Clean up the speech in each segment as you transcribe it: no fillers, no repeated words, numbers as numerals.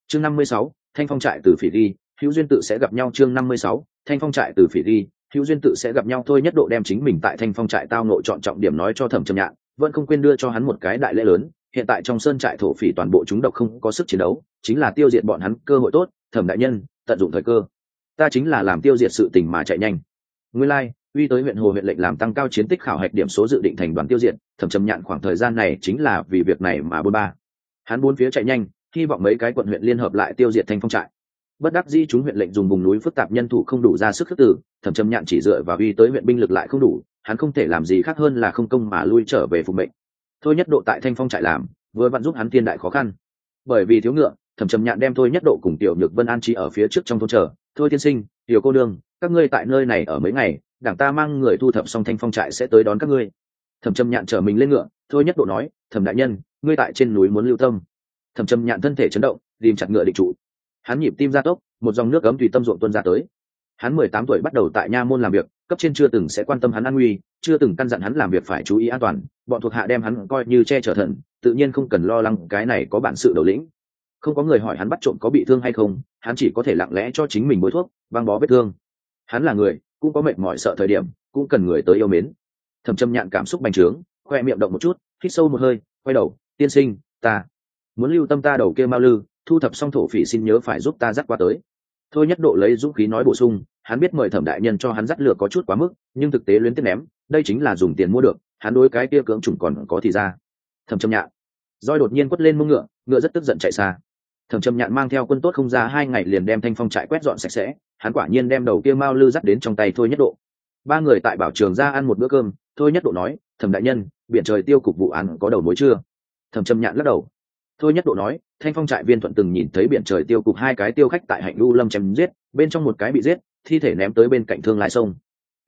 chương 56, thanh phong trại từ phỉ đi hữu duyên tự sẽ gặp nhau. chương 56, thanh phong trại từ phỉ đi hữu duyên tự sẽ gặp nhau. Thôi Nhất Độ đem chính mình tại thanh phong trại tao nội chọn trọng điểm nói cho Thẩm Trầm Nhạn, vẫn không quên đưa cho hắn một cái đại lễ lớn. Hiện tại trong sơn trại thổ phỉ toàn bộ chúng độc không có sức chiến đấu, chính là tiêu diệt bọn hắn cơ hội tốt. Thẩm đại nhân tận dụng thời cơ, ta chính là làm tiêu diệt sự tình mà chạy nhanh. Nguyên lai uy tới huyện Hồ huyện lệnh làm tăng cao chiến tích khảo hạch điểm số dự định thành đoàn tiêu diệt. Thẩm Trầm Nhạn khoảng thời gian này chính là vì việc này mà bôn ba, hắn bốn phía chạy nhanh, hy vọng mấy cái quận huyện liên hợp lại tiêu diệt thanh phong trại. Bất đắc dĩ chúng huyện lệnh dùng vùng núi phức tạp, nhân thủ không đủ ra sức khước từ. Thẩm Trầm Nhạn chỉ dựa vào uy tới huyện binh lực lại không đủ, hắn không thể làm gì khác hơn là không công mà lui trở về phục mệnh. Thôi Nhất Độ tại thanh phong trại làm vừa vặn giúp hắn thiên đại khó khăn. Bởi vì thiếu ngựa, Thẩm Trầm Nhạn đem Thôi Nhất Độ cùng Tiểu Nhược Vân an trí ở phía trước trong thôn chờ. Thôi tiên sinh, Tiểu cô đương, các ngươi tại nơi này ở mấy ngày, đảng ta mang người thu thập xong thanh phong trại sẽ tới đón các ngươi. Thẩm Trầm Nhạn trở mình lên ngựa. Thôi Nhất Độ nói, Thẩm đại nhân, ngươi tại trên núi muốn lưu tâm. Thẩm Trầm Nhạn thân thể chấn động, tìm chặt ngựa định trụ. Hắn nhịp tim gia tốc, một dòng nước ấm tùy tâm ruộng tuôn ra tới. Hắn 18 tuổi bắt đầu tại nha môn làm việc, cấp trên chưa từng sẽ quan tâm hắn an nguy, chưa từng căn dặn hắn làm việc phải chú ý an toàn, bọn thuộc hạ đem hắn coi như che chở thần, tự nhiên không cần lo lắng cái này có bản sự đầu lĩnh. Không có người hỏi hắn bắt trộm có bị thương hay không, hắn chỉ có thể lặng lẽ cho chính mình bôi thuốc, băng bó vết thương. Hắn là người, cũng có mệt mỏi sợ thời điểm, cũng cần người tới yêu mến. Thẩm Trầm Nhạn cảm xúc bành trướng, khoe miệng động một chút, hít sâu một hơi, quay đầu, tiên sinh, ta muốn lưu tâm ta đầu kia Mao Lư, thu thập xong thổ phỉ xin nhớ phải giúp ta dắt qua tới. Thôi Nhất Độ lấy dũng khí nói bổ sung, hắn biết mời Thẩm đại nhân cho hắn dắt lừa có chút quá mức, nhưng thực tế luyến tiếc ném, đây chính là dùng tiền mua được, hắn đối cái kia cưỡng chủng còn có thì ra. Thẩm Trầm Nhạn roi đột nhiên quất lên mông ngựa, ngựa rất tức giận chạy xa. Thẩm Trầm Nhạn mang theo quân tốt không ra 2 ngày liền đem thanh phong trại quét dọn sạch sẽ, hắn quả nhiên đem đầu kia Mao Lư dắt đến trong tay Thôi Nhất Độ. Ba người tại bảo trường ra ăn một bữa cơm. Thôi Nhất Độ nói, Thẩm đại nhân, biển trời tiêu cục vụ án có đầu mối chưa? Thẩm Trầm Nhạn lắc đầu. Thôi Nhất Độ nói, thanh phong trại viên thuận từng nhìn thấy biển trời tiêu cục 2 cái tiêu khách tại Hạnh Lưu Lâm chém giết, bên trong một cái bị giết, thi thể ném tới bên cạnh Thương Lai sông.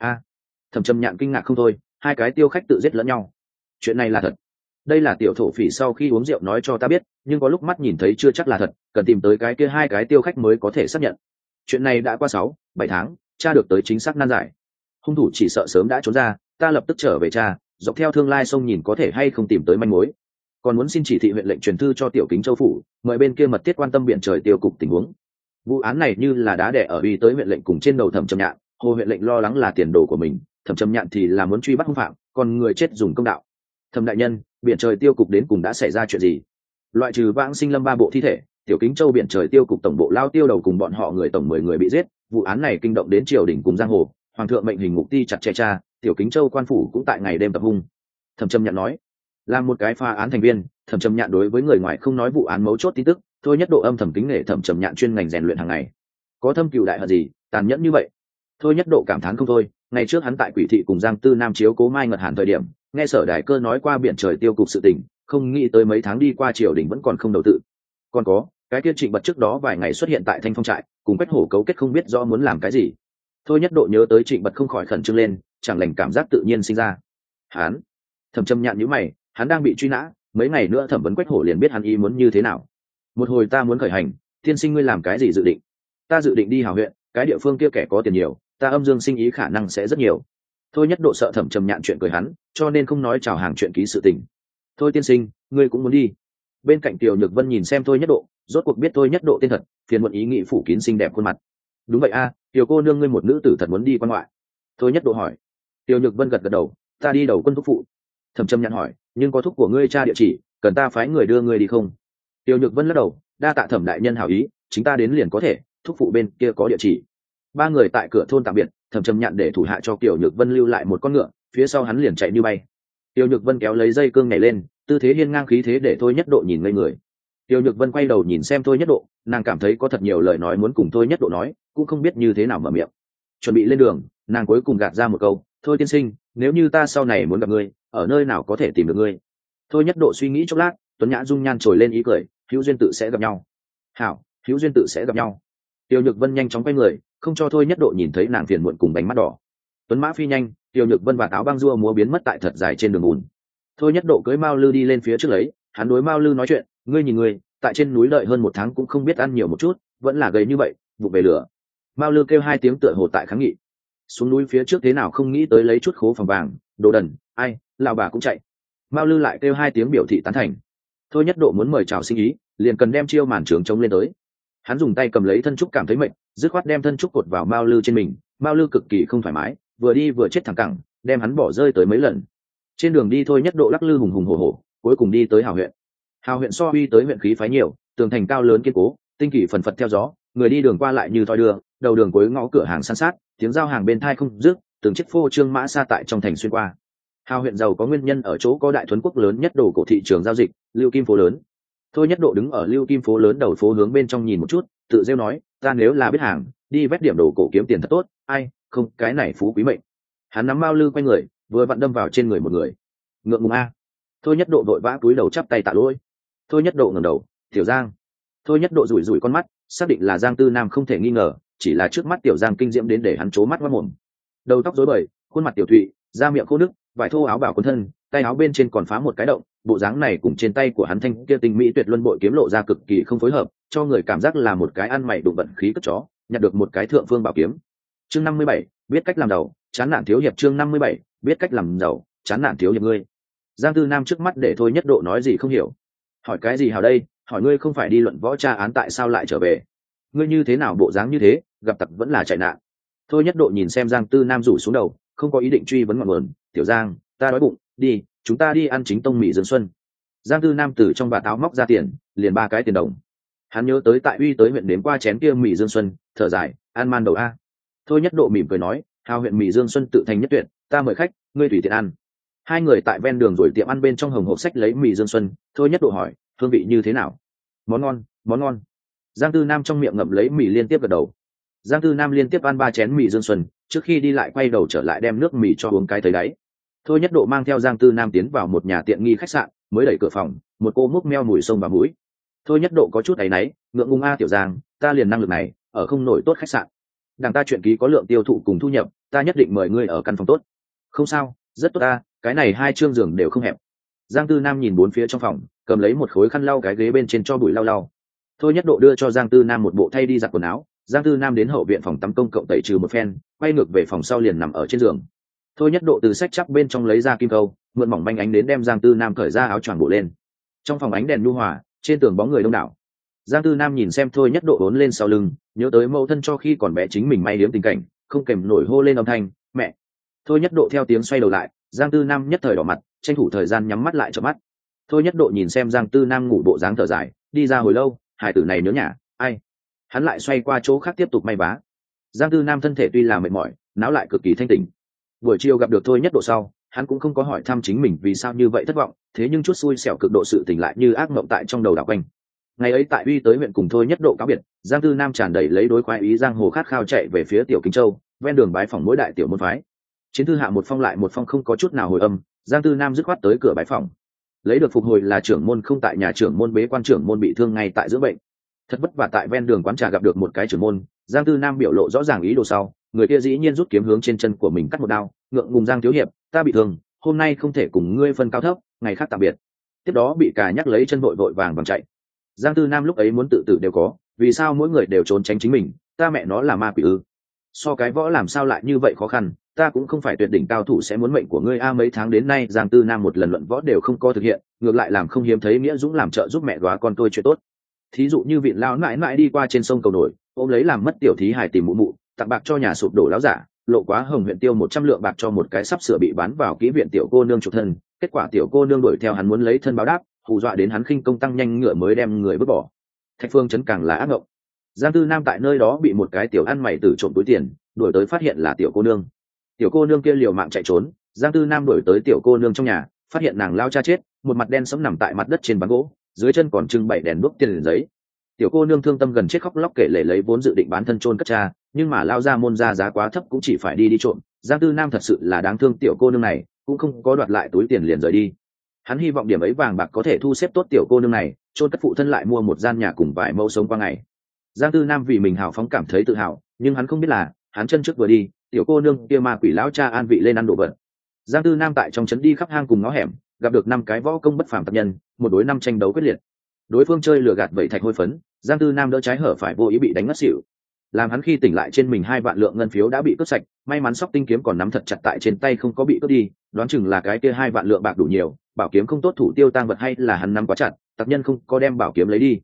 Thẩm Trầm Nhạn kinh ngạc không thôi, 2 cái tiêu khách tự giết lẫn nhau, chuyện này là thật? Đây là tiểu thổ phỉ sau khi uống rượu nói cho ta biết, nhưng có lúc mắt nhìn thấy chưa chắc là thật, cần tìm tới cái kia 2 cái tiêu khách mới có thể xác nhận. Chuyện này đã qua 6-7 tháng, tra được tới chính xác nan giải. Hung thủ chỉ sợ sớm đã trốn ra, ta lập tức trở về tra, dọc theo Thương Lai sông nhìn có thể hay không tìm tới manh mối. Còn muốn xin chỉ thị huyện lệnh truyền thư cho Tiểu Kính Châu phủ, mời bên kia mật thiết quan tâm biển trời tiêu cục tình huống. Vụ án này như là đá đè ở uy tới huyện lệnh cùng trên đầu Thẩm Trầm Nhạn, Hồ huyện lệnh lo lắng là tiền đồ của mình, Thẩm Trầm Nhạn thì là muốn truy bắt hung phạm, còn người chết dùng công đạo. Thẩm đại nhân, biển trời tiêu cục đến cùng đã xảy ra chuyện gì? Loại trừ Vãng Sinh Lâm 3 bộ thi thể, Tiểu Kính Châu biển trời tiêu cục tổng bộ lao tiêu đầu cùng bọn họ người tổng 10 người bị giết, vụ án này kinh động đến triều đình cùng giang hồ, hoàng thượng mệnh hình ngục ti chặt chẽ tra, Tiểu Kính Châu quan phủ cũng tại ngày đêm tập hung. Thẩm Trầm Nhạn nói, là một cái phá án thành viên, Thẩm Trầm Nhạn đối với người ngoài không nói vụ án mấu chốt tin tức. Thôi Nhất Độ âm thầm kính nể Thẩm Trầm Nhạn chuyên ngành rèn luyện hàng ngày, có thâm cừu đại hận gì, tàn nhẫn như vậy. Thôi Nhất Độ cảm thán không thôi, ngày trước hắn tại Quỷ Thị cùng Giang Tư Nam chiếu cố Mai Ngật Hàn thời điểm, nghe Sở Đại Cơ nói qua biển trời tiêu cục sự tình, không nghĩ tới mấy tháng đi qua triều đình vẫn còn không đầu tự. Còn có cái kia Trịnh Bật trước đó vài ngày xuất hiện tại thanh phong trại, cùng Quách Hổ cấu kết không biết rõ muốn làm cái gì. Thôi Nhất Độ nhớ tới Trịnh Bật không khỏi khẩn trương lên, chẳng lành cảm giác tự nhiên sinh ra. Thẩm Trầm Nhạn nhíu mày, hắn đang bị truy nã, mấy ngày nữa thẩm vấn Quách Hổ liền biết hắn ý muốn như thế nào. Một hồi ta muốn khởi hành, tiên sinh ngươi làm cái gì dự định? Ta dự định đi Hào huyện, cái địa phương kia kẻ có tiền nhiều, ta âm dương sinh ý khả năng sẽ rất nhiều. Thôi Nhất Độ sợ Thẩm Trầm Nhạn chuyện cười hắn, cho nên không nói chào hàng chuyện ký sự tình. Thôi tiên sinh, ngươi cũng muốn đi? Bên cạnh Tiểu Nhược Vân nhìn xem Thôi Nhất Độ, rốt cuộc biết Thôi Nhất Độ tên thật, phiền muộn ý nghĩ phủ kín xinh đẹp khuôn mặt. Đúng vậy a, Tiểu cô nương ngươi một nữ tử thật muốn đi quan ngoại? Thôi Nhất Độ hỏi. Tiểu Nhược Vân gật gật đầu, ta đi đầu quân thúc phụ. Thẩm Trầm Nhạn hỏi, nhưng có thúc của ngươi tra địa chỉ, cần ta phái người đưa ngươi đi không? Tiểu Nhược Vân lắc đầu, đa tạ Thẩm đại nhân hảo ý, chính ta đến liền có thể, thúc phụ bên kia có địa chỉ. Ba người tại cửa thôn tạm biệt, Thẩm Trầm Nhạn để thủ hạ cho Tiểu Nhược Vân lưu lại một con ngựa, phía sau hắn liền chạy như bay. Tiểu Nhược Vân kéo lấy dây cương nhảy lên, tư thế hiên ngang khí thế để Thôi Nhất Độ nhìn ngây người. Tiểu Nhược Vân quay đầu nhìn xem Thôi Nhất Độ, nàng cảm thấy có thật nhiều lời nói muốn cùng Thôi Nhất Độ nói, cũng không biết như thế nào mở miệng. Chuẩn bị lên đường, nàng cuối cùng gạt ra một câu, thôi tiên sinh, nếu như ta sau này muốn gặp ngươi, ở nơi nào có thể tìm được ngươi? Thôi Nhất Độ suy nghĩ chốc lát, tuấn nhã dung nhan trồi lên ý cười, hữu duyên tự sẽ gặp nhau. Hảo, hữu duyên tự sẽ gặp nhau. Tiểu Nhược Vân nhanh chóng quay người, không cho Thôi Nhất Độ nhìn thấy nàng phiền muộn cùng bánh mắt đỏ. Tuấn mã phi nhanh, Tiểu Nhược Vân và áo băng rua múa biến mất tại thật dài trên đường bùn. Thôi Nhất Độ cưỡi Mao Lư đi lên phía trước lấy, hắn đối Mao Lư nói chuyện, ngươi nhìn ngươi, tại trên núi đợi hơn 1 tháng cũng không biết ăn nhiều một chút, vẫn là gầy như vậy, vụ về lửa. Mao Lư kêu 2 tiếng tựa hồ tại kháng nghị. Xuống núi phía trước thế nào không nghĩ tới lấy chút khố phòng vàng, đồ đần, ai, lão bà cũng chạy. Mao Lư lại kêu 2 tiếng biểu thị tán thành. Thôi Nhất Độ muốn mời chào sinh ý, liền cần đem chiêu màn trướng chống lên tới. Hắn dùng tay cầm lấy thân trúc cảm thấy mệt, dứt khoát đem thân trúc cột vào mao lư trên mình, mao lư cực kỳ không thoải mái, vừa đi vừa chết thẳng cẳng, đem hắn bỏ rơi tới mấy lần. Trên đường đi Thôi Nhất Độ lắc lư hùng hùng hổ hổ, cuối cùng đi tới Hào huyện. Hào huyện so uy tới huyện khí phái nhiều, tường thành cao lớn kiên cố, tinh kỳ phần phật theo gió, người đi đường qua lại như thoi đưa, đầu đường cuối ngõ cửa hàng san sát, tiếng giao hàng bên thai không dứt, từng chiếc phô trương mã xa tại trong thành xuyên qua. Hào huyện giàu có nguyên nhân ở chỗ có đại thuần quốc lớn nhất đồ cổ thị trường giao dịch, Lưu Kim phố lớn. Thôi Nhất Độ đứng ở Lưu Kim phố lớn đầu phố hướng bên trong nhìn một chút, tự rêu nói, ta nếu là biết hàng, đi vét điểm đồ cổ kiếm tiền thật tốt, ai, không, cái này phú quý mệnh. Hắn nắm mao lư quanh người, vừa vặn đâm vào trên người một người. Ngượng ngùng a. Thôi Nhất Độ vội vã cúi đầu chắp tay tạ lỗi. Thôi Nhất Độ ngẩng đầu, Tiểu Giang. Thôi Nhất Độ rủi rủi con mắt, xác định là Giang Tư Nam không thể nghi ngờ, chỉ là trước mắt Tiểu Giang kinh diễm đến để hắn trố mắt ngoác mồm. Đầu tóc rối bời, khuôn mặt tiểu thụy, da miệng khô nước, vải thô áo bảo quần thân, tay áo bên trên còn phá một cái động, bộ dáng này cùng trên tay của hắn thanh kia tinh mỹ tuyệt luân bội kiếm lộ ra cực kỳ không phối hợp, cho người cảm giác là một cái ăn mày đụng vận khí cất chó, nhặt được một cái thượng phương bảo kiếm. Chương 57, biết cách làm giàu, chán nản thiếu hiệp. Chương 57, biết cách làm giàu, chán nản thiếu hiệp ngươi. Giang Tư Nam trước mắt để Thôi Nhất Độ nói gì không hiểu. Hỏi cái gì hào đây, hỏi ngươi không phải đi luận võ tra án tại sao lại trở về? Ngươi như thế nào bộ dáng như thế, gặp tặc vẫn là chạy nạn. Thôi Nhất Độ nhìn xem Giang Tư Nam rủ xuống đầu, không có ý định truy vấn ngọn nguồn. Tiểu Giang, ta đói bụng, đi, chúng ta đi ăn chính tông mì Dương Xuân. Giang Tư Nam từ trong bạt áo móc ra tiền, liền 3 cái tiền đồng. Hắn nhớ tới tại uy tới huyện đến qua chén kia mì Dương Xuân, thở dài, ăn man đầu a. Thôi Nhất Độ mỉm cười nói, Hào huyện mì Dương Xuân tự thành nhất tuyệt, ta mời khách, ngươi tùy tiện ăn. Hai người tại ven đường rồi tiệm ăn bên trong hồng hộp sách lấy mì Dương Xuân. Thôi Nhất Độ hỏi, hương vị như thế nào? Món ngon, món ngon. Giang Tư Nam trong miệng ngậm lấy mì liên tiếp gật đầu. Giang Tư Nam liên tiếp ăn 3 chén mì Dương Xuân, trước khi đi lại quay đầu trở lại đem nước mì cho uống cái thấy đáy. Thôi Nhất Độ mang theo Giang Tư Nam tiến vào một nhà tiện nghi khách sạn, mới đẩy cửa phòng, một cô múc meo mùi sông vào mũi. Thôi Nhất Độ có chút áy náy, ngượng ngùng a. Tiểu Giang, ta liền năng lực này, ở không nổi tốt khách sạn. Đằng ta chuyện ký có lượng tiêu thụ cùng thu nhập, ta nhất định mời ngươi ở căn phòng tốt. Không sao, rất tốt ta, cái này 2 chương giường đều không hẹp. Giang Tư Nam nhìn bốn phía trong phòng, cầm lấy một khối khăn lau cái ghế bên trên cho bụi lau lau. Thôi Nhất Độ đưa cho Giang Tư Nam một bộ thay đi giặt quần áo. Giang Tư Nam đến hậu viện phòng tắm công cộng tẩy trừ một phen, quay ngược về phòng sau liền nằm ở trên giường. Thôi Nhất Độ từ sách chắp bên trong lấy ra kim câu, mượn mỏng manh ánh đến đem Giang Tư Nam cởi ra áo choàng bộ lên. Trong phòng ánh đèn nhu hòa, trên tường bóng người đông đảo. Giang Tư Nam nhìn xem Thôi Nhất Độ uốn lên sau lưng, nhớ tới mẫu thân cho khi còn bé chính mình may điếm tình cảnh, không kèm nổi hô lên âm thanh, mẹ. Thôi Nhất Độ theo tiếng xoay đầu lại, Giang Tư Nam nhất thời đỏ mặt, tranh thủ thời gian nhắm mắt lại cho mắt. Thôi Nhất Độ nhìn xem Giang Tư Nam ngủ bộ dáng thở dài, đi ra hồi lâu, hải tử này nhớ nhà, ai. Hắn lại xoay qua chỗ khác tiếp tục may vá. Giang Tư Nam thân thể tuy là mệt mỏi, não lại cực kỳ thanh tỉnh. Buổi chiều gặp được Thôi Nhất Độ sau, hắn cũng không có hỏi thăm chính mình vì sao như vậy thất vọng, thế nhưng chút xui xẻo cực độ sự tỉnh lại như ác mộng tại trong đầu đảo quanh. Ngày ấy tại uy tới huyện cùng Thôi Nhất Độ cáo biệt, Giang Tư Nam tràn đầy lấy đối khoái ý giang hồ khát khao chạy về phía Tiểu Kinh Châu, ven đường bái phỏng mỗi đại tiểu môn phái. Chiến thư hạ một phong lại một phong không có chút nào hồi âm, Giang Tư Nam dứt khoát tới cửa bái phỏng. Lấy được phục hồi là trưởng môn không tại nhà, trưởng môn bế quan, trưởng môn bị thương ngay tại dưỡng bệnh. Thật vất vả tại ven đường quán trà gặp được một cái trưởng môn, Giang Tư Nam biểu lộ rõ ràng ý đồ sau, người kia dĩ nhiên rút kiếm hướng trên chân của mình cắt một đao, ngượng ngùng, Giang thiếu hiệp, ta bị thương, hôm nay không thể cùng ngươi phân cao thấp, ngày khác tạm biệt. Tiếp đó bị cà nhắc lấy chân vội vội vàng vàng chạy. Giang Tư Nam lúc ấy muốn tự tử đều có, vì sao mỗi người đều trốn tránh chính mình, ta mẹ nó là ma quỷ ư? So cái võ làm sao lại như vậy khó khăn, ta cũng không phải tuyệt đỉnh cao thủ sẽ muốn mệnh của ngươi a. Mấy tháng đến nay Giang Tư Nam một lần luận võ đều không có thực hiện, ngược lại làm không hiếm thấy nghĩa dũng làm trợ giúp mẹ góa con tôi chuyện tốt. Thí dụ như vị lão nãi nãi đi qua trên sông cầu nổi, ôm lấy làm mất tiểu thí hài tìm mụ mụ, tặng bạc cho nhà sụp đổ láo giả, lộ quá hồng huyện tiêu 100 lượng bạc cho một cái sắp sửa bị bán vào kỹ viện tiểu cô nương chuộc thân, kết quả tiểu cô nương đuổi theo hắn muốn lấy thân báo đáp, hù dọa đến hắn khinh công tăng nhanh ngựa mới đem người vứt bỏ. Thạch Phương trấn càng là ác ngộng. Giang Tư Nam tại nơi đó bị một cái tiểu ăn mày tử trộm túi tiền, đuổi tới phát hiện là tiểu cô nương. Tiểu cô nương kia liều mạng chạy trốn, Giang Tư Nam đuổi tới tiểu cô nương trong nhà, phát hiện nàng lao cha chết, một mặt đen sẫm nằm tại mặt đất trên ván gỗ, dưới chân còn trưng bày đèn đuốc tiền giấy. Tiểu cô nương thương tâm gần chết khóc lóc kể lể lấy vốn dự định bán thân chôn cất cha, nhưng mà lao ra môn ra giá quá thấp cũng chỉ phải đi trộm. Giang Tư Nam thật sự là đáng thương tiểu cô nương này, cũng không có đoạt lại túi tiền liền rời đi. Hắn hy vọng điểm ấy vàng bạc có thể thu xếp tốt tiểu cô nương này, chôn cất phụ thân lại mua một gian nhà cùng vài mẫu sống qua ngày. Giang Tư Nam vì mình hào phóng cảm thấy tự hào, nhưng hắn không biết là hắn chân trước vừa đi, tiểu cô nương kia ma quỷ lão cha an vị lên ăn đồ vật. Giang Tư Nam tại trong trấn đi khắp hang cùng ngõ hẻm, gặp được 5 cái võ công bất phàm tập nhân, một đối 5 tranh đấu quyết liệt. Đối phương chơi lừa gạt vậy thạch hôi phấn, Giang Tư Nam đỡ trái hở phải vô ý bị đánh ngất xỉu. Làm hắn khi tỉnh lại trên mình 2 vạn lượng ngân phiếu đã bị cướp sạch, may mắn sóc tinh kiếm còn nắm thật chặt tại trên tay không có bị cướp đi, đoán chừng là cái kia 2 vạn lượng bạc đủ nhiều, bảo kiếm không tốt thủ tiêu tang vật hay là hắn nắm quá chặt, tập nhân không có đem bảo kiếm lấy đi.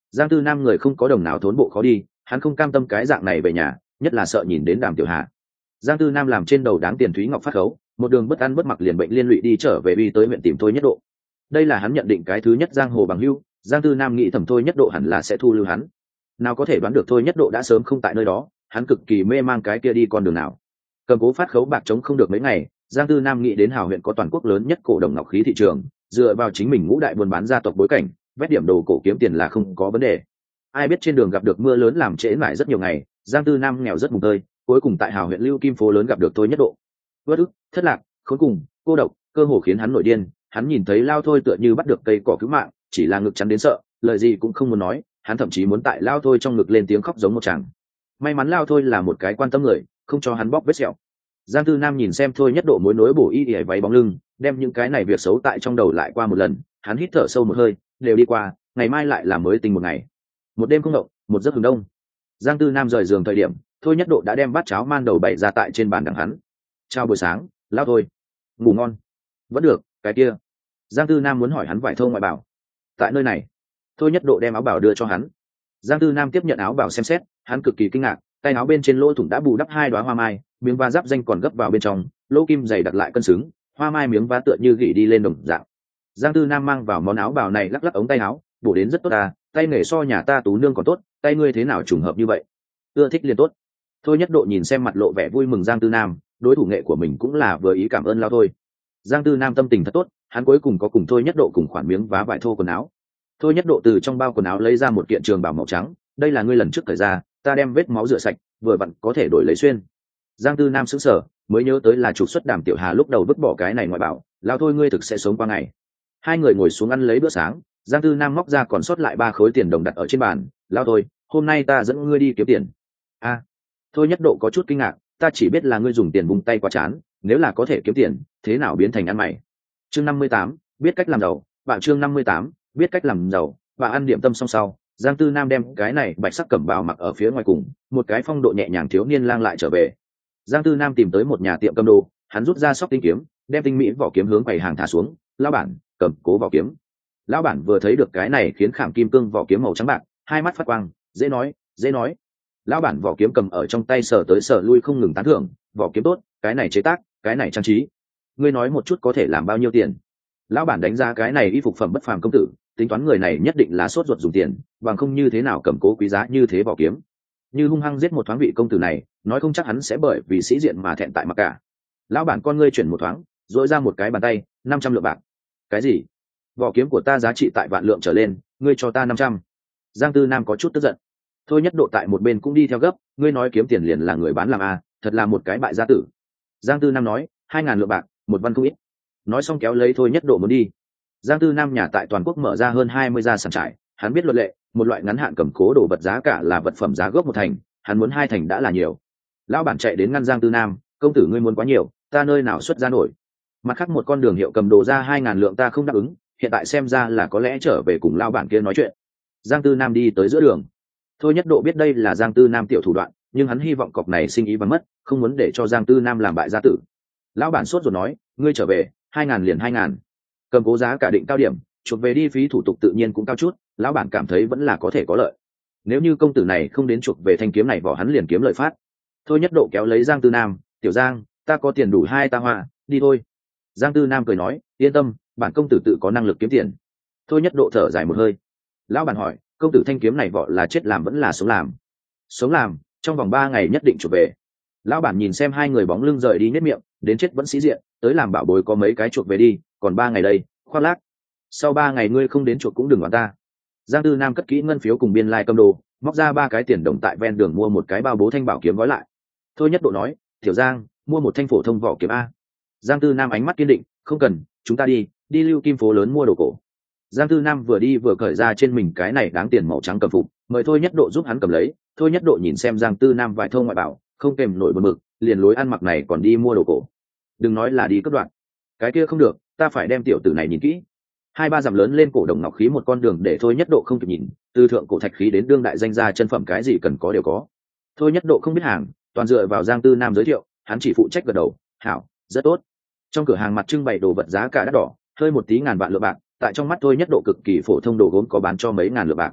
Giang Tư Nam người không có đồng nào thốn bộ khó đi, hắn không cam tâm cái dạng này về nhà, nhất là sợ nhìn đến Đàm Tiểu Hà. Giang Tư Nam làm trên đầu đáng tiền Thúy Ngọc phát khấu, một đường bất ăn bất mặc liền bệnh liên lụy đi trở về đi tới huyện tìm Thôi Nhất Độ. Đây là hắn nhận định cái thứ nhất giang hồ bằng hữu, Giang Tư Nam nghĩ thầm Thôi Nhất Độ hẳn là sẽ thu lưu hắn. Nào có thể đoán được Thôi Nhất Độ đã sớm không tại nơi đó, hắn cực kỳ mê mang cái kia đi con đường nào. Cầm cố phát khấu bạc trống không được mấy ngày, Giang Tư Nam nghĩ đến Hào huyện có toàn quốc lớn nhất cổ đồng ngọc khí thị trường, dựa vào chính mình ngũ đại buôn bán gia tộc bối cảnh, vét điểm đồ cổ kiếm tiền là không có vấn đề. Ai biết trên đường gặp được mưa lớn làm trễ mãi rất nhiều ngày, Giang Tư Nam nghèo rất mùng tơi, cuối cùng tại Hào huyện Lưu Kim phố lớn gặp được Thôi Nhất Độ. Uất ức, thất lạc, khốn cùng, cô độc, cơ hồ khiến hắn nổi điên. Hắn nhìn thấy Lao Thôi tựa như bắt được cây cỏ cứu mạng, chỉ là ngực chắn đến sợ, lời gì cũng không muốn nói, hắn thậm chí muốn tại Lao Thôi trong ngực lên tiếng khóc giống một chàng. May mắn Lao Thôi là một cái quan tâm người, không cho hắn bóc vết sẹo. Giang Tư Nam nhìn xem Thôi Nhất Độ mối nối bổ y ỉa váy bóng lưng, đem những cái này việc xấu tại trong đầu lại qua một lần, hắn hít thở sâu một hơi, đều đi qua, ngày mai lại là mới tình một ngày. Một đêm không động, một giấc hừng đông. Giang Tư Nam rời giường thời điểm, Thôi Nhất Độ đã đem bát cháo man đầu bày ra tại trên bàn đằng hắn. Chào buổi sáng, Lao Thôi. Ngủ ngon. Vẫn được, cái kia. Giang Tư Nam muốn hỏi hắn vải thô ngoại bảo. Tại nơi này. Thôi Nhất Độ đem áo bảo đưa cho hắn. Giang Tư Nam tiếp nhận áo bảo xem xét, hắn cực kỳ kinh ngạc, tay áo bên trên lỗ thủng đã bù đắp 2 đóa hoa mai, miếng va giáp danh còn gấp vào bên trong, lỗ kim dày đặt lại cân xứng, hoa mai miếng va tựa như gỉ đi lên đồng dạng. Giang Tư Nam mang vào món áo bào này lắc lắc ống tay áo, bổ đến rất tốt à, tay nghề so nhà ta Tú nương còn tốt, tay ngươi thế nào trùng hợp như vậy? Ưa thích liền tốt. Thôi Nhất Độ nhìn xem mặt lộ vẻ vui mừng Giang Tư Nam, đối thủ nghệ của mình cũng là vừa ý cảm ơn Lao Thôi. Giang Tư Nam tâm tình thật tốt, hắn cuối cùng có cùng Thôi Nhất Độ cùng khoản miếng vá vải thô quần áo. Thôi Nhất Độ từ trong bao quần áo lấy ra một kiện trường bào màu trắng, đây là ngươi lần trước cởi ra, ta đem vết máu rửa sạch, vừa vặn có thể đổi lấy xuyên. Giang Tư Nam sững sờ, mới nhớ tới là trục xuất Đàm Tiểu Hà lúc đầu vứt bỏ cái này ngoại bảo, Lao Thôi ngươi thực sẽ sống qua ngày. Hai người ngồi xuống ăn lấy bữa sáng, Giang Tư Nam móc ra còn sót lại 3 khối tiền đồng đặt ở trên bàn, Lao Thôi, hôm nay ta dẫn ngươi đi kiếm tiền. A, Thôi Nhất Độ có chút kinh ngạc, ta chỉ biết là ngươi dùng tiền vung tay quá chán, nếu là có thể kiếm tiền, thế nào biến thành ăn mày. Chương 58, biết cách làm giàu, bạn chương 58, biết cách làm giàu, và ăn điểm tâm xong sau, Giang Tư Nam đem cái này bạch sắc cẩm bào mặc ở phía ngoài cùng, một cái phong độ nhẹ nhàng thiếu niên lang lại trở về. Giang Tư Nam tìm tới một nhà tiệm cầm đồ, hắn rút ra sóc tinh kiếm, đem tinh mỹ vỏ kiếm hướng quầy hàng thả xuống, lão bản, cầm cố vỏ kiếm. Lão bản vừa thấy được cái này khiến khảm kim cương vỏ kiếm màu trắng bạc, hai mắt phát quang, dễ nói, dễ nói. Lão bản vỏ kiếm cầm ở trong tay sờ tới sờ lui không ngừng tán thưởng, vỏ kiếm tốt, cái này chế tác, cái này trang trí. Ngươi nói một chút có thể làm bao nhiêu tiền? Lão bản đánh giá cái này y phục phẩm bất phàm công tử, tính toán người này nhất định là sốt ruột dùng tiền, bằng không như thế nào cầm cố quý giá như thế vỏ kiếm. Như hung hăng giết một thoáng vị công tử này, nói không chắc hắn sẽ bởi vì sĩ diện mà thẹn tại mặc cả. Lão bản con ngươi chuyển một thoáng, dội ra một cái bàn tay, 500 lượng bạc. Cái gì? Vỏ kiếm của ta giá trị tại vạn lượng trở lên, ngươi cho ta 500. Giang Tư Nam có chút tức giận. Thôi Nhất Độ tại một bên cũng đi theo gấp, ngươi nói kiếm tiền liền là người bán làm a, thật là một cái bại gia tử. Giang Tư Nam nói, 2.000 lượng bạc, một văn không ít. Nói xong kéo lấy Thôi Nhất Độ muốn đi. Giang Tư Nam nhà tại toàn quốc mở ra hơn 20 gia sản trại, hắn biết luật lệ, một loại ngắn hạn cầm cố đồ vật giá cả là vật phẩm giá gốc 1 thành, hắn muốn 2 thành đã là nhiều. Lão bản chạy đến ngăn Giang Tư Nam, công tử ngươi muốn quá nhiều, ta nơi nào xuất ra nổi. Mặt khác một con đường hiệu cầm đồ ra 2.000 lượng ta không đáp ứng, hiện tại xem ra là có lẽ trở về cùng lão bản kia nói chuyện. Giang Tư Nam đi tới giữa đường. Thôi Nhất Độ biết đây là Giang Tư Nam tiểu thủ đoạn, nhưng hắn hy vọng cọc này sinh ý vắng mất, không muốn để cho Giang Tư Nam làm bại gia tử. Lão bản sốt rồi nói, ngươi trở về, 2.000 liền 2.000. Cầm cố giá cả định cao điểm, chuộc về đi phí thủ tục tự nhiên cũng cao chút, lão bản cảm thấy vẫn là có thể có lợi. Nếu như công tử này không đến chuộc về thanh kiếm này vỏ hắn liền kiếm lợi phát. Thôi Nhất Độ kéo lấy Giang Tư Nam, tiểu Giang, ta có tiền đủ 2 ta hoa, đi thôi. Giang Tư Nam cười nói, yên tâm, bản công tử tự có năng lực kiếm tiền. Thôi Nhất Độ thở dài một hơi. Lão bản hỏi, công tử thanh kiếm này vỏ là chết làm vẫn là sống làm? Sống làm, trong vòng 3 ngày nhất định chuộc về. Lão bản nhìn xem hai người bóng lưng rời đi nhếch miệng, đến chết vẫn sĩ diện, tới làm bảo bối có mấy cái chuộc về đi, còn 3 ngày đây, khoác lác. Sau 3 ngày ngươi không đến chuộc cũng đừng oán ta. Giang Tư Nam cất kỹ ngân phiếu cùng biên lai cầm đồ, móc ra 3 cái tiền đồng tại ven đường mua một cái bao bố thanh bảo kiếm gói lại. Thôi Nhất Độ nói, tiểu Giang, mua một thanh phổ thông vỏ kiếm a. Giang Tư Nam ánh mắt kiên định, không cần, chúng ta đi Lưu Kim phố lớn mua đồ cổ. Giang Tư Nam vừa đi vừa cởi ra trên mình cái này đáng tiền màu trắng cầm phục, mời Thôi Nhất Độ giúp hắn cầm lấy. Thôi Nhất Độ nhìn xem Giang Tư Nam vài thông ngoại bảo, không kèm nổi buồn bực, liền lối ăn mặc này còn đi mua đồ cổ. Đừng nói là đi cất đoạn, cái kia không được, ta phải đem tiểu tử này nhìn kỹ. 2-3 dặm lớn lên cổ đồng ngọc khí một con đường để Thôi Nhất Độ không kịp nhìn, từ thượng cổ thạch khí đến đương đại danh gia chân phẩm cái gì cần có đều có. Thôi Nhất Độ không biết hàng, toàn dựa vào Giang Tư Nam giới thiệu, hắn chỉ phụ trách gật đầu, hảo, rất tốt. Trong cửa hàng mặt trưng bày đồ vật giá cả đắt đỏ, hơi một tí ngàn vạn lượng bạc, tại trong mắt Thôi Nhất Độ cực kỳ phổ thông đồ gốm có bán cho mấy ngàn lượng bạc.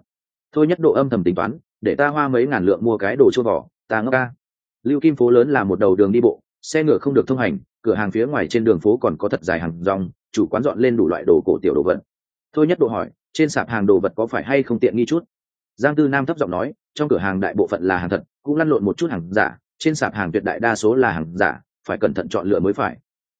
Thôi Nhất Độ âm thầm tính toán, để ta hoa mấy ngàn lượng mua cái đồ chua vỏ, ta ngốc ca. Lưu Kim phố lớn là một đầu đường đi bộ, xe ngựa không được thông hành, cửa hàng phía ngoài trên đường phố còn có thật dài hàng rong, chủ quán dọn lên đủ loại đồ cổ tiểu đồ vật. Thôi Nhất Độ hỏi, trên sạp hàng đồ vật có phải hay không tiện nghi chút? Giang Tư Nam thấp giọng nói, trong cửa hàng đại bộ phận là hàng thật, cũng lăn lộn một chút hàng giả, trên sạp hàng tuyệt đại đa số là hàng giả, phải cẩn thận chọn lựa mới phải.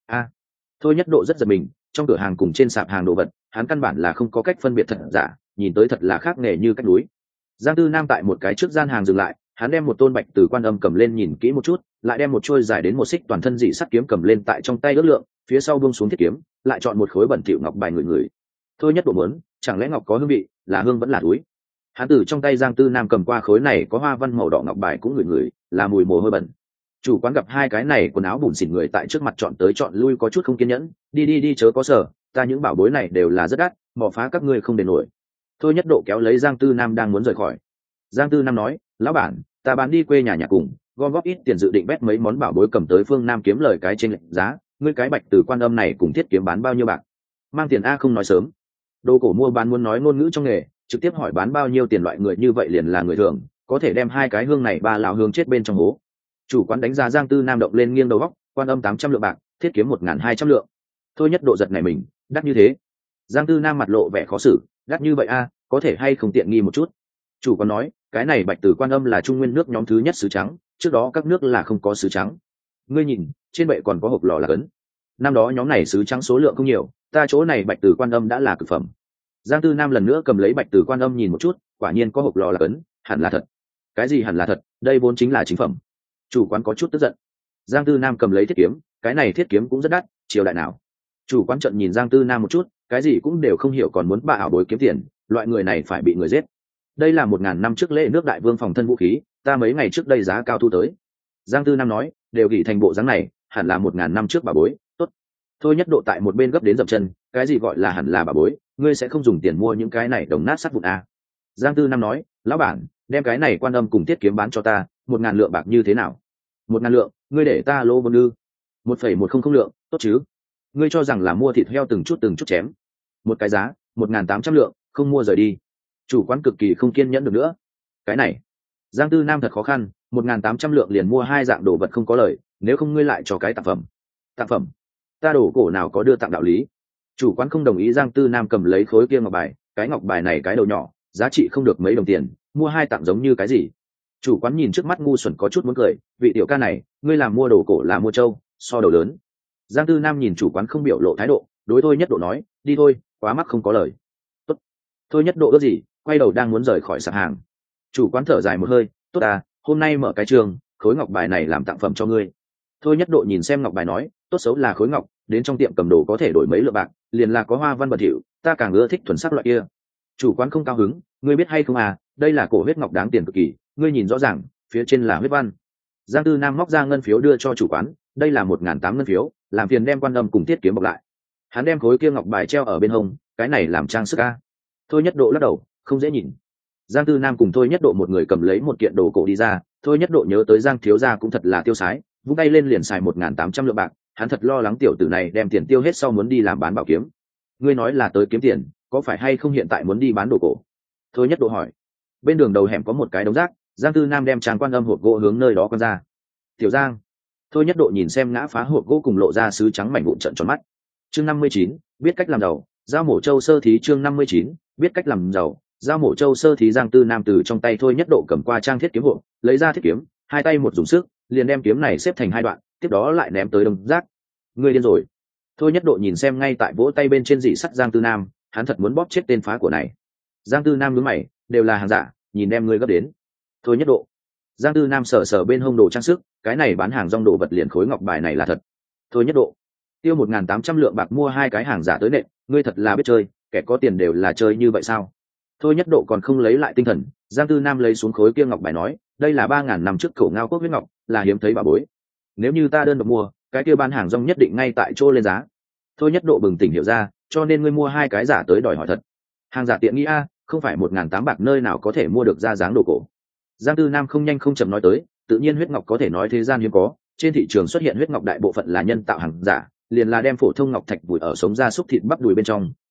Thôi Nhất Độ rất giật mình, trong cửa hàng cùng trên sạp hàng đồ vật, hắn căn bản là không có cách phân biệt thật giả, nhìn tới thật là khác nghề như cách núi. Giang Tư Nam tại một cái trước gian hàng dừng lại, hắn đem một tôn bạch từ quan âm cầm lên nhìn kỹ một chút, lại đem một trôi dài đến một xích toàn thân dị sắt kiếm cầm lên tại trong tay ước lượng, phía sau buông xuống thiết kiếm, lại chọn một khối bẩn thỉu ngọc bài người. Thôi Nhất Độ muốn, chẳng lẽ ngọc có hương vị, là hương vẫn là túi. Hắn từ trong tay Giang Tư Nam cầm qua khối này có hoa văn màu đỏ ngọc bài cũng người, là mùi mồ hôi bẩn. Chủ quán gặp hai cái này quần áo bủn xỉn người tại trước mặt chọn tới chọn lui có chút không kiên nhẫn, đi chớ có sở, ta những bảo bối này đều là rất đắt, mò phá các ngươi không đền nổi. Thôi Nhất Độ kéo lấy Giang Tư Nam đang muốn rời khỏi. Giang Tư Nam nói, lão bản, ta bán đi quê nhà cùng, gom góp ít tiền dự định bét mấy món bảo bối cầm tới phương Nam kiếm lời cái trên lệnh giá, ngươi cái bạch từ quan âm này cùng thiết kiếm bán bao nhiêu bạc? Mang tiền a không nói sớm. Đồ cổ mua bán muốn nói ngôn ngữ trong nghề, trực tiếp hỏi bán bao nhiêu tiền loại người như vậy liền là người thường, có thể đem hai cái hương này ba lão hương chết bên trong hố. Chủ quán đánh giá Giang Tư Nam động lên nghiêng đầu góc, quan âm 800 lượng bạc, thiết kiếm 1.200 lượng. Thôi Nhất Độ giật này mình, đắt như thế. Giang Tư Nam mặt lộ vẻ khó xử, đắt như vậy a, có thể hay không tiện nghi một chút. Chủ quán nói, cái này bạch tử quan âm là trung nguyên nước nhóm thứ nhất sứ trắng, trước đó các nước là không có sứ trắng. Ngươi nhìn, trên bệ còn có hộp lò là cấn. Năm đó nhóm này sứ trắng số lượng không nhiều, ta chỗ này bạch tử quan âm đã là cực phẩm. Giang Tư Nam lần nữa cầm lấy bạch tử quan âm nhìn một chút, quả nhiên có hộp lò là cấn, hẳn là thật. Cái gì hẳn là thật, đây vốn chính là chính phẩm. Chủ quán có chút tức giận. Giang Tư Nam cầm lấy thiết kiếm, cái này thiết kiếm cũng rất đắt, triều đại nào? Chủ quán trận nhìn Giang Tư Nam một chút, cái gì cũng đều không hiểu còn muốn bạ ảo bối kiếm tiền, loại người này phải bị người giết. Đây là 1000 năm trước lễ nước đại vương phòng thân vũ khí, ta mấy ngày trước đây giá cao thu tới. Giang Tư Nam nói, đều gỉ thành bộ dáng này, hẳn là 1000 năm trước bà bối, tốt. Thôi Nhất Độ tại một bên gấp đến dậm chân, cái gì gọi là hẳn là bà bối, ngươi sẽ không dùng tiền mua những cái này đồng nát sắt vụn à? Giang Tư Nam nói, lão bản, đem cái này quan âm cùng thiết kiếm bán cho ta, 1000 lượng bạc như thế nào? 1000 lượng, ngươi để ta lỗ vốn ư? 1,100 lượng, tốt chứ? Ngươi cho rằng là mua thịt heo từng chút chém. Một cái giá, 1.800 lượng, không mua rời đi. Chủ quán cực kỳ không kiên nhẫn được nữa. Cái này, Giang Tư Nam thật khó khăn, 1.800 lượng liền mua hai dạng đồ vật không có lời, nếu không ngươi lại cho cái tặng phẩm. Tặng phẩm? Ta đồ cổ nào có đưa tặng đạo lý? Chủ quán không đồng ý. Giang Tư Nam cầm lấy khối kia ngọc bài, cái ngọc bài này cái đầu nhỏ, giá trị không được mấy đồng tiền, mua hai tặng giống như cái gì? Chủ quán nhìn trước mắt ngu xuẩn có chút muốn cười, vị tiểu ca này, ngươi làm mua đồ cổ là mua trâu, so đầu lớn. Giang Tư Nam nhìn chủ quán không biểu lộ thái độ, đối Thôi Nhất Độ nói, đi thôi, quá mắc không có lời. Tốt. Thôi Nhất Độ ước gì, quay đầu đang muốn rời khỏi sạp hàng. Chủ quán thở dài một hơi, tốt à, hôm nay mở cái trường, khối ngọc bài này làm tặng phẩm cho ngươi. Thôi Nhất Độ nhìn xem ngọc bài nói, tốt xấu là khối ngọc, đến trong tiệm cầm đồ có thể đổi mấy lượng bạc, liền là có hoa văn bẩn thỉu, ta càng ưa thích thuần sắc loại kia. Chủ quán không cao hứng, ngươi biết hay không à, đây là cổ huyết ngọc đáng tiền cực kỳ, ngươi nhìn rõ ràng, phía trên là huyết văn. Giang Tư Nam móc ra ngân phiếu đưa cho chủ quán, đây là 1.800 ngân phiếu, làm phiền đem quan âm cùng thiết kiếm bọc lại. Hắn đem khối kia ngọc bài treo ở bên hông, cái này làm trang sức a. Thôi Nhất Độ lắc đầu, không dễ nhìn. Giang Tư Nam cùng Thôi Nhất Độ một người cầm lấy một kiện đồ cổ đi ra, Thôi Nhất Độ nhớ tới Giang thiếu gia cũng thật là tiêu sái, vung tay lên liền xài 1.800 lượng bạc, hắn thật lo lắng tiểu tử này đem tiền tiêu hết sau muốn đi làm bán bảo kiếm. Ngươi nói là tới kiếm tiền, có phải hay không hiện tại muốn đi bán đồ cổ? Thôi Nhất Độ hỏi. Bên đường đầu hẻm có một cái đống rác, Giang Tư Nam đem tràng quan âm hộp gỗ hướng nơi đó quăng ra. Tiểu Giang. Thôi Nhất Độ nhìn xem ngã phá hộp gỗ cùng lộ ra sứ trắng mảnh vụn trợn tròn mắt. Chương 59, biết cách làm giàu, giao mổ châu sơ thí. Chương 59, biết cách làm giàu, giao mổ châu sơ thí. Giang Tư Nam từ trong tay Thôi Nhất Độ cầm qua trang thiết kiếm hộp, lấy ra thiết kiếm, hai tay một dùng sức, liền đem kiếm này xếp thành hai đoạn, tiếp đó lại ném tới đống rác. Ngươi điên rồi. Thôi Nhất Độ nhìn xem ngay tại vỗ tay bên trên dị sắt Giang Tư Nam, hắn thật muốn bóp chết tên phá của này. Giang Tư Nam nhướng mày, đều là hàng giả, nhìn đem ngươi gấp đến. Thôi Nhất Độ. Giang Tư Nam sờ sờ bên hông đồ trang sức, cái này bán hàng rong đồ vật liền khối ngọc bài này là thật. Thôi Nhất Độ. Tiêu 1.800 lượng bạc mua hai cái hàng giả tới nện, ngươi thật là biết chơi, kẻ có tiền đều là chơi như vậy sao? Thôi Nhất Độ còn không lấy lại tinh thần, Giang Tư Nam lấy xuống khối kia ngọc bài nói, đây là 3000 năm trước cổ ngao quốc huyết ngọc, là hiếm thấy bảo bối. Nếu như ta đơn độc mua, cái kia bán hàng rong nhất định ngay tại chỗ lên giá. Thôi Nhất Độ bừng tỉnh hiểu ra, cho nên ngươi mua hai cái giả tới đòi hỏi thật. Hàng giả tiện nghi a, không phải 1.800 bạc nơi nào có thể mua được ra dáng đồ cổ. Giang Tư Nam không nhanh không chậm nói tới, tự nhiên huyết ngọc có thể nói thế gian hiếm có, trên thị trường xuất hiện huyết ngọc đại bộ phận là nhân tạo hàng giả, liền là đem phổ thông ngọc thạch vùi ở sống ra xúc thịt bắp đùi bên trong,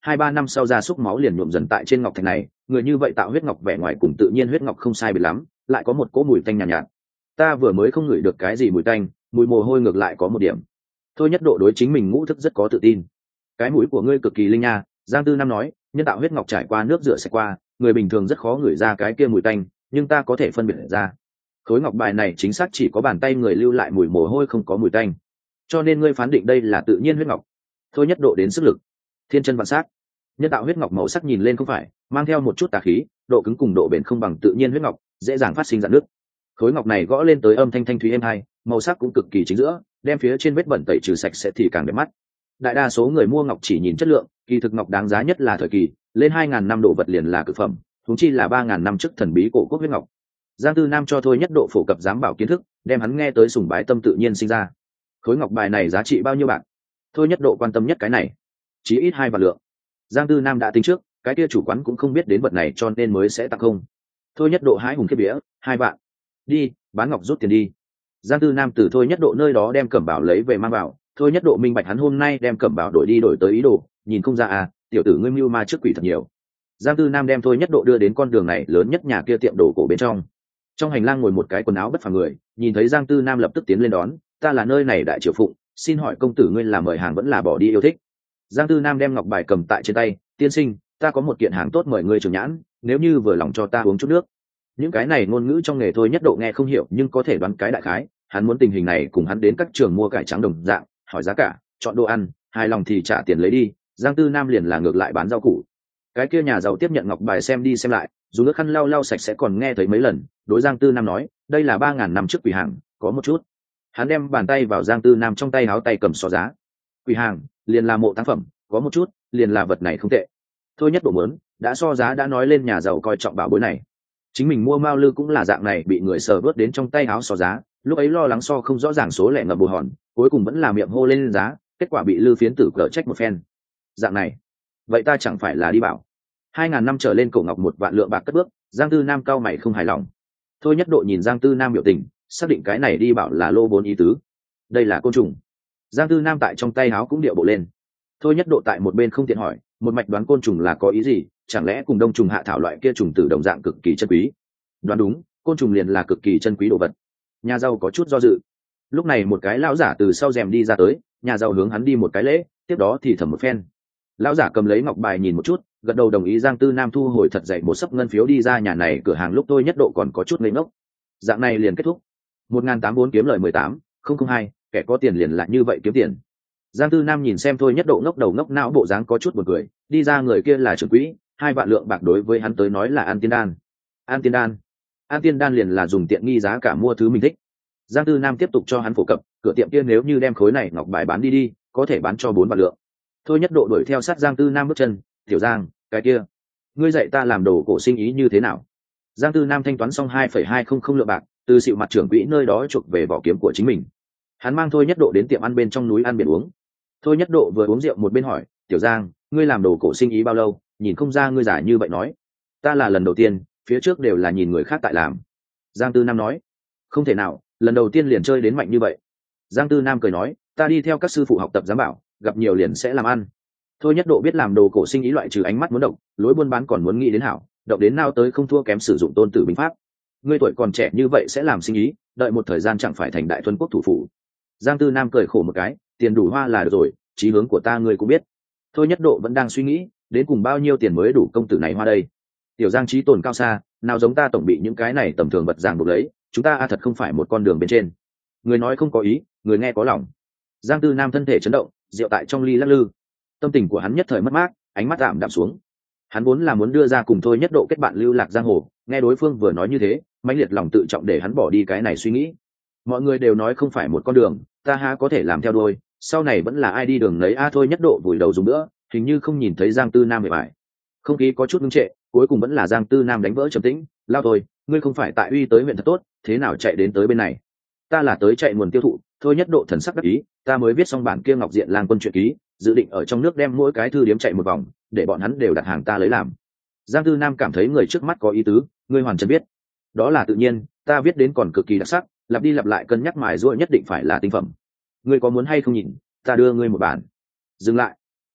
2-3 năm sau ra xúc máu liền nhuộm dần tại trên ngọc thạch này, người như vậy tạo huyết ngọc vẻ ngoài cùng tự nhiên huyết ngọc không sai biệt lắm, lại có một cỗ mùi tanh nhàn nhạt. Ta vừa mới không ngửi được cái gì mùi tanh, mùi mồ hôi ngược lại có một điểm. Thôi Nhất Độ đối chính mình ngũ thức rất có tự tin. Cái mũi của ngươi cực kỳ linh nha, Giang Tư Nam nói, nhân tạo huyết ngọc trải qua nước rửa sạch qua, người bình thường rất khó ngửi ra cái kia mùi tanh, nhưng ta có thể phân biệt ra. Khối ngọc bài này chính xác chỉ có bàn tay người lưu lại mùi mồ hôi không có mùi tanh, cho nên ngươi phán định đây là tự nhiên huyết ngọc. Thôi Nhất Độ đến sức lực, thiên chân vạn sát. Nhân tạo huyết ngọc màu sắc nhìn lên không phải, mang theo một chút tà khí, độ cứng cùng độ bền không bằng tự nhiên huyết ngọc, dễ dàng phát sinh rạn nước. Khối ngọc này gõ lên tới âm thanh thanh thúy êm hai, màu sắc cũng cực kỳ chính giữa, đem phía trên vết bẩn tẩy trừ sạch sẽ thì càng đẹp mắt. Đại đa số người mua ngọc chỉ nhìn chất lượng, kỳ thực ngọc đáng giá nhất là thời kỳ, lên 2000 năm độ vật liền là cực phẩm, huống chi là 3000 năm trước thần bí cổ quốc huyết ngọc. Giang Tư Nam cho Thôi Nhất Độ phổ cập giám bảo kiến thức, đem hắn nghe tới sùng bái tâm tự nhiên sinh ra. Khối ngọc bài này giá trị bao nhiêu bạc? Thôi Nhất Độ quan tâm nhất cái này, chí ít 2 vạn lượng. Giang Tư Nam đã tính trước, cái kia chủ quán cũng không biết đến vật này cho nên mới sẽ tặng không. Thôi Nhất Độ hái hùng kiếp vía, 2 vạn. Đi, bán ngọc rút tiền đi. Giang Tư Nam từ Thôi Nhất Độ nơi đó đem cẩm bảo lấy về mang vào. Thôi Nhất Độ minh bạch hắn hôm nay đem cẩm bảo đổi đi đổi tới ý đồ, nhìn không ra à, tiểu tử ngươi mưu ma trước quỷ thật nhiều. Giang Tư Nam đem Thôi Nhất Độ đưa đến con đường này lớn nhất nhà kia tiệm đồ cổ bên trong. Trong hành lang ngồi một cái quần áo bất phàm người, nhìn thấy Giang Tư Nam lập tức tiến lên đón, ta là nơi này đại triều phụng, xin hỏi công tử ngươi là mời hàng vẫn là bỏ đi yêu thích? Giang Tư Nam đem ngọc bài cầm tại trên tay, tiên sinh, ta có một kiện hàng tốt mời ngươi trường nhãn, nếu như vừa lòng cho ta uống chút nước. Những cái này ngôn ngữ trong nghề Thôi Nhất Độ nghe không hiểu nhưng có thể đoán cái đại khái, hắn muốn tình hình này cùng hắn đến các trường mua cải trắng đồng dạng, hỏi giá cả, chọn đồ ăn, hài lòng thì trả tiền lấy đi. Giang Tư Nam liền là ngược lại bán rau củ. Cái kia nhà giàu tiếp nhận ngọc bài xem đi xem lại, dùng nước khăn lau lau sạch sẽ còn nghe thấy mấy lần, đối Giang Tư Nam nói, đây là 3000 năm trước quỷ hàng, có một chút. Hắn đem bàn tay vào Giang Tư Nam trong tay áo tay cầm so giá. Quỷ hàng, liền là mộ táng phẩm, có một chút, liền là vật này không tệ. Thôi Nhất Độ muốn, đã so giá đã nói lên nhà giàu coi trọng bảo bối này. Chính mình mua mao lư cũng là dạng này bị người sờ vớt đến trong tay áo so giá, lúc ấy lo lắng so không rõ ràng số lẻ ngập bù hòn, cuối cùng vẫn là miệng hô lên giá, kết quả bị lư phiến tử cờ trách một phen. Dạng này, vậy ta chẳng phải là đi bảo 2000 năm trở lên cổ ngọc 1 vạn lượng bạc cất bước. Giang Tư Nam cao mày không hài lòng. Thôi Nhất Độ nhìn Giang Tư Nam biểu tình, xác định cái này đi bảo là lô vốn ý tứ. Đây là côn trùng. Giang Tư Nam tại trong tay áo cũng điệu bộ lên. Thôi Nhất Độ tại một bên không tiện hỏi, một mạch đoán côn trùng là có ý gì, chẳng lẽ cùng đông trùng hạ thảo loại kia trùng tử đồng dạng cực kỳ chân quý? Đoán đúng, côn trùng liền là cực kỳ chân quý đồ vật. Nhà giàu có chút do dự. Lúc này một cái lão giả từ sau rèm đi ra tới, nhà giàu hướng hắn đi một cái lễ, tiếp đó thì thầm một phen. Lão giả cầm lấy ngọc bài nhìn một chút, gật đầu đồng ý. Giang Tư Nam thu hồi thật dậy một sấp ngân phiếu đi ra nhà này cửa hàng, lúc Thôi Nhất Độ còn có chút ngây ngốc. Dạng này liền kết thúc. 1084 kiếm lời 18002, kẻ có tiền liền lại như vậy kiếm tiền. Giang Tư Nam nhìn xem Thôi Nhất Độ ngốc đầu ngốc não bộ dáng có chút buồn cười, đi ra người kia là trưởng quỹ, 2 vạn lượng bạc đối với hắn tới nói là an tiên đan. An tiên đan, an tiên đan liền là dùng tiện nghi giá cả mua thứ mình thích. Giang Tư Nam tiếp tục cho hắn phổ cập, cửa tiệm kia nếu như đem khối này ngọc bài bán đi, có thể bán cho 4 vạn lượng. Thôi Nhất Độ đuổi theo sát Giang Tư Nam bước chân, tiểu Giang, cái kia, ngươi dạy ta làm đồ cổ sinh ý như thế nào? Giang Tư Nam thanh toán xong 2,200 lượng bạc, từ xịu mặt trưởng quỹ nơi đó chuộc về vỏ kiếm của chính mình. Hắn mang Thôi Nhất Độ đến tiệm ăn bên trong núi ăn biển uống. Thôi Nhất Độ vừa uống rượu một bên hỏi, tiểu Giang, ngươi làm đồ cổ sinh ý bao lâu, nhìn không ra ngươi giả như vậy nói. Ta là lần đầu tiên, phía trước đều là nhìn người khác tại làm. Giang Tư Nam nói, không thể nào, lần đầu tiên liền chơi đến mạnh như vậy. Giang Tư Nam cười nói, ta đi theo các sư phụ học tập giám bảo, gặp nhiều liền sẽ làm ăn. Thôi Nhất Độ biết làm đồ cổ sinh ý loại trừ ánh mắt muốn động, lối buôn bán còn muốn nghĩ đến hảo, động đến nào tới không thua kém sử dụng tôn tử binh pháp. Ngươi tuổi còn trẻ như vậy sẽ làm sinh ý, đợi một thời gian chẳng phải thành đại thuần quốc thủ phủ. Giang Tư Nam cười khổ một cái, tiền đủ hoa là được rồi, chí hướng của ta ngươi cũng biết. Thôi Nhất Độ vẫn đang suy nghĩ, đến cùng bao nhiêu tiền mới đủ công tử này hoa đây. Tiểu Giang chí tồn cao xa, nào giống ta tổng bị những cái này tầm thường vật ràng buộc lấy, chúng ta thật không phải một con đường bên trên. Người nói không có ý, người nghe có lòng. Giang Tư Nam thân thể chấn động, rượu tại trong ly lắc lư. Tâm tình của hắn nhất thời mất mát, ánh mắt tạm đạm xuống. Hắn vốn là muốn đưa ra cùng Thôi Nhất Độ kết bạn lưu lạc giang hồ, nghe đối phương vừa nói như thế, mãnh liệt lòng tự trọng để hắn bỏ đi cái này suy nghĩ. Mọi người đều nói không phải một con đường, ta há có thể làm theo đuôi, sau này vẫn là ai đi đường nấy. Thôi Nhất Độ vùi đầu dùng nữa, hình như không nhìn thấy Giang Tư Nam về bài. Không khí có chút ngưng trệ, cuối cùng vẫn là Giang Tư Nam đánh vỡ trầm tĩnh, lao thôi, ngươi không phải tại uy tới huyện thật tốt, thế nào chạy đến tới bên này? Ta là tới chạy nguồn tiêu thụ. Thôi Nhất Độ thần sắc đắc ý, ta mới viết xong bản kia Ngọc Diện Lang Quân truyện ký, dự định ở trong nước đem mỗi cái thư điếm chạy một vòng, để bọn hắn đều đặt hàng ta lấy làm. Giang Tư Nam cảm thấy người trước mắt có ý tứ, ngươi hoàn全biết. Đó là tự nhiên, ta viết đến còn cực kỳ đặc sắc, lặp đi lặp lại cân nhắc mài giũa nhất định phải là tinh phẩm. Ngươi có muốn hay không nhìn, ta đưa ngươi một bản. Dừng lại.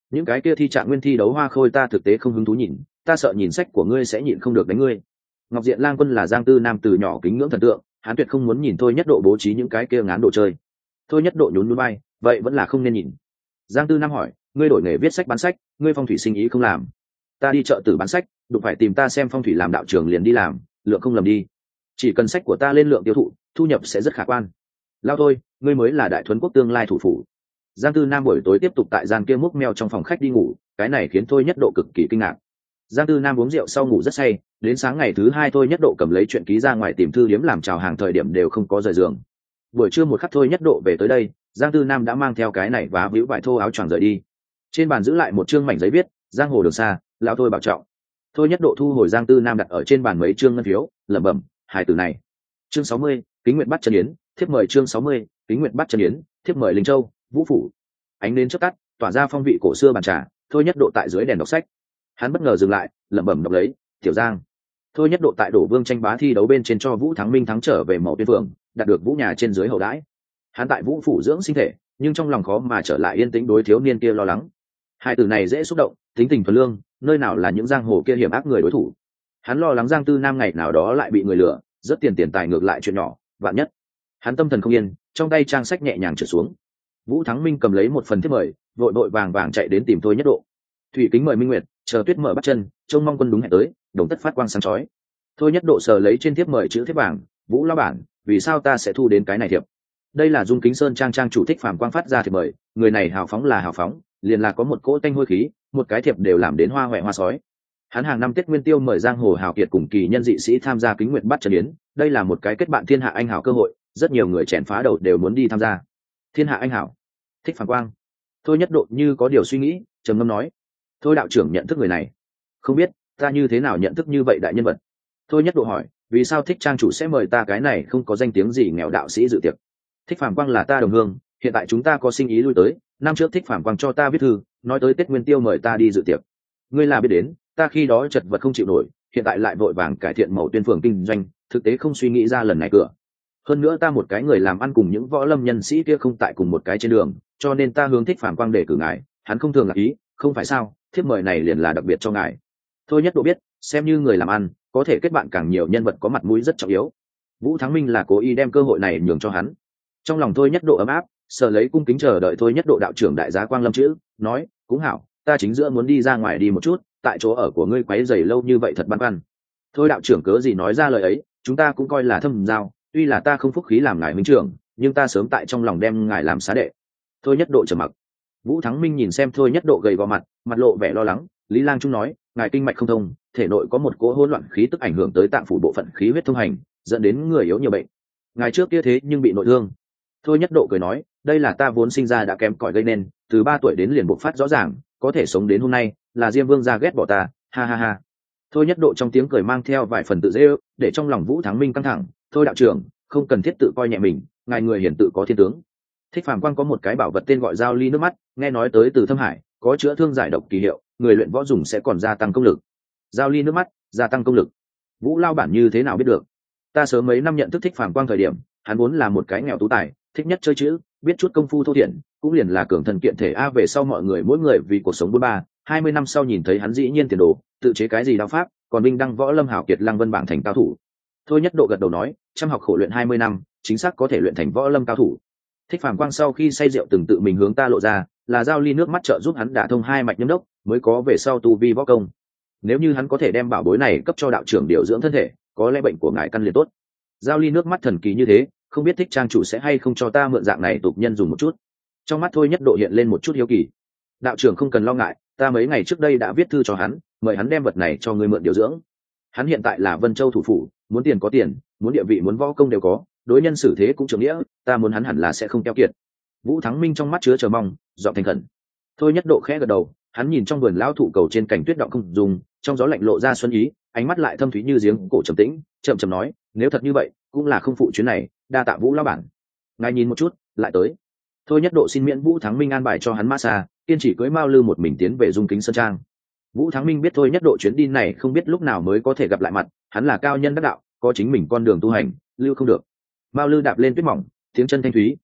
những cái kia thi trạng nguyên thi đấu hoa khôi ta thực tế không hứng thú nhìn, ta sợ nhìn sách của ngươi sẽ nhịn không được đánh ngươi. Ngọc Diện Lang Quân là Giang Tư Nam từ nhỏ kính ngưỡng thần tượng, hắn tuyệt không muốn nhìn Thôi Nhất Độ bố trí những cái kia ngán đồ chơi. Thôi Nhất Độ nhún nhún vai, vậy vẫn là không nên nhìn. Giang Tư Nam hỏi, ngươi đổi nghề viết sách bán sách, ngươi phong thủy sinh ý không làm? Ta đi chợ tử bán sách, đụng phải tìm ta xem phong thủy làm đạo trưởng liền đi làm, lượng không lầm đi. Chỉ cần sách của ta lên lượng tiêu thụ, thu nhập sẽ rất khả quan. Lao thôi, ngươi mới là Đại Thuấn quốc tương lai thủ phủ. Giang Tư Nam buổi tối tiếp tục tại gian kia múc mèo trong phòng khách đi ngủ, cái này khiến Thôi Nhất Độ cực kỳ kinh ngạc. Giang Tư Nam uống rượu sau ngủ rất say, đến sáng ngày thứ hai Thôi Nhất Độ cầm lấy chuyện ký ra ngoài tìm thư điếm làm chào hàng thời điểm đều không có rời giường. Buổi trưa một khắc Thôi Nhất Độ về tới đây, Giang Tư Nam đã mang theo cái này và víu vải thô áo choàng rời đi. Trên bàn giữ lại một chương mảnh giấy viết, giang hồ đường xa, lão Thôi bảo trọng. Thôi Nhất Độ thu hồi Giang Tư Nam đặt ở trên bàn mấy chương ngân phiếu, lẩm bẩm, hài tử này. Chương 60, Kính Nguyện bắt chân yến, thiếp mời chương 60, Kính Nguyện bắt chân yến, thiếp mời Linh Châu, Vũ phủ. Ánh nến chớp tắt, tỏa ra phong vị cổ xưa bàn trà, Thôi Nhất Độ tại dưới đèn đọc sách. Hắn bất ngờ dừng lại, lẩm bẩm đọc lấy, Tiểu Giang. Thôi Nhất Độ tại Đổ Vương tranh bá thi đấu bên trên cho Vũ Thắng Minh thắng trở về Mậu Tuyên Phường, đạt được Vũ nhà trên dưới hậu đãi. Hắn tại Vũ phủ dưỡng sinh thể, nhưng trong lòng khó mà trở lại yên tĩnh đối thiếu niên kia lo lắng. Hai từ này dễ xúc động, tính tình thuần lương, nơi nào là những giang hồ kia hiểm ác người đối thủ. Hắn lo lắng Giang Tư Nam ngày nào đó lại bị người lừa, rất tiền tài ngược lại chuyện nhỏ, vạn nhất. Hắn tâm thần không yên, trong tay trang sách nhẹ nhàng trượt xuống. Vũ Thắng Minh cầm lấy một phần thiếp mời, vội vàng chạy đến tìm Thôi Nhất Độ. Thủy Kính mời Minh Nguyệt, chờ Tuyết mở bắt chân, trông mong quân đúng hẹn tới, đồng tất phát quang sáng chói. Thôi Nhất Độ sờ lấy trên thiếp mời chữ thiếp vàng, Vũ lão bản, vì sao ta sẽ thu đến cái này thiệp? Đây là Dung Kính Sơn trang chủ Thích Phàm Quang phát ra thiệp mời, người này hào phóng là hào phóng, liền là có một cỗ tanh hôi khí, một cái thiệp đều làm đến hoa hoẹ hoa sói. Hắn hàng năm Tết Nguyên Tiêu mời giang hồ hào kiệt cùng kỳ nhân dị sĩ tham gia Kính Nguyệt bắt chân yến, đây là một cái kết bạn thiên hạ anh hào cơ hội, rất nhiều người chèn phá đầu đều muốn đi tham gia. Thiên hạ anh hào, Thích Phàm Quang. Thôi Nhất Độ như có điều suy nghĩ, trầm ngâm nói, Thôi đạo trưởng nhận thức người này? Không biết, ta như thế nào nhận thức như vậy đại nhân vật? Thôi Nhất Độ hỏi, vì sao Thích trang chủ sẽ mời ta cái này không có danh tiếng gì nghèo đạo sĩ dự tiệc? Thích Phàm Quang là ta đồng hương, hiện tại chúng ta có sinh ý lui tới, năm trước Thích Phàm Quang cho ta viết thư, nói tới Tết Nguyên Tiêu mời ta đi dự tiệc. Ngươi là biết đến, ta khi đó chật vật không chịu nổi, hiện tại lại vội vàng cải thiện Mậu Tuyên Phường kinh doanh, thực tế không suy nghĩ ra lần này cửa. Hơn nữa ta một cái người làm ăn cùng những võ lâm nhân sĩ kia không tại cùng một cái trên đường, cho nên ta hướng Thích Phàm Quang để cử ngài, hắn không thường lạc ý, không phải sao? Thiếp mời này liền là đặc biệt cho ngài. Thôi Nhất Độ biết, xem như người làm ăn, có thể kết bạn càng nhiều nhân vật có mặt mũi rất trọng yếu. Vũ Thắng Minh là cố ý đem cơ hội này nhường cho hắn. Trong lòng Thôi Nhất Độ ấm áp, sờ lấy cung kính chờ đợi Thôi Nhất Độ đạo trưởng đại giá Quang Lâm chữ, nói, cũng hảo, ta chính giữa muốn đi ra ngoài đi một chút, tại chỗ ở của ngươi quấy rầy lâu như vậy thật băn khoăn. Thôi đạo trưởng cớ gì nói ra lời ấy, chúng ta cũng coi là thâm giao, tuy là ta không phúc khí làm ngài minh trưởng, nhưng ta sớm tại trong lòng đem ngài làm xá đệ. Thôi Nhất Độ trầm mặc. Vũ Thắng Minh nhìn xem Thôi Nhất Độ gầy gò mặt lộ vẻ lo lắng. Lý Lang Trung nói, ngài kinh mạch không thông, thể nội có một cỗ hỗn loạn khí tức ảnh hưởng tới tạng phủ bộ phận khí huyết thông hành, dẫn đến người yếu nhiều bệnh. Ngài trước kia thế nhưng bị nội thương. Thôi Nhất Độ cười nói, đây là ta vốn sinh ra đã kém cỏi gây nên, từ 3 tuổi đến liền bộc phát rõ ràng, có thể sống đến hôm nay, là Diêm Vương gia ghét bỏ ta, ha ha ha. Thôi Nhất Độ trong tiếng cười mang theo vài phần tự giễu, để trong lòng Vũ Thắng Minh căng thẳng. Thôi đạo trưởng, không cần thiết tự coi nhẹ mình, ngài người hiển tự có thiên tướng. Thích Phàm Quang có một cái bảo vật tên gọi Giao Ly nước mắt, nghe nói tới từ Thâm Hải, có chữa thương giải độc kỳ hiệu, người luyện võ dùng sẽ còn gia tăng công lực. Giao Ly nước mắt, gia tăng công lực. Vũ lao bản như thế nào biết được? Ta sớm mấy năm nhận thức Thích Phàm Quang thời điểm, hắn vốn là một cái nghèo tú tài, thích nhất chơi chữ, biết chút công phu thô thiển, cũng liền là cường thần kiện thể a. Về sau mọi người mỗi người vì cuộc sống 20 năm sau nhìn thấy hắn dĩ nhiên tiền đồ, tự chế cái gì đao pháp, còn binh đăng võ lâm hảo kiệt Lăng Vân bảng thành cao thủ. Thôi Nhất Độ gật đầu nói, chăm học khổ luyện 20 năm, chính xác có thể luyện thành võ lâm cao thủ. Thích Phàm Quang sau khi say rượu từng tự mình hướng ta lộ ra, là Giao Ly nước mắt trợ giúp hắn đả thông 2 mạch nhâm đốc, mới có về sau tu vi võ công. Nếu như hắn có thể đem bảo bối này cấp cho đạo trưởng điều dưỡng thân thể, có lẽ bệnh của ngài căn liền tốt. Giao Ly nước mắt thần kỳ như thế, không biết Thích trang chủ sẽ hay không cho ta mượn dạng này tục nhân dùng một chút. Trong mắt Thôi Nhất Độ hiện lên một chút hiếu kỳ. Đạo trưởng không cần lo ngại, ta mấy ngày trước đây đã viết thư cho hắn, mời hắn đem vật này cho ngươi mượn điều dưỡng. Hắn hiện tại là Vân Châu thủ phủ, muốn tiền có tiền, muốn địa vị muốn võ công đều có, đối nhân xử thế cũng trưởng nghĩa, ta muốn hắn hẳn là sẽ không keo kiệt. Vũ Thắng Minh trong mắt chứa chờ mong, giọng thành khẩn. Thôi Nhất Độ khẽ gật đầu, hắn nhìn trong vườn lão thụ cầu trên cảnh tuyết động không dùng, trong gió lạnh lộ ra xuân ý, ánh mắt lại thâm thúy như giếng cổ trầm tĩnh, chậm chậm nói, nếu thật như vậy, cũng là không phụ chuyến này, đa tạ Vũ lão bản. Ngài nhìn một chút, lại tới. Thôi Nhất Độ xin miễn Vũ Thắng Minh an bài cho hắn massage, kiên chỉ cưỡi Mao Lư một mình tiến về Dung Kính Sơn Trang. Vũ Thắng Minh biết Thôi Nhất Độ chuyến đi này không biết lúc nào mới có thể gặp lại mặt, hắn là cao nhân đắc đạo, có chính mình con đường tu hành, lưu không được. Mao Lư đạp lên tuyết mỏng, tiếng chân thanh thúy.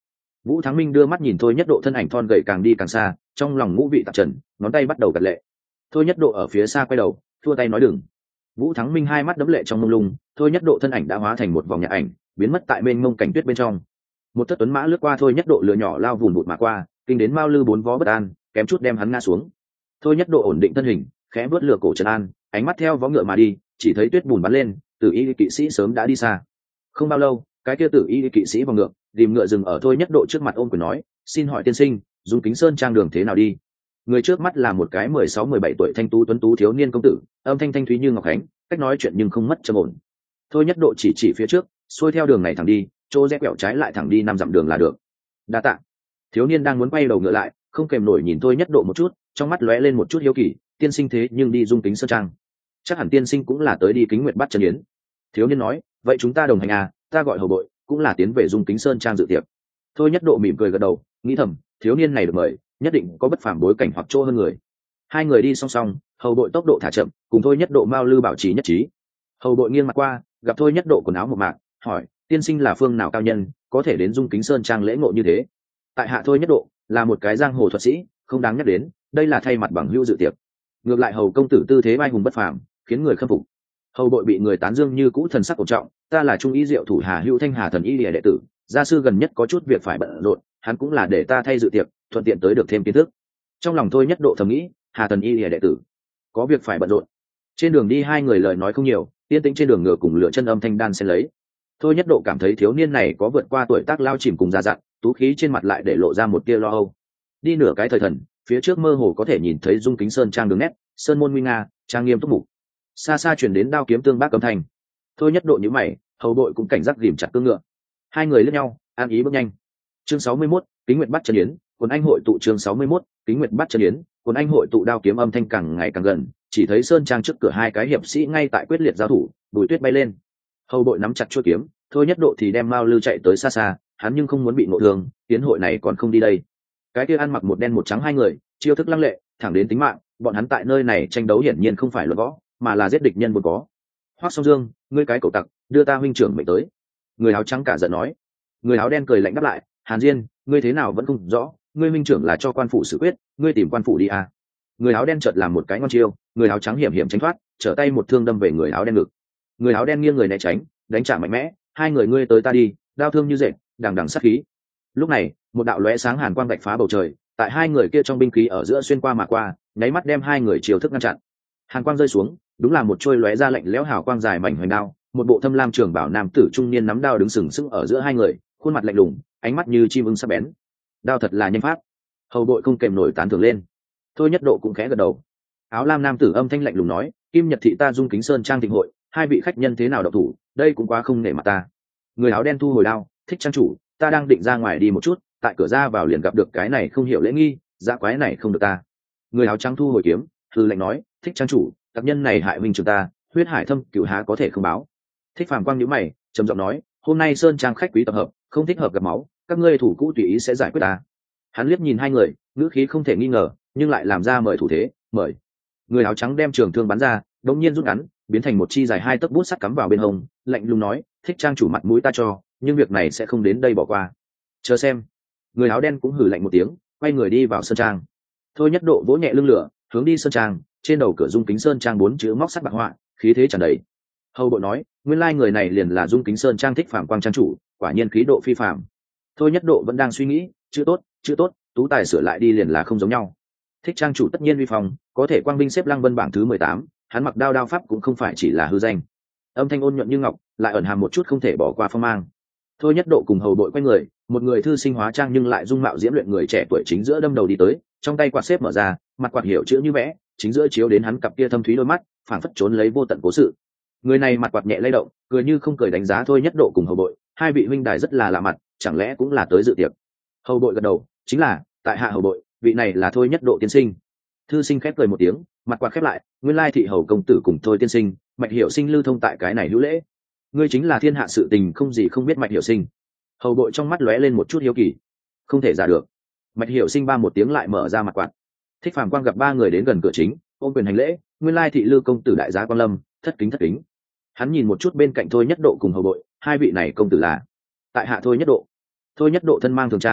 Vũ Thắng Minh đưa mắt nhìn Thôi Nhất Độ thân ảnh thon gầy càng đi càng xa, trong lòng ngũ vị tạp trần, ngón tay bắt đầu gật lệ. Thôi Nhất Độ ở phía xa quay đầu, thua tay nói đừng. Vũ Thắng Minh hai mắt đẫm lệ trong mông lung, Thôi Nhất Độ thân ảnh đã hóa thành một vòng nhạc ảnh, biến mất tại bên mông cảnh tuyết bên trong. Một thất tuấn mã lướt qua Thôi Nhất Độ lừa nhỏ lao vùn vụt mà qua, kinh đến Mao Lư bốn vó bất an, kém chút đem hắn ngã xuống. Thôi Nhất Độ ổn định thân hình, khẽ vớt lừa cổ trấn an, ánh mắt theo vó ngựa mà đi, chỉ thấy tuyết bùn bắn lên, Tử Y kỵ sĩ sớm đã đi xa. Không bao lâu, cái kia Tử Y kỵ sĩ vào ngựa, rìm ngựa dừng ở Thôi Nhất Độ trước mặt ôm quyền nói, xin hỏi tiên sinh, Dung Kính Sơn trang đường thế nào đi? Người trước mắt là một cái 16-17 tuổi thanh tú tuấn tú thiếu niên công tử, âm thanh thanh thúy như ngọc khánh, cách nói chuyện nhưng không mất trầm ổn. Thôi Nhất Độ chỉ phía trước, xuôi theo đường này thẳng đi, chỗ rẽ quẹo trái lại thẳng đi 5 dặm đường là được. Đa tạ. Thiếu niên đang muốn quay đầu ngựa lại, không kèm nổi nhìn Thôi Nhất Độ một chút, trong mắt lóe lên một chút hiếu kỳ, tiên sinh thế nhưng đi Dung Kính Sơn trang, chắc hẳn tiên sinh cũng là tới đi Kính Nguyệt Bắt Chân Yến. Thiếu niên nói, vậy chúng ta đồng hành à, ta gọi hầu bội, cũng là tiến về Dung Kính Sơn trang dự tiệc. Thôi Nhất Độ mỉm cười gật đầu, nghĩ thầm, thiếu niên này được mời, nhất định có bất phàm bối cảnh hoặc chỗ hơn người. Hai người đi song song, hầu bội tốc độ thả chậm, cùng Thôi Nhất Độ Mao Lư bảo trì nhất trí. Hầu bội nghiêng mặt qua, gặp Thôi Nhất Độ quần áo mộc mạc, hỏi, tiên sinh là phương nào cao nhân, có thể đến Dung Kính Sơn trang lễ ngộ như thế? Tại hạ Thôi Nhất Độ là một cái giang hồ thuật sĩ, không đáng nhắc đến, đây là thay mặt bằng hữu dự tiệc. Ngược lại hầu công tử tư thế vai hùng bất phàm, khiến người khâm phục. Hầu bội bị người tán dương như cũ thần sắc cổ trọng, ta là trung y diệu thủ Hà Hữu Thanh Hà thần y lìa đệ tử, gia sư gần nhất có chút việc phải bận rộn, hắn cũng là để ta thay dự tiệc, thuận tiện tới được thêm kiến thức. Trong lòng Thôi Nhất Độ thầm nghĩ, Hà thần y lìa đệ tử có việc phải bận rộn. Trên đường đi hai người lời nói không nhiều, yên tĩnh trên đường ngựa cùng lựa chân âm thanh đan xen lấy. Thôi Nhất Độ cảm thấy thiếu niên này có vượt qua tuổi tác lao chìm cùng già dặn, tú khí trên mặt lại để lộ ra một tia lo âu. Đi nửa cái thời thần, phía trước mơ hồ có thể nhìn thấy Dung Kính Sơn trang đường nét, sơn môn nguy nga, trang nghiêm túc mục. Xa xa truyền đến đao kiếm tương bác âm thanh. Thôi Nhất Độ nhíu mày, hầu bội cũng cảnh giác ghìm chặt cương ngựa. Hai người liếc nhau, an ý bước nhanh. Chương 61, Kính Nguyệt Bắt Chân Yến, Quần Anh hội tụ chương 61, Kính Nguyệt Bắt Chân Yến, Quần Anh hội tụ đao kiếm âm thanh càng ngày càng gần, chỉ thấy sơn trang trước cửa hai cái hiệp sĩ ngay tại quyết liệt giao thủ, bụi tuyết bay lên. Hầu bội nắm chặt chuôi kiếm, Thôi Nhất Độ thì đem Mao Lư chạy tới xa xa, hắn nhưng không muốn bị ngộ thương, tiến hội này còn không đi đây. Cái kia ăn mặc một đen một trắng hai người, chiêu thức lăng lệ, thẳng đến tính mạng, bọn hắn tại nơi này tranh đấu hiển nhiên không phải luận võ, mà là giết địch nhân vốn có. Hoắc Song Dương, ngươi cái cẩu tặc, đưa ta huynh trưởng mệnh tới. Người áo trắng cả giận nói. Người áo đen cười lạnh đáp lại, Hàn Diên, ngươi thế nào vẫn không rõ, ngươi huynh trưởng là cho quan phủ xử quyết, ngươi tìm quan phủ đi à. Người áo đen chợt làm một cái ngon chiêu, người áo trắng hiểm hiểm tránh thoát, trở tay một thương đâm về người áo đen ngực. Người áo đen nghiêng người né tránh, đánh trả mạnh mẽ, hai người ngươi tới ta đi, đao thương như dệt, đằng đằng sát khí. Lúc này, một đạo lóe sáng hàn quang vạch phá bầu trời, tại hai người kia trong binh khí ở giữa xuyên qua mà qua, nháy mắt đem hai người chiều thức ngăn chặn. Hàn quang rơi xuống, đúng là một trôi lóe ra lạnh lẽo hào quang dài mảnh hoành đao, một bộ thâm lam trường bảo nam tử trung niên nắm đao đứng sừng sững ở giữa hai người, khuôn mặt lạnh lùng, ánh mắt như chim ưng sắc bén. Đao thật là nhanh pháp. Hầu bội không kèm nổi tán thưởng lên. Thôi Nhất Độ cũng khẽ gật đầu. Áo lam nam tử âm thanh lạnh lùng nói, Kim Nhật thị ta Dung Kính Sơn trang thịnh hội, hai vị khách nhân thế nào độc thủ, đây cũng quá không nể mặt ta. Người áo đen thu hồi đao, thích trang chủ, ta đang định ra ngoài đi một chút, tại cửa ra vào liền gặp được cái này không hiểu lễ nghi, dã quái này không được ta. Người áo trắng thu hồi kiếm, hư lệnh nói, thích trang chủ, tác nhân này hại huynh trưởng ta, huyết hải thâm cửu há có thể không báo. Thích Phàm quang nhíu mày, trầm giọng nói, hôm nay Sơn trang khách quý tập hợp, không thích hợp gặp máu, các ngươi thủ cũ tùy ý sẽ giải quyết ta. Hắn liếc nhìn hai người, ngữ khí không thể nghi ngờ, nhưng lại làm ra mời thủ thế, mời. Người áo trắng đem trường thương bắn ra, đống nhiên rút ngắn, biến thành một chi dài 2 tấc bút sắt cắm vào bên hông, lạnh lùng nói, thích trang chủ mặt mũi ta cho, nhưng việc này sẽ không đến đây bỏ qua. Chờ xem. Người áo đen cũng hừ lạnh một tiếng, quay người đi vào sơn trang. Thôi Nhất Độ vỗ nhẹ lưng lửa, hướng đi sơn trang, trên đầu cửa Dung Kính Sơn trang 4 chữ móc sắt bạc họa, khí thế tràn đầy. Hầu bộ nói, nguyên lai người này liền là Dung Kính Sơn trang Thích Phàm quang trang chủ, quả nhiên khí độ phi phàm. Thôi Nhất Độ vẫn đang suy nghĩ, chữ tốt, tú tài sửa lại đi liền là không giống nhau. Thích trang chủ tất nhiên vi phong, có thể quang binh xếp Lăng Vân bảng thứ 18, hắn mặc đao pháp cũng không phải chỉ là hư danh. Âm thanh ôn nhuận như ngọc, lại ẩn hàm một chút không thể bỏ qua phong mang. Thôi Nhất Độ cùng hầu bội quay người, một người thư sinh hóa trang nhưng lại dung mạo diễm luyện người trẻ tuổi chính giữa đâm đầu đi tới, trong tay quạt xếp mở ra, mặt quạt hiểu chữ như vẽ, chính giữa chiếu đến hắn cặp kia thâm thúy đôi mắt, phảng phất trốn lấy vô tận cố sự. Người này mặt quạt nhẹ lay động, cười như không cười đánh giá Thôi Nhất Độ cùng hầu bội, hai vị huynh đài rất là lạ mặt, chẳng lẽ cũng là tới dự tiệc? Hầu bội gật đầu, chính là, tại hạ hầu bội, vị này là Thôi Nhất Độ tiên sinh. Thư sinh khép cười một tiếng, mặt quạt khép lại, nguyên lai thị hầu công tử cùng Thôi tiên sinh, Mạch Hiểu Sinh lưu thông tại cái này hữu lễ. Ngươi chính là thiên hạ sự tình không gì không biết Mạch Hiểu Sinh. Hầu bội trong mắt lóe lên một chút hiếu kỳ. Không thể giả được. Mạch Hiểu Sinh ba một tiếng lại mở ra mặt quạt. Thích Phàm quang gặp ba người đến gần cửa chính, ôm quyền hành lễ, nguyên lai thị Lư công tử đại giá quan lâm, thất kính. Hắn nhìn một chút bên cạnh Thôi Nhất Độ cùng hầu bội, hai vị này công tử là tại hạ Thôi Nhất Độ. Thôi Nhất Độ thân mang thường trang,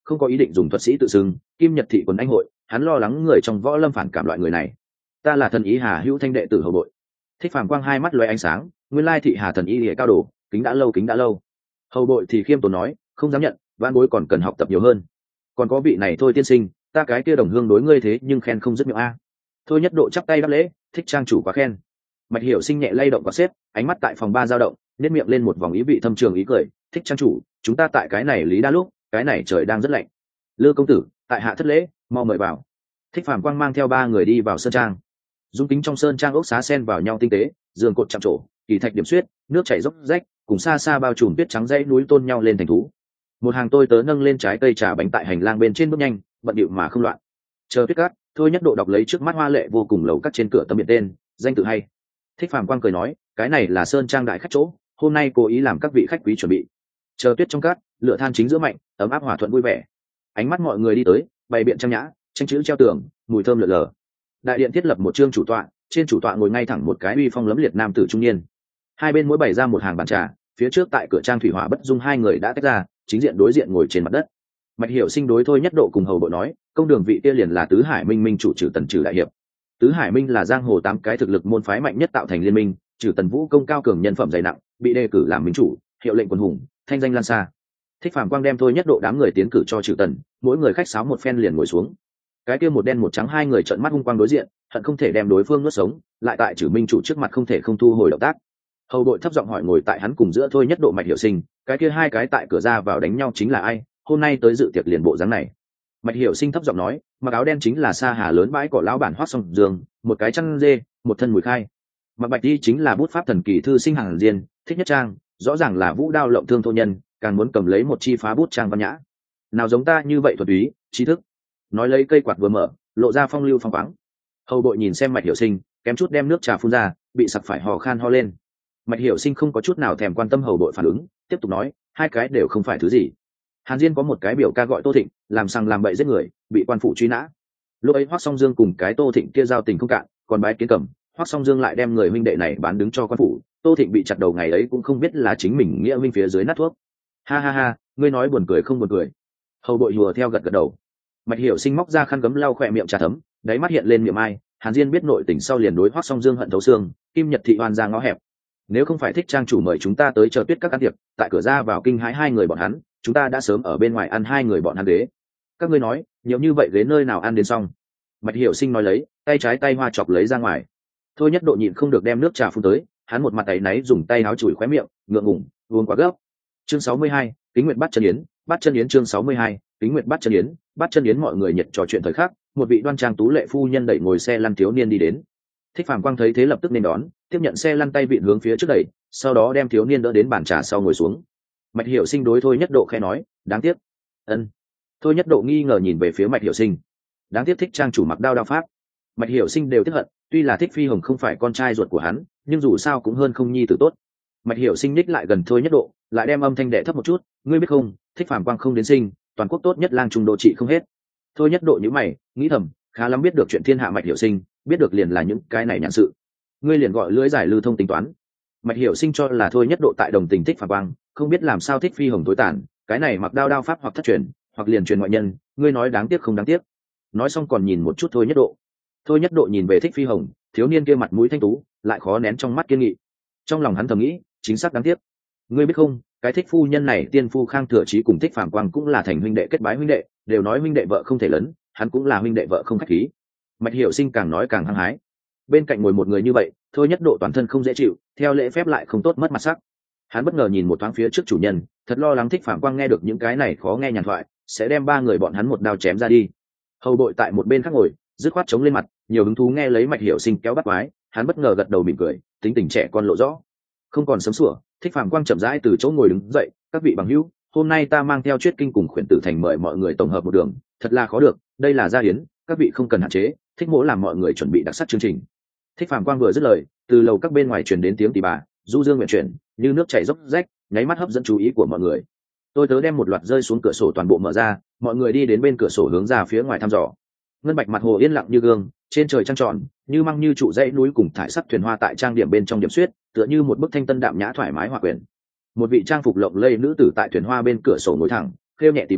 không có ý định dùng thuật sĩ tự xưng kim nhật thị quần anh hội, hắn lo lắng người trong võ lâm phản cảm loại người này. Ta là thần ý Hà Hữu Thanh đệ tử hầu bội. Thích Phàm Quang hai mắt lóe ánh sáng, nguyên lai thị Hà thần y hệ cao đồ, kính đã lâu kính đã lâu. Hầu bội thì khiêm tốn nói, không dám nhận, vãn bối còn cần học tập nhiều hơn. Còn có vị này thôi tiên sinh, ta cái kia đồng hương đối ngươi thế nhưng khen không dứt miệng a. Thôi Nhất Độ chắp tay đáp lễ, Thích trang chủ quá khen. Mạch Hiểu Sinh nhẹ lay động quả xếp, ánh mắt tại phòng ba dao động, nét miệng lên một vòng ý vị thâm trường ý cười, Thích trang chủ, chúng ta tại cái này lý đa lúc, cái này trời đang rất lạnh. Lư công tử, tại hạ thất lễ, mau mời vào. Thích Phàm Quang mang theo ba người đi vào sơn trang. Dung kính trong sơn trang ốc xá sen vào nhau tinh tế, giường cột chạm trổ, kỳ thạch điểm xuyết, nước chảy dốc rách, cùng xa xa bao trùm tuyết trắng dãy núi tôn nhau lên thành thú. Một hàng tôi tớ nâng lên trái cây trà bánh tại hành lang bên trên bước nhanh, bận điệu mà không loạn. Chờ tuyết cát, Thôi Nhất Độ đọc lấy trước mắt hoa lệ vô cùng lầu cắt trên cửa tấm biển tên, danh tự hay. Thích Phàm Quang cười nói, cái này là sơn trang đại khách chỗ, hôm nay cố ý làm các vị khách quý chuẩn bị. Chờ tuyết trong cát, lửa than chính giữa mạnh, ấm áp hòa thuận vui vẻ. Ánh mắt mọi người đi tới, bày biện trang nhã, tranh chữ treo tường, mùi thơm lượn lờ. Đại điện thiết lập một chương chủ tọa, trên chủ tọa ngồi ngay thẳng một cái uy phong lẫm liệt nam tử trung niên. Hai bên mỗi bày ra một hàng bàn trà, phía trước tại cửa trang thủy hỏa bất dung hai người đã tách ra, chính diện đối diện ngồi trên mặt đất. Mạch Hiểu Sinh đối Thôi Nhất Độ cùng hầu bộ nói, công đường vị kia liền là Tứ Hải Minh Minh chủ Trử Tần Trử đại hiệp. Tứ Hải Minh là giang hồ 8 cái thực lực môn phái mạnh nhất tạo thành liên minh, Trử Tần vũ công cao cường nhân phẩm dày nặng, bị đề cử làm minh chủ, hiệu lệnh quân hùng, thanh danh lan xa. Thích Phàm Quang đem Thôi Nhất Độ đám người tiến cử cho Trử Tần, mỗi người khách sáo một phen liền ngồi xuống. Cái kia một đen một trắng hai người trợn mắt hung quang đối diện, hận không thể đem đối phương nuốt sống, lại tại Trử Minh chủ trước mặt không thể không thu hồi động tác. Hầu đội thấp giọng hỏi ngồi tại hắn cùng giữa Thôi Nhất Độ Mạch Hiểu Sinh, cái kia hai cái tại cửa ra vào đánh nhau chính là ai, hôm nay tới dự tiệc liền bộ dáng này. Mạch Hiểu Sinh thấp giọng nói, mặc áo đen chính là Sa Hà lớn bãi cỏ lão bản Hoắc Song Dương, một cái chăn dê, một thân mùi khai. Mặc bạch đi chính là bút pháp thần kỳ thư sinh Hàng Diên, Thích Nhất Trang, rõ ràng là vũ đao lộng thương thô nhân, càng muốn cầm lấy một chi phá bút trang văn nhã. Nào giống ta như vậy thuần túy, trí thức. Nói lấy cây quạt vừa mở, lộ ra phong lưu phong khoáng. Hầu đội nhìn xem Mạch Hiểu Sinh, kém chút đem nước trà phun ra, bị sặc phải hò khan ho lên. Mạch Hiểu Sinh không có chút nào thèm quan tâm hầu đội phản ứng, tiếp tục nói, hai cái đều không phải thứ gì. Hàn Diên có một cái biểu ca gọi Tô Thịnh, làm sằng làm bậy giết người, bị quan phủ truy nã. Lúc ấy Hoắc Song Dương cùng cái Tô Thịnh kia giao tình không cạn, còn bái kiến cầm, Hoắc Song Dương lại đem người huynh đệ này bán đứng cho quan phủ. Tô Thịnh bị chặt đầu ngày ấy cũng không biết là chính mình nghĩa huynh phía dưới nát thuốc. Ha ha ha, ngươi nói buồn cười không buồn cười. Hầu đội hùa theo gật gật đầu. Mạch Hiểu Sinh móc ra khăn gấm lau khỏe miệng trà thấm, đáy mắt hiện lên miệng ai. Hàn Diên biết nội tình sau liền đối Hoắc Song Dương hận thấu xương, Kim Nhật thị oan ra ngõ hẹp. Nếu không phải Thích trang chủ mời chúng ta tới chờ tuyết các ăn tiệc, tại cửa ra vào kinh hãi hai người bọn hắn, chúng ta đã sớm ở bên ngoài ăn hai người bọn hắn ghế. Các ngươi nói, nhiều như vậy ghế nơi nào ăn đến xong? Mạch Hiểu Sinh nói lấy, tay trái tay hoa chọc lấy ra ngoài. Thôi Nhất Độ nhịn không được đem nước trà phun tới, hắn một mặt tay náy dùng tay áo chùi khóe miệng, ngượng ngùng, uống quá gấp. Chương 62, Kính Nguyệt bắt chân yến, bắt chân yến chương 62, Kính Nguyệt bắt chân yến mọi người nhiệt trò chuyện thời khắc, một vị đoan trang tú lệ phu nhân đẩy ngồi xe lăn thiếu niên đi đến. Thích Phàm Quang thấy thế lập tức nên đón, tiếp nhận xe lăn tay vịn hướng phía trước đẩy, sau đó đem thiếu niên đỡ đến bàn trà sau ngồi xuống. Mạch Hiểu Sinh đối Thôi Nhất Độ khẽ nói, đáng tiếc. Ân. Thôi Nhất Độ nghi ngờ nhìn về phía Mạch Hiểu Sinh. Đáng tiếc Thích trang chủ mặc đao pháp. Mạch Hiểu Sinh đều tiếc hận, tuy là Thích Phi Hồng không phải con trai ruột của hắn, nhưng dù sao cũng hơn không nhi tử tốt. Mạch Hiểu Sinh ních lại gần Thôi Nhất Độ, lại đem âm thanh đệ thấp một chút, ngươi biết không, Thích Phàm Quang không đến sinh, toàn quốc tốt nhất lang trung độ trị không hết. Thôi Nhất Độ nhíu mày, nghĩ thầm, khá lắm biết được chuyện thiên hạ Mạch Hiểu Sinh, biết được liền là những cái này nhãn sự. Ngươi liền gọi lưỡi giải lưu thông tính toán. Mạch Hiểu Sinh cho là Thôi Nhất Độ tại đồng tình Thích Phàm Quang, không biết làm sao Thích Phi Hồng tối tàn, cái này mặc đao pháp hoặc thất truyền, hoặc liền truyền ngoại nhân, ngươi nói đáng tiếc không đáng tiếc. Nói xong còn nhìn một chút Thôi Nhất Độ. Thôi Nhất Độ nhìn về Thích Phi Hồng, thiếu niên kia mặt mũi thanh tú, lại khó nén trong mắt kiên nghị. Trong lòng hắn thầm nghĩ, chính xác đáng tiếc. Ngươi biết không, cái Thích phu nhân này tiên phu Khang Thừa Chí cùng Thích Phàm Quang cũng là thành huynh đệ kết bái huynh đệ, đều nói huynh đệ vợ không thể lớn, hắn cũng là huynh đệ vợ không khách khí. Mạch Hiểu Sinh càng nói càng hăng hái. Bên cạnh ngồi một người như vậy, Thôi Nhất Độ toàn thân không dễ chịu, theo lễ phép lại không tốt mất mặt sắc. Hắn bất ngờ nhìn một thoáng phía trước chủ nhân, thật lo lắng Thích Phàm Quang nghe được những cái này khó nghe nhàn thoại, sẽ đem ba người bọn hắn một đao chém ra đi. Hầu đội tại một bên khác ngồi, dứt khoát chống lên mặt, nhiều hứng thú nghe lấy Mạch Hiểu Sinh kéo bắt quái, hắn bất ngờ gật đầu mỉm cười, tính tình trẻ con lộ rõ. Không còn sớm sủa, Thích Phàm Quang chậm rãi từ chỗ ngồi đứng dậy, các vị bằng hữu, hôm nay ta mang theo Chuyết Kinh cùng Khuyển Tử Thành mời mọi người tổng hợp một đường, thật là khó được, đây là gia hiến, các vị không cần hạn chế, thích mỗ làm mọi người chuẩn bị đặc sắc chương trình. Thích Phàm Quang vừa dứt lời, từ lầu các bên ngoài truyền đến tiếng tỳ bà, du dương nguyện chuyển, như nước chảy dốc rách, nháy mắt hấp dẫn chú ý của mọi người. Tôi tớ đem một loạt rơi xuống cửa sổ toàn bộ mở ra, mọi người đi đến bên cửa sổ hướng ra phía ngoài thăm dò. Ngân bạch mặt hồ yên lặng như gương, trên trời trăng tròn, như măng như trụ dãy núi cùng thải sắc thuyền hoa tại trang điểm bên trong điểm xuyết, tựa như một bức thanh tân đạm nhã thoải mái hòa quyện. Một vị trang phục lộng lẫy nữ tử tại thuyền hoa bên cửa sổ ngồi thẳng, kêu nhẹ tỳ bà,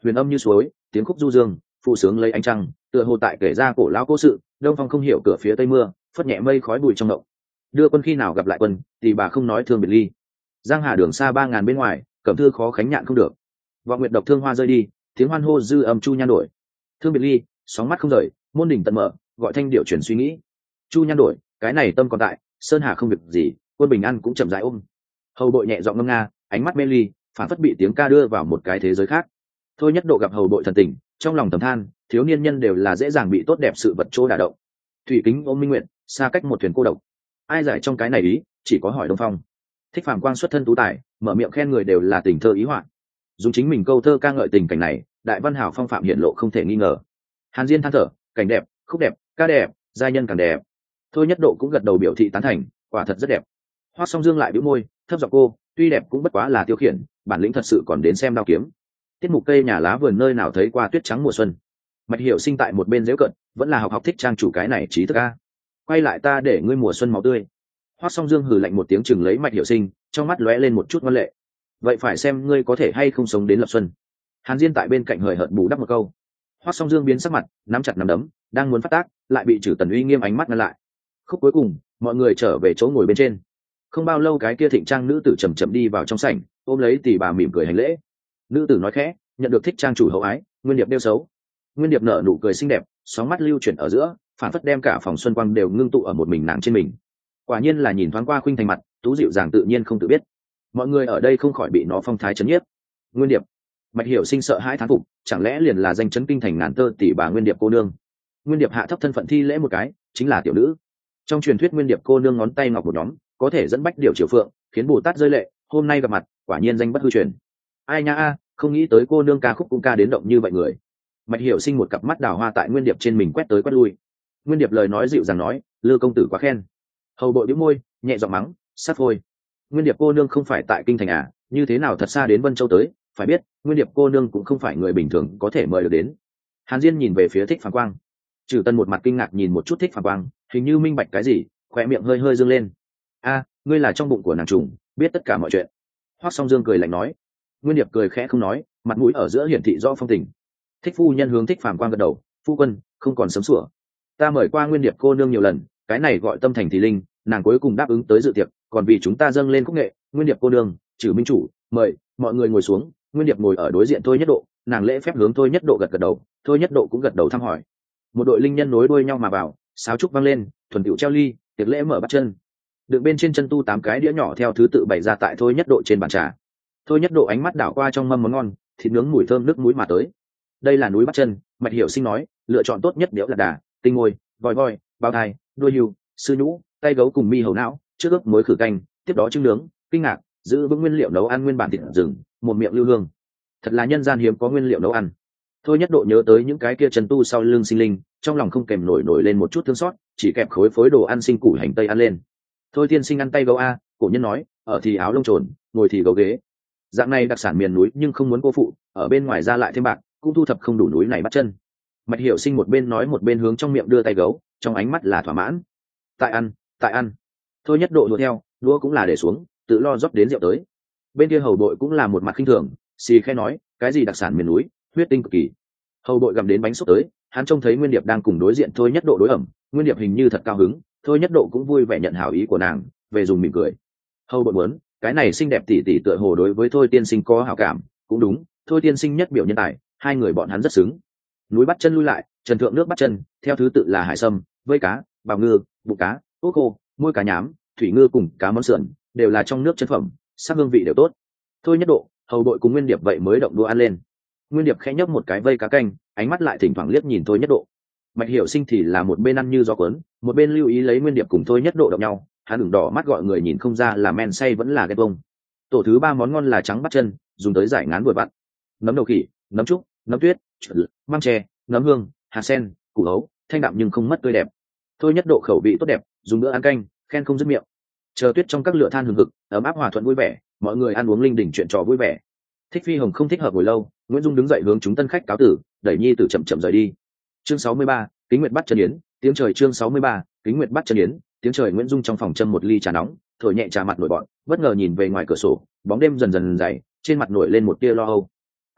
huyền âm như suối, tiếng khúc du dương phụ sướng lấy ánh trăng, tựa hồ tại kể ra cổ lão cố sự. Đông phong không hiểu cửa phía tây mưa, phất nhẹ mây khói bụi trong ngộng. Đưa quân khi nào gặp lại quân, thì bà không nói thương biệt ly. Giang hà đường xa 3.000 bên ngoài, cẩm thư khó khánh nhạn không được. Vọng nguyệt độc thương hoa rơi đi, tiếng hoan hô dư âm chu nhan đổi. Thương biệt ly, sóng mắt không rời, môn đỉnh tận mở, gọi thanh điệu chuyển suy nghĩ. Chu nhan đổi, cái này tâm còn tại, sơn hà không việc gì, quân bình an cũng chậm rãi ôm. Hầu bội nhẹ giọng ngâm nga, ánh mắt mê ly, phản phất bị tiếng ca đưa vào một cái thế giới khác. Thôi nhất độ gặp hầu bội thần tình, trong lòng thầm than, thiếu niên nhân đều là dễ dàng bị tốt đẹp sự vật chỗ đả động. Thủy kính ôm minh nguyện, xa cách một thuyền cô độc. Ai giải trong cái này ý, chỉ có hỏi Đông Phong. Thích Phàm Quang xuất thân tú tài, mở miệng khen người đều là tình thơ ý họa. Dùng chính mình câu thơ ca ngợi tình cảnh này, đại văn hào phong phạm hiện lộ không thể nghi ngờ. Hàn Diên than thở, cảnh đẹp, khúc đẹp, ca đẹp, giai nhân càng đẹp. Thôi nhất độ cũng gật đầu biểu thị tán thành, quả thật rất đẹp. Hoắc Song Dương lại bĩu môi, thấp giọng cô, tuy đẹp cũng bất quá là tiêu khiển, bản lĩnh thật sự còn đến xem đao kiếm. Tiết mục cây nhà lá vườn nơi nào thấy qua tuyết trắng mùa xuân. Mạch Hiểu Sinh tại một bên giễu cận, vẫn là học thích trang chủ cái này trí thức a. Quay lại ta để ngươi mùa xuân máu tươi. Hoắc Song Dương hừ lạnh một tiếng chừng lấy Mạch Hiểu Sinh, trong mắt lóe lên một chút ngoan lệ. Vậy phải xem ngươi có thể hay không sống đến lập xuân. Hàn Diên tại bên cạnh hời hợt bù đắp một câu. Hoắc Song Dương biến sắc mặt, nắm chặt nắm đấm, đang muốn phát tác, lại bị Trử Tần uy nghiêm ánh mắt ngăn lại. Khúc cuối cùng, mọi người trở về chỗ ngồi bên trên. Không bao lâu cái kia thịnh trang nữ tử chậm chậm đi vào trong sảnh, ôm lấy tỷ bà mỉm cười hành lễ. Nữ tử nói khẽ, nhận được thích trang chủ hậu ái, Nguyên Điệp đeo xấu. Nguyên Điệp nở nụ cười xinh đẹp, sóng mắt lưu chuyển ở giữa, phản phất đem cả phòng xuân quang đều ngưng tụ ở một mình nàng trên mình. Quả nhiên là nhìn thoáng qua khuynh thành mặt, tú dịu dàng tự nhiên không tự biết. Mọi người ở đây không khỏi bị nó phong thái chấn nhiếp. Nguyên Điệp, Mạch Hiểu Sinh sợ hãi thán phục, chẳng lẽ liền là danh chấn kinh thành ngàn tơ tỷ bà Nguyên Điệp cô nương. Nguyên Điệp hạ thấp thân phận thi lễ một cái, chính là tiểu nữ. Trong truyền thuyết Nguyên Điệp cô nương ngón tay ngọc một nhóm, có thể dẫn bách điều triều phượng, khiến Bồ Tát rơi lệ, hôm nay gặp mặt, quả nhiên danh bất hư truyền. Ai nha a, không nghĩ tới cô nương ca khúc cũng ca đến động như vậy người. Mạch Hiểu Sinh một cặp mắt đào hoa tại Nguyên Điệp trên mình quét tới quét lui. Nguyên Điệp lời nói dịu dàng nói, Lư công tử quá khen. Hầu bội bĩu môi, nhẹ giọng mắng, sát phôi. Nguyên Điệp cô nương không phải tại kinh thành à, như thế nào thật xa đến Vân Châu tới, phải biết, Nguyên Điệp cô nương cũng không phải người bình thường có thể mời được đến. Hàn Diên nhìn về phía Thích Phàm Quang. Trừ Tân một mặt kinh ngạc nhìn một chút Thích Phàm Quang, hình như minh bạch cái gì, khóe miệng hơi hơi dương lên. A, ngươi là trong bụng của nàng trùng, biết tất cả mọi chuyện. Hoắc Song Dương cười lạnh nói. Nguyên Điệp cười khẽ không nói, mặt mũi ở giữa hiển thị rõ phong tình. Thích phu nhân hướng Thích Phàm Quang gật đầu, phu quân không còn sớm sủa. Ta mời qua Nguyên Điệp cô nương nhiều lần, cái này gọi tâm thành thì linh, nàng cuối cùng đáp ứng tới dự tiệc, còn vì chúng ta dâng lên khúc nghệ. Nguyên Điệp cô nương, Trừ minh chủ, mời mọi người ngồi xuống. Nguyên Điệp ngồi ở đối diện Thôi Nhất Độ, nàng lễ phép hướng Thôi Nhất Độ gật gật đầu, Thôi Nhất Độ cũng gật đầu thăm hỏi. Một đội linh nhân nối đuôi nhau mà vào, sáo trúc vang lên, thuần tựu treo ly, tiệc lễ mở bắt chân. Đựng bên trên chân tu 8 cái đĩa nhỏ theo thứ tự bày ra tại Thôi Nhất Độ trên bàn trà. Thôi Nhất Độ ánh mắt đảo qua trong mâm món ngon, thịt nướng mùi thơm nước mũi mà tới. Đây là núi bắt chân, Mạch Hiểu Sinh nói, lựa chọn tốt nhất đĩa là đà, tinh ngôi, voi voi, bao thai, đuôi hươu, sư nhũ, tay gấu cùng mi hầu não, trước ướp muối khử canh, tiếp đó trứng nướng, kinh ngạc, giữ vững nguyên liệu nấu ăn nguyên bản thịt rừng, một miệng lưu hương. Thật là nhân gian hiếm có nguyên liệu nấu ăn. Thôi Nhất Độ nhớ tới những cái kia chân tu sau lưng sinh linh, trong lòng không kèm nổi lên một chút thương xót, chỉ kẹp khối phối đồ ăn sinh củ hành tây ăn lên. Thôi tiên sinh ăn tay gấu a, cổ nhân nói, ở thì áo lông trồn, ngồi thì gấu ghế. Dạng này đặc sản miền núi nhưng không muốn cô phụ, ở bên ngoài ra lại thêm bạc, cũng thu thập không đủ núi này bắt chân. Mạch Hiểu Sinh một bên nói một bên hướng trong miệng đưa tay gấu, trong ánh mắt là thỏa mãn. Tại ăn, tại ăn. Thôi Nhất Độ đùa theo, đũa cũng là để xuống, tự lo rót đến rượu tới. Bên kia hầu bội cũng là một mặt khinh thường, xì khẽ nói, cái gì đặc sản miền núi, huyết tinh cực kỳ. Hầu bội gặm đến bánh xúc tới, hắn trông thấy Nguyên Điệp đang cùng đối diện Thôi Nhất Độ đối ẩm, Nguyên Điệp hình như thật cao hứng, Thôi Nhất Độ cũng vui vẻ nhận hảo ý của nàng, về dùng mỉm cười. Hầu bội muốn, cái này xinh đẹp tỷ tỷ tựa hồ đối với Thôi tiên sinh có hảo cảm, cũng đúng, Thôi tiên sinh nhất biểu nhân tài, hai người bọn hắn rất xứng. Núi bắt chân lui lại, trần thượng nước bắt chân, theo thứ tự là hải sâm, vây cá, bào ngư, bụng cá, ốc khô, môi cá nhám, thủy ngư cùng cá món sườn, đều là trong nước chân phẩm, sắc hương vị đều tốt. Thôi Nhất Độ, hầu bội cùng Nguyên Điệp vậy mới động đũa ăn lên. Nguyên Điệp khẽ nhấp một cái vây cá canh, ánh mắt lại thỉnh thoảng liếc nhìn Thôi Nhất Độ. Mạch Hiểu Sinh thì là một bên ăn như gió cuốn, một bên lưu ý lấy Nguyên Điệp cùng Thôi Nhất Độ động nhau, hắn ửng đỏ mắt gọi người nhìn không ra là men say vẫn là ghen bông. Tổ thứ 3 món ngon là trắng bắt chân, dùng tới giải ngán vừa vặn. Nấm đầu khỉ, nấm trúc, nấm tuyết, măng tre, nấm hương, hạt sen, củ hấu, thanh đạm nhưng không mất tươi đẹp. Thôi Nhất Độ khẩu vị tốt đẹp, dùng bữa ăn canh, khen không dứt miệng. Chờ tuyết trong các lửa than hừng hực, ấm áp hòa thuận vui vẻ, mọi người ăn uống linh đình chuyện trò vui vẻ. Thích Phi Hồng không thích hợp ngồi lâu, Nguyễn Dung đứng dậy hướng chúng tân khách cáo tử, đẩy nhi tử chậm chậm rời đi. Chương 63, Kính Nguyệt bắt chân yến, tiếng trời. Chương 63, Kính Nguyệt bắt chân yến, tiếng trời. Nguyễn Dung trong phòng châm một ly trà nóng, thổi nhẹ trà mặt nổi bọn, bất ngờ nhìn về ngoài cửa sổ, bóng đêm dần dần dày, trên mặt nổi lên một tia lo âu. Cửa mở,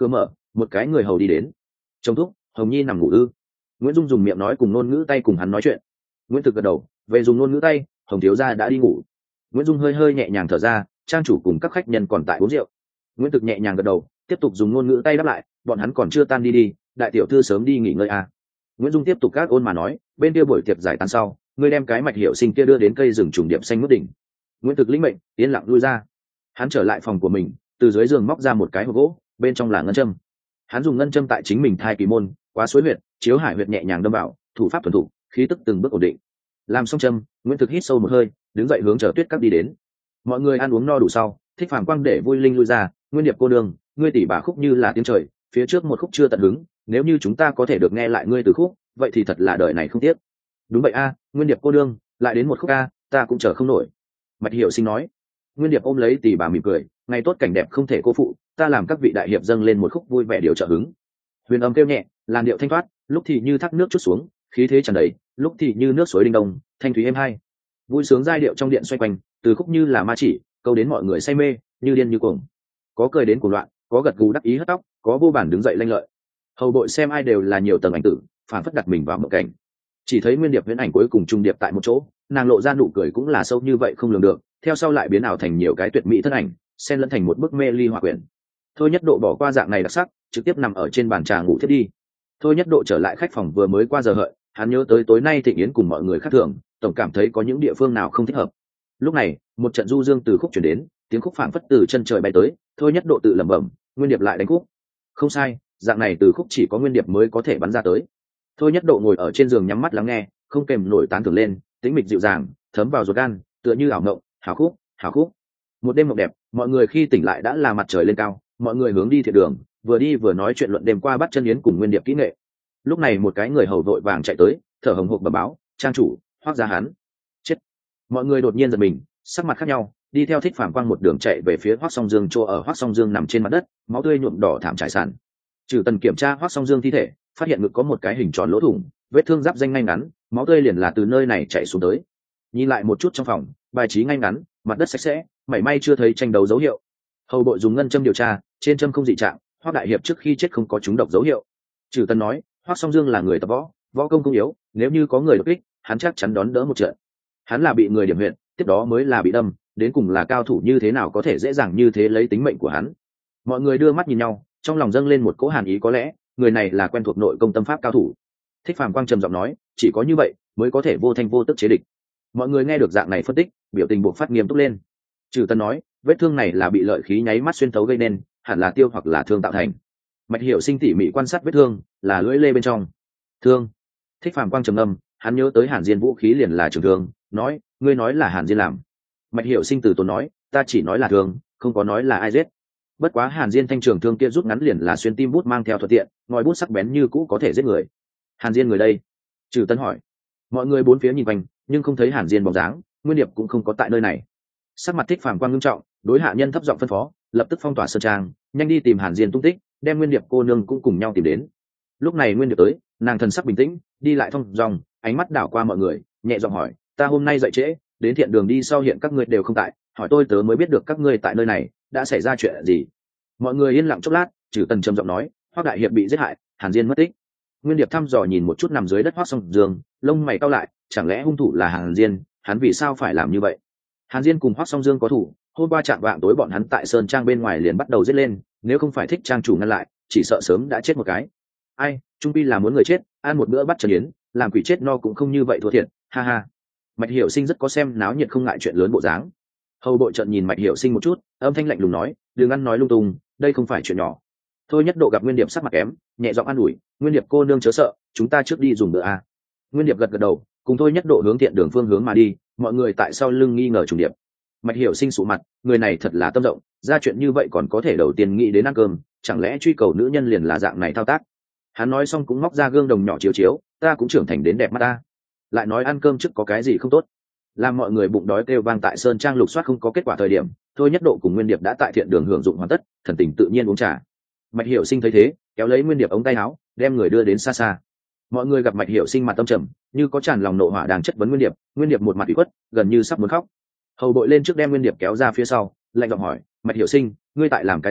một cái người hầu đi đến. Trông thúc, Hồng Nhi nằm ngủ ư? Nguyễn Dung dùng miệng nói cùng ngôn ngữ tay cùng hắn nói chuyện. Nguyễn Thực gật đầu, về dùng ngôn ngữ tay, Hồng thiếu gia đã đi ngủ. Nguyễn Dung hơi hơi nhẹ nhàng thở ra, trang chủ cùng các khách nhân còn tại uống rượu. Nguyễn Thực nhẹ nhàng gật đầu, tiếp tục dùng ngôn ngữ tay đáp lại, bọn hắn còn chưa tan đi, đại tiểu thư sớm đi nghỉ ngơi à. Nguyễn Dung tiếp tục các ôn mà nói, bên kia buổi tiệc giải tán sau, ngươi đem cái Mạch Hiểu Sinh kia đưa đến cây rừng trùng điệp xanh mướt đỉnh. Nguyễn Thực lĩnh mệnh, yên lặng lui ra. Hắn trở lại phòng của mình, từ dưới giường móc ra một cái hộp gỗ, bên trong là ngân châm. Hắn dùng ngân châm tại chính mình thai kỳ môn, quá suối huyệt, chiếu hải huyệt nhẹ nhàng đâm vào, thủ pháp thuần thục, khí tức từng bước ổn định. Làm xong châm, Nguyễn Thực hít sâu một hơi, đứng dậy hướng Chờ Tuyết Các đi đến. Mọi người ăn uống no đủ sau, Thích Phàm Quang để Vui Linh lui ra, Nguyên Điệp cô đương, ngươi tỷ bà khúc như là tiếng trời, phía trước một khúc chưa tận hứng, nếu như chúng ta có thể được nghe lại ngươi từ khúc, vậy thì thật là đời này không tiếc. Đúng vậy a, Nguyên Điệp cô đương, lại đến một khúc a, ta cũng chờ không nổi. Mạch Hiểu Sinh nói. Nguyên Điệp ôm lấy tỷ bà mỉm cười, ngày tốt cảnh đẹp không thể cô phụ, ta làm các vị đại hiệp dâng lên một khúc vui vẻ điều trợ hứng. Huyền âm kêu nhẹ, làn điệu thanh thoát, lúc thì như thác nước chút xuống, khí thế tràn đầy, lúc thì như nước suối đinh đông, thanh thúy êm hay. Vui sướng giai điệu trong điện xoay quanh, từ khúc như là ma chỉ, câu đến mọi người say mê, như điên như cuồng. Có cười đến cuồng loạn, có gật gù đắc ý hất tóc, có vô bản đứng dậy lanh lợi. Hầu bội xem ai đều là nhiều tầng ảnh tử, phản phất đặt mình vào mộng cảnh. Chỉ thấy Nguyên Điệp huyễn ảnh cuối cùng trung điệp tại một chỗ, nàng lộ ra nụ cười cũng là sâu như vậy không lường được, theo sau lại biến ảo thành nhiều cái tuyệt mỹ thân ảnh, xen lẫn thành một bức mê ly họa quyển. Thôi Nhất Độ bỏ qua dạng này đặc sắc, trực tiếp nằm ở trên bàn trà ngủ thiết đi. Thôi Nhất Độ trở lại khách phòng vừa mới qua giờ hợi, hắn nhớ tới tối nay thịnh yến cùng mọi người khác thường, tổng cảm thấy có những địa phương nào không thích hợp. Lúc này, một trận du dương từ khúc chuyển đến, tiếng khúc phảng phất từ chân trời bay tới, Thôi Nhất Độ tự lẩm bẩm, Nguyên Điệp lại đánh khúc. Không sai, dạng này từ khúc chỉ có Nguyên Điệp mới có thể bắn ra tới. Thôi Nhất Độ ngồi ở trên giường nhắm mắt lắng nghe, không kèm nổi tán thưởng lên, tĩnh mịch dịu dàng, thấm vào ruột gan, tựa như ảo ngộng, hảo khúc, hảo khúc. Một đêm mộng đẹp, mọi người khi tỉnh lại đã là mặt trời lên cao, mọi người hướng đi thiện đường, vừa đi vừa nói chuyện luận đêm qua bắt chân yến cùng Nguyên Điệp kỹ nghệ. Lúc này một cái người hầu vội vàng chạy tới, thở hồng hộc bẩm báo, trang chủ, Hoắc gia hắn chết. Mọi người đột nhiên giật mình, sắc mặt khác nhau, đi theo Thích Phàm Quang một đường chạy về phía Hoắc Song Dương chỗ ở. Hoắc Song Dương nằm trên mặt đất, máu tươi nhuộm đỏ thảm trải sàn. Trừ Tần kiểm tra Hoắc Song Dương thi thể, phát hiện ngực có một cái hình tròn lỗ thủng, vết thương giáp danh ngay ngắn, máu tươi liền là từ nơi này chảy xuống tới. Nhìn lại một chút trong phòng, bài trí ngay ngắn, mặt đất sạch sẽ, mảy may chưa thấy tranh đấu dấu hiệu. Hầu bội dùng ngân châm điều tra, trên châm không dị trạng, Hoắc đại hiệp trước khi chết không có trúng độc dấu hiệu. Trừ Tần nói, Hoắc Song Dương là người tập võ, võ công không yếu, nếu như có người đột kích, hắn chắc chắn đón đỡ một trận. Hắn là bị người điểm huyệt, tiếp đó mới là bị đâm, đến cùng là cao thủ như thế nào có thể dễ dàng như thế lấy tính mệnh của hắn. Mọi người đưa mắt nhìn nhau, trong lòng dâng lên một cỗ hàn ý, có lẽ người này là quen thuộc nội công tâm pháp cao thủ. Thích Phàm Quang trầm giọng nói, chỉ có như vậy mới có thể vô thanh vô tức chế địch. Mọi người nghe được dạng này phân tích, biểu tình buộc phát nghiêm túc lên. Trừ Tân nói, vết thương này là bị lợi khí nháy mắt xuyên thấu gây nên, hẳn là tiêu hoặc là thương tạo thành. Mạch Hiểu Sinh tỉ mỉ quan sát vết thương, là lưỡi lê bên trong thương. Thích Phàm Quang trầm ngâm, hắn nhớ tới Hàn Diên vũ khí liền là trường thương, nói, ngươi nói là Hàn Diên làm. Mạch Hiểu Sinh từ tốn nói, ta chỉ nói là thương, không có nói là ai giết. Bất quá Hàn Diên thanh trường thương kia rút ngắn liền là xuyên tim bút mang theo thuận tiện, ngòi bút sắc bén như cũ có thể giết người. Hàn Diên người đây? Trừ Tân hỏi. Mọi người bốn phía nhìn quanh, nhưng không thấy Hàn Diên bóng dáng, Nguyên Điệp cũng không có tại nơi này. Sắc mặt Thích Phàm Quang nghiêm trọng, đối hạ nhân thấp giọng phân phó, lập tức phong tỏa sơn trang, nhanh đi tìm Hàn Diên tung tích, đem Nguyên Điệp cô nương cũng cùng nhau tìm đến. Lúc này Nguyên Điệp tới, nàng thần sắc bình tĩnh, đi lại thong dong, ánh mắt đảo qua mọi người, nhẹ giọng hỏi, ta hôm nay dậy trễ, đến thiện đường đi sau hiện các ngươi đều không tại, hỏi tôi tớ mới biết được các ngươi tại nơi này, đã xảy ra chuyện gì? Mọi người yên lặng chốc lát, Trừ Tần trầm giọng nói, Hoắc đại hiệp bị giết hại, Hàn Diên mất tích. Nguyên Điệp thăm dò nhìn một chút nằm dưới đất Hoắc Song Dương, lông mày cau lại, chẳng lẽ hung thủ là Hàn Diên? Hắn vì sao phải làm như vậy? Hàn Diên cùng Hoắc Song Dương có thủ, hôm qua chạng vạng tối bọn hắn tại sơn trang bên ngoài liền bắt đầu giết lên, nếu không phải Thích trang chủ ngăn lại, chỉ sợ sớm đã chết một cái. Ai, trung pi là muốn người chết, ăn một bữa bắt trần yến, làm quỷ chết no cũng không như vậy thua thiệt, ha ha. Mạch Hiểu Sinh rất có xem náo nhiệt không ngại chuyện lớn bộ dáng. Hầu bội trận nhìn Mạch Hiểu Sinh một chút, âm thanh lạnh lùng nói, đừng ăn nói lung tung, đây không phải chuyện nhỏ. Thôi Nhất Độ gặp Nguyên Điệp sắc mặt kém, nhẹ giọng an ủi, Nguyên Điệp cô nương chớ sợ, chúng ta trước đi dùng bữa a. Nguyên Điệp gật gật đầu, cùng Thôi Nhất Độ hướng thiện đường phương hướng mà đi, mọi người tại sau lưng nghi ngờ trùng điệp. Mạch Hiểu Sinh sụ mặt, người này thật là tâm rộng, ra chuyện như vậy còn có thể đầu tiên nghĩ đến ăn cơm, chẳng lẽ truy cầu nữ nhân liền là dạng này thao tác. Hắn nói xong cũng móc ra gương đồng nhỏ chiếu chiếu, ta cũng trưởng thành đến đẹp mắt ta. Lại nói ăn cơm trước có cái gì không tốt. Làm mọi người bụng đói kêu vang tại sơn trang lục soát không có kết quả thời điểm, Thôi Nhất Độ cùng Nguyên Điệp đã tại thiện đường hưởng dụng hoàn tất, thần tình tự nhiên uống trà. Mạch Hiểu Sinh thấy thế, kéo lấy Nguyên Điệp ống tay áo, đem người đưa đến xa xa. Mọi người gặp Mạch Hiểu Sinh mặt tâm trầm, như có tràn lòng nộ hỏa đang chất vấn Nguyên Điệp một mặt ủy khuất, gần như sắp muốn khóc. Hầu bội lên trước đem Nguyên Điệp kéo ra phía sau, lạnh giọng hỏi, Mạch Hiểu Sinh, ngươi tại làm cái gì?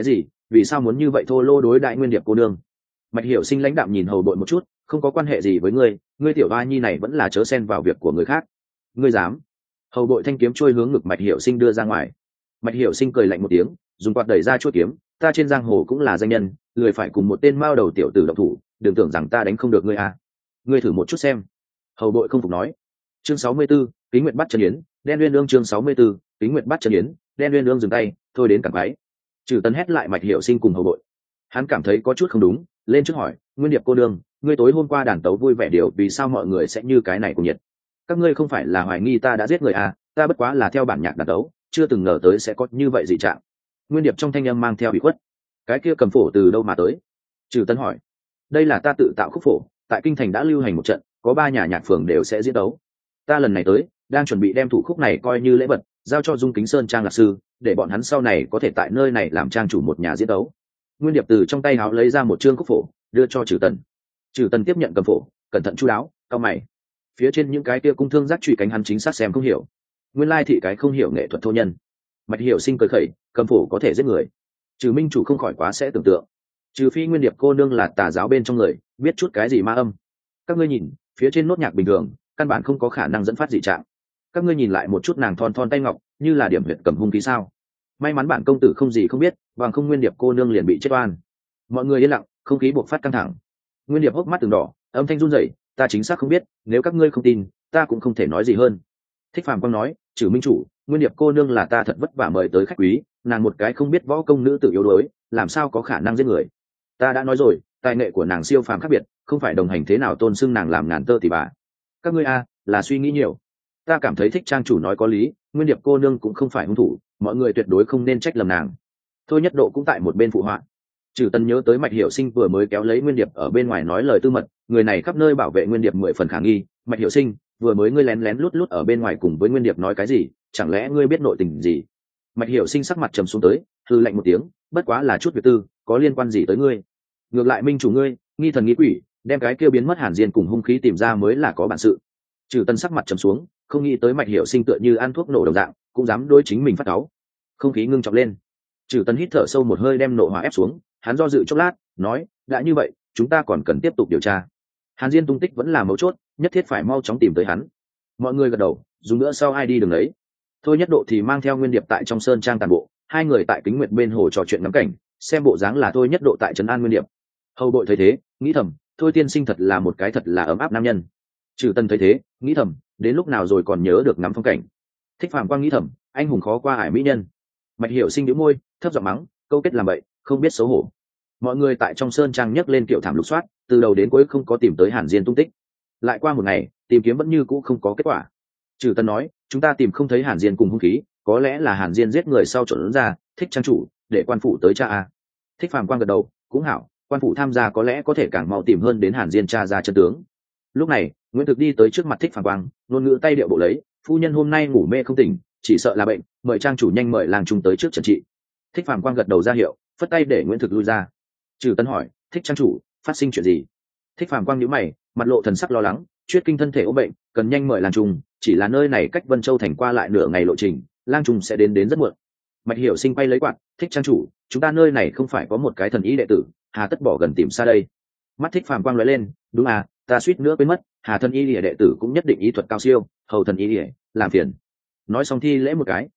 vì sao muốn như vậy thô lô đối đại Nguyên Điệp cô nương? Mạch Hiểu Sinh lãnh đạm nhìn hầu bội một chút, không có quan hệ gì với ngươi, ngươi tiểu oa nhi này vẫn là chớ xen vào việc của người khác. Ngươi dám? Hầu bội thanh kiếm trôi hướng ngực Mạch Hiểu Sinh đưa ra ngoài. Mạch Hiểu Sinh cười lạnh một tiếng, dùng quạt đẩy ra chuôi kiếm, ta trên giang hồ cũng là danh nhân, lười phải cùng một tên mao đầu tiểu tử động thủ, đừng tưởng rằng ta đánh không được ngươi à. Ngươi thử một chút xem. Hầu bội không phục nói. Chương 64, Kính Nguyệt bắt chân yến, đen uyên ương. Chương 64, Kính Nguyệt bắt chân yến, đen uyên ương dừng tay, thôi đến cẳng váy. Trừ Tấn hét lại Mạch Hiểu Sinh cùng hầu bội. Hắn cảm thấy có chút không đúng, lên trước hỏi, Nguyên Điệp cô nương, ngươi tối hôm qua đàn tấu vui vẻ điều, vì sao mọi người sẽ như cái này cùng nhiệt? Các ngươi không phải là hoài nghi ta đã giết người à? Ta bất quá là theo bản nhạc đàn tấu, chưa từng ngờ tới sẽ có như vậy dị trạng. Nguyên Điệp trong thanh âm mang theo bị khuất. Cái kia cầm phổ từ đâu mà tới? Trừ Tấn hỏi. Đây là ta tự tạo khúc phổ, tại kinh thành đã lưu hành một trận, có 3 nhà nhạc phường đều sẽ diễn tấu. Ta lần này tới, đang chuẩn bị đem thủ khúc này coi như lễ vật, giao cho Dung Kính Sơn trang lạc sư, để bọn hắn sau này có thể tại nơi này làm trang chủ một nhà diễn tấu. Nguyên Điệp từ trong tay áo lấy ra một chương khúc phổ, đưa cho Trừ Tần. Trừ Tần tiếp nhận cầm phổ, cẩn thận chu đáo, cau mày. Phía trên những cái kia cung thương giác truy cánh hắn chính xác xem không hiểu. Nguyên lai thị cái không hiểu nghệ thuật thô nhân. Mạch Hiểu Sinh cười khẩy, cầm phổ có thể giết người. Trừ Minh chủ không khỏi quá sẽ tưởng tượng. Trừ phi Nguyên Điệp cô nương là tà giáo bên trong người, biết chút cái gì ma âm. Các ngươi nhìn, phía trên nốt nhạc bình thường, căn bản không có khả năng dẫn phát dị trạng. Các ngươi nhìn lại một chút nàng thon thon tay ngọc, như là điểm huyệt cầm hung khí sao? May mắn bản công tử không gì không biết, bằng không Nguyên Điệp cô nương liền bị chết oan. Mọi người yên lặng, không khí buộc phát căng thẳng. Nguyên Điệp hốc mắt từng đỏ, âm thanh run rẩy, ta chính xác không biết, nếu các ngươi không tin, ta cũng không thể nói gì hơn. Thích Phàm Quang nói, Trừ Minh chủ, Nguyên Điệp cô nương là ta thật vất vả mời tới khách quý, nàng một cái không biết võ công nữ tử yếu đuối, làm sao có khả năng giết người? Ta đã nói rồi, tài nghệ của nàng siêu phàm khác biệt, không phải đồng hành thế nào tôn xưng nàng làm ngàn tơ thì bà. Các ngươi a, là suy nghĩ nhiều. Ta cảm thấy Thích trang chủ nói có lý, Nguyên Điệp cô nương cũng không phải hung thủ, mọi người tuyệt đối không nên trách lầm nàng. Thôi Nhất Độ cũng tại một bên phụ họa. Trừ Tần nhớ tới Mạch Hiểu Sinh vừa mới kéo lấy Nguyên Điệp ở bên ngoài nói lời tư mật, người này khắp nơi bảo vệ Nguyên Điệp 10 phần khả nghi. Mạch Hiểu Sinh, vừa mới ngươi lén lén lút lút ở bên ngoài cùng với Nguyên Điệp nói cái gì, chẳng lẽ ngươi biết nội tình gì? Mạch Hiểu Sinh sắc mặt trầm xuống tới, hư lạnh một tiếng, bất quá là chút việc tư, có liên quan gì tới ngươi? Ngược lại minh chủ ngươi, nghi thần nghi quỷ, đem cái kia biến mất Hàn Diên cùng hung khí tìm ra mới là có bản sự. Trừ Tần sắc mặt trầm xuống, không nghĩ tới Mạch Hiểu Sinh tựa như ăn thuốc nổ đồng dạng, cũng dám đối chính mình phát cáu. Không khí ngưng trọng lên. Trừ Tần hít thở sâu một hơi đem nộ hỏa ép xuống, hắn do dự chốc lát, nói, đã như vậy, chúng ta còn cần tiếp tục điều tra. Hàn Diên tung tích vẫn là mấu chốt, nhất thiết phải mau chóng tìm tới hắn. Mọi người gật đầu, dùng nữa sau ai đi đường đấy. Thôi Nhất Độ thì mang theo Nguyên Điệp tại trong sơn trang tàn bộ, hai người tại Kính Nguyệt bên hồ trò chuyện ngắm cảnh, xem bộ dáng là Thôi Nhất Độ tại trấn an Nguyên Điệp. Hầu bội thấy thế, nghĩ thầm, Thôi tiên sinh thật là một cái thật là ấm áp nam nhân. Trừ Tần thấy thế, nghĩ thầm, đến lúc nào rồi còn nhớ được ngắm phong cảnh. Thích Phàm Quang nghĩ thầm, anh hùng khó qua ải mỹ nhân. Mạch Hiểu Sinh nhíu môi, thấp giọng mắng, câu kết làm bậy, không biết xấu hổ. Mọi người tại trong sơn trang nhấc lên kiểu thảm lục soát, từ đầu đến cuối không có tìm tới Hàn Diên tung tích. Lại qua một ngày, tìm kiếm vẫn như cũ không có kết quả. Trừ Tần nói, chúng ta tìm không thấy Hàn Diên cùng hung khí, có lẽ là Hàn Diên giết người sau trộn ra. Thích trang chủ, để quan phủ tới cha a. Thích Phàm Quang gật đầu, cũng hảo, quan phủ tham gia có lẽ có thể càng mau tìm hơn đến Hàn Diên cha ra chân tướng. Lúc này, Nguyễn Thực đi tới trước mặt Thích Phàm Quang, ngôn ngữ tay điệu bộ lấy, phu nhân hôm nay ngủ mê không tỉnh, chỉ sợ là bệnh, mời trang chủ nhanh mời làng trung tới trước trần trị. Thích Phàm Quang gật đầu ra hiệu, phất tay để Nguyễn Thực lui ra. Trừ Tấn hỏi, Thích trang chủ, phát sinh chuyện gì? Thích Phàm Quang nhíu mày, mặt lộ thần sắc lo lắng, Chuyết Kinh thân thể ốm bệnh, cần nhanh mời làng trung, chỉ là nơi này cách Vân Châu thành qua lại nửa ngày lộ trình, lang trung sẽ đến rất muộn. Mạch Hiểu Sinh quay lấy quạt, Thích trang chủ, chúng ta nơi này không phải có một cái thần ý đệ tử, hà tất bỏ gần tìm xa đây? Mắt Thích Phàm Quang lóe lên, đúng à, ta suýt nữa quên mất, hà thân y lìa đệ tử cũng nhất định ý thuật cao siêu, hầu thần y lìa, làm phiền. Nói xong thi lễ một cái.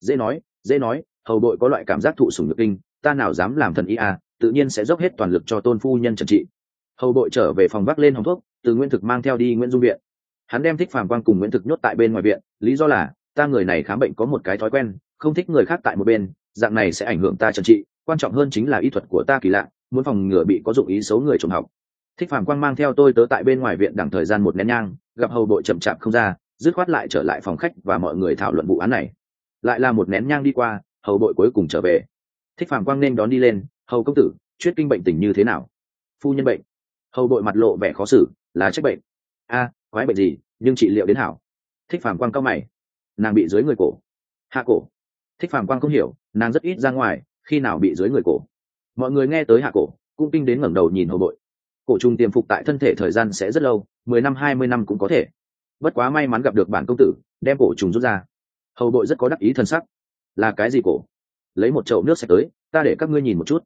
Dễ nói, hầu bội có loại cảm giác thụ sủng nhược kinh, ta nào dám làm thần y à, tự nhiên sẽ dốc hết toàn lực cho tôn phu nhân trần trị. Hầu bội trở về phòng vác lên hòm thuốc, từ Nguyễn Thực mang theo đi Nguyễn Dung viện. Hắn đem Thích Phàm Quang cùng Nguyễn Thực nhốt tại bên ngoài viện, lý do là ta người này khám bệnh có một cái thói quen, không thích người khác tại một bên, dạng này sẽ ảnh hưởng ta trần trị, quan trọng hơn chính là y thuật của ta kỳ lạ, muốn phòng ngừa bị có dụng ý xấu người trộm học. Thích Phàm Quang mang theo tôi tớ tại bên ngoài viện đằng thời gian một nén nhang, gặp hầu bội chậm chạp không ra, dứt khoát lại trở lại phòng khách và mọi người thảo luận vụ án này. Lại là một nén nhang đi qua, hầu bội cuối cùng trở về. Thích Phàm Quang nên đón đi lên, hầu công tử, Chuyết Kinh bệnh tình như thế nào? Phu nhân bệnh. Hầu bội mặt lộ vẻ khó xử, là trách bệnh. A, quái bệnh gì, nhưng trị liệu đến hảo. Thích Phàm Quang cau mày. Nàng bị dưới người cổ. Hạ cổ. Thích Phàm Quang không hiểu, nàng rất ít ra ngoài, khi nào bị dưới người cổ. Mọi người nghe tới hạ cổ, cũng kinh đến ngẩng đầu nhìn hầu bội. Cổ trùng tiềm phục tại thân thể thời gian sẽ rất lâu, 10 năm 20 năm cũng có thể. Bất quá may mắn gặp được bản công tử, đem cổ trùng rút ra. Hầu bội rất có đắc ý thân sắc. Là cái gì cổ? Lấy một chậu nước sạch tới, ta để các ngươi nhìn một chút.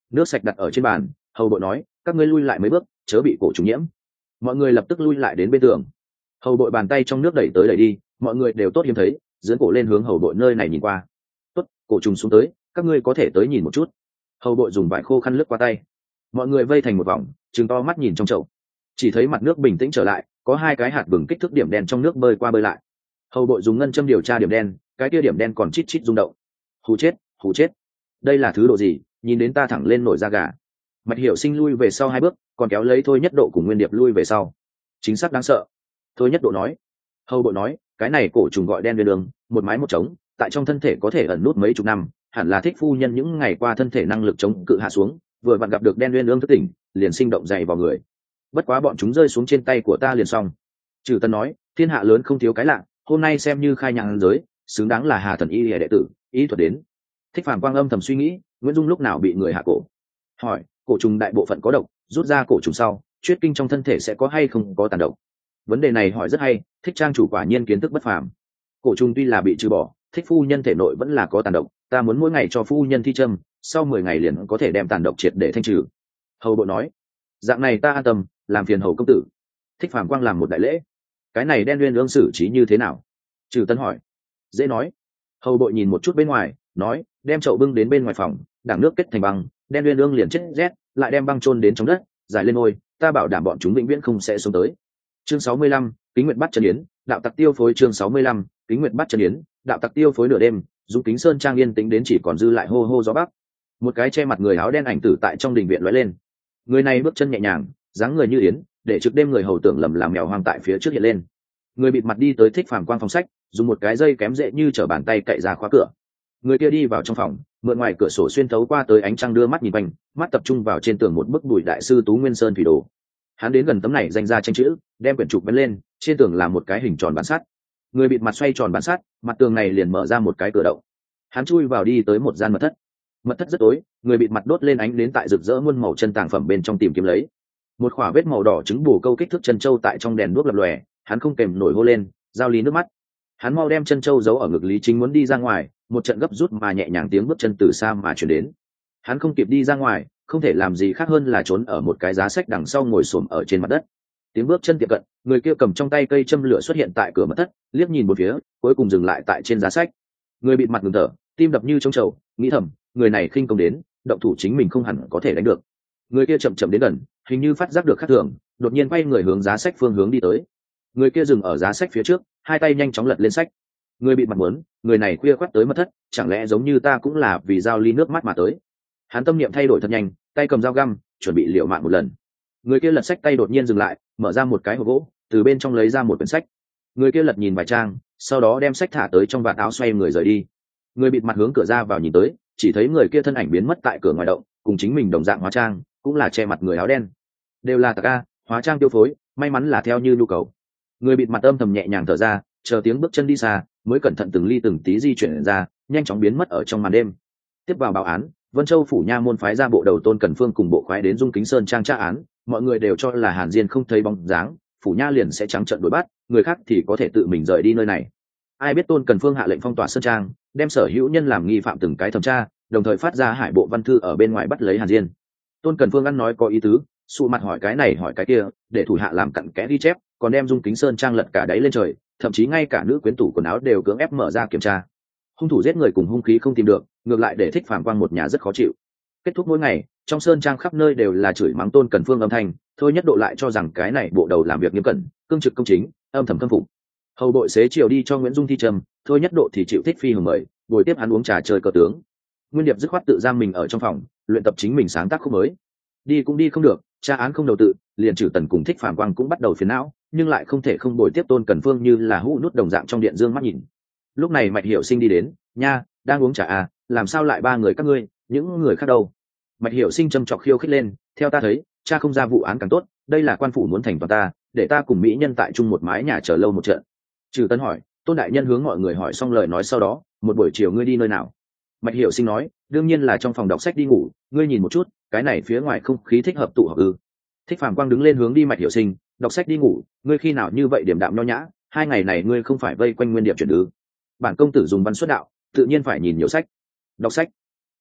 nước sạch đặt ở trên bàn. Hầu bội nói, các ngươi lui lại mấy bước, chớ bị cổ trùng nhiễm. Mọi người lập tức lui lại đến bên tường. Hầu bội bàn tay trong nước đẩy tới đẩy đi, mọi người đều tốt hiếm thấy, dưỡng cổ lên hướng hầu bội nơi này nhìn qua. Tốt, cổ trùng xuống tới, các ngươi có thể tới nhìn một chút. Hầu bội dùng vải khô khăn lướt qua tay. Mọi người vây thành một vòng, trừng to mắt nhìn trong chậu. Chỉ thấy mặt nước bình tĩnh trở lại, có hai cái hạt bừng kích thước điểm đen trong nước bơi qua bơi lại. Hầu bội dùng ngân châm điều tra điểm đen, cái kia điểm đen còn chít chít rung động. Hù chết, hù chết. Đây là thứ độ gì, nhìn đến ta thẳng lên nổi da gà. Mạch Hiểu Sinh lui về sau 2 bước, còn kéo lấy Thôi Nhất Độ cùng Nguyên Điệp lui về sau. Chính xác đáng sợ. Thôi Nhất Độ nói. Hầu bội nói, cái này cổ trùng gọi đen nguyên đường, một mái một trống, tại trong thân thể có thể ẩn nút mấy chục năm, hẳn là Thích phu nhân những ngày qua thân thể năng lực chống cự hạ xuống, vừa vặn gặp được đen nguyên lương thức tỉnh, liền sinh động dày vào người. Bất quá bọn chúng rơi xuống trên tay của ta liền xong. Trừ Tân nói, thiên hạ lớn không thiếu cái lạ, hôm nay xem như khai nhang giới, xứng đáng là Hà Thần Y đệ tử, ý thuật đến. Thích Phàm Quang âm thầm suy nghĩ, Nguyễn Dung lúc nào bị người hạ cổ. Hỏi, cổ trùng đại bộ phận có độc, rút ra cổ trùng sau, huyết kinh trong thân thể sẽ có hay không có tàn độc? Vấn đề này hỏi rất hay, Thích trang chủ quả nhiên kiến thức bất phàm. Cổ trùng tuy là bị trừ bỏ, Thích phu nhân thể nội vẫn là có tàn độc, ta muốn mỗi ngày cho phu nhân thi châm, sau 10 ngày liền có thể đem tàn độc triệt để thanh trừ. Hầu bội nói, dạng này ta an tâm, làm phiền hầu công tử. Thích Phàm Quang làm một đại lễ. Cái này đen nguyên ương xử trí như thế nào? Trừ Tân hỏi. Dễ nói. Hầu bội nhìn một chút bên ngoài, nói, đem chậu bưng đến bên ngoài phòng, đảng nước kết thành băng, đen nguyên ương liền chết rét, lại đem băng chôn đến trong đất, giải lên ngôi, ta bảo đảm bọn chúng vĩnh viễn không sẽ xuống tới. Chương 65, Kính Nguyệt bắt chân yến, đạo tặc tiêu phối. Chương 65, Kính Nguyệt bắt chân yến, đạo tặc tiêu phối. Nửa đêm, Dung Kính Sơn trang yên tĩnh đến chỉ còn dư lại hô hô gió bắc. Một cái che mặt người áo đen ảnh tử tại trong đình viện lóe lên. Người này bước chân nhẹ nhàng, dáng người như yến, để trực đêm người hầu tưởng lầm làm mèo hoang tại phía trước hiện lên. Người bịt mặt đi tới Thích Phàm Quang phòng sách, dùng một cái dây kém dễ như trở bàn tay cậy ra khóa cửa. Người kia đi vào trong phòng, mượn ngoài cửa sổ xuyên thấu qua tới ánh trăng đưa mắt nhìn quanh, mắt tập trung vào trên tường một bức Bùi đại sư Tú Nguyên Sơn thủy đồ. Hắn đến gần tấm này danh ra tranh chữ, đem quyển trục bén lên, trên tường là một cái hình tròn bản sắt. Người bịt mặt xoay tròn bản sắt, mặt tường này liền mở ra một cái cửa động. Hắn chui vào đi tới một gian mật thất. Mật thất rất tối, người bịt mặt đốt lên ánh đến tại rực rỡ muôn màu chân tàng phẩm bên trong tìm kiếm lấy. Một khỏa vết màu đỏ trứng bù câu kích thước chân châu tại trong đèn đuốc lập lòe, hắn không kèm nổi hô lên, giao lý nước mắt. Hắn mau đem chân châu giấu ở ngực Lý Chính muốn đi ra ngoài, một trận gấp rút mà nhẹ nhàng tiếng bước chân từ xa mà chuyển đến. Hắn không kịp đi ra ngoài, không thể làm gì khác hơn là trốn ở một cái giá sách đằng sau ngồi xổm ở trên mặt đất. Tiếng bước chân tiệm cận, người kia cầm trong tay cây châm lửa xuất hiện tại cửa mật thất, liếc nhìn một phía, cuối cùng dừng lại tại trên giá sách. Người bịt mặt ngừng thở, tim đập như trong chậu, nghĩ thầm, người này khinh công đến, động thủ chính mình không hẳn có thể đánh được. Người kia chậm chậm đến gần, hình như phát giác được khác thường, đột nhiên quay người hướng giá sách phương hướng đi tới. Người kia dừng ở giá sách phía trước, hai tay nhanh chóng lật lên sách. Người bịt mặt muốn, người này khuya khoắt tới mật thất, chẳng lẽ giống như ta cũng là vì giao ly nước mắt mà tới. Hắn tâm niệm thay đổi thật nhanh, tay cầm dao găm, chuẩn bị liều mạng một lần. Người kia lật sách tay đột nhiên dừng lại, mở ra một cái hộp gỗ, từ bên trong lấy ra một quyển sách. Người kia lật nhìn vài trang, sau đó đem sách thả tới trong vạt áo xoay người rời đi. Người bịt mặt hướng cửa ra vào nhìn tới, chỉ thấy người kia thân ảnh biến mất tại cửa ngoài động, cùng chính mình đồng dạng hóa trang, cũng là che mặt người áo đen. Đều là tặc a, hóa trang tiêu phối, may mắn là theo như nhu cầu. Người bịt mặt âm thầm nhẹ nhàng thở ra, chờ tiếng bước chân đi xa, mới cẩn thận từng ly từng tí di chuyển ra, nhanh chóng biến mất ở trong màn đêm. Tiếp vào báo án, Vân Châu phủ nha môn phái ra bộ đầu Tôn Cẩn Phương cùng bộ khoái đến Dung Kính Sơn trang tra án, mọi người đều cho là Hàn Diên không thấy bóng dáng, phủ nha liền sẽ trắng trợn đuổi bắt, người khác thì có thể tự mình rời đi nơi này. Ai biết Tôn Cẩn Phương hạ lệnh phong tỏa sơn trang, đem sở hữu nhân làm nghi phạm từng cái thẩm tra, đồng thời phát ra hải bộ văn thư ở bên ngoài bắt lấy Hàn Diên. Tôn Cẩn Phương ăn nói có ý tứ, sụ mặt hỏi cái này hỏi cái kia, để thủ hạ làm cặn kẽ ghi chép, còn đem Dung Kính Sơn trang lật cả đáy lên trời, thậm chí ngay cả nữ quyến tủ quần áo đều cưỡng ép mở ra kiểm tra. Hung thủ giết người cùng hung khí không tìm được, ngược lại để Thích Phàm Quang một nhà rất khó chịu. Kết thúc mỗi ngày, trong sơn trang khắp nơi đều là chửi mắng Tôn Cẩn Phương âm thanh, Thôi Nhất Độ lại cho rằng cái này bộ đầu làm việc nghiêm cẩn, cương trực công chính, âm thầm khâm phục. Hầu bội xế chiều đi cho Nguyễn Dung thi trầm, Thôi Nhất Độ thì chịu Thích Phi hưởng mời, ngồi tiếp hắn uống trà chơi cờ tướng. Nguyên Điệp dứt khoát tự giam mình ở trong phòng, luyện tập chính mình sáng tác khúc mới. Đi cũng đi không được, tra án không đầu tự, liền Trừ Tần cùng Thích Phàm Quang cũng bắt đầu phiền não, nhưng lại không thể không bồi tiếp Tôn Cẩn Phương như là hũ nút đồng dạng trong điện dương mắt nhìn. Lúc này Mạch Hiểu Sinh đi đến, nha, đang uống trà à, làm sao lại ba người các ngươi, những người khác đâu? Mạch Hiểu Sinh châm chọc khiêu khích lên, theo ta thấy, cha không ra vụ án càng tốt, đây là quan phủ muốn thành toàn ta, để ta cùng mỹ nhân tại chung một mái nhà chờ lâu một trận. Trừ Tấn hỏi, Tôn đại nhân hướng mọi người hỏi xong lời nói sau đó, một buổi chiều ngươi đi nơi nào? Mạch Hiểu Sinh nói, đương nhiên là trong phòng đọc sách đi ngủ, ngươi nhìn một chút, cái này phía ngoài không khí thích hợp tụ họp ư? Thích Phàm Quang đứng lên hướng đi Mạch Hiểu Sinh, đọc sách đi ngủ, ngươi khi nào như vậy điềm đạm nho nhã, 2 ngày này ngươi không phải vây quanh Nguyên Điệp chuyển ư? Bản công tử dùng văn xuất đạo, tự nhiên phải nhìn nhiều sách. Đọc sách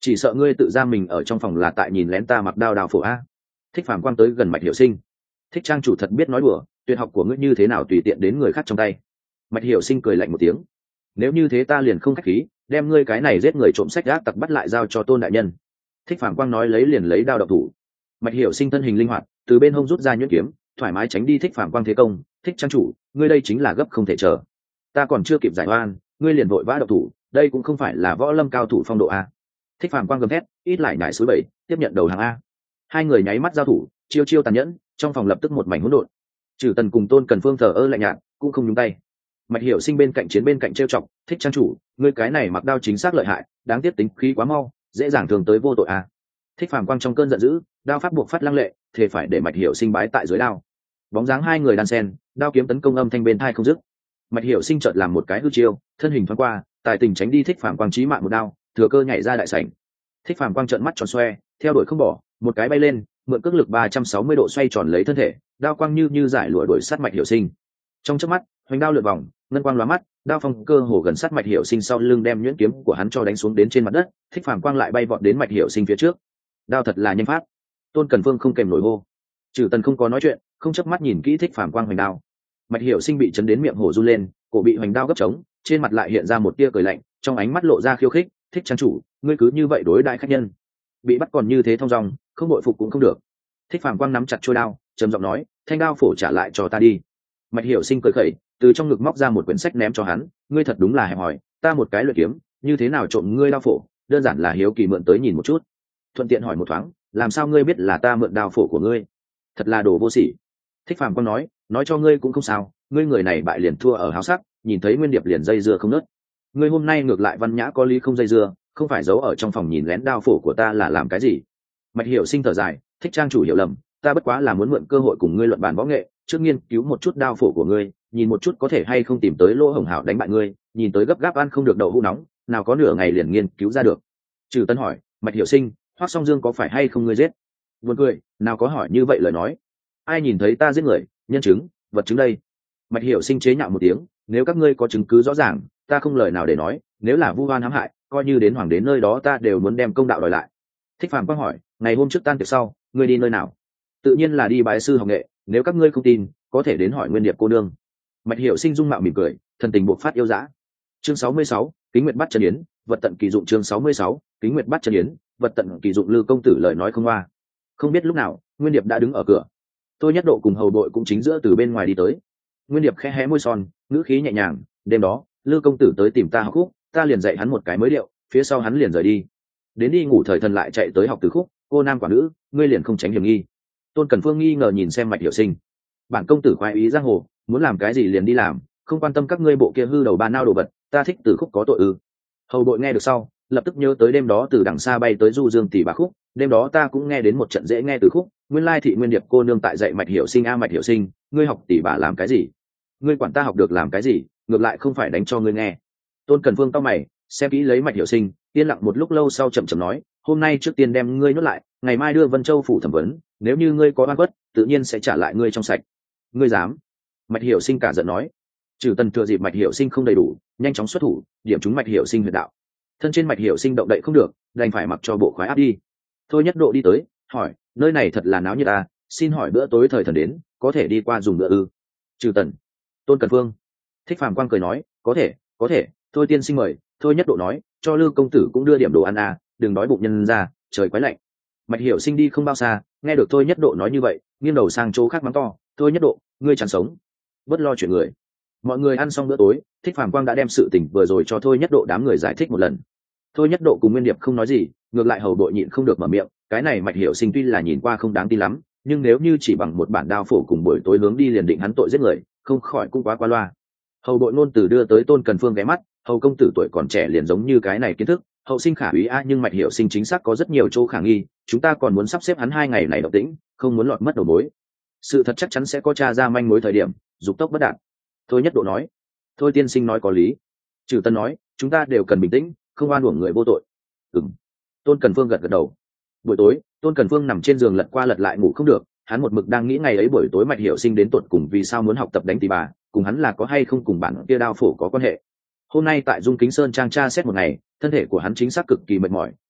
chỉ sợ ngươi tự giam mình ở trong phòng là tại nhìn lén ta mặc đao phổ a. Thích Phàm Quang tới gần Mạch Hiểu Sinh. Thích trang chủ thật biết nói đùa, tuyệt học của ngươi như thế nào tùy tiện đến người khác trong tay. Mạch Hiểu Sinh cười lạnh một tiếng. Nếu như thế ta liền không khách khí, đem ngươi cái này giết người trộm sách gác tặc bắt lại giao cho Tôn đại nhân. Thích Phàm Quang nói lấy liền lấy đao độc thủ. Mạch Hiểu Sinh thân hình linh hoạt, từ bên hông rút ra nhuyễn kiếm, thoải mái tránh đi Thích Phàm Quang thế công. Thích trang chủ, ngươi đây chính là gấp không thể chờ. Ta còn chưa kịp giải oan, ngươi liền vội vã độc thủ, đây cũng không phải là võ lâm cao thủ phong độ a. Thích Phàm Quang gầm thét, ít lại nhảy suối bảy, tiếp nhận đầu hàng a. Hai người nháy mắt giao thủ, chiêu chiêu tàn nhẫn, trong phòng lập tức một mảnh hỗn độn. Trừ Tần cùng Tôn Cần Phương thờ ơ lạnh nhạt, cũng không nhúng tay. Mạch Hiểu Sinh bên cạnh chiến bên cạnh trêu chọc, Thích trang chủ, ngươi cái này mặc đao chính xác lợi hại, đáng tiếc tính khí quá mau, dễ dàng thường tới vô tội a. Thích Phàm Quang trong cơn giận dữ, đao pháp buộc phát lăng lệ, thề phải để Mạch Hiểu Sinh bái tại dưới đao. Bóng dáng hai người đan sen, đao kiếm tấn công âm thanh bên tai không dứt. Mạch Hiểu Sinh chợt làm một cái hư chiêu, thân hình thoáng qua, tài tình tránh đi Thích Phàm Quang chí mạng một đao, thừa cơ nhảy ra đại sảnh. Thích Phàm Quang trợn mắt tròn xoe, theo đuổi không bỏ, một cái bay lên, mượn cước lực 360 độ xoay tròn lấy thân thể, đao quang như giải lụa đuổi sát Mạch Hiểu Sinh. Trong chớp mắt, hoành đao lượn vòng, ngân quang lóa mắt, đao phong cơ hồ gần sát Mạch Hiểu Sinh sau lưng đem nhuyễn kiếm của hắn cho đánh xuống đến trên mặt đất. Thích Phàm Quang lại bay vọt đến Mạch Hiểu Sinh phía trước. Đao thật là nhanh pháp. Tôn Cần Phương không kèm nổi hô. Trừ Tần không có nói chuyện, không chớp mắt nhìn kỹ Thích Phàm Quang hoành đao. Mạch Hiểu Sinh bị chấn đến miệng hổ run lên, cổ bị hoành đao gấp trống, trên mặt lại hiện ra một tia cười lạnh, trong ánh mắt lộ ra khiêu khích. Thích trang chủ, ngươi cứ như vậy đối đãi khách nhân, bị bắt còn như thế thong dong, không đội phục cũng không được. Thích Phàm Quang nắm chặt chuôi đao, trầm giọng nói, thanh đao phổ trả lại cho ta đi. Mạch Hiểu Sinh cười khẩy, từ trong ngực móc ra một quyển sách ném cho hắn, ngươi thật đúng là hẹp hòi, ta một cái luyện kiếm, như thế nào trộm ngươi đao phổ, đơn giản là hiếu kỳ mượn tới nhìn một chút. Thuận tiện hỏi một thoáng, làm sao ngươi biết là ta mượn đao phổ của ngươi? Thật là đồ vô sỉ. Thích Phàm Quang nói cho ngươi cũng không sao, ngươi người này bại liền thua ở háo sắc, nhìn thấy Nguyên Điệp liền dây dưa không nớt. Ngươi hôm nay ngược lại văn nhã có lý không dây dưa, không phải giấu ở trong phòng nhìn lén đao phổ của ta là làm cái gì? Mạch Hiểu Sinh thở dài, Thích trang chủ hiểu lầm, ta bất quá là muốn mượn cơ hội cùng ngươi luận bàn võ nghệ, trước nghiên cứu một chút đao phổ của ngươi, nhìn một chút có thể hay không tìm tới lỗ hổng hảo đánh bại ngươi, nhìn tới gấp gáp ăn không được đậu hũ nóng, nào có nửa ngày liền nghiên cứu ra được. Trừ Tấn hỏi, Mạch Hiểu Sinh, Hoắc Song Dương có phải hay không ngươi giết? Buồn cười, nào có hỏi như vậy lời nói. Ai nhìn thấy ta giết người, nhân chứng, vật chứng đây? Mạch Hiểu Sinh chế nhạo một tiếng, nếu các ngươi có chứng cứ rõ ràng, ta không lời nào để nói, nếu là vu oan hãm hại, coi như đến hoàng đến nơi đó ta đều muốn đem công đạo đòi lại. Thích Phàm Quang hỏi, ngày hôm trước tan tiệc sau, ngươi đi nơi nào? Tự nhiên là đi bái sư học nghệ, nếu các ngươi không tin, có thể đến hỏi Nguyên Điệp cô nương. Mạch Hiểu Sinh dung mạo mỉm cười, thần tình bộc phát yêu dã. Chương 66, Kính Nguyệt bắt chân yến, vật tận kỳ dụng. Chương 66, Kính Nguyệt bắt chân yến, vật tận kỳ dụng. Lư công tử lời nói không hoa. Không biết lúc nào, Nguyên Điệp đã đứng ở cửa. Tôi Nhất Độ cùng hầu đội cũng chính giữa từ bên ngoài đi tới. Nguyên Điệp khẽ hé môi son, ngữ khí nhẹ nhàng, đêm đó, Lư công tử tới tìm ta học khúc, ta liền dạy hắn một cái mới điệu, phía sau hắn liền rời đi. Đến đi ngủ thời thần lại chạy tới học từ khúc, cô nam quả nữ, ngươi liền không tránh hiểm nghi. Tôn Cẩn Phương nghi ngờ nhìn xem Mạch Hiểu Sinh. Bản công tử khoái ý giang hồ, muốn làm cái gì liền đi làm, không quan tâm các ngươi bộ kia hư đầu ba nao đồ vật, ta thích từ khúc có tội ư? Hầu đội nghe được sau, lập tức nhớ tới đêm đó từ đằng xa bay tới Du Dương tỷ bà khúc, đêm đó ta cũng nghe đến một trận dễ nghe từ khúc, nguyên lai thị Nguyên Điệp cô nương tại dạy Mạch Hiểu Sinh a. Mạch Hiểu Sinh, ngươi học tỷ bà làm cái gì? Ngươi quản ta học được làm cái gì, ngược lại không phải đánh cho ngươi nghe. Tôn Cẩn Phương cau mày, xem kỹ lấy Mạch Hiểu Sinh, yên lặng một lúc lâu sau chậm chậm nói, hôm nay trước tiên đem ngươi nuốt lại, ngày mai đưa Vân Châu phủ thẩm vấn, nếu như ngươi có oan khuất, tự nhiên sẽ trả lại ngươi trong sạch. Ngươi dám? Mạch Hiểu Sinh cả giận nói. Trừ Tần thừa dịp Mạch Hiểu Sinh không đầy đủ, nhanh chóng xuất thủ, điểm trúng Mạch Hiểu Sinh huyệt đạo. Thân trên Mạch Hiểu Sinh động đậy không được, đành phải mặc cho bộ khoái áp đi. Thôi Nhất Độ đi tới, hỏi, nơi này thật là náo nhiệt à, xin hỏi bữa tối thời thần đến, có thể đi qua dùng bữa ư? Trừ Tần. Tôn Cẩn Phương. Thích Phàm Quang cười nói, có thể, thôi tiên sinh mời. Thôi Nhất Độ nói, cho Lư công tử cũng đưa điểm đồ ăn à, đừng đói bụng nhân ra, trời quái lạnh. Mạch Hiểu Sinh đi không bao xa, nghe được Thôi Nhất Độ nói như vậy, nghiêng đầu sang chỗ khác mắng to, Thôi Nhất Độ, ngươi chẳng sống, bớt lo chuyện người. Mọi người ăn xong bữa tối, Thích Phàm Quang đã đem sự tình vừa rồi cho Thôi Nhất Độ đám người giải thích một lần. Thôi Nhất Độ cùng Nguyên Điệp không nói gì, ngược lại hầu đội nhịn không được mở miệng, cái này Mạch Hiểu Sinh tuy là nhìn qua không đáng tin lắm, nhưng nếu như chỉ bằng một bản đao phổ cùng buổi tối hướng đi liền định hắn tội giết người, không khỏi cũng quá qua loa. Hầu đội nôn từ đưa tới Tôn Cần Phương ghé mắt, hầu công tử tuổi còn trẻ liền giống như cái này kiến thức, hậu sinh khả úy a, nhưng Mạch Hiểu Sinh chính xác có rất nhiều chỗ khả nghi, chúng ta còn muốn sắp xếp hắn 2 ngày này động tĩnh, không muốn lọt mất đầu mối. Sự thật chắc chắn sẽ có tra ra manh mối thời điểm, dục tốc bất đạt. Thôi Nhất Độ nói. Thôi tiên sinh nói có lý. Trừ Tân nói, chúng ta đều cần bình tĩnh, không oan uổng người vô tội. Ừm. Tôn Cần Phương gật gật đầu. Buổi tối, Tôn Cần Phương nằm trên giường lật qua lật lại ngủ không được, hắn một mực đang nghĩ ngày ấy buổi tối Mạch Hiểu Sinh đến tột cùng vì sao muốn học tập đánh tỳ bà, cùng hắn là có hay không cùng bản kia đao phổ có quan hệ. Hôm nay tại Dung Kính Sơn trang tra xét một ngày, thân thể của hắn chính xác cực kỳ mệt mỏi,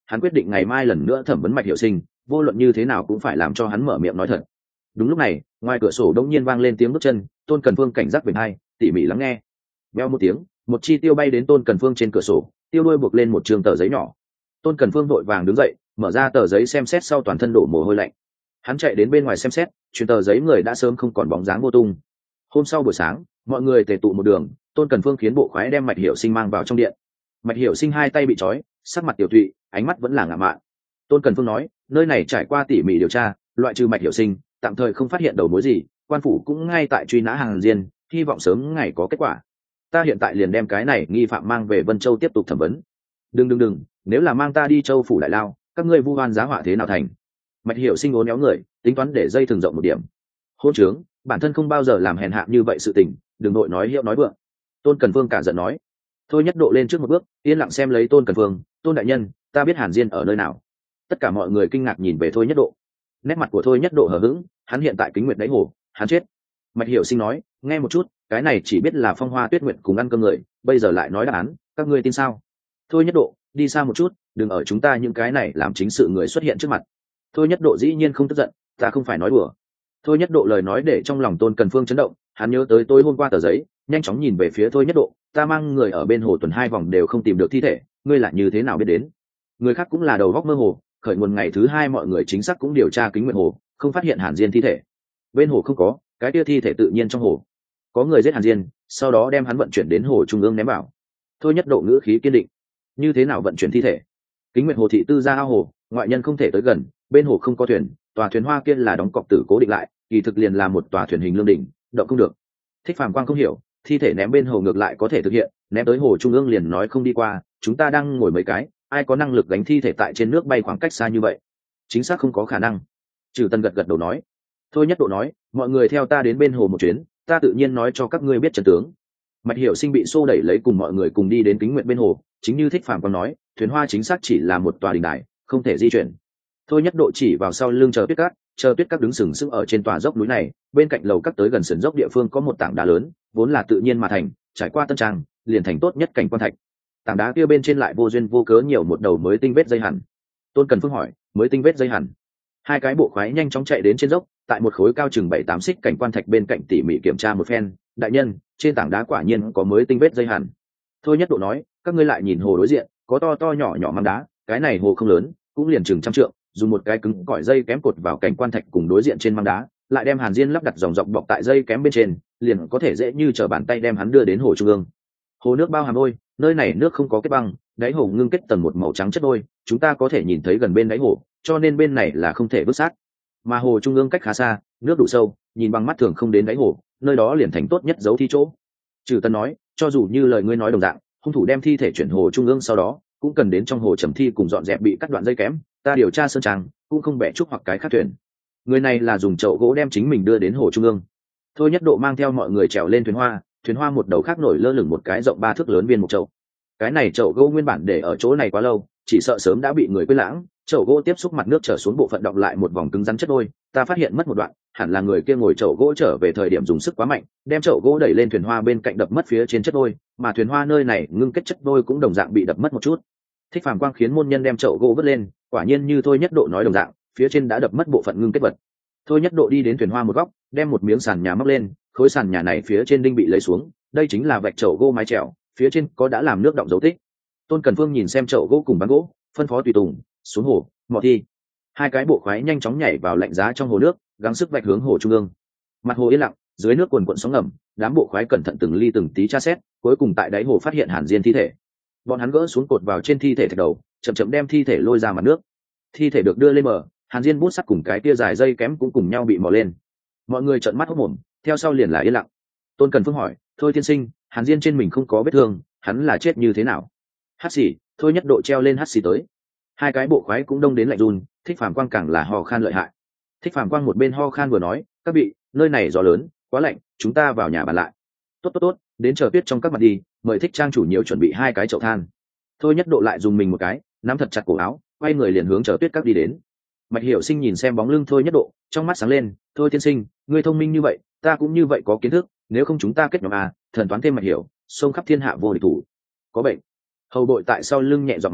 hắn quyết định ngày mai lần nữa thẩm vấn Mạch Hiểu Sinh, vô luận như thế nào cũng phải làm cho hắn mở miệng nói thật. Đúng lúc này, ngoài cửa sổ đột nhiên vang lên tiếng bước chân, Tôn Cần Phương cảnh giác bên hai, tỉ mỉ lắng nghe. Veo một tiếng, một chi tiêu bay đến Tôn Cần Phương trên cửa sổ, tiêu đuôi buộc lên một trường tờ giấy nhỏ. Tôn Cần Phương vội vàng đứng dậy, mở ra tờ giấy xem xét, sau toàn thân đổ mồ hôi lạnh. Hắn chạy đến bên ngoài xem xét, truyền tờ giấy người đã sớm không còn bóng dáng vô tung. Hôm sau buổi sáng, mọi người tề tụ một đường, Tôn Cần Phương khiến bộ khoái đem Mạch Hiểu Sinh mang vào trong điện. Mạch Hiểu Sinh hai tay bị trói, sắc mặt tiểu tụy, ánh mắt vẫn là ngạo mạn. Tôn Cần Phương nói, nơi này trải qua tỉ mỉ điều tra, loại trừ Mạch Hiểu Sinh, tạm thời không phát hiện đầu mối gì, quan phủ cũng ngay tại truy nã Hàn Diên, hy vọng sớm ngày có kết quả. Ta hiện tại liền đem cái này nghi phạm mang về Vân Châu tiếp tục thẩm vấn. Đừng, nếu là mang ta đi Châu phủ đại lao, các ngươi vu oan giá họa thế nào thành? Mạch Hiểu Sinh uốn éo người, tính toán để dây thường rộng một điểm. Hôn trướng, bản thân không bao giờ làm hèn hạ như vậy sự tình, đừng nội nói hiệu nói vượng. Tôn Cần Phương cả giận nói. Thôi Nhất Độ lên trước một bước, yên lặng xem lấy Tôn Cần Phương. Tôn đại nhân, ta biết Hàn Diên ở nơi nào. Tất cả mọi người kinh ngạc nhìn về Thôi Nhất Độ. Nét mặt của Thôi Nhất Độ hờ hững, hắn hiện tại Kính Nguyệt đáy hồ, hắn chết. Mạch Hiểu Sinh nói, nghe một chút, cái này chỉ biết là Phong Hoa Tuyết Nguyệt cùng ăn cơm người, bây giờ lại nói đáp án, các ngươi tin sao? Thôi Nhất Độ, đi xa một chút, đừng ở chúng ta những cái này làm chính sự người xuất hiện trước mặt. Thôi Nhất Độ dĩ nhiên không tức giận, ta không phải nói đùa. Thôi Nhất Độ lời nói để trong lòng Tôn Cần Phương chấn động, hắn nhớ tới tối hôm qua tờ giấy, nhanh chóng nhìn về phía Thôi Nhất Độ, ta mang người ở bên hồ tuần 2 vòng đều không tìm được thi thể, ngươi là như thế nào biết đến? Người khác cũng là đầu góc mơ hồ, khởi nguồn ngày thứ 2 mọi người chính xác cũng điều tra Kính Nguyệt hồ, không phát hiện Hàn Diên thi thể. Bên hồ không có, cái kia thi thể tự nhiên trong hồ. Có người giết Hàn Diên, sau đó đem hắn vận chuyển đến hồ trung ương ném vào. Thôi Nhất Độ ngữ khí kiên định. Như thế nào vận chuyển thi thể? Kính Nguyệt hồ thị tư gia ao hồ, ngoại nhân không thể tới gần, bên hồ không có thuyền, tòa thuyền hoa kia là đóng cọc tử cố định lại, kỳ thực liền là một tòa thuyền hình lương đỉnh, động không được. Thích Phàm Quang không hiểu, thi thể ném bên hồ ngược lại có thể thực hiện, ném tới hồ trung ương liền nói không đi qua, chúng ta đang ngồi mấy cái, ai có năng lực gánh thi thể tại trên nước bay khoảng cách xa như vậy? Chính xác không có khả năng. Trừ Tân gật gật đầu nói. Thôi Nhất Độ nói, mọi người theo ta đến bên hồ một chuyến, ta tự nhiên nói cho các ngươi biết trận tướng. Mạch Hiểu Sinh bị xô đẩy lấy cùng mọi người cùng đi đến Kính Nguyệt bên hồ, chính như Thích Phàm Quang nói, thuyền hoa chính xác chỉ là một tòa đình đài, không thể di chuyển. Thôi Nhất Độ chỉ vào sau lưng Chờ Tuyết Các đứng sừng sững ở trên tòa dốc núi này, bên cạnh lầu các tới gần sườn dốc địa phương có một tảng đá lớn, vốn là tự nhiên mà thành, trải qua tân trang, liền thành tốt nhất cảnh quan thạch. Tảng đá kia bên trên lại vô duyên vô cớ nhiều một đầu mới tinh vết dây hằn. Tôn Cần Phương hỏi, mới tinh vết dây hằn? Hai cái bộ khoái nhanh chóng chạy đến trên dốc, tại một khối cao chừng 7-8 xích cảnh quan thạch bên cạnh tỉ mỉ kiểm tra một phen, đại nhân, trên tảng đá quả nhiên có mới tinh vết dây hằn. Thôi Nhất Độ nói, các ngươi lại nhìn hồ đối diện, có to to nhỏ nhỏ măng đá, cái này hồ không lớn, cũng liền chừng 100 trượng, dùng một cái cứng cỏi dây kém cột vào cảnh quan thạch cùng đối diện trên măng đá, lại đem Hàn Diên lắp đặt dòng dọc bọc tại dây kém bên trên, liền có thể dễ như trở bàn tay đem hắn đưa đến hồ trung ương. Hồ nước bao hàm ôi, nơi này nước không có kết băng, đáy hồ ngưng kết tầng một màu trắng chất ôi, chúng ta có thể nhìn thấy gần bên đáy hồ, cho nên bên này là không thể vứt xác. Mà hồ trung ương cách khá xa, nước đủ sâu, nhìn bằng mắt thường không đến đáy hồ, nơi đó liền thành tốt nhất giấu thi chỗ. Trừ Tân nói, cho dù như lời ngươi nói đồng dạng, hung thủ đem thi thể chuyển hồ trung ương sau đó, cũng cần đến trong hồ trầm thi cùng dọn dẹp bị cắt đoạn dây kém, ta điều tra sơn trang, cũng không bẻ trúc hoặc cái khác thuyền. Người này là dùng chậu gỗ đem chính mình đưa đến hồ trung ương. Thôi Nhất Độ mang theo mọi người trèo lên thuyền hoa một đầu khác nổi lơ lửng một cái rộng 3 thước lớn viên một chậu. Cái này chậu gỗ nguyên bản để ở chỗ này quá lâu, chỉ sợ sớm đã bị người quên lãng. Chậu gỗ tiếp xúc mặt nước trở xuống bộ phận đọng lại một vòng cứng rắn chất đôi, ta phát hiện mất một đoạn, hẳn là người kia ngồi chậu gỗ trở về thời điểm dùng sức quá mạnh, đem chậu gỗ đẩy lên thuyền hoa bên cạnh đập mất phía trên chất đôi, mà thuyền hoa nơi này ngưng kết chất đôi cũng đồng dạng bị đập mất một chút. Thích Phàm Quang khiến môn nhân đem chậu gỗ vớt lên, quả nhiên như Thôi Nhất Độ nói đồng dạng, phía trên đã đập mất bộ phận ngưng kết vật. Thôi Nhất Độ đi đến thuyền hoa một góc, đem một miếng sàn nhà móc lên, khối sàn nhà này phía trên đinh bị lấy xuống, đây chính là vạch chậu gỗ mái chèo, phía trên có đã làm nước đọng dấu tích. Tôn Cần Phương nhìn xem chậu gỗ cùng ván gỗ, phân phó tùy tùng xuống hồ mò thi. Hai cái bộ khoái nhanh chóng nhảy vào lạnh giá trong hồ nước, gắng sức vạch hướng hồ trung ương. Mặt hồ yên lặng, dưới nước cuồn cuộn sóng ngầm, đám bộ khoái cẩn thận từng ly từng tí tra xét, cuối cùng tại đáy hồ phát hiện Hàn Diên thi thể. Bọn hắn gỡ xuống cột vào trên thi thể thạch đầu, chậm chậm đem thi thể lôi ra mặt nước. Thi thể được đưa lên bờ, Hàn Diên bút sắt cùng cái tia dài dây kém cũng cùng nhau bị mò lên. Mọi người trợn mắt hốt mồm, theo sau liền là yên lặng. Tôn Cần Phương hỏi, thôi tiên sinh, Hàn Diên trên mình không có vết thương, hắn là chết như thế nào? Hắt xì, Thôi Nhất Độ treo lên hắt xì tới. Hai cái bộ khoái cũng đông đến lạnh run, Thích Phàm Quang càng là ho khan lợi hại. Thích Phàm Quang một bên ho khan vừa nói, các vị, nơi này gió lớn, quá lạnh, chúng ta vào nhà bàn lại. Tốt, đến chờ Tuyết trong các mặt đi, mời Thích trang chủ nhiều chuẩn bị 2 cái chậu than. Thôi Nhất Độ lại dùng mình một cái, nắm thật chặt cổ áo, quay người liền hướng chờ Tuyết các đi đến. Mạch Hiểu Sinh nhìn xem bóng lưng Thôi Nhất Độ, trong mắt sáng lên, thôi tiên sinh, ngươi thông minh như vậy, ta cũng như vậy có kiến thức, nếu không chúng ta kết nhóm à, thần toán thêm Mạch Hiểu, xông khắp thiên hạ vô địch thủ. Có bệnh. Hầu bội tại sau lưng nhẹ giọng mắng,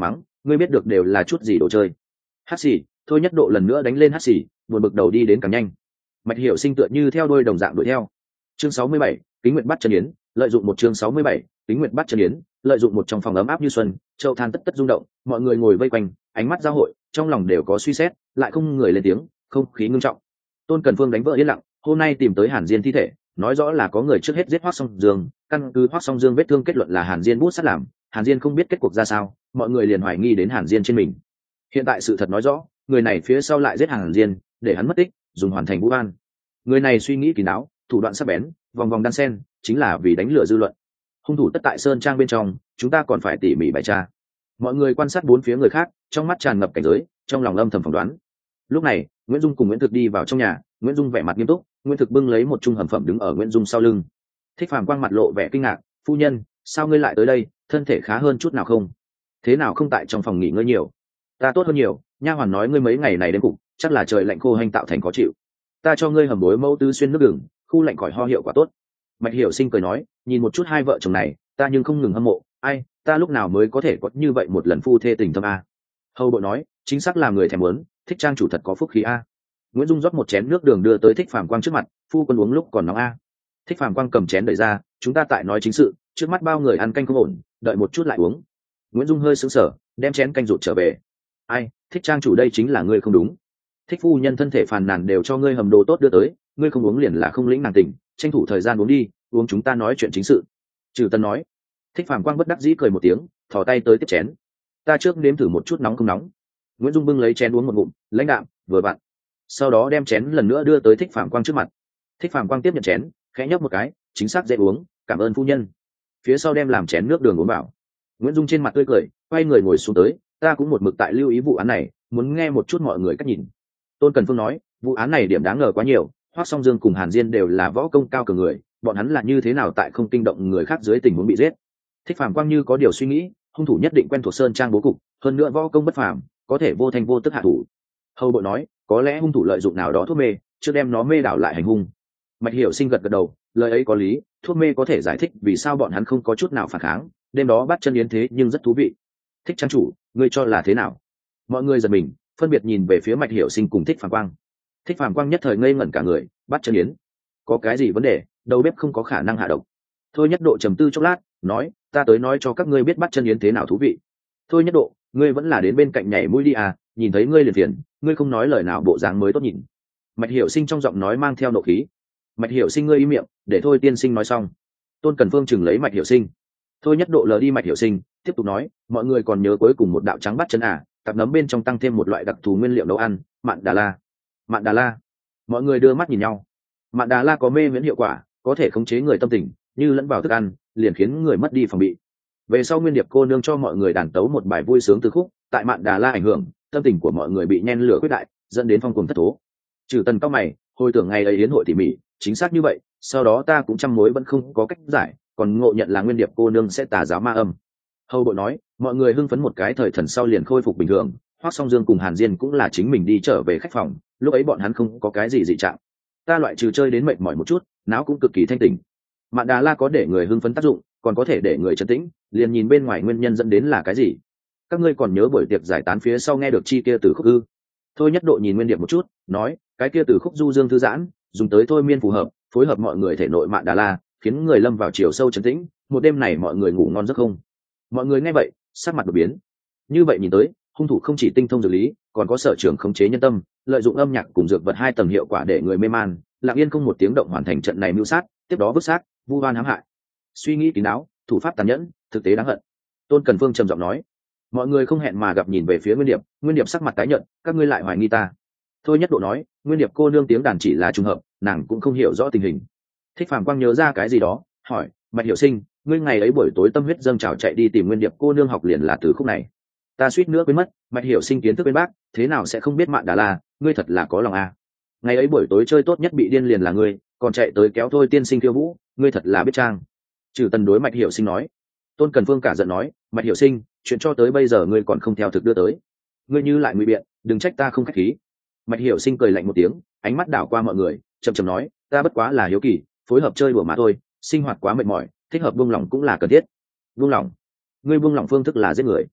ngươi biết được đều là chút gì đồ chơi. Hát xì, Thôi Nhất Độ lần nữa đánh lên hát xì, buồn bực đầu đi đến càng nhanh. Mạch Hiểu Sinh tựa như theo đuôi đồng dạng đuổi theo. Chương 67, Kính Nguyệt bắt chân yến, lợi dụng một chương 67, Kính Nguyệt bắt chân yến, lợi dụng một trong phòng ấm áp như xuân, châu than tất tất rung động, mọi người ngồi vây quanh, ánh mắt giao hội, trong lòng đều có suy xét, lại không người lên tiếng, không khí ngưng trọng. Tôn Cần Phương đánh vỡ yên lặng, hôm nay tìm tới Hàn Diên thi thể, nói rõ là có người trước hết giết Hoắc Song Dương, căn cứ Hoắc Song Dương vết thương kết luận là Hàn Diên bút sát làm, Hàn Diên không biết kết cuộc ra sao, mọi người liền hoài nghi đến Hàn Diên trên mình. Hiện tại sự thật nói rõ, người này phía sau lại giết Hàn Diên, để hắn mất tích, dùng hoàn thành vũ an. Người này suy nghĩ kín đáo, thủ đoạn sắc bén, vòng vòng đan sen, chính là vì đánh lừa dư luận. Hung thủ tất tại sơn trang bên trong, chúng ta còn phải tỉ mỉ bài tra. Mọi người quan sát bốn phía người khác, trong mắt tràn ngập cảnh giới, trong lòng âm thầm phỏng đoán. Lúc này, Nguyễn Dung cùng Nguyễn Thực đi vào trong nhà, Nguyễn Dung vẻ mặt nghiêm túc, Nguyễn Thực bưng lấy một chung hầm phẩm đứng ở Nguyễn Dung sau lưng. Thích Phàm Quang mặt lộ vẻ kinh ngạc, phu nhân, sao ngươi lại tới đây, thân thể khá hơn chút nào không? Thế nào không tại trong phòng nghỉ ngơi nhiều? Ta tốt hơn nhiều, nha hoàn nói ngươi mấy ngày này đến cục, chắc là trời lạnh khô hành tạo thành khó chịu. Ta cho ngươi hầm bối mẫu tứ xuyên nước gừng, khu lạnh khỏi ho hiệu quả tốt. Mạch Hiểu Sinh cười nói, nhìn một chút hai vợ chồng này, ta nhưng không ngừng hâm mộ, ai, ta lúc nào mới có thể có như vậy một lần phu thê tình thâm a. Hầu Bội nói, chính xác là người thèm muốn, Thích trang chủ thật có phúc khí a. Nguyễn Dung rót một chén nước đường đưa tới Thích Phàm Quang trước mặt, phu quân uống lúc còn nóng a. Thích Phàm Quang cầm chén đẩy ra, chúng ta tại nói chính sự, trước mắt bao người ăn canh không ổn, đợi một chút lại uống. Nguyễn Dung hơi sững sờ, đem chén canh rụt trở về. Ai, Thích trang chủ đây chính là ngươi không đúng. Thích phu nhân thân thể phàn nàn đều cho ngươi hầm đồ tốt đưa tới, ngươi không uống liền là không lĩnh nàng tình, tranh thủ thời gian uống đi, uống chúng ta nói chuyện chính sự. Trừ Tân nói. Thích Phàm Quang bất đắc dĩ cười một tiếng, thò tay tới tiếp chén. Ta trước nếm thử một chút nóng không nóng. Nguyễn Dung bưng lấy chén uống một ngụm, lãnh đạm, vừa vặn. Sau đó đem chén lần nữa đưa tới Thích Phàm Quang trước mặt. Thích Phàm Quang tiếp nhận chén, khẽ nhấp một cái, chính xác dễ uống, cảm ơn phu nhân. Phía sau đem làm chén nước đường uống vào. Nguyễn Dung trên mặt tươi cười, quay người ngồi xuống tới, ta cũng một mực tại lưu ý vụ án này, muốn nghe một chút mọi người cách nhìn. Tôn Cần Phương nói, vụ án này điểm đáng ngờ quá nhiều, Hoắc Song Dương cùng Hàn Diên đều là võ công cao cường người, bọn hắn là như thế nào tại không kinh động người khác dưới tình huống bị giết. Thích Phàm Quang như có điều suy nghĩ, hung thủ nhất định quen thuộc sơn trang bố cục, hơn nữa võ công bất phàm, có thể vô thanh vô tức hạ thủ. Hầu Bội nói, có lẽ hung thủ lợi dụng nào đó thuốc mê, trước đem nó mê đảo lại hành hung. Mạch Hiểu Sinh gật gật đầu, lời ấy có lý, thuốc mê có thể giải thích vì sao bọn hắn không có chút nào phản kháng, đêm đó bắt chân yến thế nhưng rất thú vị. Thích trang chủ, ngươi cho là thế nào? Mọi người giật mình, phân biệt nhìn về phía Mạch Hiểu Sinh cùng Thích Phàm Quang. Thích Phàm Quang nhất thời ngây ngẩn cả người, bắt chân yến, có cái gì vấn đề? Đầu bếp không có khả năng hạ độc. Thôi Nhất Độ trầm tư chốc lát, nói, ta tới nói cho các ngươi biết bắt chân yến thế nào thú vị. Thôi Nhất Độ, ngươi vẫn là đến bên cạnh nhảy mũi đi à, nhìn thấy ngươi liền phiền, ngươi không nói lời nào bộ dáng mới tốt nhìn. Mạch Hiểu Sinh trong giọng nói mang theo nộ khí. Mạch Hiểu Sinh ngươi im miệng, để Thôi tiên sinh nói xong. Tôn Cần Phương chừng lấy Mạch Hiểu Sinh. Thôi Nhất Độ lờ đi Mạch Hiểu Sinh, tiếp tục nói, mọi người còn nhớ cuối cùng một đạo trắng bắt chân à, cặp nấm bên trong tăng thêm một loại đặc thù nguyên liệu nấu ăn, mạn đà la. Mạn đà la. Mọi người đưa mắt nhìn nhau. Mạn đà la có mê miễn hiệu quả, có thể khống chế người tâm tình, như lẫn vào thức ăn, liền khiến người mất đi phòng bị. Về sau Nguyên Điệp cô nương cho mọi người đàn tấu một bài vui sướng từ khúc, tại Mạn đà la ảnh hưởng, tâm tình của mọi người bị nhen lửa quyết đại, dẫn đến phong cuồng thất thố. Trừ Tần cao mày, hồi tưởng ngày ấy yến hội tỉ mỉ, chính xác như vậy, sau đó ta cũng trăm mối vẫn không có cách giải, còn ngộ nhận là Nguyên Điệp cô nương sẽ tà giáo ma âm. Hầu Bội nói, mọi người hưng phấn một cái thời thần sau liền khôi phục bình thường, Hoắc Song Dương cùng Hàn Diên cũng là chính mình đi trở về khách phòng, lúc ấy bọn hắn không có cái gì dị trạng. Ta loại trừ chơi đến mệt mỏi một chút, não cũng cực kỳ thanh tỉnh. Mạn đà la có để người hưng phấn tác dụng, còn có thể để người trấn tĩnh, liền nhìn bên ngoài nguyên nhân dẫn đến là cái gì. Các ngươi còn nhớ buổi tiệc giải tán phía sau nghe được chi kia từ khúc ư? Thôi Nhất Độ nhìn Nguyên Điệp một chút, nói, cái kia từ khúc du dương thư giãn, dùng tới thôi miên phù hợp, phối hợp mọi người thể nội Mạn đà la, khiến người lâm vào chiều sâu trấn tĩnh, một đêm này mọi người ngủ ngon giấc không? Mọi người nghe vậy, sắc mặt đột biến. Như vậy nhìn tới, hung thủ không chỉ tinh thông dược lý, còn có sở trường khống chế nhân tâm, lợi dụng âm nhạc cùng dược vật hai tầng hiệu quả để người mê man, lặng yên không một tiếng động hoàn thành trận này mưu sát, tiếp đó vứt xác, vu oan hãm hại. Suy nghĩ kín đáo, thủ pháp tàn nhẫn, thực tế đáng hận. Tôn Cần Phương trầm giọng nói. Mọi người không hẹn mà gặp nhìn về phía Nguyên Điệp sắc mặt tái nhợt, các ngươi lại hoài nghi ta. Thôi Nhất Độ nói, Nguyên Điệp cô nương tiếng đàn chỉ là trùng hợp, nàng cũng không hiểu rõ tình hình. Thích Phàm Quang nhớ ra cái gì đó, hỏi, Mạch Hiểu Sinh, ngươi ngày ấy buổi tối tâm huyết dâng trào chạy đi tìm Nguyên Điệp cô nương học liền là từ khúc này. Ta suýt nữa quên mất, Mạch Hiểu Sinh kiến thức bên bác, thế nào sẽ không biết Mạn đà la, ngươi thật là có lòng à. Ngày ấy buổi tối chơi tốt nhất bị điên liền là ngươi, còn chạy tới kéo Thôi tiên sinh khiêu vũ, ngươi thật là biết trang. Trừ Tần đối Mạch Hiểu Sinh nói. Tôn Cần Phương cả giận nói, Mạch Hiểu Sinh, chuyện cho tới bây giờ ngươi còn không theo thực đưa tới, ngươi như lại ngụy biện, đừng trách ta không khách khí. Mạch Hiểu Sinh cười lạnh một tiếng, ánh mắt đảo qua mọi người, chậm chậm nói, ta bất quá là hiếu kỳ, phối hợp chơi đùa mà thôi, sinh hoạt quá mệt mỏi, thích hợp buông lỏng cũng là cần thiết. Buông lỏng? Ngươi buông lỏng phương thức là giết người.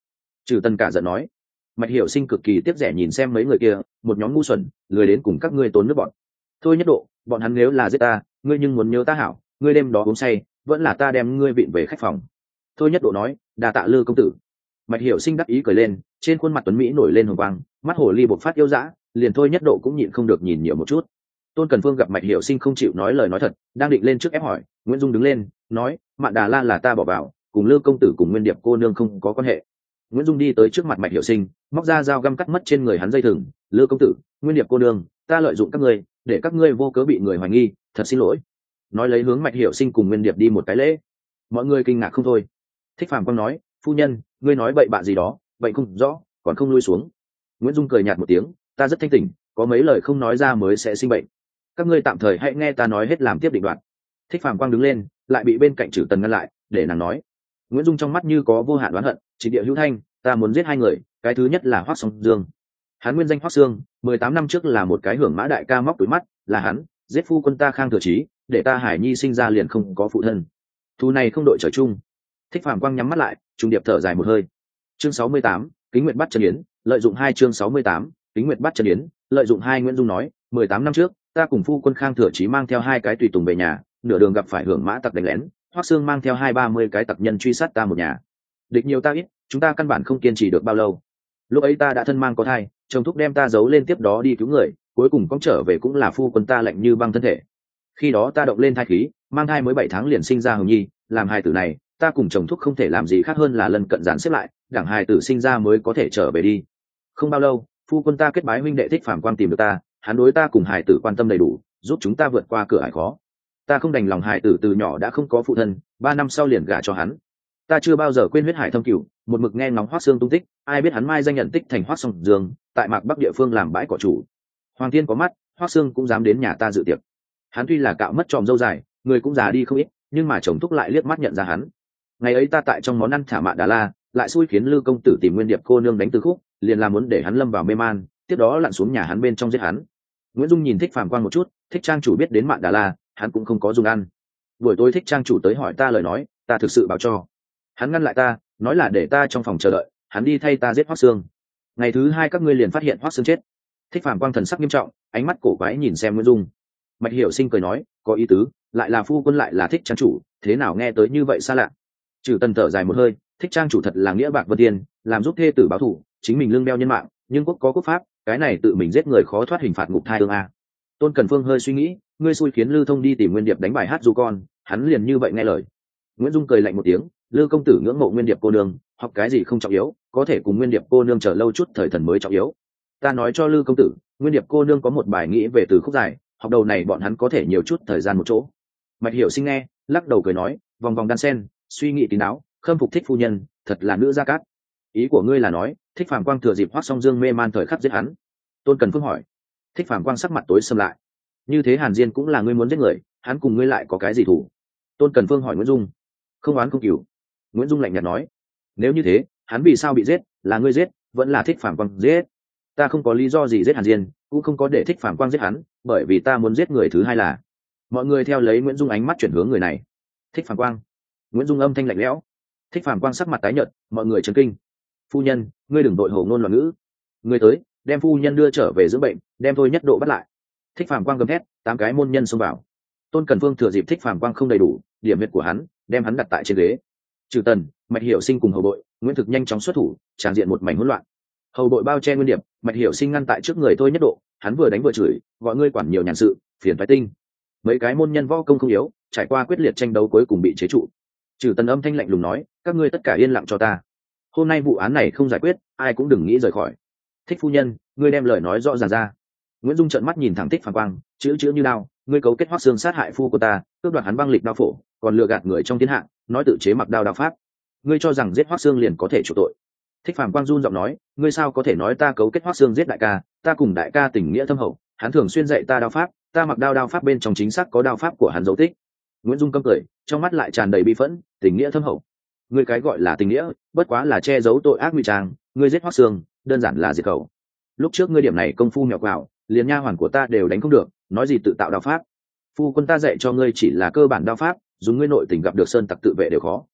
Trừ Tần cả giận nói. Mạch Hiểu Sinh cực kỳ tiếc rẻ nhìn xem mấy người kia, một nhóm ngu xuẩn, lười đến cùng các ngươi tốn nước bọn. Thôi Nhất Độ, bọn hắn nếu là giết ta, ngươi nhưng muốn nhớ ta hảo, ngươi đêm đó uống say, vẫn là ta đem ngươi vịn về khách phòng. Thôi Nhất Độ nói, đa tạ Lư công tử. Mạch Hiểu Sinh đắc ý cười lên, trên khuôn mặt tuấn mỹ nổi lên hồng quang, mắt hồ ly bộc phát yêu dã, liền Thôi Nhất Độ cũng nhịn không được nhìn nhiều một chút. Tôn Cần Phương gặp Mạch Hiểu Sinh không chịu nói lời nói thật, đang định lên trước ép hỏi, Nguyễn Dung đứng lên, nói, Mạn Đà La là ta bỏ vào, cùng Lư công tử cùng Nguyên Điệp cô nương không có quan hệ. Nguyễn Dung đi tới trước mặt Mạch Hiểu Sinh, móc ra dao găm cắt mất trên người hắn dây thừng, Lư công tử, Nguyên Điệp cô nương, ta lợi dụng các ngươi, để các ngươi vô cớ bị người hoài nghi, thật xin lỗi. Nói lấy hướng Mạch Hiểu Sinh cùng Nguyên Điệp đi một cái lễ. Mọi người kinh ngạc không thôi. Thích Phàm Quang nói, phu nhân, ngươi nói bậy bạ gì đó, vậy không rõ, còn không lui xuống. Nguyễn Dung cười nhạt một tiếng, ta rất thanh tỉnh, có mấy lời không nói ra mới sẽ sinh bệnh. Các ngươi tạm thời hãy nghe ta nói hết làm tiếp định đoạn. Thích Phàm Quang đứng lên, lại bị bên cạnh Trử Tần ngăn lại, để nàng nói. Nguyễn Dung trong mắt như có vô hạn oán hận, Trịnh Địa Hữu Thanh, ta muốn giết hai người, cái thứ nhất là Hoắc Song Dương. Hắn nguyên danh Hoắc Sương, 18 năm trước là một cái hưởng mã đại ca móc túi mắt, là hắn giết phu quân ta Khang Thừa Chí, để ta Hải Nhi sinh ra liền không có phụ thân. Thù này không đội trời chung. Thích Phàm Quang nhắm mắt lại, trung điệp thở dài một hơi. Chương 68, Kính Nguyệt bắt chân yến, lợi dụng hai chương 68, Kính Nguyệt bắt chân yến, lợi dụng hai. Nguyễn Dung nói, 18 năm trước, ta cùng phu quân Khang Thừa Chí mang theo hai cái tùy tùng về nhà, nửa đường gặp phải hưởng mã tặc đánh lén, Hoắc Sương mang theo 20-30 cái tặc nhân truy sát ta một nhà. Địch nhiều ta ít, chúng ta căn bản không kiên trì được bao lâu. Lúc ấy ta đã thân mang có thai, chồng thúc đem ta giấu lên tiếp đó đi cứu người, cuối cùng con trở về cũng là phu quân ta lạnh như băng thân thể. Khi đó ta động lên thai khí, mang thai mới 7 tháng liền sinh ra Hồng Nhi, làm hài tử này, ta cùng chồng thúc không thể làm gì khác hơn là lần cận dán xếp lại, đảng hài tử sinh ra mới có thể trở về đi. Không bao lâu, phu quân ta kết bái huynh đệ Thích Phàm Quang tìm được ta, hắn đối ta cùng hài tử quan tâm đầy đủ, giúp chúng ta vượt qua cửa ải khó. Ta không đành lòng hài tử từ nhỏ đã không có phụ thân, 3 năm sau liền gả cho hắn. Ta chưa bao giờ quên huyết hải thâm cửu, một mực nghe ngóng Hoắc Sương tung tích, ai biết hắn mai danh nhận tích thành Hoắc Song Dương, tại Mạc Bắc địa phương làm bãi cỏ chủ. Hoàng Thiên có mắt, Hoắc Sương cũng dám đến nhà ta dự tiệc. Hắn tuy là cạo mất tròm râu dài, người cũng già đi không ít, nhưng mà chồng thúc lại liếc mắt nhận ra hắn. Ngày ấy ta tại trong món ăn thả Mạn Đà La, lại xui khiến Lư công tử tìm Nguyên Điệp cô nương đánh từ khúc, liền là muốn để hắn lâm vào mê man, tiếp đó lặn xuống nhà hắn bên trong giết hắn. Nguyễn Dung nhìn Thích Phàm Quang một chút, Thích trang chủ biết đến Mạn Đà La, hắn cũng không có dùng ăn. Buổi tối Thích trang chủ tới hỏi ta lời nói, ta thực sự báo cho. Hắn ngăn lại ta, nói là để ta trong phòng chờ đợi, hắn đi thay ta giết Hoắc Sương. Ngày thứ hai các ngươi liền phát hiện Hoắc Sương chết. Thích Phàm Quang thần sắc nghiêm trọng, ánh mắt cổ quái nhìn xem Nguyễn Dung. Mạch Hiểu Sinh cười nói, có ý tứ, lại là phu quân lại là Thích trang chủ, thế nào nghe tới như vậy xa lạ. Trừ Tần thở dài một hơi, Thích trang chủ thật là nghĩa bạc vân tiền, làm giúp thê tử báo thù, chính mình lương đeo nhân mạng, nhưng quốc có quốc pháp, cái này tự mình giết người khó thoát hình phạt ngục thai ương a. Tôn Cần Phương hơi suy nghĩ, ngươi xui khiến Lư Thông đi tìm Nguyên Điệp đánh bài hát du con, hắn liền như vậy nghe lời. Nguyễn Dung cười lạnh một tiếng, Lư công tử ngưỡng mộ Nguyên Điệp cô nương, học cái gì không trọng yếu, có thể cùng Nguyên Điệp cô nương chờ lâu chút thời thần mới trọng yếu. Ta nói cho Lư công tử, Nguyên Điệp cô nương có một bài nghĩ về từ khúc dài, học đầu này bọn hắn có thể nhiều chút thời gian một chỗ. Mạch Hiểu Sinh nghe, lắc đầu cười nói, vòng vòng đan sen, suy nghĩ kín đáo, khâm phục Thích phu nhân, thật là nữ gia cát. Ý của ngươi là nói, Thích Phàm Quang thừa dịp Hoắc Song Dương mê man thời khắc giết hắn. Tôn Cần Phương hỏi. Thích Phàm Quang sắc mặt tối sầm lại. Như thế Hàn Diên cũng là ngươi muốn giết người, hắn cùng ngươi lại có cái gì thủ? Tôn Cần Phương hỏi Nguyễn Dung. Không oán không cừu. Nguyễn Dung lạnh nhạt nói. Nếu như thế, hắn vì sao bị giết, là ngươi giết, vẫn là Thích Phàm Quang giết? Ta không có lý do gì giết Hàn Diên, cũng không có để Thích Phàm Quang giết hắn, bởi vì ta muốn giết người thứ hai là. Mọi người theo lấy Nguyễn Dung ánh mắt chuyển hướng người này. Thích Phàm Quang. Nguyễn Dung âm thanh lạnh lẽo. Thích Phàm Quang sắc mặt tái nhợt, mọi người chấn kinh. Phu nhân, ngươi đừng đội hổ ngôn loạn ngữ. Ngươi tới, đem phu nhân đưa trở về dưỡng bệnh, đem Thôi Nhất Độ bắt lại. Thích Phàm Quang gầm thét, 8 cái môn nhân xông vào. Tôn Cần Phương thừa dịp Thích Phàm Quang không đầy đủ, điểm huyệt của hắn, đem hắn đặt tại trên ghế. Trừ Tần, Mạch Hiểu Sinh cùng hầu bội, Nguyễn Thực nhanh chóng xuất thủ, tràn diện một mảnh hỗn loạn. Hầu bội bao che Nguyên Điệp, Mạch Hiểu Sinh ngăn tại trước người Thôi Nhất Độ, hắn vừa đánh vừa chửi, gọi ngươi quản nhiều nhàn sự, phiền toái tinh. Mấy cái môn nhân võ công không yếu, trải qua quyết liệt tranh đấu cuối cùng bị chế trụ. Trừ Tần âm thanh lạnh lùng nói, các ngươi tất cả yên lặng cho ta. Hôm nay vụ án này không giải quyết, ai cũng đừng nghĩ rời khỏi. Thích phu nhân, ngươi đem lời nói rõ ràng ra. Nguyễn Dung trợn mắt nhìn thẳng Thích Phàm Quang, chữ như đao, ngươi cấu kết Hoắc Sương sát hại phu của ta, cướp đoạt hắn băng lịch đao phổ, còn lừa gạt người trong thiên hạ, nói tự chế mặc đao pháp. Ngươi cho rằng giết Hoắc Sương liền có thể chủ tội? Thích Phàm Quang run giọng nói, ngươi sao có thể nói ta cấu kết Hoắc Sương giết đại ca? Ta cùng đại ca tình nghĩa thâm hậu, hắn thường xuyên dạy ta đao pháp, ta mặc đao pháp bên trong chính xác có đao pháp của hắn dấu tích. Nguyễn Dung căm cười, trong mắt lại tràn đầy bi phẫn, tình nghĩa thâm hậu. Ngươi cái gọi là tình nghĩa, bất quá là che giấu tội ác ngụy trang, ngươi giết Hoắc Sương, đơn giản là diệt khẩu. Lúc trước ngươi điểm này công phu mèo quào, liền nha hoàn của ta đều đánh không được, nói gì tự tạo đao pháp. Phu quân ta dạy cho ngươi chỉ là cơ bản đao pháp, dùng ngươi nội tình gặp được sơn tặc tự vệ đều khó.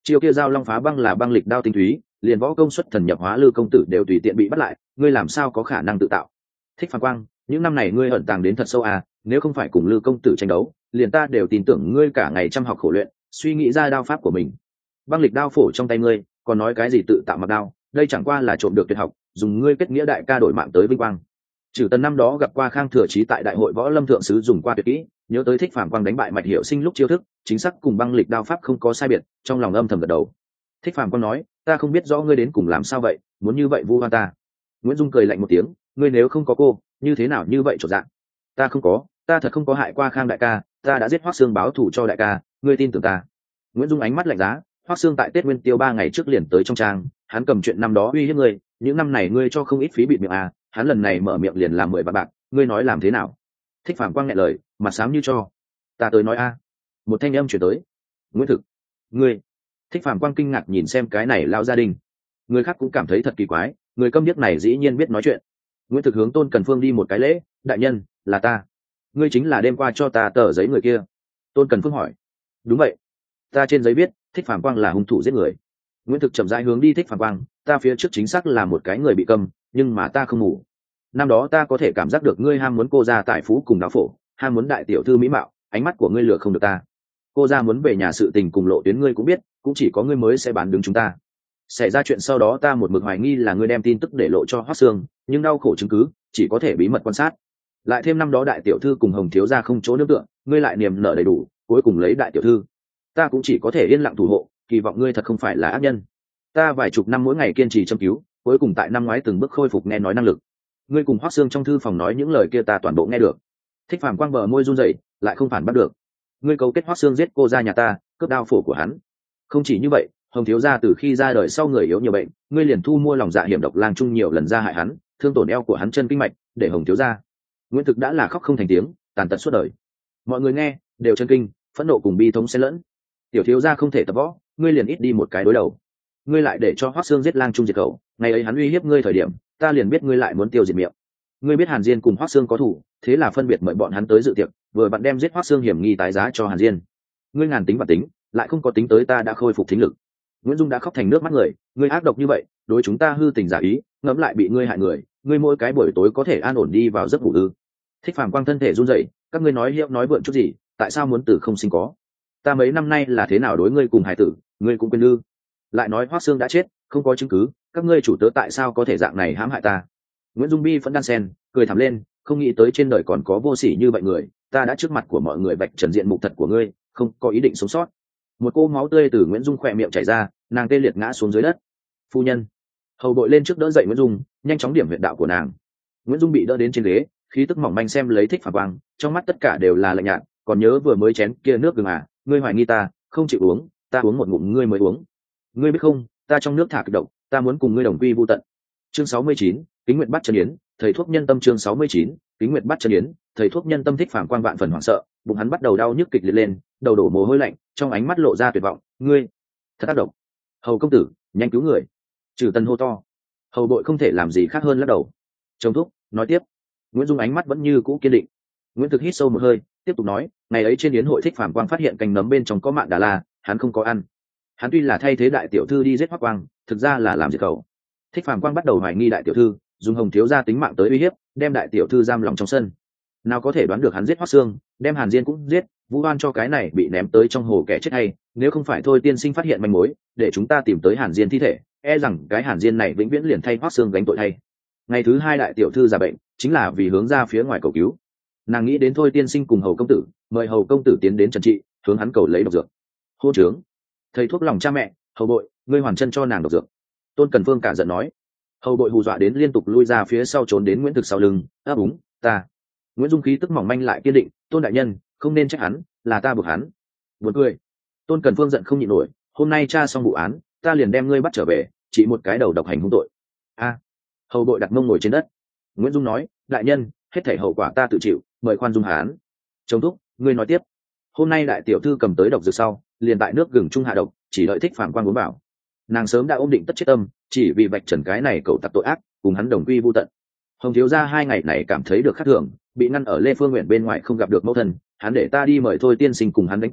chiêu kia giao long phá băng là băng lịch đao tinh túy, liền võ công xuất thần nhập hóa Lư công tử đều tùy tiện bị bắt lại, ngươi làm sao có khả năng tự tạo? Thích Phàm Quang, những năm này ngươi ẩn tàng đến thật sâu à, nếu không phải cùng Lư công tử tranh đấu, liền ta đều tin tưởng ngươi cả ngày chăm học khổ luyện, suy nghĩ ra đao pháp của mình. Băng lịch đao phổ trong tay ngươi, còn nói cái gì tự tạo mặc đao, đây chẳng qua là trộm được tuyệt học, dùng ngươi kết nghĩa đại ca đổi mạng tới vinh quang. Trừ Tần năm đó gặp qua Khang Thừa Chí tại đại hội võ lâm thượng sứ dùng qua tuyệt kỹ, nhớ tới Thích Phàm Quang đánh bại Mạch Hiểu Sinh lúc chiêu thức, chính xác cùng băng lịch đao pháp không có sai biệt, trong lòng âm thầm gật đầu. Thích Phàm Quang nói, ta không biết rõ ngươi đến cùng làm sao vậy, muốn như vậy vu oan ta. Nguyễn Dung cười lạnh một tiếng, ngươi nếu không có cô, như thế nào như vậy trột dạng? Ta không có, ta thật không có hại qua Khang đại ca, ta đã giết Hoắc Xương báo thù cho đại ca, ngươi tin tưởng ta? Nguyễn Dung ánh mắt lạnh giá, Hoắc Xương tại Tết Nguyên Tiêu 3 ngày trước liền tới trong trang, hắn cầm chuyện năm đó uy hiếp ngươi, những năm này ngươi cho không ít phí bịt miệng à, hắn lần này mở miệng liền làm 10 vạn bạc, ngươi nói làm thế nào? Thích Phàm Quang nhẹ lời, mặt xám như cho. Ta tới nói a. Một thanh âm chuyển tới. Nguyễn Thực, ngươi. Thích Phàm Quang kinh ngạc nhìn xem cái này lao gia đình. Người khác cũng cảm thấy thật kỳ quái, người câm điếc này dĩ nhiên biết nói chuyện. Nguyễn Thực hướng Tôn Cần Phương đi một cái lễ, đại nhân, là ta. Ngươi chính là đêm qua cho ta tờ giấy người kia. Tôn Cần Phương hỏi. Đúng vậy. Ta trên giấy viết, Thích Phàm Quang là hung thủ giết người. Nguyễn Thực chậm rãi hướng đi Thích Phàm Quang, ta phía trước chính xác là một cái người bị câm, nhưng mà ta không ngủ. Năm đó ta có thể cảm giác được ngươi ham muốn cô gia tài phú cùng đáo phổ, ham muốn đại tiểu thư mỹ mạo, ánh mắt của ngươi lừa không được ta. Cô gia muốn về nhà sự tình cùng lộ tuyến ngươi cũng biết, cũng chỉ có ngươi mới sẽ bán đứng chúng ta. Xảy ra chuyện sau đó ta một mực hoài nghi là ngươi đem tin tức để lộ cho Hoắc Xương, nhưng đau khổ chứng cứ chỉ có thể bí mật quan sát. Lại thêm năm đó đại tiểu thư cùng Hồng thiếu gia không chỗ nương tựa, ngươi lại niềm nở đầy đủ, cuối cùng lấy đại tiểu thư. Ta cũng chỉ có thể yên lặng thủ hộ, kỳ vọng ngươi thật không phải là ác nhân. Ta vài chục năm mỗi ngày kiên trì châm cứu, cuối cùng tại năm ngoái từng bước khôi phục nghe nói năng lực. Ngươi cùng Hoắc Xương trong thư phòng nói những lời kia ta toàn bộ nghe được. Thích Phàm Quang bờ môi run rẩy, lại không phản bắt được. Ngươi cấu kết Hoắc Xương giết cô gia nhà ta, cướp đao phổ của hắn. Không chỉ như vậy, Hồng thiếu gia từ khi ra đời sau người yếu nhiều bệnh, ngươi liền thu mua lòng dạ hiểm độc lang trung nhiều lần ra hại hắn, thương tổn eo của hắn chân kinh mạch, để Hồng thiếu gia. Nguyễn Thực đã là khóc không thành tiếng, tàn tật suốt đời. Mọi người nghe đều chân kinh, phẫn nộ cùng bi thống xen lẫn. Tiểu thiếu gia không thể tập võ, ngươi liền ít đi một cái đối đầu. Ngươi lại để cho Hoắc Xương giết lang trung diệt khẩu, ngày ấy hắn uy hiếp ngươi thời điểm, ta liền biết ngươi lại muốn tiêu diệt miệng. Ngươi biết Hàn Diên cùng Hoắc Xương có thủ, thế là phân biệt mời bọn hắn tới dự tiệc, vừa bạn đem giết Hoắc Xương hiểm nghi tái giá cho Hàn Diên. Ngươi ngàn tính và tính, lại không có tính tới ta đã khôi phục thính lực. Nguyễn Dung đã khóc thành nước mắt người, ngươi ác độc như vậy, đối chúng ta hư tình giả ý, ngẫm lại bị ngươi hại người, ngươi mỗi cái buổi tối có thể an ổn đi vào giấc ngủ ư? Thích Phàm Quang thân thể run rẩy, các ngươi nói hiệu nói vượn chút gì, tại sao muốn tử không sinh có? Ta mấy năm nay là thế nào đối ngươi cùng hải tử, ngươi cũng quên ư? Lại nói Hoắc Xương đã chết, không có chứng cứ, các ngươi chủ tớ tại sao có thể dạng này hãm hại ta? Nguyễn Dung Bi vẫn đan sen, cười thảm lên, không nghĩ tới trên đời còn có vô sỉ như vậy người, ta đã trước mặt của mọi người vạch trần diện mục thật của ngươi, không có ý định sống sót. Một cô máu tươi từ Nguyễn Dung khỏe miệng chảy ra, nàng tê liệt ngã xuống dưới đất. Phu nhân, hầu bội lên trước đỡ dậy Nguyễn Dung, nhanh chóng điểm huyệt đạo của nàng. Nguyễn Dung bị đỡ đến trên ghế, khí tức mỏng manh xem lấy Thích Phàm Quang, trong mắt tất cả đều là lạnh nhạt, còn nhớ vừa mới chén kia nước gừng à, ngươi hoài nghi ta, không chịu uống, ta uống một ngụm ngươi mới uống. Ngươi biết không, ta trong nước thả kịch độc, ta muốn cùng ngươi đồng quy vu tận. Chương 69, Kính nguyện bắt chân yến, thầy thuốc nhân tâm. Chương 69, Kính nguyện bắt chân yến, thầy thuốc nhân tâm. Thích Phàm Quang vạn phần hoảng sợ, bụng hắn bắt đầu đau nhức kịch liệt lên, đầu đổ mồ hôi lạnh, trong ánh mắt lộ ra tuyệt vọng. Ngươi thật ác độc. Hầu công tử, nhanh cứu người. Trừ Tần hô to. Hầu bội không thể làm gì khác hơn lắc đầu. Trông thúc nói tiếp. Nguyễn Dung ánh mắt vẫn như cũ kiên định. Nguyễn Thực hít sâu một hơi, tiếp tục nói, ngày ấy trên yến hội Thích Phàm Quang phát hiện canh nấm bên trong có mạn đà la, hắn không có ăn. Hắn tuy là thay thế đại tiểu thư đi giết Hoắc Quang, thực ra là làm diệt khẩu. Thích Phàm Quang bắt đầu hoài nghi đại tiểu thư, dùng Hồng thiếu gia tính mạng tới uy hiếp, đem đại tiểu thư giam lòng trong sân. Nào có thể đoán được hắn giết Hoắc Xương, đem Hàn Diên cũng giết, vu oan cho cái này bị ném tới trong hồ kẻ chết hay, nếu không phải thôi tiên sinh phát hiện manh mối, để chúng ta tìm tới Hàn Diên thi thể, e rằng cái Hàn Diên này vĩnh viễn liền thay Hoắc Xương gánh tội thay. Ngày thứ hai đại tiểu thư ra bệnh, chính là vì hướng ra phía ngoài cầu cứu. Nàng nghĩ đến thôi tiên sinh cùng Hầu công tử, mời Hầu công tử tiến đến trần trị, hướng hắn cầu lấy độc dược. Hô trướng, thầy thuốc lòng cha mẹ, Hầu bội, ngươi hoàn chân cho nàng độc dược. Tôn Cần Phương cả giận nói. Hầu bội hù dọa đến liên tục lui ra phía sau trốn đến Nguyễn Thực sau lưng, ấp úng, ta. Nguyễn Dung khí tức mỏng manh lại kiên định, Tôn đại nhân, không nên trách hắn, là ta buộc hắn. Buồn cười. Tôn Cần Phương giận không nhịn nổi, hôm nay tra xong vụ án, ta liền đem ngươi bắt trở về, chỉ một cái đầu độc hành hung tội. A. Hầu bội đặt mông ngồi trên đất. Nguyễn Dung nói, đại nhân, hết thảy hậu quả ta tự chịu, mời khoan dung hán. Trông thúc, ngươi nói tiếp. Hôm nay đại tiểu thư cầm tới độc dược sau, liền tại nước gừng trung hạ độc, chỉ đợi Thích Phàm Quang uống vào. Nàng sớm đã ôm định tất chết tâm, chỉ vì vạch trần cái này cậu tặc tội ác, cùng hắn đồng quy vu tận. Hồng thiếu gia 2 ngày này cảm thấy được khác thường, bị ngăn ở Lê Phương Nguyện bên ngoài không gặp được mẫu thân, hắn để ta đi mời thôi tiên sinh cùng hắn đánh cờ,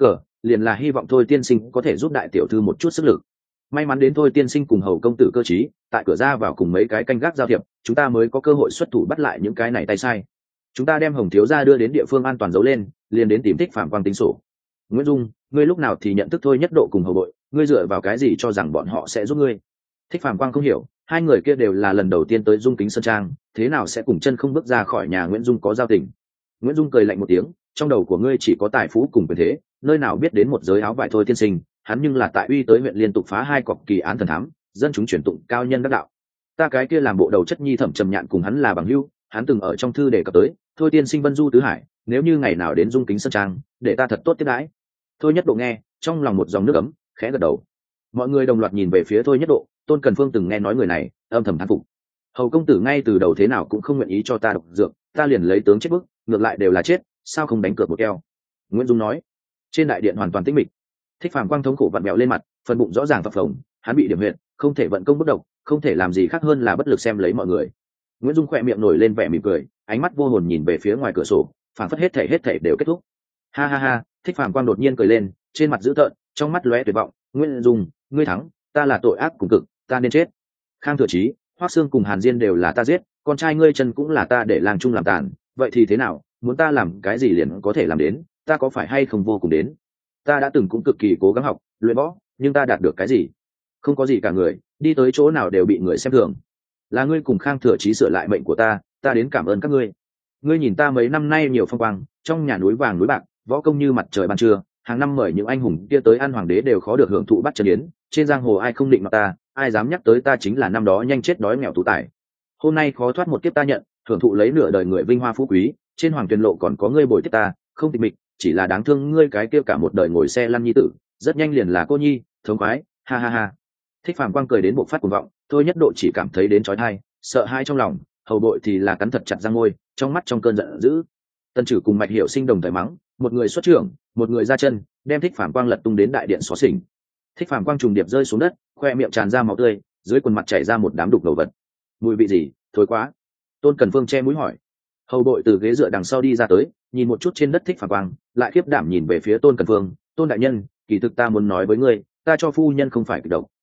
liền là hy vọng thôi tiên sinh có thể giúp đại tiểu thư một chút sức lực. May mắn đến thôi tiên sinh cùng hầu công tử cơ trí, tại cửa ra vào cùng mấy cái canh gác giao thiệp, chúng ta mới có cơ hội xuất thủ bắt lại những cái này tay sai. Chúng ta đem Hồng thiếu gia đưa đến địa phương an toàn giấu lên, liền đến tìm Thích Phạm Quang tính sổ. Nguyễn Dung, ngươi lúc nào thì nhận thức Thôi Nhất Độ cùng hầu bội, ngươi dựa vào cái gì cho rằng bọn họ sẽ giúp ngươi? Thích Phạm Quang không hiểu, hai người kia đều là lần đầu tiên tới Dung Kính Sơn Trang, thế nào sẽ cùng chân không bước ra khỏi nhà Nguyễn Dung có giao tình? Nguyễn Dung cười lạnh một tiếng, trong đầu của ngươi chỉ có tài phú cùng quyền thế, nơi nào biết đến một giới áo vải thôi tiên sinh, hắn nhưng là tại uy tới huyện liên tục phá 2 cọc kỳ án thần thám, dân chúng truyền tụng cao nhân đắc đạo. Ta cái kia làm bộ đầu chất nhi Thẩm Trầm Nhạn cùng hắn là bằng hữu, hắn từng ở trong thư đề cập tới, thôi tiên sinh vân du tứ hải, nếu như ngày nào đến Dung Kính Sơn Trang, để ta thật tốt tiếp đãi. Thôi Nhất Độ nghe, trong lòng một dòng nước ấm, khẽ gật đầu. Mọi người đồng loạt nhìn về phía Thôi Nhất Độ, Tôn Cần Phương từng nghe nói người này, âm thầm thán phục. Hầu công tử ngay từ đầu thế nào cũng không nguyện ý cho ta độc dược, ta liền lấy tướng chết bức, ngược lại đều là chết, sao không đánh cược một keo? Nguyễn Dung nói. Trên đại điện hoàn toàn tĩnh mịch. Thích Phàm Quang thống khổ vặn vẹo lên mặt, phần bụng rõ ràng phập phồng, hắn bị điểm huyệt, không thể vận công bất động, không thể làm gì khác hơn là bất lực xem lấy mọi người. Nguyễn Dung khỏe miệng nổi lên vẻ mỉm cười, ánh mắt vô hồn nhìn về phía ngoài cửa sổ, phảng phất hết thảy đều kết thúc. Ha ha ha, Thích Phàm Quang đột nhiên cười lên, trên mặt dữ tợn, trong mắt lóe tuyệt vọng. Nguyễn Dung, ngươi thắng, ta là tội ác cùng cực, ta nên chết. Khang Thừa Chí, Hoắc Sương cùng Hàn Diên đều là ta giết, con trai ngươi chân cũng là ta để làng chung làm tàn, vậy thì thế nào, muốn ta làm cái gì liền có thể làm đến, ta có phải hay không vô cùng đến? Ta đã từng cũng cực kỳ cố gắng học, luyện võ, nhưng ta đạt được cái gì? Không có gì cả, người đi tới chỗ nào đều bị người xem thường. Là ngươi cùng Khang Thừa Chí sửa lại mệnh của ta, ta đến cảm ơn các ngươi. Ngươi nhìn ta mấy năm nay nhiều phong quang, trong nhà núi vàng núi bạc, võ công như mặt trời ban trưa, hàng năm mời những anh hùng kia tới ăn hoàng đế đều khó được hưởng thụ bắt chân yến, trên giang hồ ai không định mặt ta, ai dám nhắc tới ta chính là năm đó nhanh chết đói nghèo tú tài. Hôm nay khó thoát một kiếp ta nhận, hưởng thụ lấy nửa đời người vinh hoa phú quý, trên hoàng tuyền lộ còn có ngươi bồi tiếp ta, không tịch mịch, chỉ là đáng thương ngươi cái kia cả một đời ngồi xe lăn nhi tử, rất nhanh liền là cô nhi, thống khoái, ha ha ha. Thích Phàm Quang cười đến bộc phát cuồng vọng, Thôi Nhất Độ chỉ cảm thấy đến chói tai, sợ hãi trong lòng, hầu bội thì là cắn thật chặt răng môi, trong mắt trong cơn giận dữ. Tân Trử cùng Mạch Hiểu Sinh đồng thời mắng, một người xuất trưởng, một người ra chân, đem Thích Phàm Quang lật tung đến đại điện xóa xỉnh. Thích Phàm Quang trùng điệp rơi xuống đất, khoe miệng tràn ra máu tươi, dưới quần mặt chảy ra một đám đục đồ vật. Mùi vị gì? Thối quá. Tôn Cần Phương che mũi hỏi. Hầu bội từ ghế dựa đằng sau đi ra tới, nhìn một chút trên đất Thích Phàm Quang, lại khiếp đảm nhìn về phía Tôn Cần Phương. Tôn đại nhân, kỳ thực ta muốn nói với ngươi, ta cho phu nhân không phải kịch độc,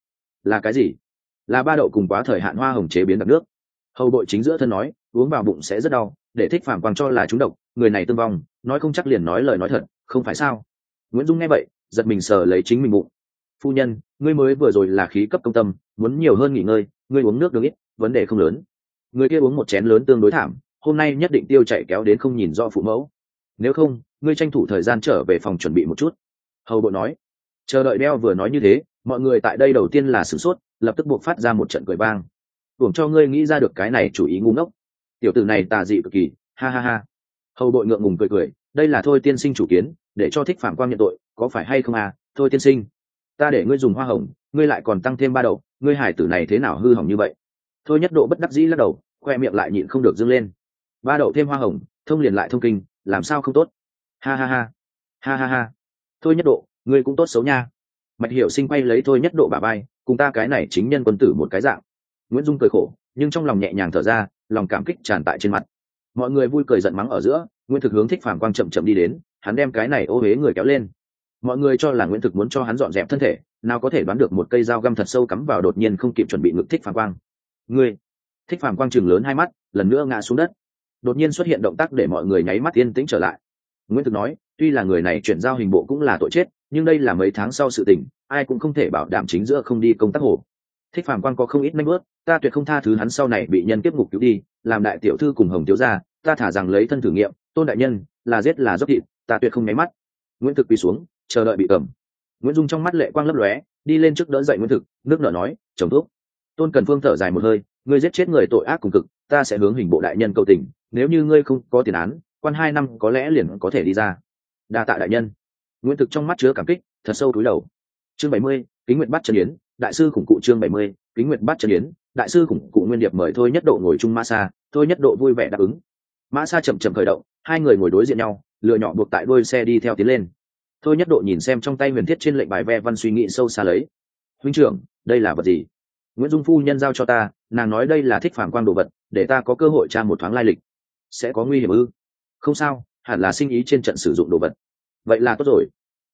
là cái gì? Là ba đậu cùng quá thời hạn hoa hồng chế biến đặc nước. Hầu bội chính giữa thân nói, uống vào bụng sẽ rất đau, để Thích Phàm Quang cho là trúng độc, người này tương vong, nói không chắc liền nói lời nói thật, không phải sao? Nguyễn Dung nghe vậy, giật mình sờ lấy chính mình bụng. Phu nhân, ngươi mới vừa rồi là khí cấp công tâm, muốn nhiều hơn nghỉ ngơi, ngươi uống nước được ít, vấn đề không lớn. Người kia uống một chén lớn tương đối thảm, hôm nay nhất định tiêu chảy kéo đến không nhìn rõ phụ mẫu. Nếu không, ngươi tranh thủ thời gian trở về phòng chuẩn bị một chút. Hầu bội nói. Chờ đợi đeo vừa nói như thế, mọi người tại đây đầu tiên là sửng sốt, lập tức buộc phát ra một trận cười vang. Tưởng cho ngươi nghĩ ra được cái này chủ ý ngu ngốc. Tiểu tử này tà dị cực kỳ, ha ha ha. Hầu bội ngượng ngùng cười cười, đây là thôi tiên sinh chủ kiến, để cho Thích Phàm Quang nhận tội, có phải hay không à? Thôi tiên sinh, ta để ngươi dùng hoa hồng, ngươi lại còn tăng thêm ba đậu, ngươi hải tử này thế nào hư hỏng như vậy? Thôi Nhất Độ bất đắc dĩ lắc đầu, khoe miệng lại nhịn không được dâng lên. Ba đậu thêm hoa hồng, thông liền lại thông kinh, làm sao không tốt? Ha ha ha, ha ha ha. Thôi Nhất Độ, ngươi cũng tốt xấu nha. Mạch Hiểu Sinh quay lấy Thôi Nhất Độ bả vai, cùng ta cái này chính nhân quân tử một cái dạng. Nguyễn Dung cười khổ, nhưng trong lòng nhẹ nhàng thở ra, lòng cảm kích tràn tại trên mặt. Mọi người vui cười giận mắng ở giữa, Nguyễn Thực hướng Thích Phàm Quang chậm chậm đi đến, hắn đem cái này ô huế người kéo lên. Mọi người cho là Nguyễn Thực muốn cho hắn dọn dẹp thân thể, nào có thể đoán được một cây dao găm thật sâu cắm vào đột nhiên không kịp chuẩn bị ngực Thích Phàm Quang. Ngươi! Thích Phàm Quang trừng lớn hai mắt, lần nữa ngã xuống đất. Đột nhiên xuất hiện động tác để mọi người nháy mắt yên tĩnh trở lại. Nguyễn Thực nói, tuy là người này chuyển giao hình bộ cũng là tội chết, nhưng đây là mấy tháng sau sự tình, ai cũng không thể bảo đảm chính giữa không đi công tác hồ. Thích Phàm Quang có không ít nanh bước, ta tuyệt không tha thứ hắn sau này bị nhân kiếp ngục cứu đi, làm đại tiểu thư cùng Hồng thiếu gia, ta thả rằng lấy thân thử nghiệm, Tôn đại nhân, là giết là dốc thịt, ta tuyệt không nháy mắt. Nguyễn Thực quỳ xuống, chờ đợi bị cầm. Nguyễn Dung trong mắt lệ quang lấp lóe, đi lên trước đỡ dậy Nguyễn Thực, nước nở nói, chồng thuốc. Tôn Cần Phương thở dài một hơi, ngươi giết chết người tội ác cùng cực, ta sẽ hướng hình bộ đại nhân cầu tình, nếu như ngươi không có tiền án, quan 2 năm có lẽ liền có thể đi ra. Đa tạ đại nhân. Nguyễn Thực trong mắt chứa cảm kích, thật sâu cúi đầu. Chương 70, Kính Nguyệt Bát Chân Yến, đại sư khủng cụ chương 70, Kính Nguyệt Bát Chân Yến, đại sư khủng cụ Nguyên Điệp mời Thôi Nhất Độ ngồi chung mã xa, Thôi Nhất Độ vui vẻ đáp ứng. Mã xa chậm chậm khởi động, hai người ngồi đối diện nhau, lựa nhỏ buộc tại đuôi xe đi theo tiến lên. Thôi Nhất Độ nhìn xem trong tay huyền thiết trên lệnh bài ve văn suy nghĩ sâu xa lấy. Huynh trưởng, đây là vật gì? Nguyễn Dung phu nhân giao cho ta, nàng nói đây là Thích Phàm Quang đồ vật, để ta có cơ hội tra một thoáng lai lịch. Sẽ có nguy hiểm ư? Không sao, hẳn là sinh ý trên trận sử dụng đồ vật. Vậy là tốt rồi.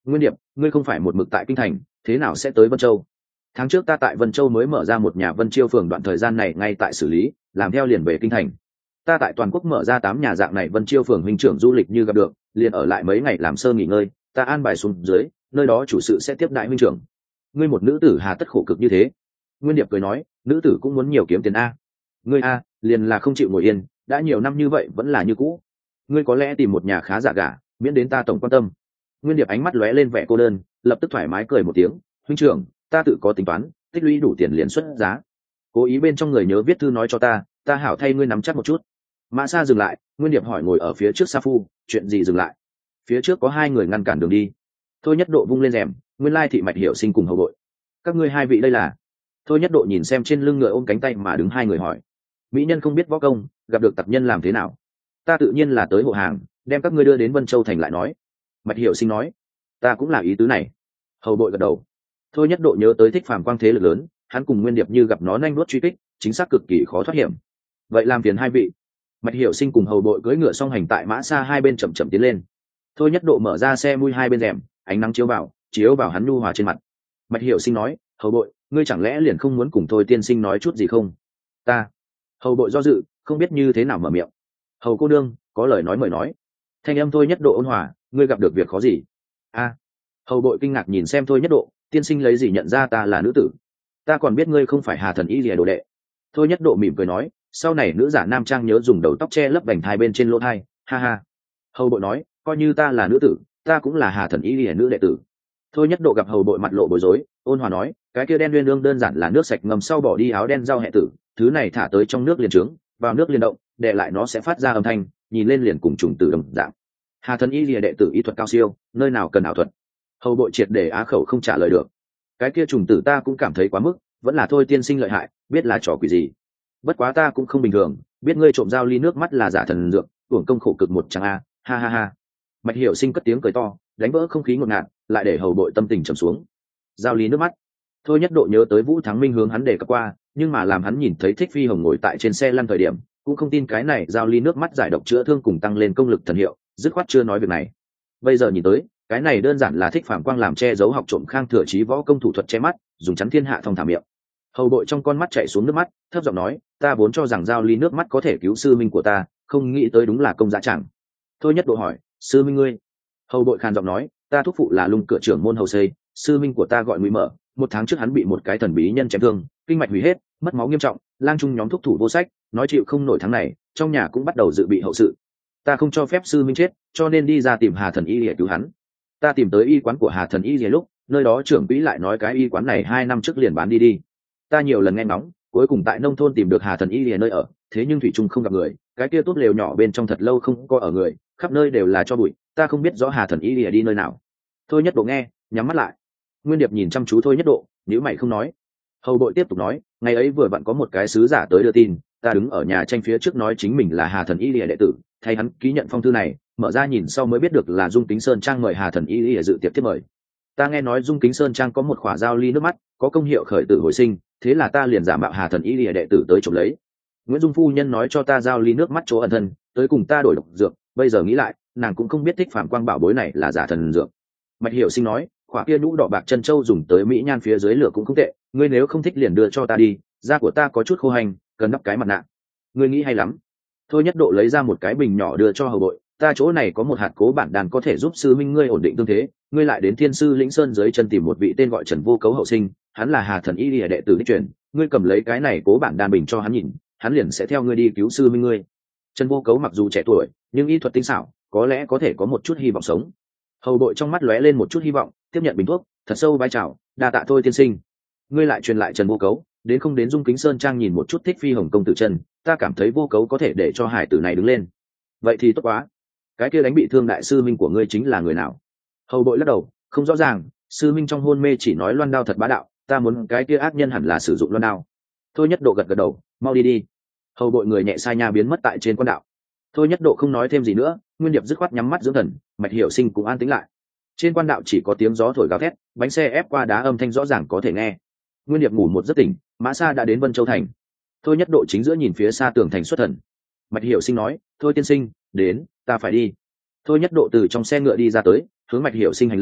Nguyên Điệp, ngươi không phải một mực tại kinh thành, thế nào sẽ tới Vân Châu? Tháng trước ta tại Vân Châu mới mở ra một nhà Vân Chiêu phường, đoạn thời gian này ngay tại xử lý, làm theo liền về kinh thành. Ta tại toàn quốc mở ra 8 nhà dạng này Vân Chiêu phường, huynh trưởng du lịch như gặp được, liền ở lại mấy ngày làm sơ nghỉ ngơi, ta an bài xuống dưới, nơi đó chủ sự sẽ tiếp đại huynh trưởng. Ngươi một nữ tử hà tất khổ cực như thế? Nguyên Điệp cười nói, nữ tử cũng muốn nhiều kiếm tiền a. Ngươi a, liền là không chịu ngồi yên, đã nhiều năm như vậy vẫn là như cũ. Ngươi có lẽ tìm một nhà khá giả gả, miễn đến ta tổng quan tâm. Nguyên Điệp ánh mắt lóe lên vẻ cô đơn, lập tức thoải mái cười một tiếng, huynh trưởng, ta tự có tính toán, tích lũy đủ tiền liền xuất giá. Cố ý bên trong người nhớ viết thư nói cho ta hảo thay ngươi nắm chắc một chút. Mã Sa dừng lại, Nguyên Điệp hỏi ngồi ở phía trước Sa Phu, chuyện gì dừng lại? Phía trước có 2 người ngăn cản đường đi. Thôi Nhất Độ vung lên rèm, nguyên lai thị Mạch Hiểu Sinh cùng hầu bội. Các ngươi 2 vị đây là? Thôi Nhất Độ nhìn xem trên lưng ngựa ôm cánh tay mà đứng 2 người hỏi. Mỹ nhân không biết võ công, gặp được tặc nhân làm thế nào? Ta tự nhiên là tới hộ hàng, đem các ngươi đưa đến Vân Châu thành lại nói. Mạch Hiểu Sinh nói, ta cũng là ý tứ này. Hầu bội gật đầu. Thôi Nhất Độ nhớ tới Thích Phàm quang thế lực lớn, hắn cùng Nguyên Điệp như gặp nó nhanh đuốt truy kích, chính xác cực kỳ khó thoát hiểm. Vậy làm phiền 2 vị. Mạch Hiểu Sinh cùng hầu bội cưỡi ngựa song hành tại Mã Sa hai bên chậm chậm tiến lên. Thôi Nhất Độ mở ra xe mui hai bên rèm, ánh nắng chiếu vào hắn nhu hòa trên mặt. Mạch Hiểu Sinh nói, hầu bội, ngươi chẳng lẽ liền không muốn cùng Thôi tiên sinh nói chút gì không? Ta. Hầu bội do dự, không biết như thế nào mở miệng. Hầu cô nương, có lời nói mời nói. Thanh âm Thôi Nhất Độ ôn hòa, ngươi gặp được việc khó gì? A. Hầu bội kinh ngạc nhìn xem Thôi Nhất Độ, tiên sinh lấy gì nhận ra ta là nữ tử? Ta còn biết ngươi không phải Hà Thần Y Lìa đồ đệ. Thôi Nhất Độ mỉm cười nói, sau này nữ giả nam trang nhớ dùng đầu tóc che lấp vành thai bên trên lỗ thai, ha ha. Hầu bội nói, coi như ta là nữ tử, ta cũng là Hà Thần Y Lìa nữ đệ tử. Thôi Nhất Độ gặp hầu bội mặt lộ bối rối, ôn hòa nói, cái kia đen nguyên lương đơn giản là nước sạch ngâm sau bỏ đi áo đen rau hẹ tử, thứ này thả tới trong nước liền trướng, vào nước liền động, đè lại nó sẽ phát ra âm thanh, nhìn lên liền cùng trùng tử đồng dạng. Hà Thần Y Lìa đệ tử y thuật cao siêu, nơi nào cần ảo thuật. Hầu bội triệt để á khẩu không trả lời được. Cái kia trùng tử ta cũng cảm thấy quá mức, vẫn là Thôi tiên sinh lợi hại, biết là trò quỷ gì. Bất quá ta cũng không bình thường, biết ngươi trộm dao ly nước mắt là giả thần dược, uổng công khổ cực một chẳng a, ha ha ha. Mạch Hiểu Sinh cất tiếng cười to, đánh vỡ không khí ngột ngạt, lại để hầu bội tâm tình trầm xuống. Dao ly nước mắt. Thôi Nhất Độ nhớ tới Vũ Thắng Minh hướng hắn đề cập qua, nhưng mà làm hắn nhìn thấy Thích Phi Hồng ngồi tại trên xe lăn thời điểm, cũng không tin cái này dao ly nước mắt giải độc chữa thương cùng tăng lên công lực thần hiệu, dứt khoát chưa nói việc này. Bây giờ nhìn tới, cái này đơn giản là Thích Phàm quang làm che giấu học trộm Khang Thừa Chí võ công thủ thuật che mắt, dùng chắn thiên hạ thông thả miệng. Hầu bội trong con mắt chảy xuống nước mắt, thấp giọng nói, ta vốn cho rằng dao ly nước mắt có thể cứu sư minh của ta, không nghĩ tới đúng là công dạ chẳng. Thôi Nhất Độ hỏi, sư minh ngươi? Hầu bội khàn giọng nói, ta thúc phụ là Lung Cửa trưởng môn hầu xây, sư minh của ta gọi Ngụy Mở, 1 tháng trước hắn bị một cái thần bí nhân chém thương, kinh mạch hủy hết, mất máu nghiêm trọng, lang trung nhóm thúc thủ vô sách, nói chịu không nổi tháng này, trong nhà cũng bắt đầu dự bị hậu sự. Ta không cho phép sư minh chết, cho nên đi ra tìm Hà Thần Y để cứu hắn. Ta tìm tới y quán của Hà Thần Y lúc, nơi đó trưởng quỹ lại nói cái y quán này 2 năm trước liền bán đi. Ta nhiều lần nghe ngóng, cuối cùng tại nông thôn tìm được Hà Thần Y nơi ở, thế nhưng thủy chung không gặp người, cái kia tốt lều nhỏ bên trong thật lâu không có ở người, khắp nơi đều là cho bụi, ta không biết rõ Hà Thần Y đi nơi nào. Thôi Nhất Độ nghe, nhắm mắt lại. Nguyên Điệp nhìn chăm chú Thôi Nhất Độ, nhíu mày không nói. Hầu bội tiếp tục nói, ngày ấy vừa vặn có một cái sứ giả tới đưa tin, ta đứng ở nhà tranh phía trước nói chính mình là Hà Thần Y đệ tử, thay hắn ký nhận phong thư này, mở ra nhìn sau mới biết được là Dung Kính Sơn Trang mời Hà Thần Y dự tiệc tiếp mời. Ta nghe nói Dung Kính Sơn Trang có một khỏa dao ly nước mắt, có công hiệu khởi tử hồi sinh, thế là ta liền giả mạo Hà Thần Y đệ tử tới trộm lấy. Nguyễn Dung phu nhân nói cho ta dao ly nước mắt chỗ ẩn thân, tới cùng ta đổi độc dược, bây giờ nghĩ lại, nàng cũng không biết Thích Phàm quang bảo bối này là giả thần dược. Mạch Hiểu Sinh nói, khỏa kia nhũ đỏ bạc chân châu dùng tới mỹ nhan phía dưới lửa cũng không tệ, ngươi nếu không thích liền đưa cho ta đi, da của ta có chút khô hành, cần đắp cái mặt nạ. Ngươi nghĩ hay lắm. Thôi Nhất Độ lấy ra một cái bình nhỏ đưa cho hầu bội, ta chỗ này có một hạt cố bản đàn có thể giúp sư minh ngươi ổn định tương thế, ngươi lại đến Thiên Sư Lĩnh Sơn dưới chân tìm một vị tên gọi Trần Vô Cấu hậu sinh, hắn là Hà Thần Y Lìa đệ tử đích truyền, ngươi cầm lấy cái này cố bản đàn bình cho hắn nhìn, hắn liền sẽ theo ngươi đi cứu sư minh ngươi. Trần Vô Cấu mặc dù trẻ tuổi, nhưng y thuật tinh xảo, có lẽ có thể có một chút hy vọng sống. Hầu bội trong mắt lóe lên một chút hy vọng, tiếp nhận bình thuốc, thật sâu vai chào, đa tạ Thôi tiên sinh. Ngươi lại truyền lại Trần Vô Cấu, đến không đến Dung Kính Sơn Trang nhìn một chút Thích Phi Hồng công tử Trần, ta cảm thấy Vô Cấu có thể để cho hải tử này đứng lên. Vậy thì tốt quá. Cái kia đánh bị thương đại sư minh của ngươi chính là người nào? Hầu bội lắc đầu, không rõ ràng, sư minh trong hôn mê chỉ nói loan đao thật bá đạo, ta muốn cái kia ác nhân hẳn là sử dụng loan đao. Thôi Nhất Độ gật gật đầu, mau đi đi. Hầu bội người nhẹ sai nha biến mất tại trên quan đạo. Thôi Nhất Độ không nói thêm gì nữa, Nguyên Điệp dứt khoát nhắm mắt dưỡng thần, Mạch Hiểu Sinh cũng an tĩnh lại. Trên quan đạo chỉ có tiếng gió thổi gào thét, bánh xe ép qua đá âm thanh rõ ràng có thể nghe. Nguyên Điệp ngủ một giấc tỉnh, Mã Sa đã đến Vân Châu thành. Thôi Nhất Độ chính giữa nhìn phía xa tường thành xuất thần. Mạch Hiểu Sinh nói, thôi tiên sinh, đến, ta phải đi. Thôi Nhất Độ từ trong xe ngựa đi ra tới, hướng Mạch Hiểu Sinh hành lễ,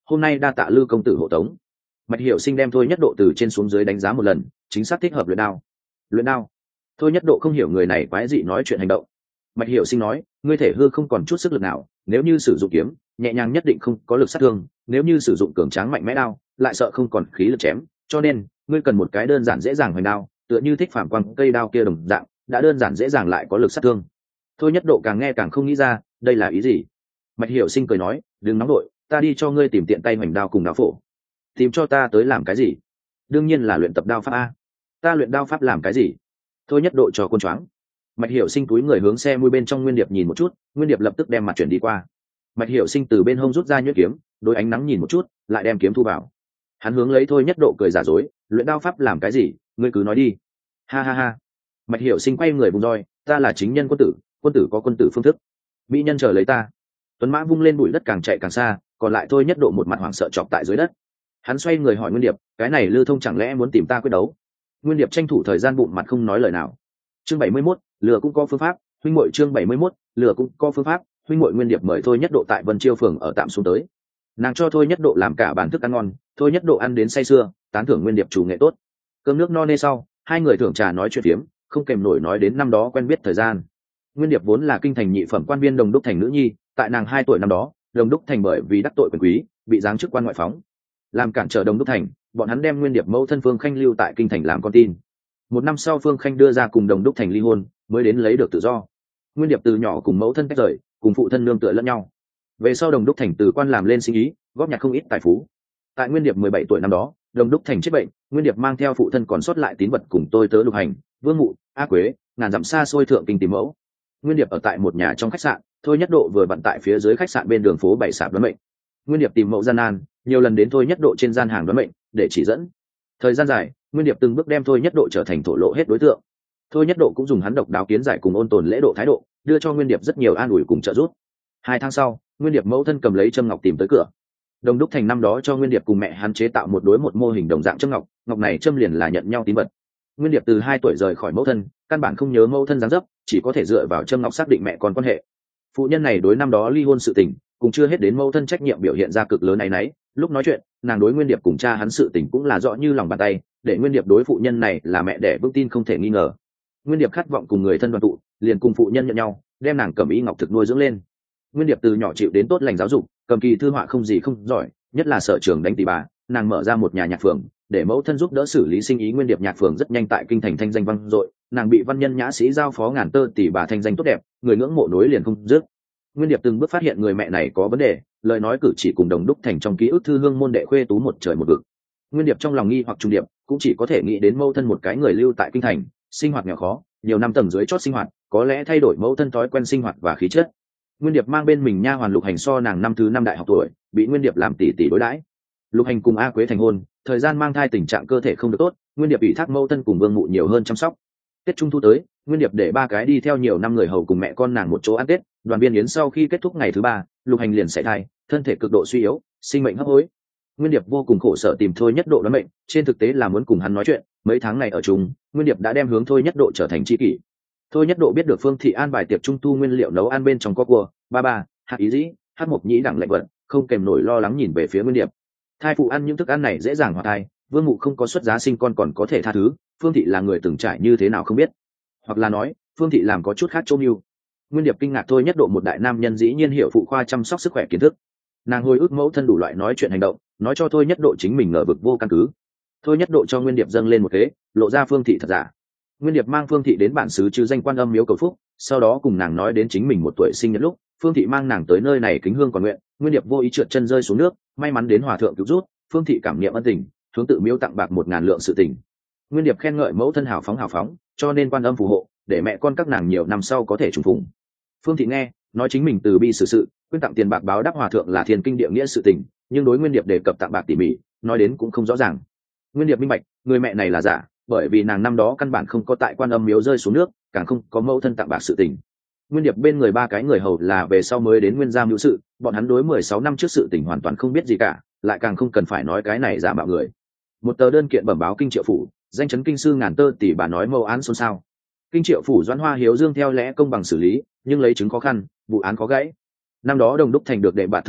hôm nay đa tạ Lư công tử hộ tống. Mạch Hiểu Sinh đem Thôi Nhất Độ từ trên xuống dưới đánh giá một lần, chính xác thích hợp luyện đao. Luyện đao? Thôi Nhất Độ không hiểu người này quái dị nói chuyện hành động. Mạch Hiểu Sinh nói, ngươi thể hư không còn chút sức lực nào, nếu như sử dụng kiếm nhẹ nhàng nhất định không có lực sát thương, nếu như sử dụng cường tráng mạnh mẽ đao lại sợ không còn khí lực chém, cho nên ngươi cần một cái đơn giản dễ dàng hoành đao, tựa như Thích Phàm quang cây đao kia đồng dạng, đã đơn giản dễ dàng lại có lực sát thương. Thôi Nhất Độ càng nghe càng không nghĩ ra đây là ý gì. Mạch Hiểu Sinh cười nói, đừng nóng đội, ta đi cho ngươi tìm tiện tay hoành đao cùng đao phổ. Tìm cho ta tới làm cái gì? Đương nhiên là luyện tập đao pháp a. Ta luyện đao pháp làm cái gì? Thôi Nhất Độ cho quân choáng. Mạch Hiểu Sinh túi người hướng xe mui bên trong Nguyên Điệp nhìn một chút, Nguyên Điệp lập tức đem mặt chuyển đi qua. Mạch Hiểu Sinh từ bên hông rút ra nhuyễn kiếm, đối ánh nắng nhìn một chút, lại đem kiếm thu vào. Hắn hướng lấy Thôi Nhất Độ cười giả dối, luyện đao pháp làm cái gì, ngươi cứ nói đi. Ha ha ha. Mạch Hiểu Sinh quay người vùng roi, ta là chính nhân quân tử có quân tử phương thức. Mỹ nhân chờ lấy ta. Tuấn mã vung lên bụi đất càng chạy càng xa, còn lại Thôi Nhất Độ một mặt hoảng sợ chọc tại dưới đất. Hắn xoay người hỏi Nguyên Điệp, cái này Lư Thông chẳng lẽ muốn tìm ta quyết đấu? Nguyên Điệp tranh thủ thời gian bụng mặt không nói lời nào. Chương 71, lừa cũng có phương pháp, huynh muội. Chương 71, lừa cũng có phương pháp, huynh muội. Nguyên Điệp mời Thôi Nhất Độ tại Vân Chiêu phường ở tạm xuống tới. Nàng cho Thôi Nhất Độ làm cả bàn thức ăn ngon, Thôi Nhất Độ ăn đến say sưa, tán thưởng Nguyên Điệp chủ nghệ tốt. Cơm nước no nê sau, hai người thưởng trà nói chuyện phiếm, không kèm nổi nói đến năm đó quen biết thời gian. Nguyên Điệp vốn là kinh thành nhị phẩm quan viên Đồng Đúc Thành nữ nhi, tại nàng 2 tuổi năm đó, Đồng Đúc Thành bởi vì đắc tội quyền quý, bị giáng chức quan ngoại phóng. Làm cản trở Đồng Đúc Thành, bọn hắn đem Nguyên Điệp mẫu thân Phương Khanh lưu tại kinh thành làm con tin. 1 năm sau Phương Khanh đưa ra cùng Đồng Đúc Thành ly hôn, mới đến lấy được tự do. Nguyên Điệp từ nhỏ cùng mẫu thân tách rời, cùng phụ thân nương tựa lẫn nhau. Về sau Đồng Đúc Thành từ quan làm lên sinh ý, góp nhặt không ít tài phú. Tại Nguyên Điệp 17 tuổi năm đó, Đồng Đúc Thành chết bệnh, Nguyên Điệp mang theo phụ thân còn sót lại tín vật cùng tôi tớ Lục Hành, Vương Mụ, A Quế, ngàn dặm xa xôi thượng kinh tìm mẫu. Nguyên Điệp ở tại một nhà trong khách sạn, Thôi Nhất Độ vừa vặn tại phía dưới khách sạn bên đường phố bảy sạp đoán mệnh. Nguyên Điệp tìm mẫu gian nan, nhiều lần đến Thôi Nhất Độ trên gian hàng đoán mệnh để chỉ dẫn. Thời gian dài, Nguyên Điệp từng bước đem Thôi Nhất Độ trở thành thổ lộ hết đối tượng. Thôi Nhất Độ cũng dùng hắn độc đáo kiến giải cùng ôn tồn lễ độ thái độ, đưa cho Nguyên Điệp rất nhiều an ủi cùng trợ giúp. 2 tháng sau, Nguyên Điệp mẫu thân cầm lấy châm ngọc tìm tới cửa. Đồng Đúc Thành năm đó cho Nguyên Điệp cùng mẹ hắn chế tạo một đối một mô hình đồng dạng châm ngọc, ngọc này châm liền là nhận nhau tín vật. Nguyên Điệp từ 2 tuổi rời khỏi mẫu thân, căn bản không nhớ mẫu thân dáng dấp, chỉ có thể dựa vào châm ngọc xác định mẹ con quan hệ. Phụ nhân này đối năm đó ly hôn sự tình, cũng chưa hết đến mẫu thân trách nhiệm biểu hiện ra cực lớn áy náy. Lúc nói chuyện, nàng đối Nguyên Điệp cùng cha hắn sự tình cũng là rõ như lòng bàn tay, để Nguyên Điệp đối phụ nhân này là mẹ đẻ vững tin không thể nghi ngờ. Nguyên Điệp khát vọng cùng người thân đoàn tụ, liền cùng phụ nhân nhận nhau, đem nàng Cẩm Y Ngọc thực nuôi dưỡng lên. Nguyên Điệp từ nhỏ chịu đến tốt lành giáo dục, cầm kỳ thư họa không gì không giỏi, nhất là sở trường đánh tỳ bà. Nàng mở ra một nhà nhạc phường, để mẫu thân giúp đỡ xử lý sinh ý. Nguyên Điệp nhạc phường rất nhanh tại kinh thành thanh danh vang dội, nàng bị văn nhân nhã sĩ giao phó ngàn tơ tỳ bà thanh danh tốt đẹp, người ngưỡng mộ nối liền không dứt. Nguyên Điệp từng bước phát hiện người mẹ này có vấn đề, lời nói cử chỉ cùng Đồng Đúc Thành trong ký ức thư hương môn đệ khuê tú một trời một vực. Nguyên Điệp trong lòng nghi hoặc trung điệp, cũng chỉ có thể nghĩ đến mẫu thân một cái người lưu tại kinh thành, sinh hoạt nghèo khó, nhiều năm tầng dưới chót sinh hoạt, có lẽ thay đổi mẫu thân thói quen sinh hoạt và khí chất. Nguyên Điệp mang bên mình nha hoàn Lục Hành so nàng năm thứ 5 đại học tuổi, bị Nguyên Điệp làm tỷ tỷ đối đãi. Lục Hành cùng A Quế thành hôn, thời gian mang thai tình trạng cơ thể không được tốt, Nguyên Điệp ủy thác mẫu thân cùng Vương Mụ nhiều hơn chăm sóc. Tết Trung thu tới, Nguyên Điệp để 3 cái đi theo nhiều năm người hầu cùng mẹ con nàng một chỗ ăn Tết. Đoàn viên yến sau khi kết thúc ngày thứ 3, Lục Hành liền sảy thai, thân thể cực độ suy yếu, sinh mệnh hấp hối. Nguyên Điệp vô cùng khổ sở tìm Thôi Nhất Độ đoán mệnh, trên thực tế là muốn cùng hắn nói chuyện. Mấy tháng này ở chung, Nguyên Điệp đã đem hướng Thôi Nhất Độ trở thành tri kỷ. Thôi Nhất Độ biết được Phương thị an bài tiệc trung thu nguyên liệu nấu ăn bên trong có cua, ba, hạt ý dĩ, hạt mộc nhĩ đẳng lệnh vật, không kèm nổi lo lắng nhìn về phía Nguyên Điệp. Thai phụ ăn những thức ăn này dễ dàng hòa thai, Vương Mụ không có xuất giá sinh con còn có thể tha thứ, Phương thị là người từng trải như thế nào không biết, hoặc là nói Phương thị làm có chút khác chỗ mưu. Nguyên Điệp kinh ngạc Thôi Nhất Độ một đại nam nhân dĩ nhiên hiểu phụ khoa chăm sóc sức khỏe kiến thức. Nàng hồi ức mẫu thân đủ loại nói chuyện hành động, nói cho Thôi Nhất Độ chính mình ngờ vực vô căn cứ. Thôi Nhất Độ cho Nguyên Điệp dâng lên một kế, lộ ra Phương thị thật giả. Nguyên Điệp mang Phương thị đến bản xứ chứ danh Quan Âm miếu cầu phúc, sau đó cùng nàng nói đến chính mình 1 tuổi sinh nhật lúc, Phương thị mang nàng tới nơi này kính hương còn nguyện. Nguyên Điệp vô ý trượt chân rơi xuống nước, may mắn đến hòa thượng cứu rút, Phương thị cảm niệm ân tình, hướng tự miếu tặng bạc 1000 lượng sự tình. Nguyên Điệp khen ngợi mẫu thân hào phóng, cho nên Quan Âm phù hộ, để mẹ con các nàng nhiều năm sau có thể trùng phùng. Phương thị nghe, nói chính mình từ bi xử sự, quyên tặng tiền bạc báo đáp hòa thượng là thiên kinh địa nghĩa sự tình, nhưng đối Nguyên Điệp đề cập tặng bạc tỉ mỉ, nói đến cũng không rõ ràng. Nguyên Điệp minh bạch, người mẹ này là giả, bởi vì nàng năm đó căn bản không có tại Quan Âm miếu rơi xuống nước, càng không có mẫu thân tặng bạc sự tình. Nguyên Điệp bên người 3 cái người hầu là về sau mới đến Nguyên gia mưu sự, bọn hắn đối 16 năm trước sự tình hoàn toàn không biết gì cả, lại càng không cần phải nói cái này giả mạo người. Một tờ đơn kiện bẩm báo kinh triệu phủ, danh chấn kinh sư ngàn tơ tỷ bà nói mâu án xôn xao. Kinh triệu phủ Doãn Hoa Hiếu Dương theo lẽ công bằng xử lý, nhưng lấy chứng khó khăn, vụ án khó gãy. Năm đó Đồng Đúc Thành được đệ bạt thượng đình,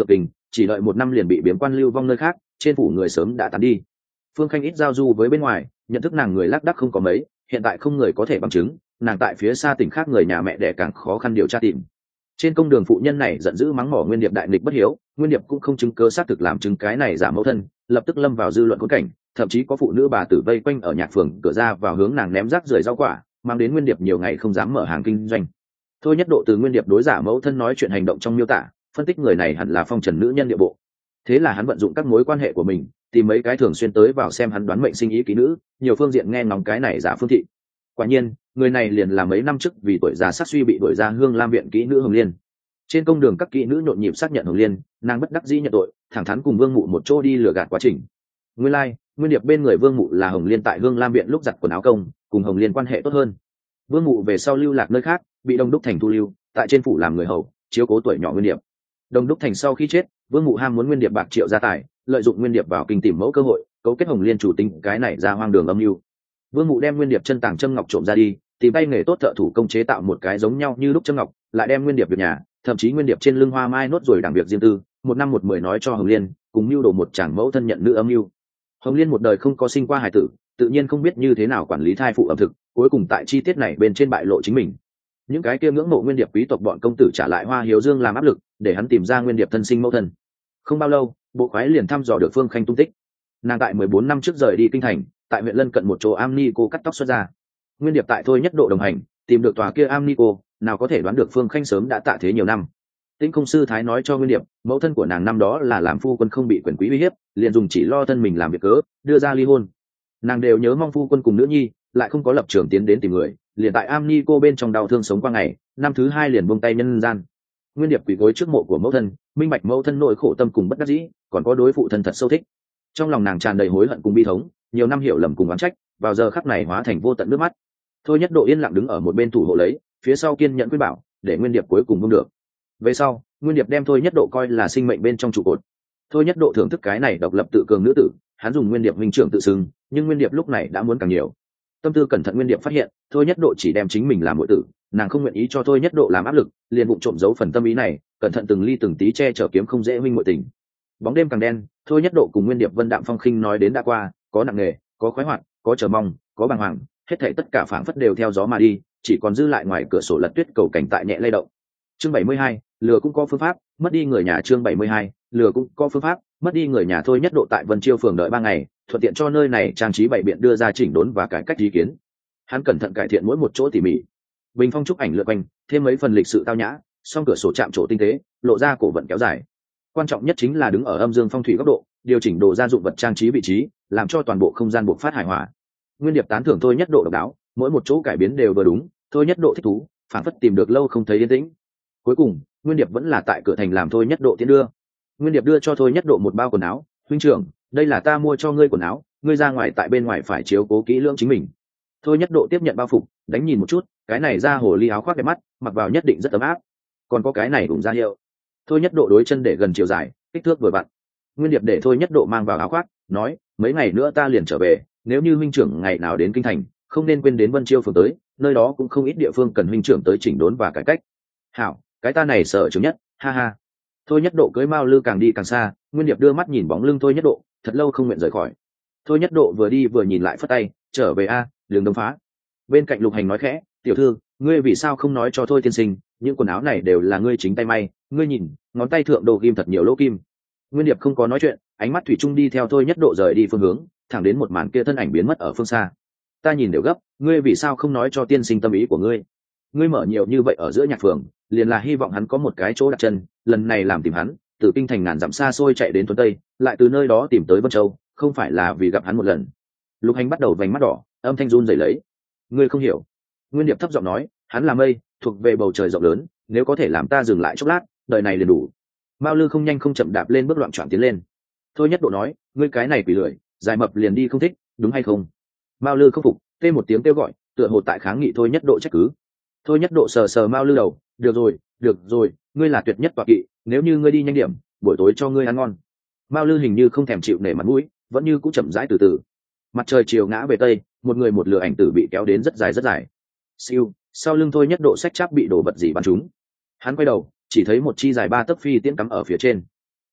chỉ đợi 1 năm liền bị biếm quan lưu vong nơi khác, trên phủ người sớm đã tán đi. Phương Khanh ít giao du với bên ngoài, nhận thức nàng người lác đác không có mấy, hiện tại không người có thể bằng chứng, nàng tại phía xa tỉnh khác người nhà mẹ đẻ càng khó khăn điều tra tìm. Trên công đường phụ nhân này giận dữ mắng mỏ Nguyên Điệp đại nghịch bất hiếu, Nguyên Điệp cũng không chứng cớ xác thực làm chứng cái này giả mẫu thân, lập tức lâm vào dư luận khốn cảnh, thậm chí có phụ nữ bà tử vây quanh ở nhạc phường cửa ra vào hướng nàng ném rác rưởi rau quả, mang đến Nguyên Điệp nhiều ngày không dám mở hàng kinh doanh. Thôi Nhất Độ từ Nguyên Điệp đối giả mẫu thân nói chuyện hành động trong miêu tả, phân tích người này hẳn là phong trần nữ nhân địa bộ. Thế là hắn vận dụng các mối quan hệ của mình, tìm mấy cái thường xuyên tới vào xem hắn đoán mệnh sinh ý kỹ nữ, nhiều phương diện nghe ngóng cái này giả Phương Thị. Quả nhiên, người này liền là mấy năm trước vì tuổi già sát suy bị đuổi ra Hương Lam viện kỹ nữ Hồng Liên. Trên công đường các kỹ nữ nhộn nhịp xác nhận Hồng Liên, nàng bất đắc dĩ nhận tội, thẳng thắn cùng Vương Mụ một chỗ đi lừa gạt quá trình. Nguyên lai, Nguyên Điệp bên người Vương Mụ là Hồng Liên tại Hương Lam viện lúc giặt quần áo công, cùng Hồng Liên quan hệ tốt hơn. Vương Mụ về sau lưu lạc nơi khác, bị Đông Đúc Thành thu lưu, tại trên phủ làm người hầu, chiếu cố tuổi nhỏ Nguyên Điệp. Đông Đúc Thành sau khi chết, Vương Mụ ham muốn Nguyên Điệp bạc triệu gia tài, lợi dụng Nguyên Điệp vào kinh tìm mẫu cơ hội, cấu kết Hồng Liên chủ tính cái này ra hoang đường âm mưu. Vương Mụ đem Nguyên Điệp chân tàng châm ngọc trộm ra đi, tìm tay nghề tốt thợ thủ công chế tạo một cái giống nhau như lúc châm ngọc, lại đem Nguyên Điệp việc nhà, thậm chí Nguyên Điệp trên lưng hoa mai nốt rồi đảng việc riêng tư, 1 năm 1 mười nói cho Hồng Liên, cùng mưu đồ một chàng mẫu thân nhận nữ âm mưu. Hồng Liên một đời không có sinh qua hài tử, tự nhiên không biết như thế nào quản lý thai phụ ẩm thực, cuối cùng tại chi tiết này bên trên bại lộ chính mình. Những cái kia ngưỡng mộ Nguyên Điệp quý tộc bọn công tử trả lại Hoa Hiếu Dương làm áp lực, để hắn tìm ra Nguyên Điệp thân sinh mẫu thân. Không bao lâu, bộ khoái liền thăm dò được Phương Khanh tung tích. Nàng tại 14 năm trước rời đi kinh thành, tại huyện lân cận một chỗ am ni cô cắt tóc xuất ra. Nguyên Điệp tại Thôi Nhất Độ đồng hành, tìm được tòa kia am ni cô, nào có thể đoán được Phương Khanh sớm đã tạ thế nhiều năm. Tĩnh Công sư thái nói cho Nguyên Điệp, mẫu thân của nàng năm đó là làm phu quân không bị quyền quý uy hiếp, liền dùng chỉ lo thân mình làm việc cớ, đưa ra ly hôn. Nàng đều nhớ mong phu quân cùng nữ nhi, lại không có lập trường tiến đến tìm người, liền tại am ni cô bên trong đau thương sống qua ngày, năm thứ 2 liền buông tay nhân gian. Nguyên Điệp quỳ gối trước mộ của mẫu thân, minh bạch mẫu thân nỗi khổ tâm cùng bất đắc dĩ, còn có đối phụ thân thật sâu thích. Trong lòng nàng tràn đầy hối hận cùng bi thống, nhiều năm hiểu lầm cùng oán trách, vào giờ khắc này hóa thành vô tận nước mắt. Thôi Nhất Độ yên lặng đứng ở một bên thủ hộ lấy, phía sau kiên nhẫn khuyên bảo, để Nguyên Điệp cuối cùng buông được. Về sau, Nguyên Điệp đem Thôi Nhất Độ coi là sinh mệnh bên trong trụ cột. Thôi Nhất Độ thưởng thức cái này độc lập tự cường nữ tử, hắn dùng Nguyên Điệp huynh trưởng tự xưng, nhưng Nguyên Điệp lúc này đã muốn càng nhiều. Tâm tư cẩn thận Nguyên Điệp phát hiện, Thôi Nhất Độ chỉ đem chính mình làm muội tử, nàng không nguyện ý cho Thôi Nhất Độ làm áp lực, liền vụng trộm giấu phần tâm ý này, cẩn thận từng ly từng tí che chở kiếm không dễ huynh muội tình. Bóng đêm càng đen, Thôi Nhất Độ cùng Nguyên Điệp vân đạm phong khinh nói đến đã qua, có nặng nề, có khoái hoạt, có chờ mong, có bàng hoàng, hết thảy tất cả phảng phất đều theo gió mà đi, chỉ còn dư lại ngoài cửa sổ lật tuyết cầu cảnh tại nhẹ lay động. Chương 72, lừa cũng có phương pháp, mất đi người nhà. Chương 72, lừa cũng có phương pháp, mất đi người nhà. Thôi Nhất Độ tại Vân Chiêu phường đợi 3 ngày, thuận tiện cho nơi này trang trí bày biện đưa ra chỉnh đốn và cải cách ý kiến. Hắn cẩn thận cải thiện mỗi một chỗ tỉ mỉ. Bình phong trúc ảnh lượn quanh, thêm mấy phần lịch sự tao nhã, song cửa sổ chạm trổ tinh tế, lộ ra cổ vận kéo dài. Quan trọng nhất chính là đứng ở âm dương phong thủy góc độ, điều chỉnh đồ gia dụng vật trang trí vị trí, làm cho toàn bộ không gian bộc phát hài hòa. Nguyên Điệp tán thưởng Thôi Nhất Độ độc đáo, mỗi một chỗ cải biến đều vừa đúng, Thôi Nhất Độ thích thú, phản phất tìm được lâu không thấy yên tĩnh. Cuối cùng, Nguyên Điệp vẫn là tại cửa thành làm Thôi Nhất Độ tiễn đưa. Nguyên Điệp đưa cho Thôi Nhất Độ một bao quần áo, huynh trưởng, đây là ta mua cho ngươi quần áo, ngươi ra ngoài tại bên ngoài phải chiếu cố kỹ lưỡng chính mình. Thôi Nhất Độ tiếp nhận bao phục, đánh nhìn một chút, cái này ra hồ ly áo khoác đẹp mắt, mặc vào nhất định rất ấm áp. Còn có cái này cũng ra hiệu. Thôi Nhất Độ đối chân để gần chiều dài, kích thước vừa vặn. Nguyên Điệp để Thôi Nhất Độ mang vào áo khoác, nói, mấy ngày nữa ta liền trở về, nếu như huynh trưởng ngày nào đến kinh thành, không nên quên đến Vân Chiêu phường tới, nơi đó cũng không ít địa phương cần huynh trưởng tới chỉnh đốn và cải cách. Hảo, cái ta này sợ chứng nhất, ha ha. Thôi Nhất Độ cưỡi Mao Lư càng đi càng xa, Nguyên Điệp đưa mắt nhìn bóng lưng Thôi Nhất Độ, thật lâu không nguyện rời khỏi. Thôi Nhất Độ vừa đi vừa nhìn lại phất tay, trở về a, đường đông phá. Bên cạnh Lục Hành nói khẽ, tiểu thư, ngươi vì sao không nói cho Thôi tiên sinh, những quần áo này đều là ngươi chính tay may, ngươi nhìn, ngón tay thượng đồ ghim thật nhiều lỗ kim. Nguyên Điệp không có nói chuyện, ánh mắt thủy chung đi theo Thôi Nhất Độ rời đi phương hướng, thẳng đến một màn kia thân ảnh biến mất ở phương xa. Ta nhìn đều gấp, ngươi vì sao không nói cho tiên sinh tâm ý của ngươi? Ngươi mở nhiều như vậy ở giữa nhạc phường, liền là hy vọng hắn có một cái chỗ đặt chân, lần này làm tìm hắn, từ kinh thành ngàn dặm xa xôi chạy đến Tuấn Tây, lại từ nơi đó tìm tới Vân Châu, không phải là vì gặp hắn một lần. Lục Hành bắt đầu vành mắt đỏ, âm thanh run rẩy lấy. Ngươi không hiểu. Nguyên Điệp thấp giọng nói, hắn là mây, thuộc về bầu trời rộng lớn, nếu có thể làm ta dừng lại chốc lát, đời này liền đủ. Mao Lư không nhanh không chậm đạp lên bước loạn choạng tiến lên. Thôi Nhất Độ nói, ngươi cái này quỷ lười, dài mập liền đi không thích, đúng hay không? Mao Lư không phục, tê một tiếng kêu gọi, tựa hồ tại kháng nghị Thôi Nhất Độ trách cứ. Thôi Nhất Độ sờ sờ Mao Lư đầu, được rồi, ngươi là tuyệt nhất tọa kỵ, nếu như ngươi đi nhanh điểm, buổi tối cho ngươi ăn ngon. Mao Lư hình như không thèm chịu nể mặt mũi, vẫn như cũ chậm rãi từ từ. Mặt trời chiều ngã về tây, một người một lửa ảnh tử bị kéo đến rất dài. Siêu, sau lưng Thôi Nhất Độ sách cháp bị đổ vật gì bắn trúng. Hắn quay đầu, chỉ thấy một chi dài 3 tấc phi tiễn cắm ở phía trên.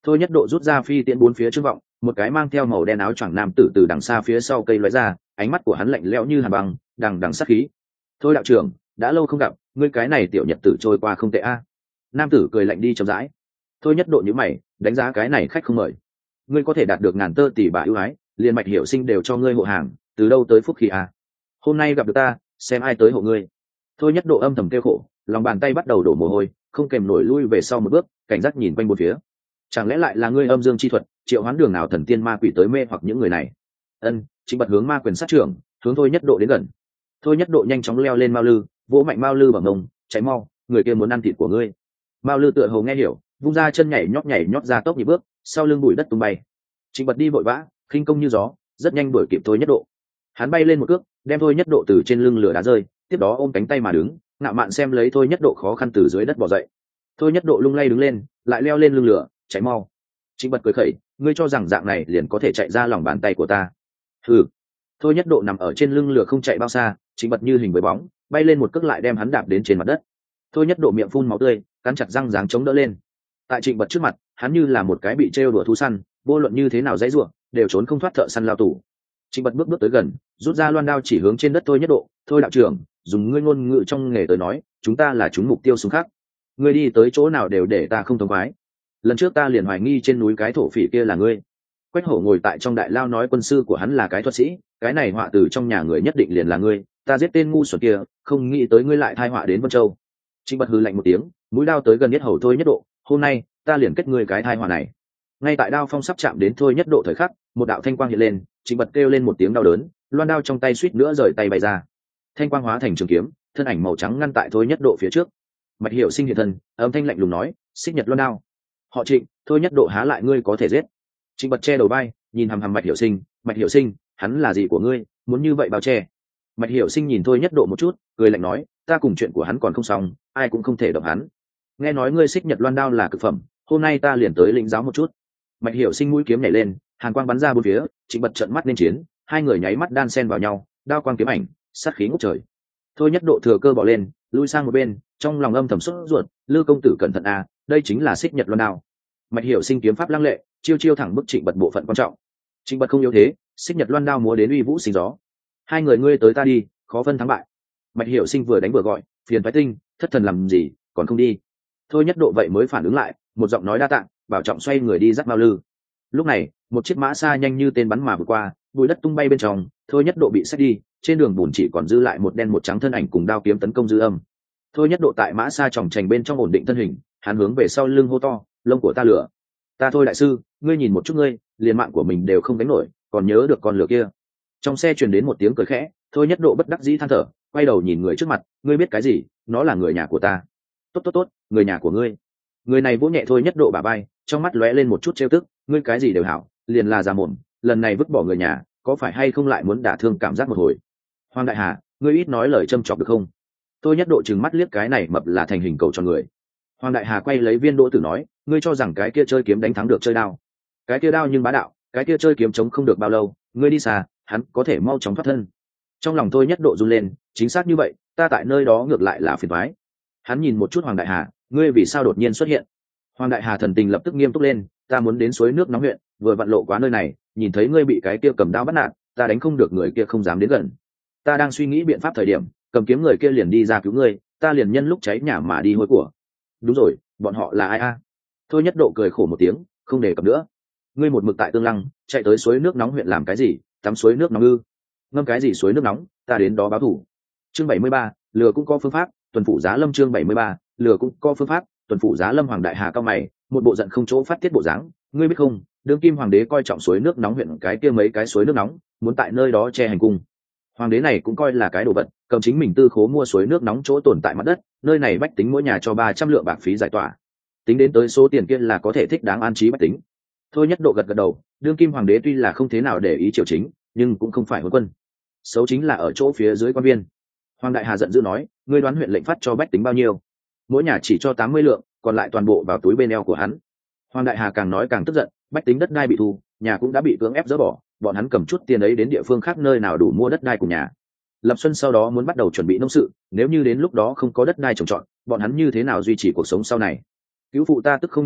Thôi Nhất Độ rút ra phi tiễn bốn phía trước vọng, một cái mang theo màu đen áo choàng nam tử từ đằng xa phía sau cây lóe ra, ánh mắt của hắn lạnh lẽo như hàn băng, đằng đằng sát khí. Thôi đạo trưởng, đã lâu không gặp, ngươi cái này tiểu nhật tử trôi qua không tệ a. Nam tử cười lạnh đi chậm rãi. Thôi Nhất Độ nhíu mày, đánh giá cái này khách không mời. Ngươi có thể đạt được ngàn tơ tỷ bà ưu ái, liền Mạch Hiểu Sinh đều cho ngươi hộ hàng, từ đâu tới phúc khí a? Hôm nay gặp được ta, xem ai tới hộ ngươi. Thôi Nhất Độ âm thầm kêu khổ, lòng bàn tay bắt đầu đổ mồ hôi, không kèm nổi lui về sau một bước, cảnh giác nhìn quanh bốn phía. Chẳng lẽ lại là ngươi âm dương chi thuật, triệu hoán đường nào thần tiên ma quỷ tới mê hoặc những người này? Trịnh Bật hướng ma quyền sát trưởng, hướng Thôi Nhất Độ đến gần. Thôi Nhất Độ nhanh chóng leo lên mao lư, vỗ mạnh mao lư bằng ngông, cháy mau, người kia muốn ăn thịt của ngươi. Mao lư tựa hồ nghe hiểu, vung ra chân nhảy nhót ra tốc nhịp bước, sau lưng bụi đất tung bay. Trịnh Bật đi vội vã, khinh công như gió, rất nhanh đuổi kịp Thôi Nhất Độ. Hắn bay lên một cước, đem Thôi Nhất Độ từ trên lưng lửa đá rơi, tiếp đó ôm cánh tay mà đứng, ngạo mạn xem lấy Thôi Nhất Độ khó khăn từ dưới đất bò dậy. Thôi Nhất Độ lung lay đứng lên, lại leo lên lưng lửa, cháy mau. Trịnh Bật cười khẩy, ngươi cho rằng dạng này liền có thể chạy ra lòng bàn tay của ta? Hừ. Thôi Nhất Độ nằm ở trên lưng lửa không chạy bao xa, Trịnh Bật như hình với bóng, bay lên một cước lại đem hắn đạp đến trên mặt đất. Thôi Nhất Độ miệng phun máu tươi, cắn chặt răng dáng chống đỡ lên. Tại Trịnh Bật trước mặt, hắn như là một cái bị trêu đùa thú săn, vô luận như thế nào dãy rủa, đều trốn không thoát thợ săn lao tù. Trịnh Bật bước tới gần, rút ra loan đao chỉ hướng trên đất Thôi Nhất Độ. Thôi đạo trưởng, dùng ngươi ngôn ngữ trong nghề tới nói, chúng ta là chúng mục tiêu xung khắc. Ngươi đi tới chỗ nào đều để ta không thông khoái. Lần trước ta liền hoài nghi trên núi cái thổ phỉ kia là ngươi. Quách Hổ ngồi tại trong đại lao nói quân sư của hắn là cái thuật sĩ, cái này họa từ trong nhà người nhất định liền là ngươi. Ta giết tên ngu xuẩn kia, không nghĩ tới ngươi lại thai họa đến Vân Châu. Trịnh Bật hừ lạnh một tiếng, mũi đao tới gần yết hầu Thôi Nhất Độ. Hôm nay ta liền kết ngươi cái thai họa này. Ngay tại đao phong sắp chạm đến Thôi Nhất Độ thời khắc, một đạo thanh quang hiện lên, Trịnh Bật kêu lên một tiếng đau đớn, loan đao trong tay suýt nữa rời tay bay ra. Thanh quang hóa thành trường kiếm, thân ảnh màu trắng ngăn tại Thôi Nhất Độ phía trước. Mạch Hiểu Sinh hiện thân, âm thanh lạnh lùng nói, xích nhật loan đao. Họ Trịnh, Thôi Nhất Độ há lại ngươi có thể giết. Trịnh Bật che đầu bay, nhìn hằm hằm Mạch Hiểu Sinh, hắn là gì của ngươi, muốn như vậy bao che? Mạch Hiểu Sinh nhìn Thôi Nhất Độ một chút, cười lạnh nói, ta cùng chuyện của hắn còn không xong, ai cũng không thể động hắn. Nghe nói ngươi xích nhật loan đao là cực phẩm, hôm nay ta liền tới lĩnh giáo một chút. Mạch Hiểu Sinh mũi kiếm nhảy lên, hàn quang bắn ra bốn phía, Trịnh Bật trợn mắt lên chiến, hai người nháy mắt đan xen vào nhau, đao quang kiếm ảnh, sát khí ngút trời. Thôi Nhất Độ thừa cơ bỏ lên, lui sang một bên, trong lòng âm thầm sốt ruột, Lư công tử cẩn thận a, đây chính là xích nhật loan đao. Mạch Hiểu Sinh kiếm pháp lăng lệ, chiêu chiêu thẳng bức Trịnh Bật bộ phận quan trọng. Trịnh Bật không yếu thế, xích nhật loan đao múa đến uy vũ sinh gió. Hai người ngươi tới ta đi, khó phân thắng bại. Mạch Hiểu Sinh vừa đánh vừa gọi, phiền phái tinh, thất thần làm gì, còn không đi. Thôi Nhất Độ vậy mới phản ứng lại, một giọng nói đa tạ, bảo trọng xoay người đi dắt Mao Lư. Lúc này, một chiếc mã xa nhanh như tên bắn mà vượt qua, bụi đất tung bay bên trong, Thôi Nhất Độ bị xách đi, trên đường bùn chỉ còn dư lại một đen một trắng thân ảnh cùng đao kiếm tấn công dư âm. Thôi Nhất Độ tại mã xa tròng trành bên trong ổn định thân hình, hắn hướng về sau lưng hô to, lông của ta lửa. Ta Thôi đại sư, ngươi nhìn một chút ngươi, liền mạng của mình đều không đánh nổi, còn nhớ được con lửa kia. Trong xe truyền đến một tiếng cười khẽ, Thôi Nhất Độ bất đắc dĩ than thở, quay đầu nhìn người trước mặt, ngươi biết cái gì, nó là người nhà của ta. Tốt, người nhà của ngươi. Người này vỗ nhẹ Thôi Nhất Độ bả vai, trong mắt lóe lên một chút trêu tức, ngươi cái gì đều hảo, liền là già mồm, lần này vứt bỏ người nhà, có phải hay không lại muốn đả thương cảm giác một hồi. Hoàng đại hà, ngươi ít nói lời châm chọc được không? Thôi Nhất Độ trừng mắt liếc cái này mập là thành hình cầu cho người. Hoàng đại hà quay lấy viên đỗ tử nói, ngươi cho rằng cái kia chơi kiếm đánh thắng được chơi đao? Cái kia đao nhưng bá đạo, cái kia chơi kiếm chống không được bao lâu, ngươi đi xa, hắn có thể mau chóng thoát thân. Trong lòng Thôi Nhất Độ run lên, chính xác như vậy, ta tại nơi đó ngược lại là phiền toái. Hắn nhìn một chút Hoàng đại hà, ngươi vì sao đột nhiên xuất hiện? Hoàng đại hà thần tình lập tức nghiêm túc lên, ta muốn đến suối nước nóng huyện, vừa vặn lộ quá nơi này, nhìn thấy ngươi bị cái kia cầm đao bắt nạt, ta đánh không được người kia không dám đến gần. Ta đang suy nghĩ biện pháp thời điểm, cầm kiếm người kia liền đi ra cứu ngươi, ta liền nhân lúc cháy nhà mà đi hôi của. Đúng rồi, bọn họ là ai a? Thôi Nhất Độ cười khổ một tiếng, không đề cập nữa. Ngươi một mực tại Tương Lăng, chạy tới suối nước nóng huyện làm cái gì? Tắm suối nước nóng ư? Ngâm cái gì suối nước nóng, ta đến đó báo thù. Chương 73, lừa cũng có phương pháp, tuần phủ Giá Lâm. Chương 73, lừa cũng có phương pháp, tuần phủ Giá Lâm. Hoàng đại hà cao mày, một bộ giận không chỗ phát tiết bộ dáng, ngươi biết không, đương kim hoàng đế coi trọng suối nước nóng huyện cái kia mấy cái suối nước nóng, muốn tại nơi đó che hành cung. Hoàng đế này cũng coi là cái đồ vật, cầm chính mình tư khố mua suối nước nóng chỗ tồn tại mặt đất, nơi này bách tính mỗi nhà cho 300 lượng bạc phí giải tỏa, tính đến tới số tiền kia là có thể thích đáng an trí bách tính. Thôi Nhất Độ gật gật đầu, đương kim hoàng đế tuy là không thế nào để ý triều chính, nhưng cũng không phải huấn quân, xấu chính là ở chỗ phía dưới quan viên. Hoàng đại hà giận dữ nói, ngươi đoán huyện lệnh phát cho bách tính bao nhiêu? Mỗi nhà chỉ cho 80 lượng, còn lại toàn bộ vào túi bên eo của hắn. Hoàng đại hà càng nói càng tức giận, bách tính đất đai bị thu, nhà cũng đã bị cưỡng ép dỡ bỏ, bọn hắn cầm chút tiền ấy đến địa phương khác nơi nào đủ mua đất đai của nhà. Lập Xuân sau đó muốn bắt đầu chuẩn bị nông sự, nếu như đến lúc đó không có đất đai trồng trọt, bọn hắn như thế nào duy trì cuộc sống sau này? Cứu phụ ta tức không nhịn nổi,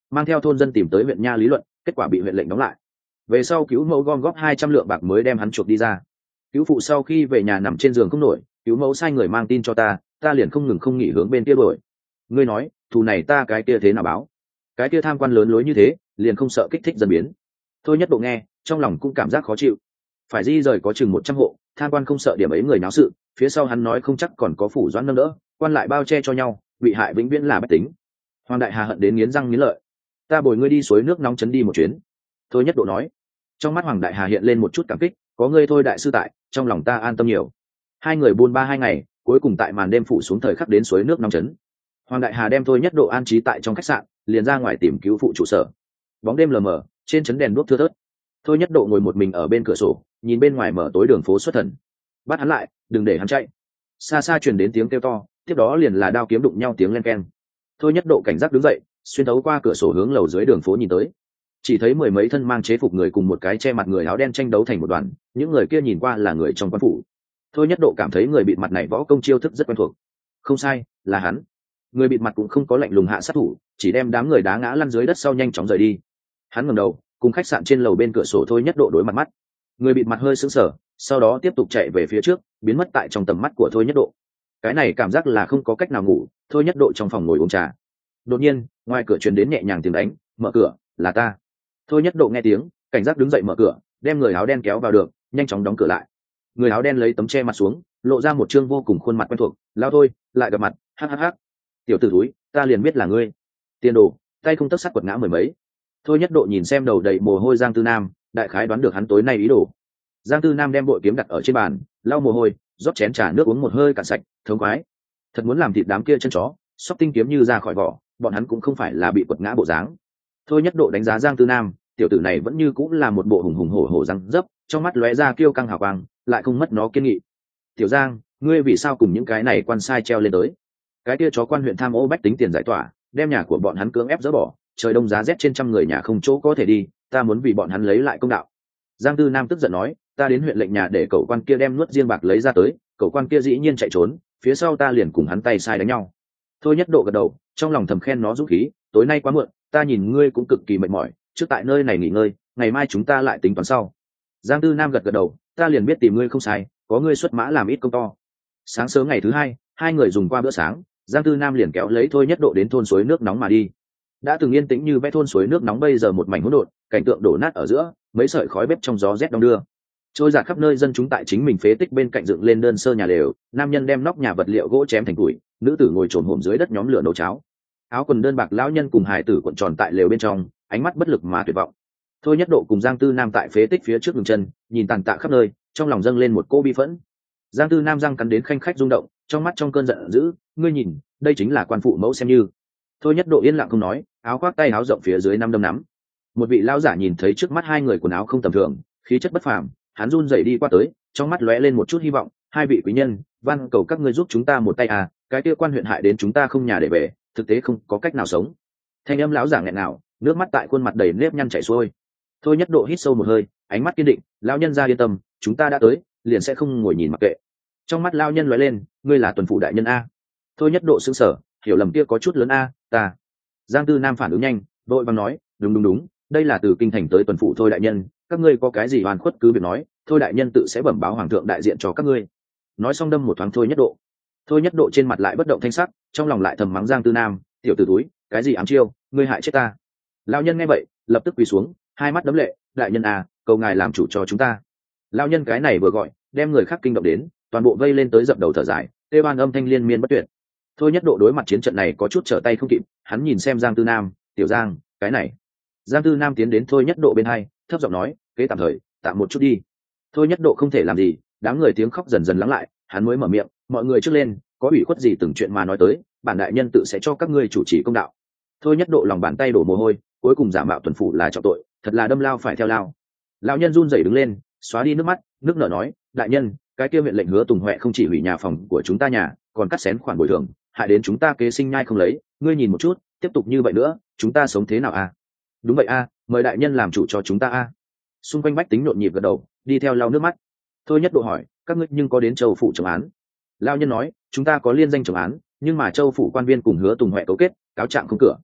mang theo thôn dân tìm tới huyện nha lý luận, kết quả bị huyện lệnh đóng lại. Về sau cứu mẫu gom góp 200 lượng bạc mới đem hắn chuộc đi ra. Cứu phụ sau khi về nhà nằm trên giường không nổi, cứu mẫu sai người mang tin cho ta liền không ngừng không nghỉ hướng bên kia đuổi. Ngươi nói thù này ta cái kia thế nào báo? Cái kia tham quan lớn lối như thế, liền không sợ kích thích dân biến? Thôi Nhất Độ nghe trong lòng cũng cảm giác khó chịu. Phải di rời có chừng 100 hộ, tham quan không sợ điểm ấy người náo sự, phía sau hắn nói không chắc còn có phủ doãn nâng đỡ, quan lại bao che cho nhau, bị hại vĩnh viễn là bách tính. Hoàng đại hà hận đến nghiến răng nghiến lợi. Ta bồi ngươi đi suối nước nóng chấn đi một chuyến. Thôi Nhất Độ nói. Trong mắt Hoàng đại hà hiện lên một chút cảm kích, có ngươi thôi đại sư tại, trong lòng ta an tâm nhiều. Hai người buôn ba 2 ngày, cuối cùng tại màn đêm phủ xuống thời khắc đến suối nước nóng chấn. Hoàng đại hà đem Thôi Nhất Độ an trí tại trong khách sạn, liền ra ngoài tìm cứu phụ trụ sở. Bóng đêm lờ mờ, trên trấn đèn đuốc thưa thớt. Thôi Nhất Độ ngồi một mình ở bên cửa sổ, nhìn bên ngoài mở tối đường phố xuất thần. Bắt hắn lại, đừng để hắn chạy. Xa xa truyền đến tiếng kêu to, tiếp đó liền là đao kiếm đụng nhau tiếng len keng. Thôi Nhất Độ cảnh giác đứng dậy, xuyên thấu qua cửa sổ hướng lầu dưới đường phố nhìn tới. Chỉ thấy 10 mấy thân mang chế phục người cùng một cái che mặt người áo đen tranh đấu thành một đoàn, những người kia nhìn qua là người trong quan phủ. Thôi Nhất Độ cảm thấy người bịt mặt này võ công chiêu thức rất quen thuộc. Không sai, là hắn. Người bịt mặt cũng không có lạnh lùng hạ sát thủ, chỉ đem đám người đá ngã lăn dưới đất sau nhanh chóng rời đi. Hắn ngẩng đầu, cùng khách sạn trên lầu bên cửa sổ Thôi Nhất Độ đối mặt mắt. Người bịt mặt hơi sững sờ, sau đó tiếp tục chạy về phía trước, biến mất tại trong tầm mắt của Thôi Nhất Độ. Cái này cảm giác là không có cách nào ngủ. Thôi Nhất Độ trong phòng ngồi uống trà. Đột nhiên, ngoài cửa truyền đến nhẹ nhàng tiếng đánh, "Mở cửa, là ta." Thôi Nhất Độ nghe tiếng, cảnh giác đứng dậy mở cửa, đem người áo đen kéo vào được, nhanh chóng đóng cửa lại. Người áo đen lấy tấm che mặt xuống, lộ ra một trương vô cùng khuôn mặt quen thuộc. "Lao Thôi, lại gặp mặt." "Hắc. Tiểu tử thúi, ta liền biết là ngươi." "Tiền đồ." Tay không tấc sắt quật ngã 10 mấy. Thôi Nhất Độ nhìn xem đầu đầy mồ hôi Giang Tư Nam, đại khái đoán được hắn tối nay ý đồ. Giang Tư Nam đem bội kiếm đặt ở trên bàn, lau mồ hôi, rót chén trà nước uống một hơi cạn sạch, thống khoái. Thật muốn làm thịt đám kia chân chó, xóc tinh kiếm như ra khỏi vỏ, bọn hắn cũng không phải là bị quật ngã bộ dáng. Thôi Nhất Độ đánh giá Giang Tư Nam, tiểu tử này vẫn như cũng là một bộ hùng hùng hổ hổ răng dấp, trong mắt lóe ra kiêu căng hào quang, lại không mất nó kiên nghị. "Tiểu Giang, ngươi vì sao cùng những cái này quan sai treo lên tới? Cái kia chó quan huyện tham ô bách tính tiền giải tỏa, đem nhà của bọn hắn cưỡng ép dỡ bỏ, trời đông giá rét trên trăm người nhà không chỗ có thể đi, ta muốn vì bọn hắn lấy lại công đạo." Giang Tư Nam tức giận nói, "Ta đến huyện lệnh nhà để cậu quan kia đem nuốt riêng bạc lấy ra tới, cậu quan kia dĩ nhiên chạy trốn, phía sau ta liền cùng hắn tay sai đánh nhau." Thôi Nhất Độ gật đầu, trong lòng thầm khen nó dũng khí. "Tối nay quá muộn, ta nhìn ngươi cũng cực kỳ mệt mỏi, trước tại nơi này nghỉ ngơi, ngày mai chúng ta lại tính toán sau." Giang Tư Nam gật gật đầu, "Ta liền biết tìm ngươi không sai, có ngươi xuất mã làm ít công to." Sáng sớm ngày thứ hai, hai người dùng qua bữa sáng, Giang Tư Nam liền kéo lấy Thôi Nhất Độ đến thôn suối nước nóng mà đi. Đã từng yên tĩnh như vẽ thôn suối nước nóng bây giờ một mảnh hỗn độn, cảnh tượng đổ nát ở giữa, mấy sợi khói bếp trong gió rét đong đưa trôi dạt khắp nơi. Dân chúng tại chính mình phế tích bên cạnh dựng lên đơn sơ nhà lều, nam nhân đem nóc nhà vật liệu gỗ chém thành củi, nữ tử ngồi trồn hổm dưới đất nhóm lửa nấu cháo. Áo quần đơn bạc lão nhân cùng hải tử cuộn tròn tại lều bên trong, ánh mắt bất lực mà tuyệt vọng. Thôi Nhất Độ cùng Giang Tư Nam tại phế tích phía trước ngừng chân, nhìn tàn tạ khắp nơi, trong lòng dâng lên một cô bi phẫn. Giang Tư Nam răng cắn đến khanh khách rung động, trong mắt trong cơn giận dữ, "Ngươi nhìn, đây chính là quan phụ mẫu xem như." Thôi Nhất Độ yên lặng không nói, áo khoác tay áo rộng phía dưới năm đâm nắm. Một vị lão giả nhìn thấy trước mắt hai người quần áo không tầm thường, khí chất bất phàm, hắn run rẩy đi qua tới, trong mắt lóe lên một chút hy vọng, "Hai vị quý nhân, van cầu các ngươi giúp chúng ta một tay à, cái kia quan huyện hại đến chúng ta không nhà để về, thực tế không có cách nào sống." Thanh âm lão giả nghẹn ngào, nước mắt tại khuôn mặt đầy nếp nhăn chảy xuôi. Thôi Nhất Độ hít sâu một hơi, ánh mắt kiên định, "Lão nhân gia yên tâm, chúng ta đã tới, liền sẽ không ngồi nhìn mặc kệ." Trong mắt lão nhân lóe lên, "Ngươi là tuần phụ đại nhân a?" Thôi Nhất Độ sững sờ, hiểu lầm kia có chút lớn a, "Ta." Giang Tư Nam phản ứng nhanh, vội vàng nói, đúng, đây là từ kinh thành tới tuần phụ Thôi đại nhân, các ngươi có cái gì oan khuất cứ việc nói, Thôi đại nhân tự sẽ bẩm báo hoàng thượng đại diện cho các ngươi. Nói xong đâm một thoáng Thôi Nhất Độ. Thôi Nhất Độ trên mặt lại bất động thanh sắc, trong lòng lại thầm mắng Giang Tư Nam, "Tiểu tử túi, cái gì ám chiêu, ngươi hại chết ta." Lão nhân nghe vậy, lập tức quỳ xuống, hai mắt đấm lệ, "Đại nhân à, cầu ngài làm chủ cho chúng ta." Lão nhân cái này vừa gọi, đem người khác kinh động đến, toàn bộ vây lên tới dập đầu thở dài, tê ban âm thanh liên miên bất tuyệt. Thôi Nhất Độ đối mặt chiến trận này có chút trở tay không kịp, hắn nhìn xem Giang Tư Nam, "Tiểu Giang, cái này." Giang Tư Nam tiến đến Thôi Nhất Độ bên hai, thấp giọng nói, "Kế tạm thời, tạm một chút đi." Thôi Nhất Độ không thể làm gì, đám người tiếng khóc dần dần lắng lại, hắn mới mở miệng, "Mọi người trước lên, có ủy khuất gì từng chuyện mà nói tới, bản đại nhân tự sẽ cho các ngươi chủ trì công đạo." Thôi Nhất Độ lòng bàn tay đổ mồ hôi, cuối cùng giả mạo tuần phủ là trọng tội, thật là đâm lao phải theo lao. Lão nhân run rẩy đứng lên, xóa đi nước mắt, nước nở nói, "Đại nhân, cái kia huyện lệnh Hứa Tùng Huệ không chỉ hủy nhà phòng của chúng ta nhà, còn cắt xén khoản bồi thường, hại đến chúng ta kế sinh nhai không lấy, ngươi nhìn một chút, tiếp tục như vậy nữa, chúng ta sống thế nào a?" "Đúng vậy a, mời đại nhân làm chủ cho chúng ta a." Xung quanh bách tính nhộn nhịp gật đầu, đi theo lau nước mắt. Thôi Nhất Độ hỏi, "Các ngươi nhưng có đến châu phủ chống án?" Lão nhân nói, "Chúng ta có liên danh chống án, nhưng mà châu phủ quan viên cùng Hứa Tùng Huệ cấu kết, cáo trạng không cửa."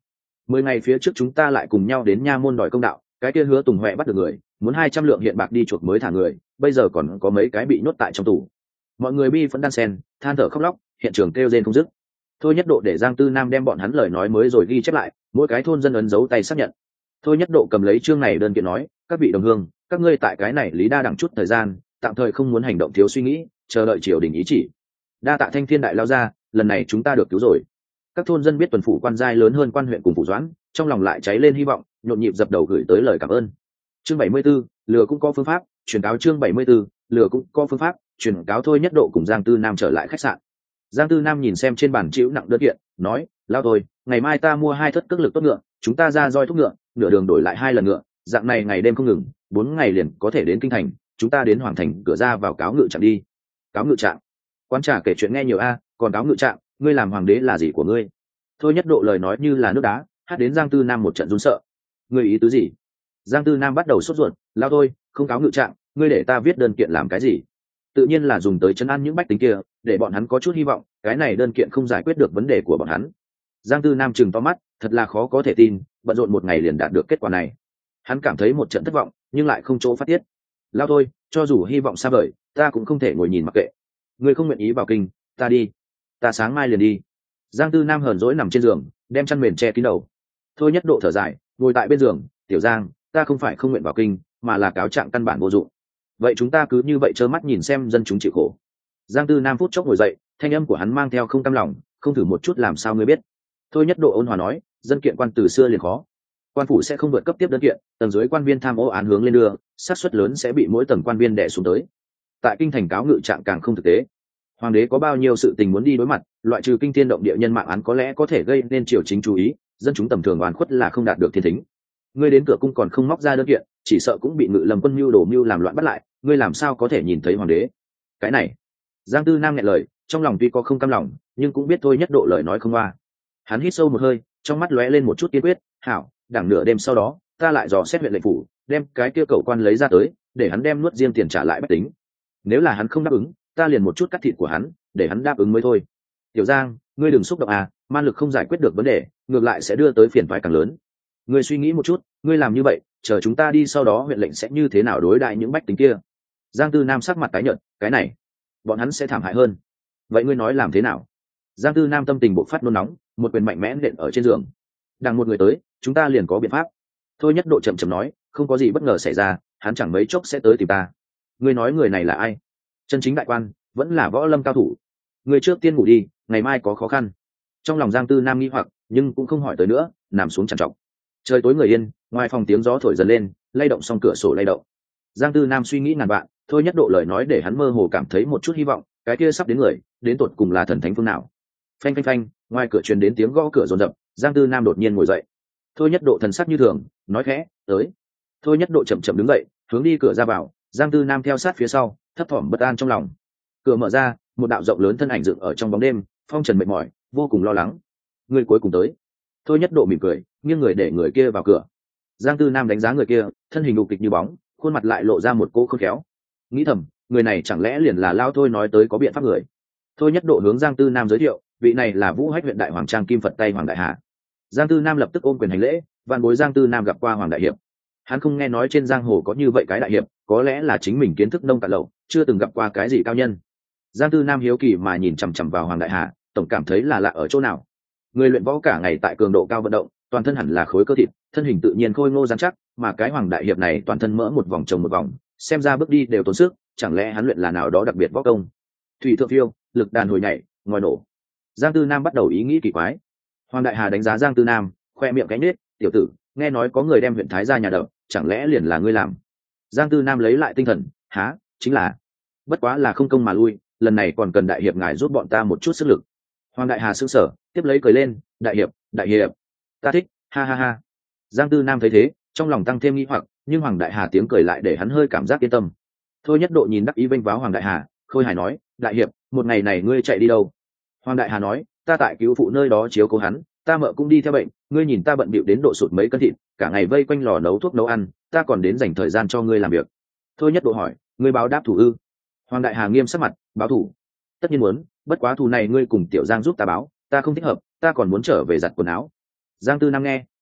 10 ngày phía trước chúng ta lại cùng nhau đến nha môn đòi công đạo, cái kia Hứa Tùng Huệ bắt được người, muốn 200 lượng hiện bạc đi chuộc mới thả người, bây giờ còn có mấy cái bị nhốt tại trong tù. Mọi người bi phẫn đan sen, than thở khóc lóc, hiện trường kêu rên không dứt. Thôi Nhất Độ để Giang Tư Nam đem bọn hắn lời nói mới rồi ghi chép lại, mỗi cái thôn dân ấn dấu tay xác nhận. Thôi Nhất Độ cầm lấy chương này đơn kiện nói, các vị đồng hương, các ngươi tại cái này lý đa đẳng chút thời gian, tạm thời không muốn hành động thiếu suy nghĩ, chờ đợi triều đình ý chỉ. Đa tạ Thanh Thiên đại lao ra, lần này chúng ta được cứu rồi. Các thôn dân biết tuần phủ quan giai lớn hơn quan huyện cùng phủ doãn, trong lòng lại cháy lên hy vọng, nhộn nhịp dập đầu gửi tới lời cảm ơn. Chương 74, lừa cũng có phương pháp, truyền cáo chương 74, lừa cũng có phương pháp, truyền cáo. Thôi Nhất Độ cùng Giang Tư Nam trở lại khách sạn. Giang Tư Nam nhìn xem trên bàn chịu nặng đơn kiện, nói, lao thôi, ngày mai ta mua 2 thất cước lực tốt ngựa, chúng ta ra roi thúc ngựa, nửa đường đổi lại 2 lần ngựa, dạng này ngày đêm không ngừng, 4 ngày liền có thể đến kinh thành, chúng ta đến hoàng thành cửa ra vào cáo ngự trạng đi. Cáo ngự trạng? Quán trà kể chuyện nghe nhiều a, còn cáo ngự trạng, ngươi làm hoàng đế là gì của ngươi? Thôi Nhất Độ lời nói như là nước đá, hát đến Giang Tư Nam một trận run sợ. Ngươi ý tứ gì? Giang Tư Nam bắt đầu sốt ruột, lao thôi, không cáo ngự trạng, ngươi để ta viết đơn kiện làm cái gì? Tự nhiên là dùng tới trấn an những bách tính kia, để bọn hắn có chút hy vọng, cái này đơn kiện không giải quyết được vấn đề của bọn hắn. Giang Tư Nam trừng to mắt, thật là khó có thể tin, bận rộn một ngày liền đạt được kết quả này. Hắn cảm thấy một trận thất vọng, nhưng lại không chỗ phát tiết. Lao thôi, cho dù hy vọng xa vời, ta cũng không thể ngồi nhìn mặc kệ. Ngươi không nguyện ý vào kinh, ta đi, ta sáng mai liền đi. Giang Tư Nam hờn dỗi nằm trên giường, đem chăn mền che kín đầu. Thôi Nhất Độ thở dài, ngồi tại bên giường, tiểu Giang, ta không phải không nguyện vào kinh, mà là cáo trạng căn bản vô dụng. Vậy chúng ta cứ như vậy trơ mắt nhìn xem dân chúng chịu khổ. Giang Tư Nam phút chốc ngồi dậy, thanh âm của hắn mang theo không cam lòng, không thử một chút làm sao ngươi biết? Thôi Nhất Độ ôn hòa nói, dân kiện quan từ xưa liền khó, quan phủ sẽ không vượt cấp tiếp đơn kiện, tầng dưới quan viên tham ô án hướng lên đưa, xác suất lớn sẽ bị mỗi tầng quan viên đè xuống tới. Tại kinh thành cáo ngự trạng càng không thực tế. Hoàng đế có bao nhiêu sự tình muốn đi đối mặt, loại trừ kinh thiên động địa nhân mạng án có lẽ có thể gây nên triều chính chú ý, dân chúng tầm thường oan khuất là không đạt được thiên thính. Ngươi đến cửa cung còn không móc ra đơn kiện, chỉ sợ cũng bị Ngự Lâm quân mưu đồ mưu làm loạn bắt lại, ngươi làm sao có thể nhìn thấy hoàng đế? Cái này, Giang Tư Nam nghẹn lời, trong lòng tuy có không cam lòng, nhưng cũng biết Thôi Nhất Độ lời nói không qua. Hắn hít sâu một hơi, trong mắt lóe lên một chút kiên quyết, hảo, đằng nửa đêm sau đó, ta lại dò xét huyện lệnh phủ, đem cái kia cậu quan lấy ra tới, để hắn đem nuốt riêng tiền trả lại bách tính. Nếu là hắn không đáp ứng, ta liền một chút cắt thịt của hắn, để hắn đáp ứng mới thôi. Tiểu Giang, ngươi đừng xúc động à, man lực không giải quyết được vấn đề, ngược lại sẽ đưa tới phiền toái càng lớn. Ngươi suy nghĩ một chút, ngươi làm như vậy, chờ chúng ta đi sau đó huyện lệnh sẽ như thế nào đối đại những bách tính kia? Giang Tư Nam sắc mặt tái nhợt, cái này, bọn hắn sẽ thảm hại hơn. Vậy ngươi nói làm thế nào? Giang Tư Nam tâm tình bộc phát nôn nóng, một quyền mạnh mẽ nện ở trên giường. Đằng một người tới, chúng ta liền có biện pháp. Thôi Nhất Độ chậm chậm nói, không có gì bất ngờ xảy ra, hắn chẳng mấy chốc sẽ tới tìm ta. Ngươi nói người này là ai? Chân chính đại quan, vẫn là võ lâm cao thủ. Ngươi trước tiên ngủ đi, ngày mai có khó khăn. Trong lòng Giang Tư Nam nghi hoặc, nhưng cũng không hỏi tới nữa, nằm xuống trằn trọc. Trời tối người yên, ngoài phòng tiếng gió thổi dần lên, lay động xong cửa sổ lay động. Giang Tư Nam suy nghĩ ngàn vạn, Thôi Nhất Độ lời nói để hắn mơ hồ cảm thấy một chút hy vọng, cái kia sắp đến người, đến tột cùng là thần thánh phương nào? Phanh phanh phanh, ngoài cửa truyền đến tiếng gõ cửa rồn rập, Giang Tư Nam đột nhiên ngồi dậy. Thôi Nhất Độ thần sắc như thường, nói khẽ, tới. Thôi Nhất Độ chậm chậm đứng dậy, hướng đi cửa ra vào, Giang Tư Nam theo sát phía sau, thấp thỏm bất an trong lòng. Cửa mở ra, một đạo rộng lớn thân ảnh dựng ở trong bóng đêm, phong trần mệt mỏi, vô cùng lo lắng. Người cuối cùng tới. Thôi Nhất Độ mỉm cười, nghiêng người để người kia vào cửa. Giang Tư Nam đánh giá người kia, thân hình đục kịch như bóng, khuôn mặt lại lộ ra một cỗ khôn khéo. Nghĩ thầm, người này chẳng lẽ liền là Lao Thôi nói tới có biện pháp người. Thôi Nhất Độ hướng Giang Tư Nam giới thiệu, vị này là Vũ Hách huyện đại hoàng trang kim Phật tay Hoàng Đại Hà. Giang Tư Nam lập tức ôm quyền hành lễ, vạn bối Giang Tư Nam gặp qua Hoàng đại hiệp. Hắn không nghe nói trên giang hồ có như vậy cái đại hiệp, có lẽ là chính mình kiến thức nông cạn lậu, chưa từng gặp qua cái gì cao nhân. Giang Tư Nam hiếu kỳ mà nhìn chằm chằm vào Hoàng Đại Hà, tổng cảm thấy là lạ ở chỗ nào. Người luyện võ cả ngày tại cường độ cao vận động, toàn thân hẳn là khối cơ thịt, thân hình tự nhiên khôi ngô rắn chắc, mà cái Hoàng đại hiệp này toàn thân mỡ một vòng chồng một vòng, xem ra bước đi đều tốn sức, chẳng lẽ hắn luyện là nào đó đặc biệt võ công? Thủy thượng phiêu, lực đàn hồi nhảy, ngòi nổ. Giang Tư Nam bắt đầu ý nghĩ kỳ quái. Hoàng Đại Hà đánh giá Giang Tư Nam, khoe miệng cánh nết, tiểu tử, nghe nói có người đem huyện Thái ra nhà đập, chẳng lẽ liền là ngươi làm? Giang Tư Nam lấy lại tinh thần, há, chính là, bất quá là không công mà lui, lần này còn cần đại hiệp ngài giúp bọn ta một chút sức lực. Hoàng Đại Hà sững sờ, tiếp lấy cười lên, đại hiệp, ta thích, ha ha ha. Giang Tư Nam thấy thế, trong lòng tăng thêm nghi hoặc, nhưng Hoàng Đại Hà tiếng cười lại để hắn hơi cảm giác yên tâm. Thôi Nhất Độ nhìn đắc ý vênh váo Hoàng Đại Hà, khôi hài nói, đại hiệp, một ngày này ngươi chạy đi đâu? Hoàng Đại Hà nói, ta tại cứu phụ nơi đó chiếu cố hắn, ta mợ cũng đi theo bệnh, ngươi nhìn ta bận bịu đến độ sụt mấy cân thịt, cả ngày vây quanh lò nấu thuốc nấu ăn, ta còn đến dành thời gian cho ngươi làm việc. Thôi Nhất Độ hỏi, ngươi báo đáp thủ ư? Hoàng Đại Hà nghiêm sắc mặt, báo thủ? Tất nhiên muốn, bất quá thù này ngươi cùng Tiểu Giang giúp ta báo, ta không thích hợp, ta còn muốn trở về giặt quần áo. Giang Tư Nam nghe,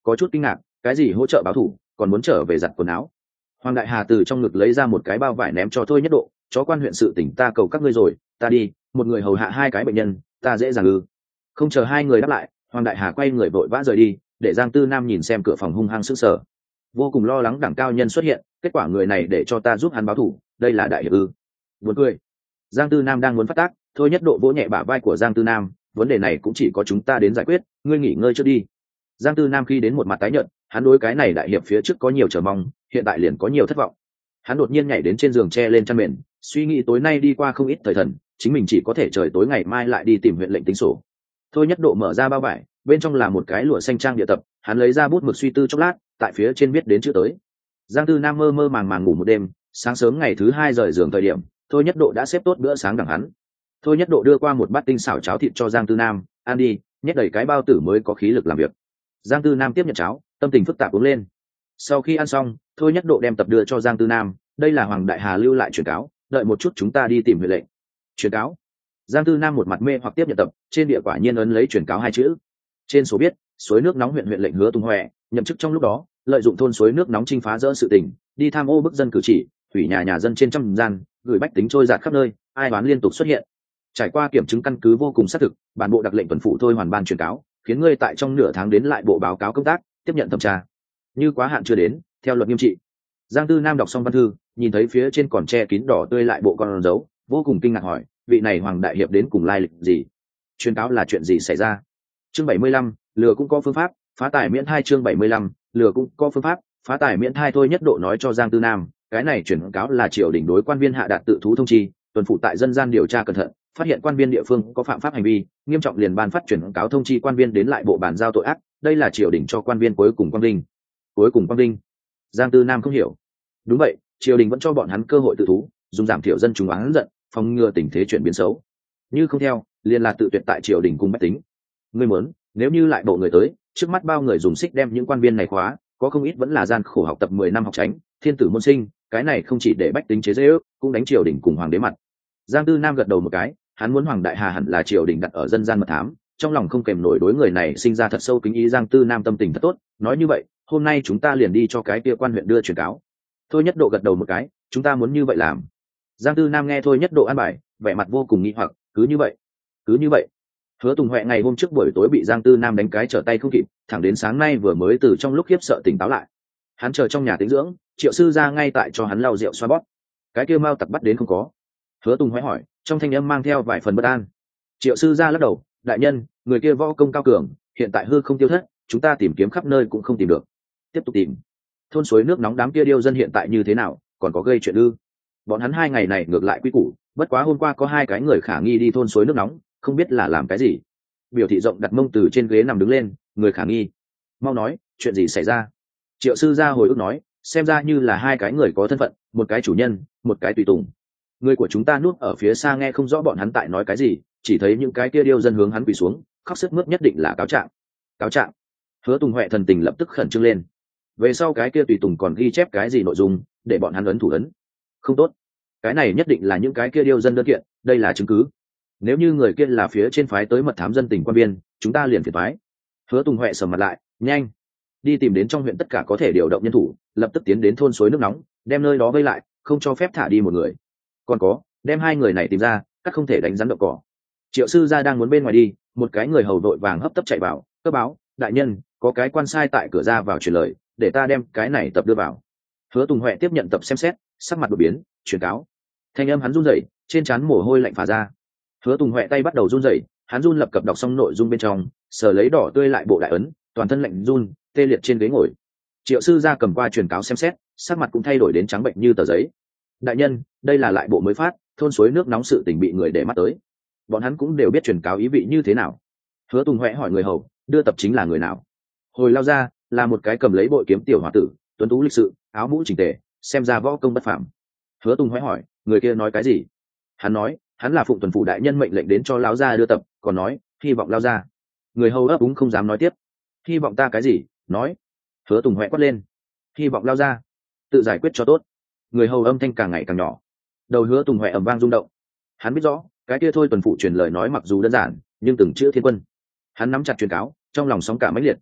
có chút kinh ngạc, cái gì hỗ trợ báo thủ, còn muốn trở về giặt quần áo. Hoàng đại hà từ trong ngực lấy ra một cái bao vải ném cho Thôi Nhất Độ, chó quan huyện sự tỉnh ta cầu các ngươi rồi, ta đi, một người hầu hạ hai cái bệnh nhân, ta dễ dàng ư? Không chờ hai người đáp lại, Hoàng đại hà quay người vội vã rời đi, để Giang Tư Nam nhìn xem cửa phòng hung hăng sững sờ, vô cùng lo lắng đẳng cao nhân xuất hiện, kết quả người này để cho ta giúp hắn báo thủ, đây là đại hiệp ư? Buồn cười. Giang Tư Nam đang muốn phát tác, Thôi Nhất Độ vỗ nhẹ bả vai của Giang Tư Nam, vấn đề này cũng chỉ có chúng ta đến giải quyết, ngươi nghỉ ngơi trước đi. Giang Tư Nam khi đến một mặt tái nhợt, hắn đối cái này đại hiệp phía trước có nhiều chờ mong, hiện tại liền có nhiều thất vọng. Hắn đột nhiên nhảy đến trên giường tre lên chăn mền, suy nghĩ tối nay đi qua không ít thời thần, chính mình chỉ có thể trời tối ngày mai lại đi tìm huyện lệnh tính sổ. Thôi Nhất Độ mở ra bao vải, bên trong là một cái lụa xanh trang địa tập, hắn lấy ra bút mực suy tư chốc lát, tại phía trên viết đến chữ tới. Giang Tư Nam mơ mơ màng màng ngủ một đêm, sáng sớm ngày thứ hai rời giường thời điểm, Thôi Nhất Độ đã xếp tốt bữa sáng đằng hắn. Thôi Nhất Độ đưa qua một bát tinh xảo cháo thịt cho Giang Tư Nam, ăn đi, nhét đầy cái bao tử mới có khí lực làm việc. Giang Tư Nam tiếp nhận cháo, tâm tình phức tạp uống lên. Sau khi ăn xong, Thôi Nhất Độ đem tập đưa cho Giang Tư Nam, đây là Hoàng đại hà lưu lại truyền cáo, đợi một chút chúng ta đi tìm huyện lệnh. Truyền cáo? Giang Tư Nam một mặt mê hoặc tiếp nhận tập, trên địa quả nhiên ấn lấy truyền cáo hai chữ. Trên số biết, suối nước nóng huyện huyện lệnh Hứa Tùng Huệ, nhậm chức trong lúc đó, lợi dụng thôn suối nước nóng chinh phá dỡ sự tình, đi tham ô bức dân cử chỉ, hủy nhà dân trên trăm gian, gửi bách tính trôi dạt khắp nơi, ai oán liên tục xuất hiện. Trải qua kiểm chứng căn cứ vô cùng xác thực, bản bộ đặc lệnh tuần phủ Thôi hoàn ban truyền cáo, khiến ngươi tại trong nửa tháng đến lại bộ báo cáo công tác, tiếp nhận thẩm tra. Như quá hạn chưa đến, theo luật nghiêm trị. Giang Tư Nam đọc xong văn thư, nhìn thấy phía trên còn che kín đỏ tươi lại bộ con dấu, vô cùng kinh ngạc hỏi, vị này Hoàng đại hiệp đến cùng lai lịch gì? Truyền cáo là chuyện gì xảy ra? Chương 75, lừa cũng có phương pháp, phá tài miễn thai. Chương 75, lừa cũng có phương pháp, phá tài miễn thai. Thôi Nhất Độ nói cho Giang Tư Nam, cái này truyền cáo là triều đình đối quan viên hạ đạt tự thú thông chi, tuần phủ tại dân gian điều tra cẩn thận, phát hiện quan viên địa phương có phạm pháp hành vi nghiêm trọng liền ban phát truyền cáo thông chi quan viên đến lại bộ bàn giao tội ác, đây là triều đình cho quan viên cuối cùng quang vinh. Cuối cùng quang vinh? Giang Tư Nam không hiểu. Đúng vậy, triều đình vẫn cho bọn hắn cơ hội tự thú, dùng giảm thiểu dân chúng oán giận, phòng ngừa tình thế chuyển biến xấu. Như không theo, liền là tự tuyệt tại triều đình cùng bách tính. Ngươi muốn, nếu như lại bộ người tới, trước mắt bao người dùng xích đem những quan viên này khóa, có không ít vẫn là gian khổ học tập 10 năm học tránh, thiên tử môn sinh, cái này không chỉ để bách tính chế giễu, cũng đánh triều đình cùng hoàng đế mặt. Giang Tư Nam gật đầu một cái, hắn muốn Hoàng đại hà hẳn là triều đình đặt ở dân gian mật thám, trong lòng không kèm nổi đối người này sinh ra thật sâu kính ý. Giang Tư Nam tâm tình thật tốt, nói như vậy, hôm nay chúng ta liền đi cho cái kia quan huyện đưa truyền cáo. Thôi Nhất Độ gật đầu một cái, chúng ta muốn như vậy làm. Giang Tư Nam nghe Thôi Nhất Độ an bài, vẻ mặt vô cùng nghi hoặc, cứ như vậy. Hứa Tùng Huệ ngày hôm trước buổi tối bị Giang Tư Nam đánh cái trở tay không kịp, thẳng đến sáng nay vừa mới từ trong lúc khiếp sợ tỉnh táo lại. Hắn chờ trong nhà tĩnh dưỡng, Triệu sư ra ngay tại cho hắn lau rượu xoa bóp. Cái kia Mao tặc bắt đến không có? Hứa Tùng Huệ hỏi, trong thanh âm mang theo vài phần bất an. Triệu sư ra lắc đầu, đại nhân, người kia võ công cao cường, hiện tại hư không tiêu thất, chúng ta tìm kiếm khắp nơi cũng không tìm được. Tiếp tục tìm. Thôn suối nước nóng đám kia điêu dân hiện tại như thế nào, còn có gây chuyện ư? Bọn hắn 2 ngày này ngược lại quy củ, bất quá hôm qua có 2 cái người khả nghi đi thôn suối nước nóng, không biết là làm cái gì. Biểu thị rộng đặt mông từ trên ghế nằm đứng lên, người khả nghi. Mau nói, chuyện gì xảy ra? Triệu sư ra hồi ức nói, xem ra như là 2 cái người có thân phận, một cái chủ nhân, một cái tùy tùng. Người của chúng ta núp ở phía xa nghe không rõ bọn hắn tại nói cái gì, chỉ thấy những cái kia điêu dân hướng hắn quỳ xuống, khóc sức mướt, nhất định là cáo trạng. Hứa Tùng Huệ thần tình lập tức khẩn trương lên. Về sau cái kia tùy tùng còn ghi chép cái gì nội dung, để bọn hắn ấn thủ ấn. Không tốt, cái này nhất định là những cái kia điêu dân đơn kiện, đây là chứng cứ. Nếu như người kia là phía trên phái tới mật thám dân tình quan viên, chúng ta liền phiền phái. Hứa Tùng Huệ sầm mặt lại, nhanh đi tìm đến trong huyện tất cả có thể điều động nhân thủ, lập tức tiến đến thôn suối nước nóng, đem nơi đó vây lại, không cho phép thả đi một người. Còn có, đem 2 người này tìm ra, các không thể đánh rắn đậu cỏ. Triệu sư gia đang muốn bên ngoài đi, một cái người hầu đội vàng hấp tấp chạy vào, cấp báo, đại nhân, có cái quan sai tại cửa ra vào truyền lời, để ta đem cái này tập đưa vào. Hứa Tùng Huệ tiếp nhận tập xem xét, sắc mặt đột biến, truyền cáo. Thanh âm hắn run rẩy, trên trán mồ hôi lạnh phả ra. Hứa Tùng Huệ tay bắt đầu run rẩy, hắn run lập cập đọc xong nội dung bên trong, sờ lấy đỏ tươi lại bộ đại ấn, toàn thân lạnh run, tê liệt trên ghế ngồi. Triệu sư gia cầm qua truyền cáo xem xét, sắc mặt cũng thay đổi đến trắng bệnh như tờ giấy. Đại nhân, đây là lại bộ mới phát, thôn suối nước nóng sự tình bị người để mắt tới. Bọn hắn cũng đều biết truyền cáo ý vị như thế nào. Hứa Tùng Huệ hỏi người hầu, đưa tập chính là người nào? Hồi lao ra, là một cái cầm lấy bội kiếm tiểu hòa tử, tuấn tú lịch sự, áo mũ chỉnh tề, xem ra võ công bất phàm. Hứa Tùng Huệ hỏi, người kia nói cái gì? Hắn nói, hắn là phụng tuần phủ đại nhân mệnh lệnh đến cho lão gia đưa tập, còn nói, hy vọng lao ra. Người hầu ấp úng không dám nói tiếp. Hy vọng ta cái gì? Nói. Hứa Tùng Huệ quát lên. Hy vọng lao ra, tự giải quyết cho tốt. Người hầu âm thanh càng ngày càng nhỏ. Đầu Hứa Tùng Huệ ầm vang rung động. Hắn biết rõ, cái kia thôi tuần phủ truyền lời nói mặc dù đơn giản, nhưng từng chữ thiên quân. Hắn nắm chặt truyền cáo, trong lòng sóng cả mãnh liệt.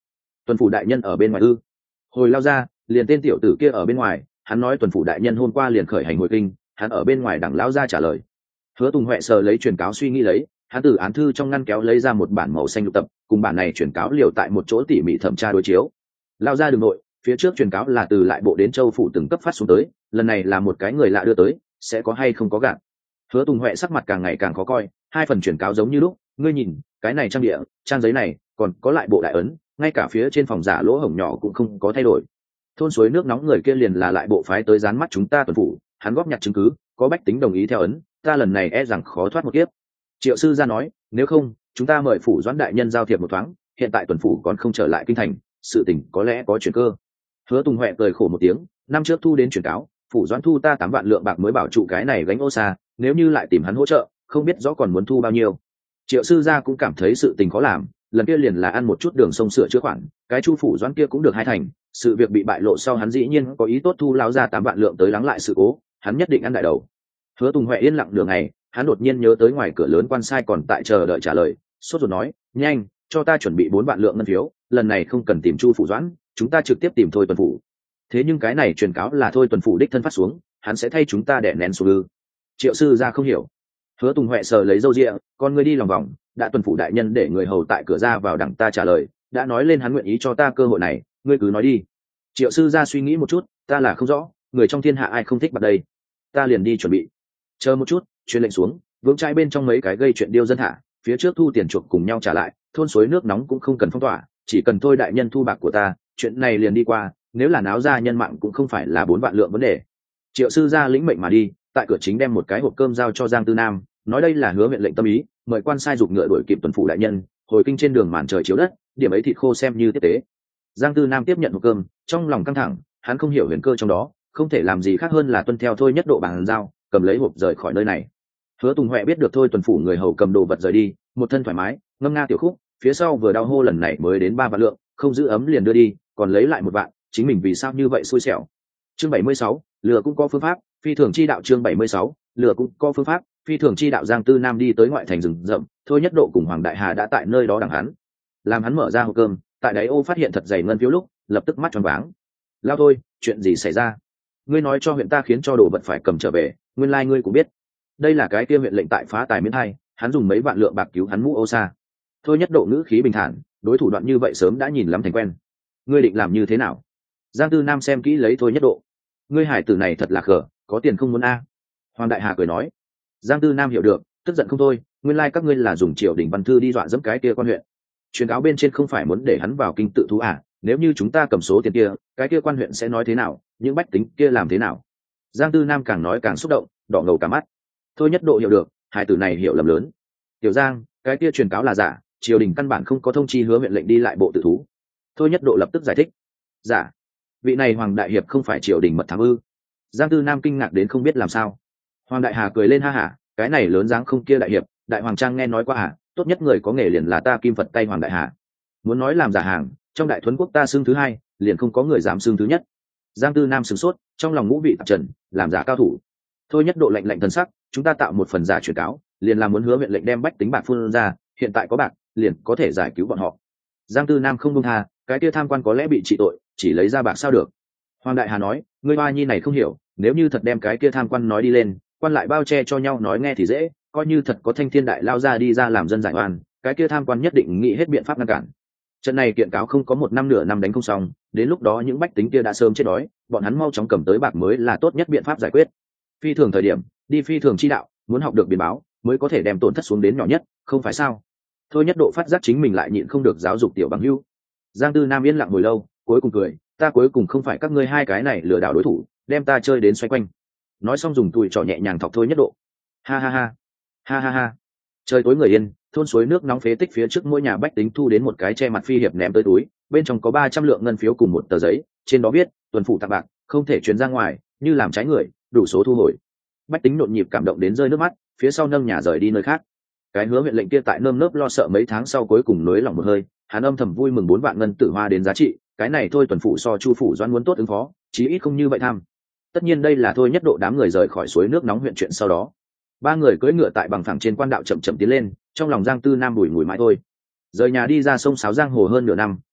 Tuần phủ đại nhân ở bên ngoài ư? Hồi lao ra, liền tên tiểu tử kia ở bên ngoài, hắn nói tuần phủ đại nhân hôm qua liền khởi hành hồi kinh, hắn ở bên ngoài đằng lao ra trả lời. Hứa Tùng Huệ sờ lấy truyền cáo suy nghĩ lấy, hắn từ án thư trong ngăn kéo lấy ra một bản màu xanh lục tập, cùng bản này truyền cáo liều tại một chỗ tỉ mỉ thẩm tra đối chiếu. Lao ra đường nội, phía trước truyền cáo là từ lại bộ đến châu phủ từng cấp phát xuống tới, lần này là một cái người lạ đưa tới, sẽ có hay không có gạt. Hứa Tùng Huệ sắc mặt càng ngày càng khó coi, hai phần truyền cáo giống như lúc, ngươi nhìn, cái này trang địa, trang giấy này, còn có lại bộ đại ấn, ngay cả phía trên phòng giả lỗ hổng nhỏ cũng không có thay đổi. Thôn suối nước nóng người kia liền là lại bộ phái tới dán mắt chúng ta tuần phủ, hắn góp nhặt chứng cứ, có bách tính đồng ý theo ấn, ta lần này e rằng khó thoát một kiếp. Triệu sư gia nói, nếu không, chúng ta mời phủ doãn đại nhân giao thiệp một thoáng, hiện tại tuần phủ còn không trở lại kinh thành, sự tình có lẽ có chuyển cơ. Hứa Tùng Huệ cười khổ một tiếng, năm trước thu đến truyền cáo, phủ doãn thu ta 8 vạn lượng bạc mới bảo trụ cái này gánh ô xa, nếu như lại tìm hắn hỗ trợ, không biết rõ còn muốn thu bao nhiêu. Triệu sư gia cũng cảm thấy sự tình khó làm, lần kia liền là ăn một chút đường sông sửa chữa khoản, cái chu phủ doãn kia cũng được 2 thành, sự việc bị bại lộ sau hắn dĩ nhiên có ý tốt thu lao ra 8 vạn lượng tới lắng lại sự cố, hắn nhất định ăn đại đầu. Hứa Tùng Huệ yên lặng nửa ngày, hắn đột nhiên nhớ tới ngoài cửa lớn quan sai còn tại chờ đợi trả lời, sốt ruột nói, nhanh, cho ta chuẩn bị 4 vạn lượng ngân phiếu, lần này không cần tìm chu phủ doãn, chúng ta trực tiếp tìm thôi tuần phủ. Thế nhưng cái này truyền cáo là thôi tuần phủ đích thân phát xuống, hắn sẽ thay chúng ta đẻ nén xuống ư? Triệu sư gia không hiểu. Hứa Tùng Huệ sờ lấy râu ria, con ngươi đi lòng vòng, đã tuần phủ đại nhân để người hầu tại cửa ra vào đặng ta trả lời, đã nói lên hắn nguyện ý cho ta cơ hội này, ngươi cứ nói đi. Triệu sư gia suy nghĩ một chút, ta là không rõ, người trong thiên hạ ai không thích bạc đây, ta liền đi chuẩn bị. Chờ một chút, truyền lệnh xuống, vững trai bên trong mấy cái gây chuyện điêu dân hạ, phía trước thu tiền chuộc cùng nhau trả lại, thôn suối nước nóng cũng không cần phong tỏa, chỉ cần thôi đại nhân thu bạc của ta, chuyện này liền đi qua, nếu là náo ra nhân mạng cũng không phải là 4 vạn lượng vấn đề. Triệu sư gia lĩnh mệnh mà đi, tại cửa chính đem một cái hộp cơm giao cho Giang Tư Nam, nói đây là hứa huyện lệnh tâm ý, mời quan sai giục ngựa đuổi kịp tuần phủ đại nhân, hồi kinh trên đường màn trời chiếu đất, điểm ấy thịt khô xem như tiếp tế. Giang Tư Nam tiếp nhận hộp cơm, trong lòng căng thẳng, hắn không hiểu huyền cơ trong đó, không thể làm gì khác hơn là tuân theo thôi nhất độ bàn giao, cầm lấy hộp rời khỏi nơi này. Hứa Tùng Huệ biết được thôi tuần phủ người hầu cầm đồ vật rời đi, một thân thoải mái, ngâm nga tiểu khúc, phía sau vừa đau hô lần này mới đến 3 vạn lượng, không giữ ấm liền đưa đi, còn lấy lại 1 vạn, chính mình vì sao như vậy xui xẻo. Chương 76, lừa cũng có phương pháp, phi thường chi đạo. Chương 76, lừa cũng có phương pháp, phi thường chi đạo. Giang Tư Nam đi tới ngoại thành rừng rậm, thôi nhất độ cùng Hoàng Đại Hà đã tại nơi đó đằng hắn. Làm hắn mở ra hộp cơm, tại đáy ô phát hiện thật dày ngân phiếu lúc, lập tức mắt tròn váng. Lao thôi, chuyện gì xảy ra? Ngươi nói cho huyện ta khiến cho đồ vật phải cầm trở về, nguyên lai ngươi cũng biết. Đây là cái kia huyện lệnh tại phá tài miễn thay, hắn dùng mấy vạn lượng bạc cứu hắn mũ ô sa. Thôi nhất độ ngữ khí bình thản, đối thủ đoạn như vậy sớm đã nhìn lắm thành quen. Ngươi định làm như thế nào? Giang Tư Nam xem kỹ lấy thôi nhất độ. Ngươi hải tử này thật là khờ, có tiền không muốn a. Hoàng Đại Hà cười nói. Giang Tư Nam hiểu được, tức giận không thôi, nguyên lai các ngươi là dùng triều đình văn thư đi dọa dẫm cái kia quan huyện. Truyền cáo bên trên không phải muốn để hắn vào kinh tự thú à, nếu như chúng ta cầm số tiền kia, cái kia quan huyện sẽ nói thế nào, những bách tính kia làm thế nào? Giang Tư Nam càng nói càng xúc động, đỏ ngầu cả mắt. Thôi nhất độ hiểu được, hải tử này hiểu lầm lớn. Tiểu Giang, cái kia truyền cáo là giả, triều đình căn bản không có thông chi hứa huyện lệnh đi lại bộ tự thú. Thôi nhất độ lập tức giải thích. Giả? Vị này Hoàng đại hiệp không phải triều đình mật thám ư? Giang Tư Nam kinh ngạc đến không biết làm sao. Hoàng Đại Hà cười lên ha hả, cái này lớn dáng không kia đại hiệp, đại hoàng trang nghe nói qua hả? Tốt nhất người có nghề liền là ta Kim Phật tay Hoàng Đại Hà. Muốn nói làm giả hàng, trong Đại Thuấn quốc ta xưng thứ 2, liền không có người dám xưng thứ nhất. Giang Tư Nam sửng sốt, trong lòng ngũ vị tạp trần, làm giả cao thủ. Thôi nhất độ lạnh lạnh thần sắc, chúng ta tạo một phần giả truyền cáo, liền là muốn hứa huyện lệnh đem bách tính bạc phun ra, hiện tại có bạc, liền có thể giải cứu bọn họ. Giang Tư Nam không buông tha, cái kia tham quan có lẽ bị trị tội, chỉ lấy ra bạc sao được? Hoàng Đại Hà nói, ngươi hoa nhi này không hiểu, nếu như thật đem cái kia tham quan nói đi lên, quan lại bao che cho nhau nói nghe thì dễ, coi như thật có thanh thiên đại lao ra đi ra làm dân giải oan, cái kia tham quan nhất định nghĩ hết biện pháp ngăn cản. Trận này kiện cáo không có 1 năm nửa năm đánh không xong, đến lúc đó những bách tính kia đã sớm chết đói, bọn hắn mau chóng cầm tới bạc mới là tốt nhất biện pháp giải quyết. Phi thường thời điểm, đi phi thường chi đạo, muốn học được biến báo, mới có thể đem tổn thất xuống đến nhỏ nhất, không phải sao? Thôi nhất độ phát giác chính mình lại nhịn không được giáo dục tiểu bằng hữu. Giang Tư Nam yên lặng hồi lâu, cuối cùng cười, ta cuối cùng không phải các ngươi hai cái này lừa đảo đối thủ, đem ta chơi đến xoay quanh. Nói xong dùng tùi trỏ nhẹ nhàng thọc thôi nhất độ. Ha ha ha, ha ha ha. Trời tối người yên, thôn suối nước nóng phế tích phía trước mỗi nhà bách tính thu đến một cái che mặt phi hiệp ném tới túi, bên trong có 300 lượng ngân phiếu cùng một tờ giấy, trên đó viết, tuần phủ tặng bạc, không thể chuyển ra ngoài, như làm trái người, đủ số thu hồi. Bách tính nhộn nhịp cảm động đến rơi nước mắt, phía sau nâng nhà rời đi nơi khác. Cái hứa huyện lệnh kia tại nơm nớp lo sợ mấy tháng sau cuối cùng nới lòng một hơi, hắn âm thầm vui mừng 4 vạn ngân tử hoa đến giá trị, cái này thôi tuần phủ so chu phủ doan muốn tốt ứng phó, chí ít không như vậy tham. Tất nhiên đây là thôi nhất độ đám người rời khỏi suối nước nóng huyện chuyện sau đó. 3 người cưỡi ngựa tại bằng phẳng trên quan đạo chậm chậm tiến lên, trong lòng Giang Tư Nam bùi ngùi mãi thôi. Rời nhà đi ra sông Sáo giang hồ hơn nửa năm,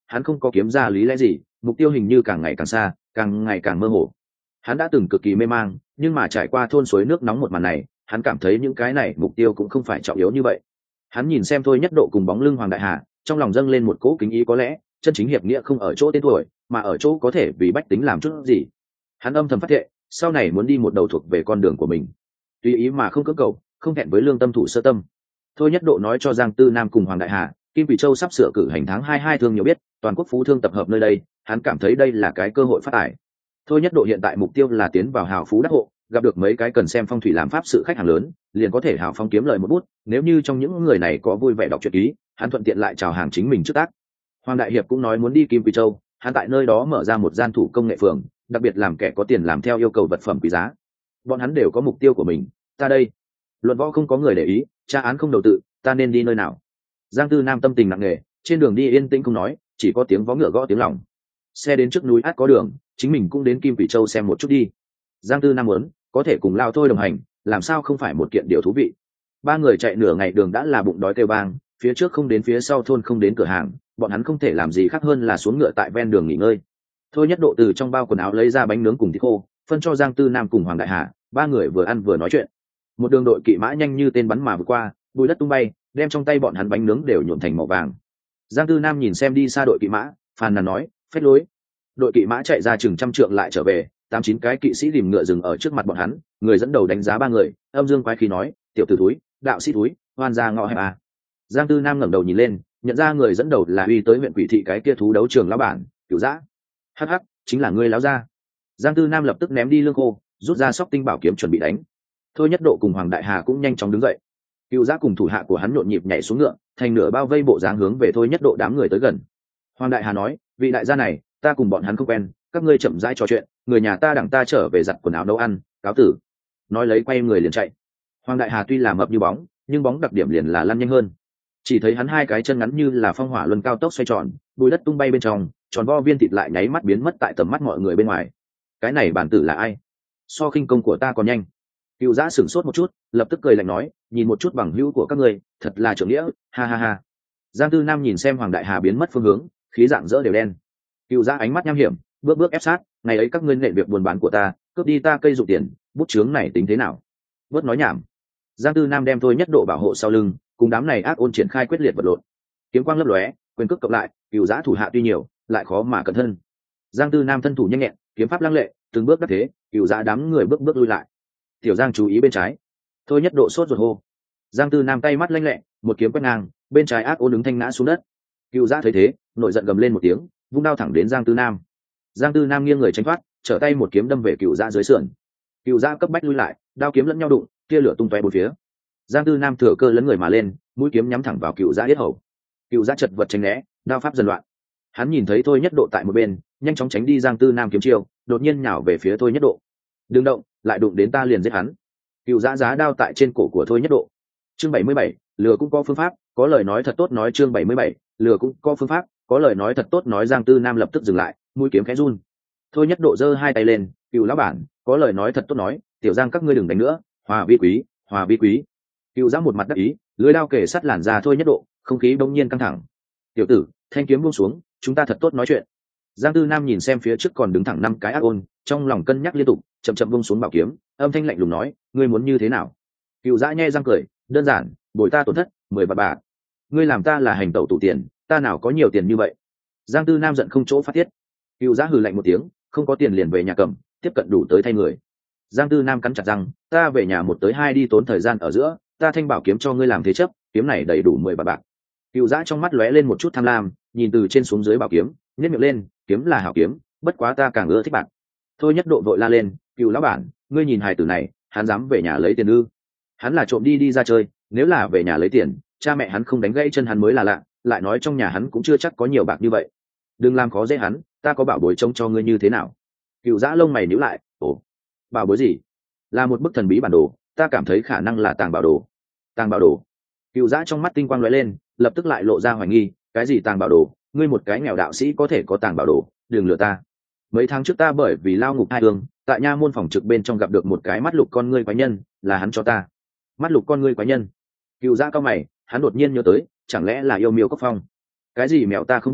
hắn không có kiếm ra lý lẽ gì, mục tiêu hình như càng ngày càng xa, càng ngày càng mơ hồ. Hắn đã từng cực kỳ mê mang, nhưng mà trải qua thôn suối nước nóng một màn này, hắn cảm thấy những cái này mục tiêu cũng không phải trọng yếu như vậy. Hắn nhìn xem Thôi Nhất Độ cùng bóng lưng Hoàng Đại Hà, trong lòng dâng lên một cỗ kính ý, có lẽ chân chính hiệp nghĩa không ở chỗ tên tuổi, mà ở chỗ có thể vì bách tính làm chút gì. Hắn âm thầm phát thệ, sau này muốn đi một đầu thuộc về con đường của mình, tùy ý mà không cưỡng cầu, không hẹn với lương tâm thủ sơ tâm. Thôi Nhất Độ nói cho Giang Tư Nam cùng Hoàng Đại Hà, Kim Quỷ Châu sắp sửa cử hành tháng 22 thương nhiều biết, toàn quốc phú thương tập hợp nơi đây, hắn cảm thấy đây là cái cơ hội phát tài. Thôi Nhất Độ hiện tại mục tiêu là tiến vào hào phú đắc hộ, gặp được mấy cái cần xem phong thủy làm pháp sự khách hàng lớn, liền có thể hào phóng kiếm lời một bút. Nếu như trong những người này có vui vẻ đọc truyện ký, hắn thuận tiện lại chào hàng chính mình trước tác. Hoàng Đại Hiệp cũng nói muốn đi Kim Quỷ Châu, hắn tại nơi đó mở ra một gian thủ công nghệ phường, đặc biệt làm kẻ có tiền làm theo yêu cầu vật phẩm quý giá. Bọn hắn đều có mục tiêu của mình, ta đây. Luận võ không có người để ý, tra án không đầu tự, ta nên đi nơi nào? Giang Tư Nam tâm tình nặng nề, trên đường đi yên tĩnh không nói, chỉ có tiếng vó ngựa gõ tiếng lòng. Xe đến trước núi át có đường, chính mình cũng đến Kim Quỷ Châu xem một chút đi. Giang Tư Nam muốn có thể cùng Lao Thôi đồng hành, làm sao không phải một kiện điều thú vị. Ba người chạy nửa ngày đường đã là bụng đói kêu bang, phía trước không đến phía sau thôn không đến cửa hàng, bọn hắn không thể làm gì khác hơn là xuống ngựa tại ven đường nghỉ ngơi. Thôi Nhất Độ từ trong bao quần áo lấy ra bánh nướng cùng thịt khô, phân cho Giang Tư Nam cùng Hoàng Đại Hà, ba người vừa ăn vừa nói chuyện. Một đường đội kỵ mã nhanh như tên bắn mà vượt qua, bụi đất tung bay, đem trong tay bọn hắn bánh nướng đều nhuộm thành màu vàng. Giang Tư Nam nhìn xem đi xa đội kỵ mã, phàn nàn nói, phết lối. Đội kỵ mã chạy ra chừng trăm trượng lại trở về, 8-9 cái kỵ sĩ rìm ngựa dừng ở trước mặt bọn hắn, người dẫn đầu đánh giá ba người, âm dương quái khí nói, tiểu tử túi, đạo sĩ túi, hoan ra ngõ hẹp à. Giang Tư Nam ngẩng đầu nhìn lên, nhận ra người dẫn đầu là uy tới huyện Quỷ thị cái kia thú đấu trường lão bản, Cửu Dã. Hắc hắc, chính là ngươi lão gia. Giang Tư Nam lập tức ném đi lương khô, rút ra sóc tinh bảo kiếm chuẩn bị đánh. Thôi Nhất Độ cùng Hoàng Đại Hà cũng nhanh chóng đứng dậy. Cửu Dã cùng thủ hạ của hắn nhộn nhịp nhảy xuống ngựa, thành nửa bao vây bộ dáng hướng về Thôi Nhất Độ đám người tới gần. Hoàng Đại Hà nói, vị đại gia này, ta cùng bọn hắn không quen, các ngươi chậm rãi trò chuyện, người nhà ta đặng ta trở về giặt quần áo nấu ăn, cáo tử. Nói lấy quay người liền chạy. Hoàng Đại Hà tuy là mập như bóng, nhưng bóng đặc điểm liền là lăn nhanh hơn. Chỉ thấy hắn hai cái chân ngắn như là phong hỏa luân cao tốc xoay tròn, bụi đất tung bay bên trong, tròn vo viên thịt lại nháy mắt biến mất tại tầm mắt mọi người bên ngoài. Cái này bản tử là ai? So khinh công của ta còn nhanh. Cửu Dã sửng sốt một chút, lập tức cười lạnh nói, nhìn một chút bằng hữu của các ngươi, thật là trưởng nghĩa, ha ha ha. Giang Tư Nam nhìn xem Hoàng Đại Hà biến mất phương hướng, khí dạng dỡ đều đen. Cửu Dã ánh mắt nham hiểm, bước bước ép sát, ngày ấy các ngươi nện việc buôn bán của ta, cướp đi ta cây dụng tiền, bút chướng này tính thế nào? Bớt nói nhảm. Giang Tư Nam đem Thôi Nhất Độ bảo hộ sau lưng, cùng đám này ác ôn triển khai quyết liệt vật lộn. Kiếm quang lấp lóe, quyền cước cộng lại, Cửu Dã thủ hạ tuy nhiều, lại khó mà cẩn thân. Giang Tư Nam thân thủ nhanh nhẹn, kiếm pháp lăng lệ, từng bước đắc thế, Cửu Dã đám người bước bước lui lại. Tiểu Giang chú ý bên trái. Thôi Nhất Độ sốt ruột hô. Giang Tư Nam tay mắt lanh lẹ, một kiếm quét ngang, bên trái ác ôn đứng thanh ngã xuống đất. Cửu Dã thấy thế, nổi giận gầm lên một tiếng, vung đao thẳng đến Giang Tư Nam. Giang Tư Nam nghiêng người tránh thoát, trở tay một kiếm đâm về Cửu Dã dưới sườn. Cửu Dã cấp bách lui lại, đao kiếm lẫn nhau đụng, tia lửa tung tóe bốn phía. Giang Tư Nam thừa cơ lấn người mà lên, mũi kiếm nhắm thẳng vào Cửu Dã yết hầu. Cửu Dã chật vật tránh né, đao pháp dần loạn. Hắn nhìn thấy Thôi Nhất Độ tại một bên, nhanh chóng tránh đi Giang Tư Nam kiếm chiêu, đột nhiên nhào về phía Thôi Nhất Độ. Đừng động, lại đụng đến ta liền giết hắn. Cửu Dã giá đao tại trên cổ của Thôi Nhất Độ. Chương 77, lừa cũng có phương pháp, có lời nói thật tốt nói. Chương 77, lừa cũng có phương pháp, có lời nói thật tốt nói. Giang Tư Nam lập tức dừng lại, mũi kiếm khẽ run. Thôi Nhất Độ giơ hai tay lên, Cửu lão bản, có lời nói thật tốt nói, tiểu Giang các ngươi đừng đánh nữa, hòa vi quý, hòa vi quý. Cửu Dã một mặt đắc ý, lưỡi đao kề sát làn da Thôi Nhất Độ, không khí bỗng nhiên căng thẳng. Tiểu tử, thanh kiếm buông xuống, chúng ta thật tốt nói chuyện. Giang Tư Nam nhìn xem phía trước còn đứng thẳng 5 cái ác ôn, trong lòng cân nhắc liên tục, chậm chậm buông xuống bảo kiếm, âm thanh lạnh lùng nói, ngươi muốn như thế nào? Cửu Dã nhe răng cười, đơn giản, bồi ta tổn thất 10 vạn bạc. Ngươi làm ta là hành tẩu tủ tiền, ta nào có nhiều tiền như vậy? Giang Tư Nam giận không chỗ phát tiết. Cửu Dã hừ lạnh một tiếng, không có tiền liền về nhà cầm, tiếp cận đủ tới thay người. Giang Tư Nam cắn chặt răng, ta về nhà 1 tới 2 đi tốn thời gian ở giữa, ta thanh bảo kiếm cho ngươi làm thế chấp, kiếm này đầy đủ 10 vạn bạc. Cửu Dã trong mắt lóe lên một chút tham lam, nhìn từ trên xuống dưới bảo kiếm, nhếch miệng lên, kiếm là hảo kiếm, bất quá ta càng ưa thích bạn. Thôi Nhất Độ vội la lên, Cửu lão bản, ngươi nhìn hài tử này, hắn dám về nhà lấy tiền ư? Hắn là trộm đi ra chơi, nếu là về nhà lấy tiền, cha mẹ hắn không đánh gãy chân hắn mới là lạ, lại nói trong nhà hắn cũng chưa chắc có nhiều bạc như vậy. Đừng làm khó dễ hắn, ta có bảo bối trông cho ngươi như thế nào? Cửu Dã lông mày nhíu lại, ồ, bảo bối gì? Là một bức thần bí bản đồ, ta cảm thấy khả năng là tàng bảo đồ. Tàng bảo đồ? Cửu Dã trong mắt tinh quang lóe lên, lập tức lại lộ ra hoài nghi, cái gì tàng bảo đồ? Ngươi một cái nghèo đạo sĩ có thể có tàng bảo đồ, đừng lừa ta. Mấy tháng trước ta bởi vì lao ngục hai thương, tại nha môn phòng trực bên trong gặp được một cái mắt lục con ngươi quái nhân, là hắn cho ta. Mắt lục con ngươi quái nhân? Cửu Dã cao mày, hắn đột nhiên nhớ tới, chẳng lẽ là yêu miêu cốc phong? Cái gì mèo ta không biết,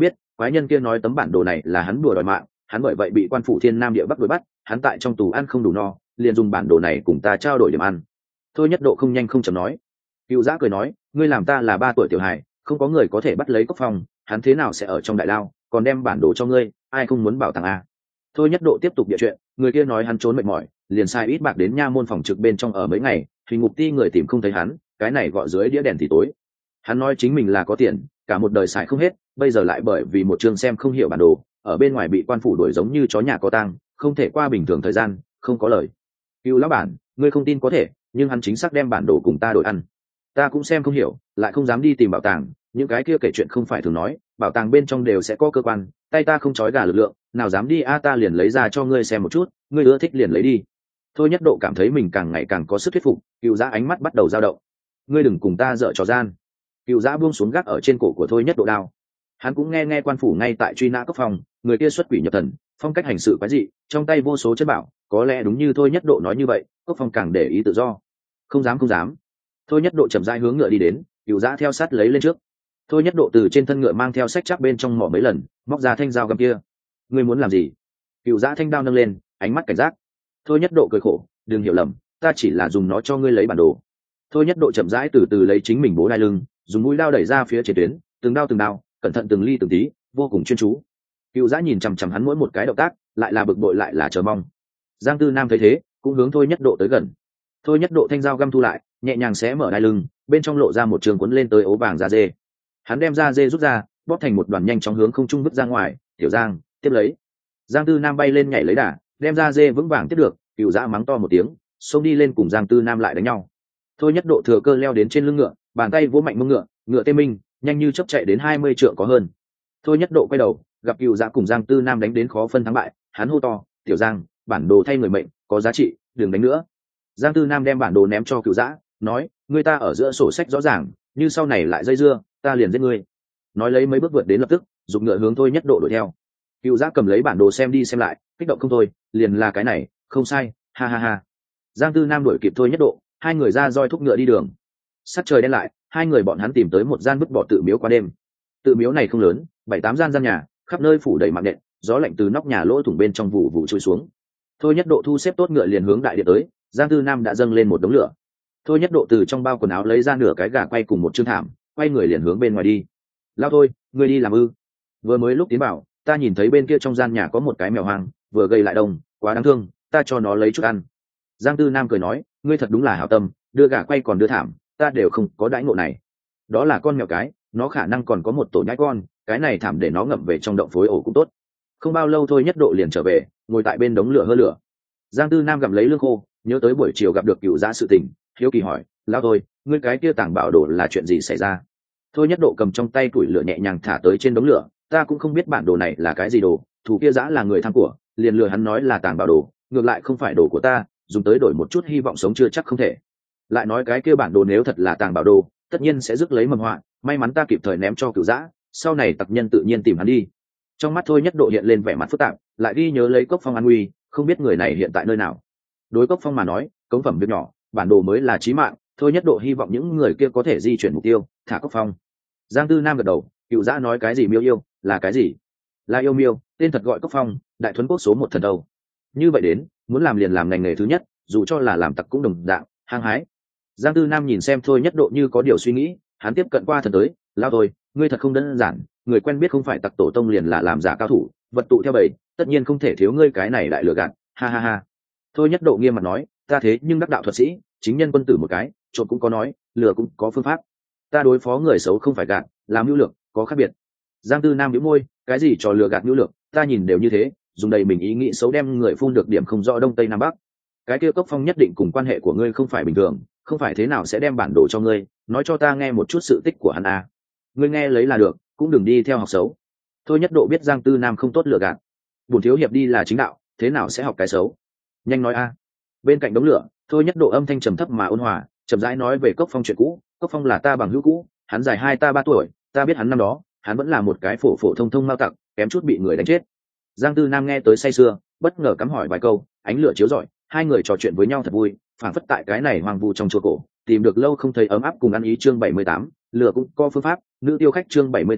quái nhân kia nói tấm bản đồ này là hắn đùa đòi mạng, hắn bởi vậy bị quan phủ Thiên Nam địa Bắc đuổi bắt, hắn tại trong tù ăn không đủ no, liền dùng bản đồ này cùng ta trao đổi điểm ăn. Thôi Nhất Độ không nhanh không chậm nói. Cựu Giã cười nói, ngươi làm ta là 3 tuổi tiểu hài, không có người có thể bắt lấy Cốc Phong, hắn thế nào sẽ ở trong đại lao, còn đem bản đồ cho ngươi, ai không muốn bảo tàng à? Thôi Nhất Độ tiếp tục địa chuyện, người kia nói hắn trốn mệt mỏi, liền sai ít bạc đến nha môn phòng trực bên trong ở mấy ngày, hình ngục ti người tìm không thấy hắn, cái này gọi dưới đĩa đèn thì tối. Hắn nói chính mình là có tiền, cả một đời xài không hết, bây giờ lại bởi vì một chương xem không hiểu bản đồ, ở bên ngoài bị quan phủ đuổi giống như chó nhà có tang, không thể qua bình thường thời gian, không có lời. Cựu lão bản, ngươi không tin có thể, nhưng hắn chính xác đem bản đồ cùng ta đổi ăn. Ta cũng xem không hiểu, lại không dám đi tìm bảo tàng, những cái kia kể chuyện không phải thường nói, bảo tàng bên trong đều sẽ có cơ quan, tay ta không trói gà lực lượng, nào dám đi ta liền lấy ra cho ngươi xem một chút, ngươi ưa thích liền lấy đi. Thôi Nhất Độ cảm thấy mình càng ngày càng có sức thuyết phục, Cựu Giã ánh mắt bắt đầu dao động. Ngươi đừng cùng ta dở trò gian. Cựu Giã buông xuống gác ở trên cổ của Thôi Nhất Độ đao. Hắn cũng nghe quan phủ ngay tại truy nã Cốc Phong, người kia xuất quỷ nhập thần, phong cách hành sự quái dị, trong tay vô số chất bảo, có lẽ đúng như Thôi Nhất Độ nói như vậy, Cốc Phong càng để ý tự do. Không dám không dám. Thôi Nhất Độ chậm rãi hướng ngựa đi đến, Cựu Giã theo sát lấy lên trước. Thôi Nhất Độ từ trên thân ngựa mang theo sách chắc bên trong mỏ mấy lần, móc ra thanh dao găm kia. Ngươi muốn làm gì? Cựu Giã thanh đao nâng lên, ánh mắt cảnh giác. Thôi Nhất Độ cười khổ, đừng hiểu lầm, ta chỉ là dùng nó cho ngươi lấy bản đồ. Thôi Nhất Độ chậm rãi từ từ lấy chính mình bố đai lưng, dùng mũi đao đẩy ra phía trên tuyến, từng đao, cẩn thận từng ly từng tí, vô cùng chuyên chú. Cựu Giã nhìn chằm chằm hắn mỗi một cái động tác, lại là bực bội lại là chờ mong. Giang Tư Nam thấy thế, cũng hướng Thôi Nhất Độ tới gần. Thôi Nhất Độ thanh dao găm thu lại, nhẹ nhàng xé mở đai lưng, bên trong lộ ra một trường cuốn lên tới ố vàng da dê. Hắn đem da dê rút ra, bóp thành một đoàn nhanh chóng hướng không trung vứt ra ngoài. Tiểu Giang, tiếp lấy. Giang Tư Nam bay lên nhảy lấy đà, đem da dê vững vàng tiếp được. Cựu Giã mắng to một tiếng, xông đi lên cùng Giang Tư Nam lại đánh nhau. Thôi Nhất Độ thừa cơ leo đến trên lưng ngựa, bàn tay vỗ mạnh mông ngựa, ngựa tê minh, nhanh như chớp chạy đến 20 trượng có hơn. Thôi Nhất Độ quay đầu, gặp Cựu Giã cùng Giang Tư Nam đánh đến khó phân thắng bại, hắn hô to, "Tiểu Giang, bản đồ thay người mệnh, có giá trị, đừng đánh nữa." Giang Tư Nam đem bản đồ ném cho Cựu Giã, nói, "Ngươi ta ở giữa sổ sách rõ ràng, như sau này lại dây dưa, ta liền giết ngươi." Nói lấy mấy bước vượt đến lập tức, giục ngựa hướng Thôi Nhất Độ đuổi theo. Cựu Giã cầm lấy bản đồ xem đi xem lại, kích động không thôi, liền là cái này, không sai, ha ha ha. Giang Tư Nam đuổi kịp Thôi Nhất Độ, hai người ra roi thúc ngựa đi đường. Sắc trời đen lại, hai người bọn hắn tìm tới một gian vứt bỏ tự miếu qua đêm. Tự miếu này không lớn, 7-8 gian nhà, khắp nơi phủ đầy mạng nện, gió lạnh từ nóc nhà lỗ thủng bên trong vụ vụ trôi xuống. Thôi Nhất Độ thu xếp tốt ngựa liền hướng đại điện tới, Giang Tư Nam đã dâng lên một đống lửa. Thôi Nhất Độ từ trong bao quần áo lấy ra nửa cái gà quay cùng một chương thảm, quay người liền hướng bên ngoài đi. "Lao Thôi, ngươi đi làm ư?" Vừa mới lúc tiến bảo, ta nhìn thấy bên kia trong gian nhà có một cái mèo hoang, vừa gây lại đông, quá đáng thương, ta cho nó lấy chút ăn. Giang Tư Nam cười nói, ngươi thật đúng là hảo tâm, đưa gà quay còn đưa thảm, ta đều không có đãi ngộ này. Đó là con mèo cái, nó khả năng còn có một tổ nhãi con, cái này thảm để nó ngậm về trong động phối ổ cũng tốt. Không bao lâu Thôi Nhất Độ liền trở về, ngồi tại bên đống lửa hơ lửa. Giang Tư Nam gặm lấy lương khô, nhớ tới buổi chiều gặp được Cựu Giã sự tình, hiếu kỳ hỏi, "Lão Thôi, ngươi cái kia tàng bảo đồ là chuyện gì xảy ra?" Thôi Nhất Độ cầm trong tay củi lửa nhẹ nhàng thả tới trên đống lửa, "Ta cũng không biết bản đồ này là cái gì đồ, thủ kia Giã là người tham của, liền lừa hắn nói là tàng bảo đồ, ngược lại không phải đồ của ta, dùng tới đổi một chút hy vọng sống chưa chắc không thể. Lại nói cái kia bản đồ nếu thật là tàng bảo đồ, tất nhiên sẽ rước lấy mầm họa, may mắn ta kịp thời ném cho Cựu Giã, sau này tặc nhân tự nhiên tìm hắn đi." Trong mắt Thôi Nhất Độ hiện lên vẻ mặt phức tạp, lại ghi nhớ lấy Cốc Phong an nguy, không biết người này hiện tại nơi nào. Đối Cốc Phong mà nói, cống phẩm việc nhỏ, bản đồ mới là chí mạng, Thôi Nhất Độ hy vọng những người kia có thể di chuyển mục tiêu, thả Cốc Phong. Giang Tư Nam gật đầu, Cựu Giã nói cái gì miêu yêu, là cái gì? Là yêu miêu, tên thật gọi Cốc Phong, đại thuấn quốc số 1 thần đâu. Như vậy đến, muốn làm liền làm ngành nghề thứ nhất, dù cho là làm tặc cũng đồng dạng, hăng hái. Giang Tư Nam nhìn xem Thôi Nhất Độ như có điều suy nghĩ, hắn tiếp cận qua thần tới, "Lao Thôi, ngươi thật không đơn giản, người quen biết không phải tặc tổ tông liền là làm giả cao thủ, vật tụ theo bầy, tất nhiên không thể thiếu ngươi cái này đại lừa gạt, ha ha ha." Thôi Nhất Độ nghiêm mặt nói, "Ta thế nhưng đắc đạo thuật sĩ, chính nhân quân tử một cái, trộm cũng có nói, lừa cũng có phương pháp. Ta đối phó người xấu không phải gạt, làm mưu lược, có khác biệt." Giang Tư Nam nhíu môi, "Cái gì trò lừa gạt mưu lược, ta nhìn đều như thế, dùng đầy mình ý nghĩ xấu đem người phun được điểm không rõ đông tây nam bắc. Cái kia Cốc Phong nhất định cùng quan hệ của ngươi không phải bình thường, không phải thế nào sẽ đem bản đồ cho ngươi, nói cho ta nghe một chút sự tích của hắn à. Ngươi nghe lấy là được, cũng đừng đi theo học xấu." Thôi Nhất Độ biết Giang Tư Nam không tốt lừa gạt, bổn thiếu hiệp đi là chính đạo, thế nào sẽ học cái xấu. Nhanh nói a. Bên cạnh đống lửa, Thôi Nhất Độ âm thanh trầm thấp mà ôn hòa, chậm rãi nói về Cốc Phong chuyện cũ. "Cốc Phong là ta bằng hữu cũ, hắn dài 2 ta 3 tuổi, ta biết hắn năm đó, hắn vẫn là một cái phổ phổ thông thông mao tặc, kém chút bị người đánh chết." Giang Tư Nam nghe tới say sưa, bất ngờ cắm hỏi vài câu, ánh lửa chiếu rọi, hai người trò chuyện với nhau thật vui, phảng phất tại cái này hoang vu trong chùa cổ, tìm được lâu không thấy ấm áp cùng ăn ý. Chương 78, lửa cũng có phương pháp, nữ tiêu khách chương 78,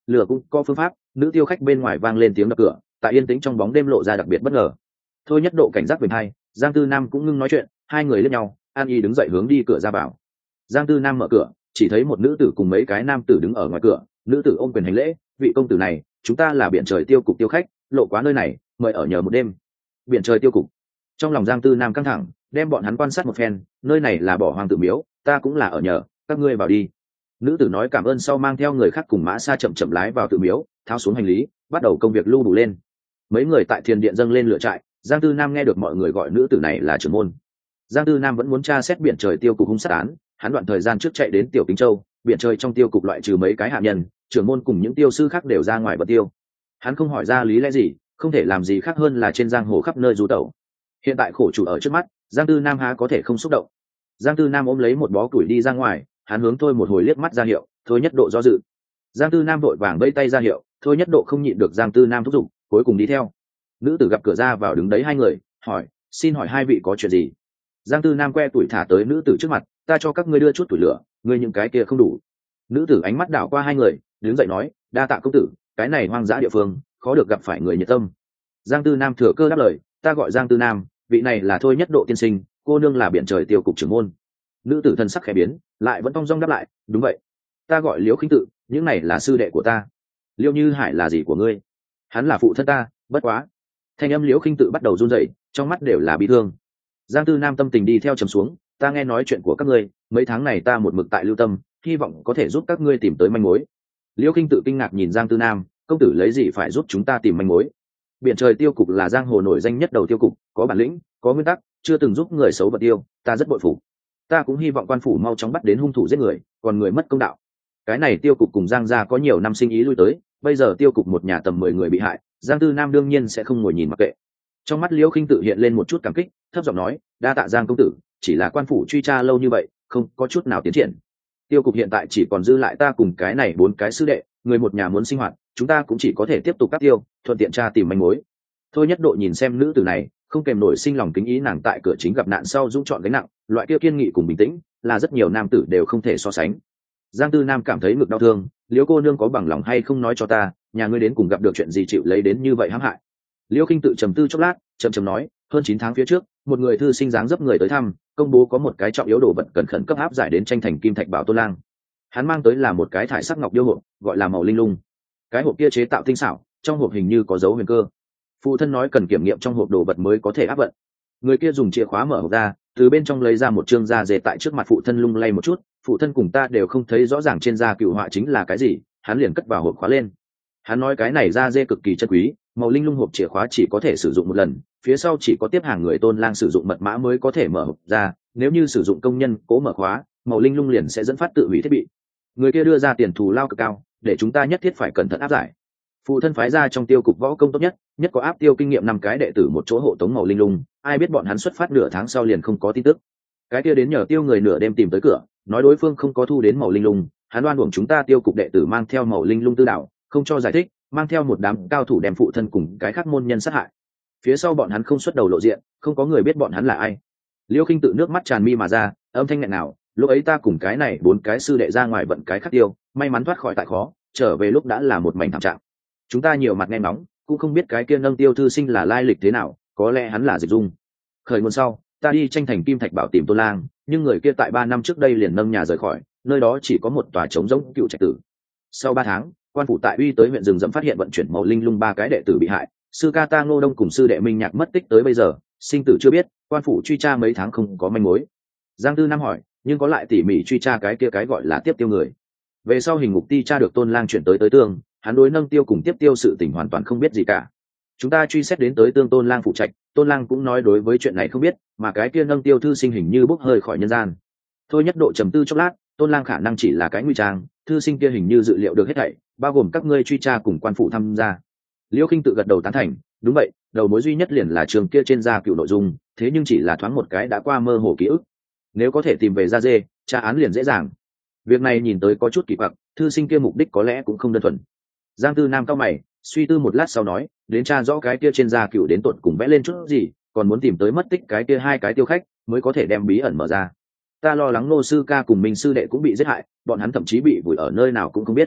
lừa cũng có phương pháp. Nữ tiêu khách bên ngoài vang lên tiếng đập cửa, tại yên tĩnh trong bóng đêm lộ ra đặc biệt bất ngờ. Thôi Nhất Độ cảnh giác về hai, Giang Tư Nam cũng ngưng nói chuyện, hai người liếc nhau. An Y đứng dậy hướng đi cửa ra vào. Giang Tư Nam mở cửa, chỉ thấy một nữ tử cùng mấy cái nam tử đứng ở ngoài cửa. Nữ tử ôm quyền hành lễ, vị công tử này, chúng ta là Biển Trời Tiêu Cục tiêu khách, lộ quá nơi này, mời ở nhờ một đêm. Biển Trời Tiêu Cục. Trong lòng Giang Tư Nam căng thẳng, đem bọn hắn quan sát một phen, nơi này là bỏ hoang tự miếu, ta cũng là ở nhờ, các ngươi vào đi. Nữ tử nói cảm ơn sau mang theo người khác cùng mã xa chậm chậm lái vào tự miếu, tháo xuống hành lý, bắt đầu công việc lưu đủ lên. Mấy người tại thiền điện dâng lên lửa trại. Giang Tư Nam nghe được mọi người gọi nữ tử này là trưởng môn. Giang Tư Nam vẫn muốn tra xét Biển Trời Tiêu Cục hung sát án, hắn đoạn thời gian trước chạy đến Tiểu Kính Châu, Biển Trời trong tiêu cục loại trừ mấy cái hạ nhân, trưởng môn cùng những tiêu sư khác đều ra ngoài bận tiêu. Hắn không hỏi ra lý lẽ gì, không thể làm gì khác hơn là trên giang hồ khắp nơi du tẩu. Hiện tại khổ chủ ở trước mắt, Giang Tư Nam há có thể không xúc động. Giang Tư Nam ôm lấy một bó củi đi ra ngoài, hắn hướng Thôi một hồi liếc mắt ra hiệu, Thôi Nhất Độ do dự. Giang Tư Nam vội vàng vẫy tay ra hiệu, Thôi Nhất Độ không nhịn được Giang Tư Nam thúc giục, cuối cùng đi theo. Nữ tử gặp cửa ra vào đứng đấy hai người, hỏi, xin hỏi hai vị có chuyện gì? Giang Tư Nam que tuổi thả tới nữ tử trước mặt, ta cho các ngươi đưa chút tuổi lửa, ngươi những cái kia không đủ. Nữ tử ánh mắt đảo qua hai người, đứng dậy nói, đa tạ công tử, cái này hoang dã địa phương, khó được gặp phải người nhiệt tâm. Giang Tư Nam thừa cơ đáp lời, ta gọi Giang Tư Nam, vị này là Thôi Nhất Độ tiên sinh, cô nương là Biển Trời Tiêu Cục trưởng môn. Nữ tử thân sắc khẽ biến, lại vẫn thong dong đáp lại, đúng vậy, ta gọi Liễu Khinh Tự, những này là sư đệ của ta. Liễu Như Hải là gì của ngươi? Hắn là phụ thân ta, bất quá. Thanh âm Liễu Khinh Tự bắt đầu run rẩy, trong mắt đều là bi thương. Giang Tư Nam tâm tình đi theo trầm xuống, ta nghe nói chuyện của các ngươi, mấy tháng này ta một mực tại lưu tâm, hy vọng có thể giúp các ngươi tìm tới manh mối. Liễu Khinh Tự kinh ngạc nhìn Giang Tư Nam, công tử lấy gì phải giúp chúng ta tìm manh mối? Biển Trời Tiêu Cục là giang hồ nổi danh nhất đầu tiêu cục, có bản lĩnh, có nguyên tắc, chưa từng giúp người xấu vật tiêu, ta rất bội phục. Ta cũng hy vọng quan phủ mau chóng bắt đến hung thủ giết người, còn người mất công đạo. Cái này tiêu cục cùng Giang gia có nhiều năm sinh ý lui tới, bây giờ tiêu cục một nhà tầm 10 người bị hại, Giang Tư Nam đương nhiên sẽ không ngồi nhìn mặc kệ. Trong mắt Liễu Khinh Tự hiện lên một chút cảm kích, thấp giọng nói, đa tạ Giang công tử, chỉ là quan phủ truy tra lâu như vậy, không có chút nào tiến triển. Tiêu cục hiện tại chỉ còn dư lại ta cùng cái này 4 cái sư đệ, người một nhà muốn sinh hoạt, chúng ta cũng chỉ có thể tiếp tục cắt tiêu, thuận tiện tra tìm manh mối. Thôi Nhất Độ nhìn xem nữ tử này, không kèm nổi sinh lòng kính ý, nàng tại cửa chính gặp nạn sau dũng chọn gánh nặng, loại kia kiên nghị cùng bình tĩnh, là rất nhiều nam tử đều không thể so sánh. Giang Tư Nam cảm thấy ngực đau thương, Liễu cô nương có bằng lòng hay không nói cho ta, nhà ngươi đến cùng gặp được chuyện gì chịu lấy đến như vậy hãm hại? Liễu Khinh Tự trầm tư chốc lát, chậm nói, hơn 9 tháng phía trước, một người thư sinh dáng dấp người tới thăm, công bố có một cái trọng yếu đồ vật cần khẩn cấp áp giải đến tranh thành Kim Thạch Bảo Tôn Lang. Hắn mang tới là một cái thải sắc ngọc điêu hộp, gọi là Màu Linh Lung. Cái hộp kia chế tạo tinh xảo, trong hộp hình như có dấu huyền cơ. Phụ thân nói cần kiểm nghiệm trong hộp đồ vật mới có thể áp vận. Người kia dùng chìa khóa mở hộp ra, từ bên trong lấy ra một trương da dê tại trước mặt phụ thân lung lay một chút, phụ thân cùng ta đều không thấy rõ ràng trên da cựu họa chính là cái gì, hắn liền cất vào hộp khóa lên. Hắn nói cái này da dê cực kỳ chân quý, Màu Linh Lung hộp chìa khóa chỉ có thể sử dụng một lần, phía sau chỉ có tiếp hàng người Tôn Lang sử dụng mật mã mới có thể mở hộp ra, nếu như sử dụng công nhân cố mở khóa, Màu Linh Lung liền sẽ dẫn phát tự hủy thiết bị. Người kia đưa ra tiền thù lao cực cao, để chúng ta nhất thiết phải cẩn thận áp giải. Phụ thân phái ra trong tiêu cục võ công tốt nhất có áp tiêu kinh nghiệm 5 cái đệ tử một chỗ hộ tống Màu Linh Lung, ai biết bọn hắn xuất phát nửa tháng sau liền không có tin tức. Cái kia đến nhờ tiêu người nửa đêm tìm tới cửa, nói đối phương không có thu đến Màu Linh Lung, hắn đoan uổng chúng ta tiêu cục đệ tử mang theo Màu Linh Lung tư đạo, không cho giải thích, mang theo một đám cao thủ đem phụ thân cùng cái khác môn nhân sát hại. Phía sau bọn hắn không xuất đầu lộ diện, không có người biết bọn hắn là ai. Liễu Khinh Tự nước mắt tràn mi mà ra, âm thanh nghẹn nào, lúc ấy ta cùng cái này 4 cái sư đệ ra ngoài vận cái khác tiêu, may mắn thoát khỏi tại khó, trở về lúc đã là một mảnh thảm trạng. Chúng ta nhiều mặt nghe nóng, cũng không biết cái kia nâng tiêu thư sinh là lai lịch thế nào, có lẽ hắn là Dịch Dung. Khởi nguồn sau, ta đi tranh thành Kim Thạch Bảo tìm Tôn Lang, nhưng người kia tại 3 năm trước đây liền nâng nhà rời khỏi, nơi đó chỉ có một tòa trống rỗng cựu trạch tử. Sau 3 tháng, quan phủ tại uy tới huyện rừng rậm phát hiện vận chuyển Màu Linh Lung 3 cái đệ tử bị hại, sư ca ta Ngô Đông cùng sư đệ Minh Nhạc mất tích tới bây giờ, sinh tử chưa biết, quan phủ truy tra mấy tháng không có manh mối. Giang Tư Nam hỏi, nhưng có lại tỉ mỉ truy tra cái kia cái gọi là tiếp tiêu người. Về sau hình ngục ti tra được Tôn Lang chuyển tới tương, hắn đối nâng tiêu cùng tiếp tiêu sự tình hoàn toàn không biết gì cả. Chúng ta truy xét đến tới tương Tôn Lang phụ trạch, Tôn Lang cũng nói đối với chuyện này không biết, mà cái kia nâng tiêu thư sinh hình như bốc hơi khỏi nhân gian. Thôi Nhất Độ trầm tư chốc lát, Tôn Lang khả năng chỉ là cái nguy trang, thư sinh kia hình như dự liệu được hết thảy, bao gồm các ngươi truy tra cùng quan phủ tham gia. Liễu Khinh Tự gật đầu tán thành, đúng vậy, đầu mối duy nhất liền là trường kia trên da cựu nội dung, thế nhưng chỉ là thoáng một cái đã qua mơ hồ ký ức. Nếu có thể tìm về da dê, tra án liền dễ dàng. Việc này nhìn tới có chút kỳ quặc, thư sinh kia mục đích có lẽ cũng không đơn thuần. Giang Tư Nam cau mày, suy tư một lát sau nói, đến tra rõ cái kia trên da cựu đến tận cùng vẽ lên chút gì, còn muốn tìm tới mất tích cái kia 2 cái tiêu khách, mới có thể đem bí ẩn mở ra. Ta lo lắng Ngô sư ca cùng Minh sư đệ cũng bị giết hại, bọn hắn thậm chí bị vùi ở nơi nào cũng không biết.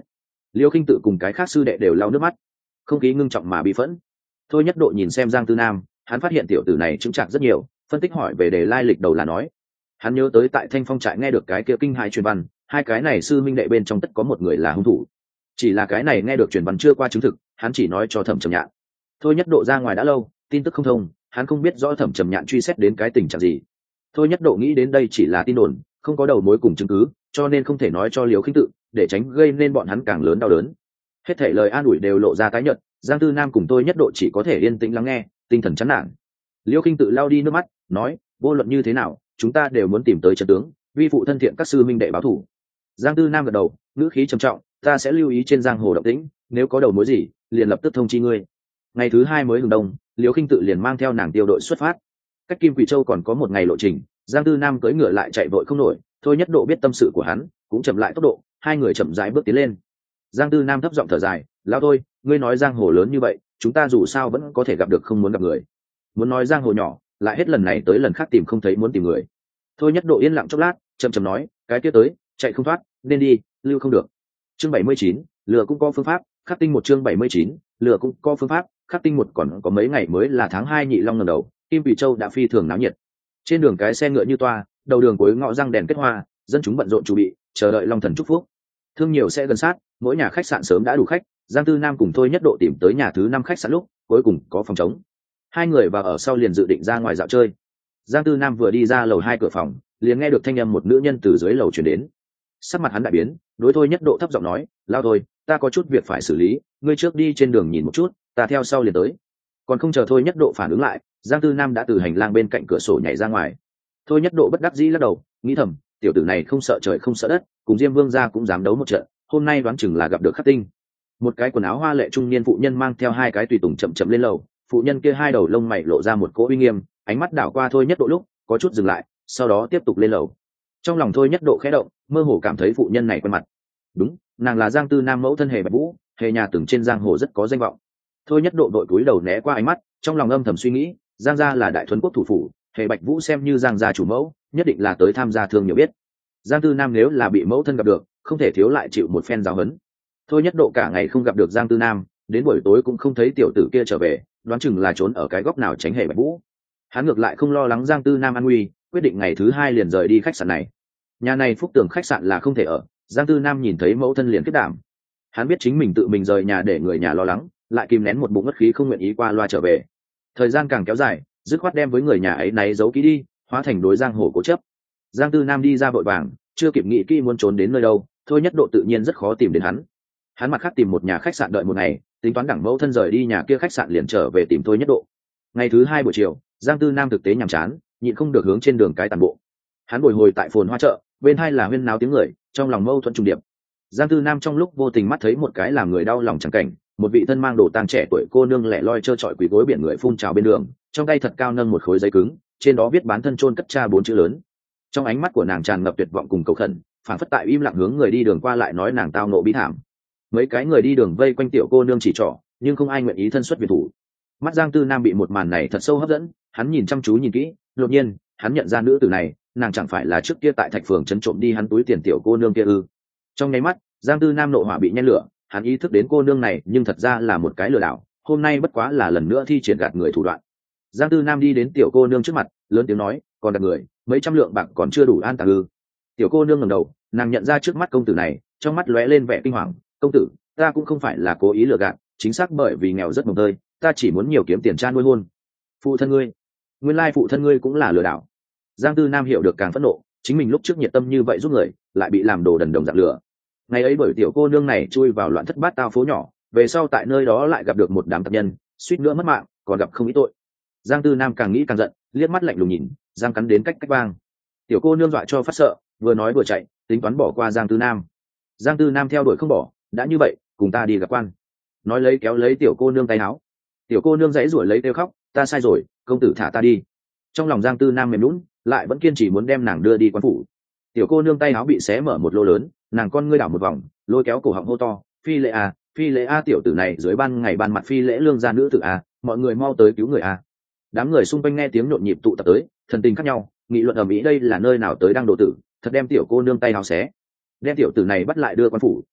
Liêu Khinh Tự cùng cái khác sư đệ đều lau nước mắt, không khí ngưng trọng mà bị phẫn. Thôi Nhất Độ nhìn xem Giang Tư Nam, hắn phát hiện tiểu tử này chứng trạng rất nhiều, phân tích hỏi về đề lai lịch đầu là nói, hắn nhớ tới tại Thanh Phong trại nghe được cái kia kinh hãi truyền văn, hai cái này sư minh đệ bên trong tất có một người là hung thủ, chỉ là cái này nghe được truyền văn chưa qua chứng thực, hắn chỉ nói cho Thẩm Trầm Nhạn. Thôi Nhất Độ ra ngoài đã lâu, tin tức không thông, hắn không biết rõ Thẩm Trầm Nhạn truy xét đến cái tình trạng gì. Thôi Nhất Độ nghĩ đến đây chỉ là tin đồn, không có đầu mối cùng chứng cứ, cho nên không thể nói cho Liêu Khinh Tự, để tránh gây nên bọn hắn càng lớn đau đớn. Hết thảy lời an ủi đều lộ ra tái nhợt, Giang Tư Nam cùng Thôi Nhất Độ chỉ có thể yên tĩnh lắng nghe, tinh thần chán nản. Liêu Khinh Tự lau đi nước mắt, nói, vô luận như thế nào, chúng ta đều muốn tìm tới trận tướng, vi phụ thân thiện các sư minh đệ báo thù. Giang Tư Nam gật đầu, ngữ khí trầm trọng, ta sẽ lưu ý trên giang hồ động tĩnh, nếu có đầu mối gì, liền lập tức thông chi ngươi. Ngày thứ hai mới hừng đông, Liêu Khinh Tự liền mang theo nàng tiêu đội xuất phát. Cách Kim Quỷ Châu còn có một ngày lộ trình, Giang Tư Nam cưỡi ngựa lại chạy vội không nổi, Thôi Nhất Độ biết tâm sự của hắn, cũng chậm lại tốc độ, hai người chậm rãi bước tiến lên. Giang Tư Nam thấp giọng thở dài, lão Thôi, ngươi nói giang hồ lớn như vậy, chúng ta dù sao vẫn có thể gặp được không muốn gặp người. Muốn nói giang hồ nhỏ, lại hết lần này tới lần khác tìm không thấy muốn tìm người. Thôi Nhất Độ yên lặng chốc lát, chậm chậm nói, cái kia tới, chạy không thoát, nên đi, lưu không được. Chương 79, lừa cũng có phương pháp, khắc tinh một. Chương 79, lừa cũng có phương pháp, khắc tinh một. Còn có mấy ngày mới là tháng 2 nhị long ngẩng đầu, Kim Quỷ Châu đã phi thường náo nhiệt. Trên đường cái xe ngựa như toa, đầu đường cuối ngõ răng đèn kết hoa, dân chúng bận rộn chuẩn bị, chờ đợi long thần chúc phúc. Thương nhiều sẽ gần sát, mỗi nhà khách sạn sớm đã đủ khách. Giang Tư Nam cùng Thôi Nhất Độ tìm tới nhà thứ 5 khách sạn lúc, cuối cùng có phòng trống. Hai người vào ở sau liền dự định ra ngoài dạo chơi. Giang Tư Nam vừa đi ra lầu 2 cửa phòng, liền nghe được thanh âm một nữ nhân từ dưới lầu truyền đến. Sắc mặt hắn đại biến, đối Thôi Nhất Độ thấp giọng nói, lao thôi, ta có chút việc phải xử lý, ngươi trước đi trên đường nhìn một chút, ta theo sau liền tới. Còn không chờ Thôi Nhất Độ phản ứng lại, Giang Tư Nam đã từ hành lang bên cạnh cửa sổ nhảy ra ngoài. Thôi Nhất Độ bất đắc dĩ lắc đầu, nghĩ thầm, tiểu tử này không sợ trời không sợ đất, cùng Diêm Vương gia cũng dám đấu một trận, hôm nay đoán chừng là gặp được khắc tinh. Một cái quần áo hoa lệ trung niên phụ nhân mang theo hai cái tùy tùng chậm chậm lên lầu, phụ nhân kia hai đầu lông mày lộ ra một cỗ uy nghiêm, ánh mắt đảo qua Thôi Nhất Độ lúc có chút dừng lại, sau đó tiếp tục lên lầu. Trong lòng Thôi Nhất Độ khẽ động, mơ hồ cảm thấy phụ nhân này quen mặt. Đúng, nàng là Giang Tư Nam mẫu thân Hề Bạch Vũ, Hề nhà từng trên giang hồ rất có danh vọng. Thôi Nhất Độ đội cúi đầu né qua ánh mắt, trong lòng âm thầm suy nghĩ, Giang gia là đại thuần quốc thủ phủ, Hề Bạch Vũ xem như Giang gia chủ mẫu, nhất định là tới tham gia thương nhiều biết. Giang Tư Nam nếu là bị mẫu thân gặp được, không thể thiếu lại chịu một phen giáo huấn. Thôi Nhất Độ cả ngày không gặp được Giang Tư Nam, đến buổi tối cũng không thấy tiểu tử kia trở về, đoán chừng là trốn ở cái góc nào tránh Hề Bạch Vũ. Hắn ngược lại không lo lắng Giang Tư Nam an nguy, quyết định ngày thứ 2 liền rời đi khách sạn này. Nhà này phúc tường khách sạn là không thể ở, Giang Tư Nam nhìn thấy mẫu thân liền kết đảm. Hắn biết chính mình tự mình rời nhà để người nhà lo lắng, lại kìm nén một bụng ngất khí không nguyện ý qua loa trở về. Thời gian càng kéo dài, dứt khoát đem với người nhà ấy náy giấu kỹ đi, hóa thành đối giang hồ cố chấp. Giang Tư Nam đi ra vội vàng, chưa kịp nghĩ kỹ muốn trốn đến nơi đâu, Thôi Nhất Độ tự nhiên rất khó tìm đến hắn. Hắn mặt khác tìm một nhà khách sạn đợi một ngày, tính toán đẳng mẫu thân rời đi nhà kia khách sạn liền trở về tìm Thôi Nhất Độ. Ngày thứ 2 buổi chiều, Giang Tư Nam thực tế nhàm chán, nhịn không được hướng trên đường cái tàn bộ. Hắn bồi hồi tại phồn hoa chợ, bên hai là huyên náo tiếng người, trong lòng mâu thuẫn trùng điệp. Giang Tư Nam trong lúc vô tình mắt thấy một cái làm người đau lòng chẳng cảnh, một vị thân mang đồ tang trẻ tuổi cô nương lẻ loi trơ trọi quỳ gối biển người phun trào bên đường, trong tay thật cao nâng một khối giấy cứng, trên đó viết bán thân chôn cất cha 4 chữ lớn. Trong ánh mắt của nàng tràn ngập tuyệt vọng cùng cầu khẩn, phảng phất tại im lặng hướng người đi đường qua lại nói nàng tao nộ bi thảm. Mấy cái người đi đường vây quanh tiểu cô nương chỉ trỏ, nhưng không ai nguyện ý thân xuất viện thủ. Mắt Giang Tư Nam bị một màn này thật sâu hấp dẫn, hắn nhìn chăm chú nhìn kỹ, đột nhiên hắn nhận ra nữ tử này, nàng chẳng phải là trước kia tại Thạch Phường trấn trộm đi hắn túi tiền tiểu cô nương kia ư? Trong nháy mắt, Giang Tư Nam nộ hỏa bị nhen lửa, hắn ý thức đến cô nương này nhưng thật ra là một cái lừa đảo, hôm nay bất quá là lần nữa thi triển gạt người thủ đoạn. Giang Tư Nam đi đến tiểu cô nương trước mặt, lớn tiếng nói, còn đặt người, mấy trăm lượng bạc còn chưa đủ an táng ư? Tiểu cô nương ngẩng đầu, nàng nhận ra trước mắt công tử này, trong mắt lóe lên vẻ kinh hoàng, công tử, ta cũng không phải là cố ý lừa gạt, chính xác bởi vì nghèo rất mồng tơi, ta chỉ muốn nhiều kiếm tiền cha nuôi hôn. Phụ thân ngươi, nguyên lai phụ thân ngươi cũng là lừa đảo. Giang Tư Nam hiểu được càng phẫn nộ, chính mình lúc trước nhiệt tâm như vậy giúp người, lại bị làm đồ đần đồng dạng lừa. Ngày ấy bởi tiểu cô nương này chui vào loạn thất bát tao phố nhỏ, về sau tại nơi đó lại gặp được một đám tạp nhân, suýt nữa mất mạng, còn gặp không ít tội. Giang Tư Nam càng nghĩ càng giận, liếc mắt lạnh lùng nhìn, Giang cắn đến cách vang. Tiểu cô nương dọa cho phát sợ, vừa nói vừa chạy, tính toán bỏ qua Giang Tư Nam. Giang Tư Nam theo đuổi không bỏ, đã như vậy, cùng ta đi gặp quan. Nói lấy kéo lấy tiểu cô nương tay áo. Tiểu cô nương dãy rủa lấy kêu khóc, ta sai rồi, công tử thả ta đi. Trong lòng Giang Tư Nam mềm lún, lại vẫn kiên trì muốn đem nàng đưa đi quan phủ. Tiểu cô nương tay áo bị xé mở một lỗ lớn, nàng con ngươi đảo một vòng, lôi kéo cổ họng hô to, phi lễ a, tiểu tử này dưới ban ngày ban mặt phi lễ lương gia nữ tử a, mọi người mau tới cứu người a. Đám người xung quanh nghe tiếng nhộn nhịp tụ tập tới, thần tình khác nhau, nghị luận ầm ĩ đây là nơi nào tới đang đồ tử, thật đem tiểu cô nương tay áo xé, đem tiểu tử này bắt lại đưa quan phủ.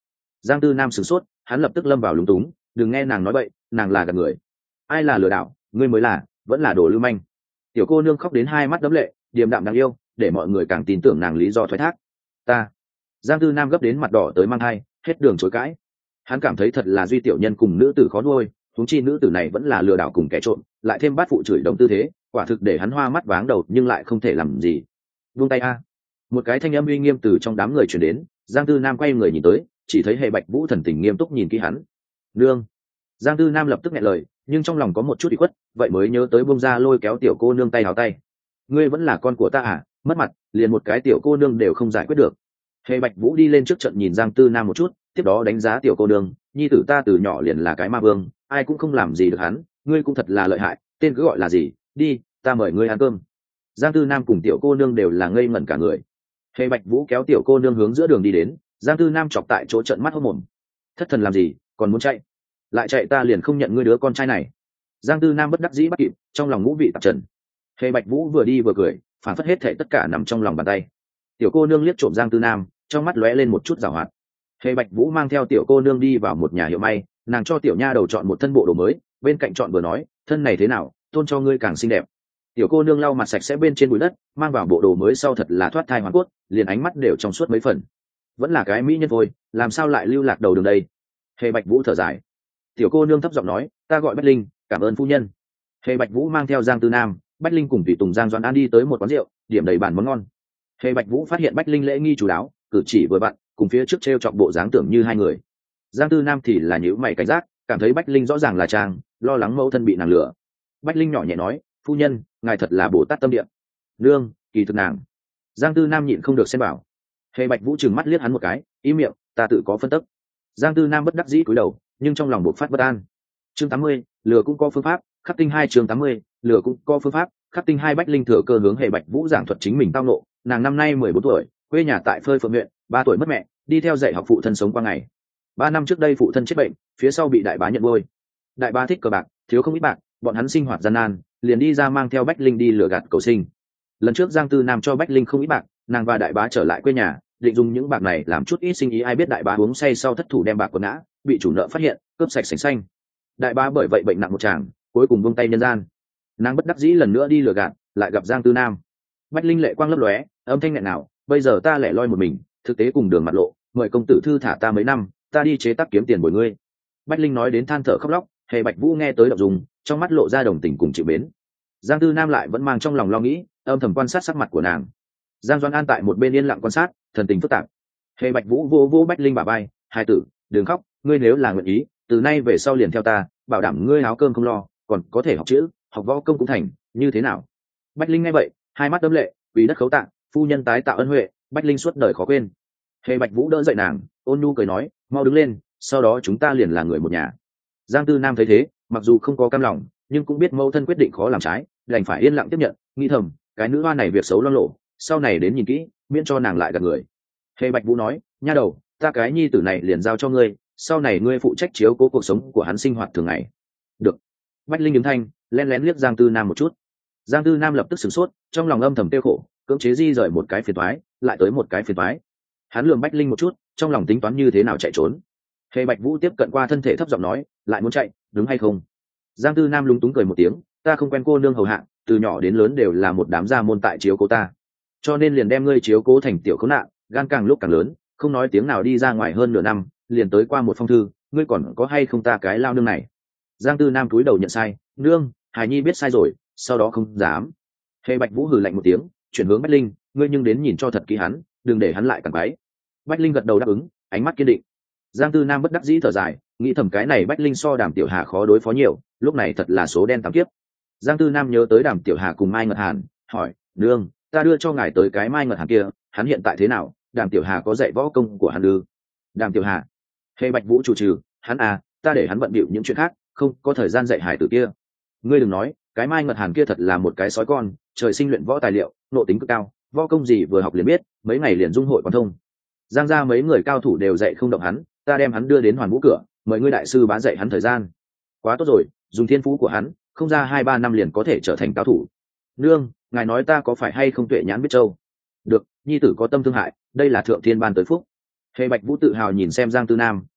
Giang Tư Nam sửng sốt, hắn lập tức lâm vào lúng túng. Đừng nghe nàng nói bậy, nàng là gạt người. Ai là lừa đảo, ngươi mới là, vẫn là đồ lưu manh. Tiểu cô nương khóc đến hai mắt đẫm lệ, điềm đạm đáng yêu, để mọi người càng tin tưởng nàng lý do thoái thác. Ta. Giang Tư Nam gấp đến mặt đỏ tới mang hai, hết đường chối cãi. Hắn cảm thấy thật là duy tiểu nhân cùng nữ tử khó nuôi, huống chi nữ tử này vẫn là lừa đảo cùng kẻ trộm, lại thêm bát phụ chửi đồng tư thế, quả thực để hắn hoa mắt váng đầu nhưng lại không thể làm gì. Buông tay a. Một cái thanh âm uy nghiêm từ trong đám người truyền đến. Giang Tư Nam quay người nhìn tới, chỉ thấy Hệ Bạch Vũ thần tình nghiêm túc nhìn kỹ hắn. Nương. Giang Tư Nam lập tức nghẹn lời, nhưng trong lòng có một chút ủy khuất, vậy mới nhớ tới bông ra lôi kéo tiểu cô nương tay hào tay. Ngươi vẫn là con của ta à? Mất mặt, liền một cái tiểu cô nương đều không giải quyết được. Hệ Bạch Vũ đi lên trước trận nhìn Giang Tư Nam một chút, tiếp đó đánh giá tiểu cô nương, nhi tử ta từ nhỏ liền là cái ma vương, ai cũng không làm gì được hắn, ngươi cũng thật là lợi hại, tên cứ gọi là gì, đi, ta mời ngươi ăn cơm. Giang Tư Nam cùng tiểu cô nương đều là ngây ngẩn cả người. Hệ Bạch Vũ kéo tiểu cô nương hướng giữa đường đi đến, Giang Tư Nam chọc tại chỗ trận mắt hốt mồm. Thất thần làm gì, còn muốn chạy? Lại chạy ta liền không nhận ngươi đứa con trai này. Giang Tư Nam bất đắc dĩ bắt kịp, trong lòng ngũ vị tạp trần. Hệ Bạch Vũ vừa đi vừa cười, phản phất hết thảy tất cả nằm trong lòng bàn tay. Tiểu cô nương liếc trộm Giang Tư Nam, trong mắt lóe lên một chút giảo hoạt. Hệ Bạch Vũ mang theo tiểu cô nương đi vào một nhà hiệu may, nàng cho tiểu nha đầu chọn một thân bộ đồ mới, bên cạnh chọn vừa nói, thân này thế nào, tôn cho ngươi càng xinh đẹp. Tiểu cô nương lau mặt sạch sẽ bên trên bụi đất, mang vào bộ đồ mới sau thật là thoát thai hoàn cốt, liền ánh mắt đều trong suốt mấy phần. Vẫn là cái mỹ nhân thôi, làm sao lại lưu lạc đầu đường đây? Hệ Bạch Vũ thở dài. Tiểu cô nương thấp giọng nói, ta gọi Bách Linh, cảm ơn phu nhân. Hệ Bạch Vũ mang theo Giang Tư Nam, Bách Linh cùng tùy tùng Giang Doãn An đi tới một quán rượu, điểm đầy bàn món ngon. Hệ Bạch Vũ phát hiện Bách Linh lễ nghi chú đáo, cử chỉ vừa vặn, cùng phía trước treo chọc bộ dáng tưởng như hai người. Giang Tư Nam thì là nhíu mày cảnh giác, cảm thấy Bách Linh rõ ràng là trang, lo lắng mẫu thân bị nàng lừa. Bách Linh nhỏ nhẹ nói, phu nhân, ngài thật là Bồ Tát tâm địa. Nương, kỳ thực nàng. Giang Tư Nam nhịn không được xen bảo. Hệ Bạch Vũ trừng mắt liếc hắn một cái, ý miệng, ta tự có phân tích. Giang Tư Nam bất đắc dĩ cúi đầu, nhưng trong lòng bộc phát bất an. Chương 80, lừa cũng có phương pháp, khắc tinh 2 chương 80, lừa cũng có phương pháp, khắc tinh 2 Bách Linh thừa cơ hướng Hệ Bạch Vũ giảng thuật chính mình tao nộ, nàng năm nay 14 tuổi, quê nhà tại Phơi Phượng huyện, 3 tuổi mất mẹ, đi theo dạy học phụ thân sống qua ngày. 3 năm trước đây phụ thân chết bệnh, phía sau bị đại bá nhận nuôi. Đại bá thích cờ bạc, thiếu không ít bạc, bọn hắn sinh hoạt gian nan, liền đi ra mang theo Bách Linh đi lừa gạt cầu sinh. Lần trước Giang Tư Nam cho Bách Linh không ít bạc, nàng và đại bá trở lại quê nhà, định dùng những bạc này làm chút ít sinh ý, ai biết đại bá uống say sau thất thủ đem bạc quần ngã, bị chủ nợ phát hiện, cướp sạch sành xanh. Đại bá bởi vậy bệnh nặng một tràng, cuối cùng buông tay nhân gian. Nàng bất đắc dĩ lần nữa đi lừa gạt, lại gặp Giang Tư Nam. Bách Linh lệ quang lấp lóe, âm thanh nghẹn nào, bây giờ ta lẻ loi một mình, thực tế cùng đường mặt lộ, mời công tử thư thả ta mấy năm, ta đi chế tác kiếm tiền bồi ngươi. Bách Linh nói đến than thở khóc lóc, Hệ Bạch Vũ nghe tới động dung, trong mắt lộ ra đồng tình cùng chịu mến. Giang Tư Nam lại vẫn mang trong lòng lo nghĩ, âm thầm quan sát sắc mặt của nàng. Giang Doãn An tại một bên yên lặng quan sát, thần tình phức tạp. Hệ Bạch Vũ vô vô Bách Linh bả vai, hai tử, đừng khóc, ngươi nếu là nguyện ý, từ nay về sau liền theo ta, bảo đảm ngươi áo cơm không lo, còn có thể học chữ, học võ công cũng thành, như thế nào? Bách Linh nghe vậy, hai mắt đẫm lệ, vì đất khấu tạ, phu nhân tái tạo ân huệ, Bách Linh suốt đời khó quên. Hệ Bạch Vũ đỡ dậy nàng, ôn nhu cười nói, mau đứng lên, sau đó chúng ta liền là người một nhà. Giang Tư Nam thấy thế, mặc dù không có cam lòng, nhưng cũng biết mẫu thân quyết định khó làm trái, đành phải yên lặng tiếp nhận, nghĩ thầm, cái nữ hoa này việc xấu loang lộ, sau này đến nhìn kỹ, miễn cho nàng lại gạt người. Hệ Bạch Vũ nói, nha đầu, ta cái nhi tử này liền giao cho ngươi, sau này ngươi phụ trách chiếu cố cuộc sống của hắn sinh hoạt thường ngày. Được. Bách Linh đứng thanh, lén lén liếc Giang Tư Nam một chút. Giang Tư Nam lập tức sửng sốt, trong lòng âm thầm tiêu khổ, cưỡng chế di rời một cái phiền toái, lại tới một cái phiền toái. Hắn lườm Bách Linh một chút, trong lòng tính toán như thế nào chạy trốn. Hệ Bạch Vũ tiếp cận qua thân thể thấp giọng nói, lại muốn chạy, đúng hay không? Giang Tư Nam lúng túng cười một tiếng, ta không quen cô nương hầu hạ, từ nhỏ đến lớn đều là một đám gia môn tại chiếu cố ta, cho nên liền đem ngươi chiếu cố thành tiểu khốn nạn, gan càng lúc càng lớn, không nói tiếng nào đi ra ngoài hơn nửa năm, liền tới qua một phong thư, ngươi còn có hay không ta cái lao nương này? Giang Tư Nam cúi đầu nhận sai, nương, Hải Nhi biết sai rồi, sau đó không dám. Hệ Bạch Vũ hừ lạnh một tiếng, chuyển hướng Bách Linh, ngươi nhưng đến nhìn cho thật kỹ hắn, đừng để hắn lại càng quái. Bách Linh gật đầu đáp ứng, ánh mắt kiên định. Giang Tư Nam bất đắc dĩ thở dài, nghĩ thầm cái này Bách Linh so Đàm Tiểu Hà khó đối phó nhiều, lúc này thật là số đen tám kiếp. Giang Tư Nam nhớ tới Đàm Tiểu Hà cùng Mai Ngật Hàn, hỏi, nương, ta đưa cho ngài tới cái Mai Ngật Hàn kia, hắn hiện tại thế nào? Đàm Tiểu Hà có dạy võ công của hắn ư? Đàm Tiểu Hà? Hệ Bạch Vũ chủ trừ, hắn à, ta để hắn bận bịu những chuyện khác, không có thời gian dạy hải tử kia. Ngươi đừng nói, cái Mai Ngật Hàn kia thật là một cái sói con, trời sinh luyện võ tài liệu, nộ tính cực cao, võ công gì vừa học liền biết, mấy ngày liền dung hội quan thông. Giang gia mấy người cao thủ đều dạy không động hắn, ta đem hắn đưa đến Hoàn Vũ cửa, mời ngươi đại sư bá dạy hắn thời gian. Quá tốt rồi, dùng thiên phú của hắn, không ra 2-3 năm liền có thể trở thành cao thủ. Nương, ngài nói ta có phải hay không tuệ nhãn biết châu? Được, nhi tử có tâm thương hại, đây là thượng thiên ban tới phúc. Hệ Bạch Vũ tự hào nhìn xem Giang Tư Nam,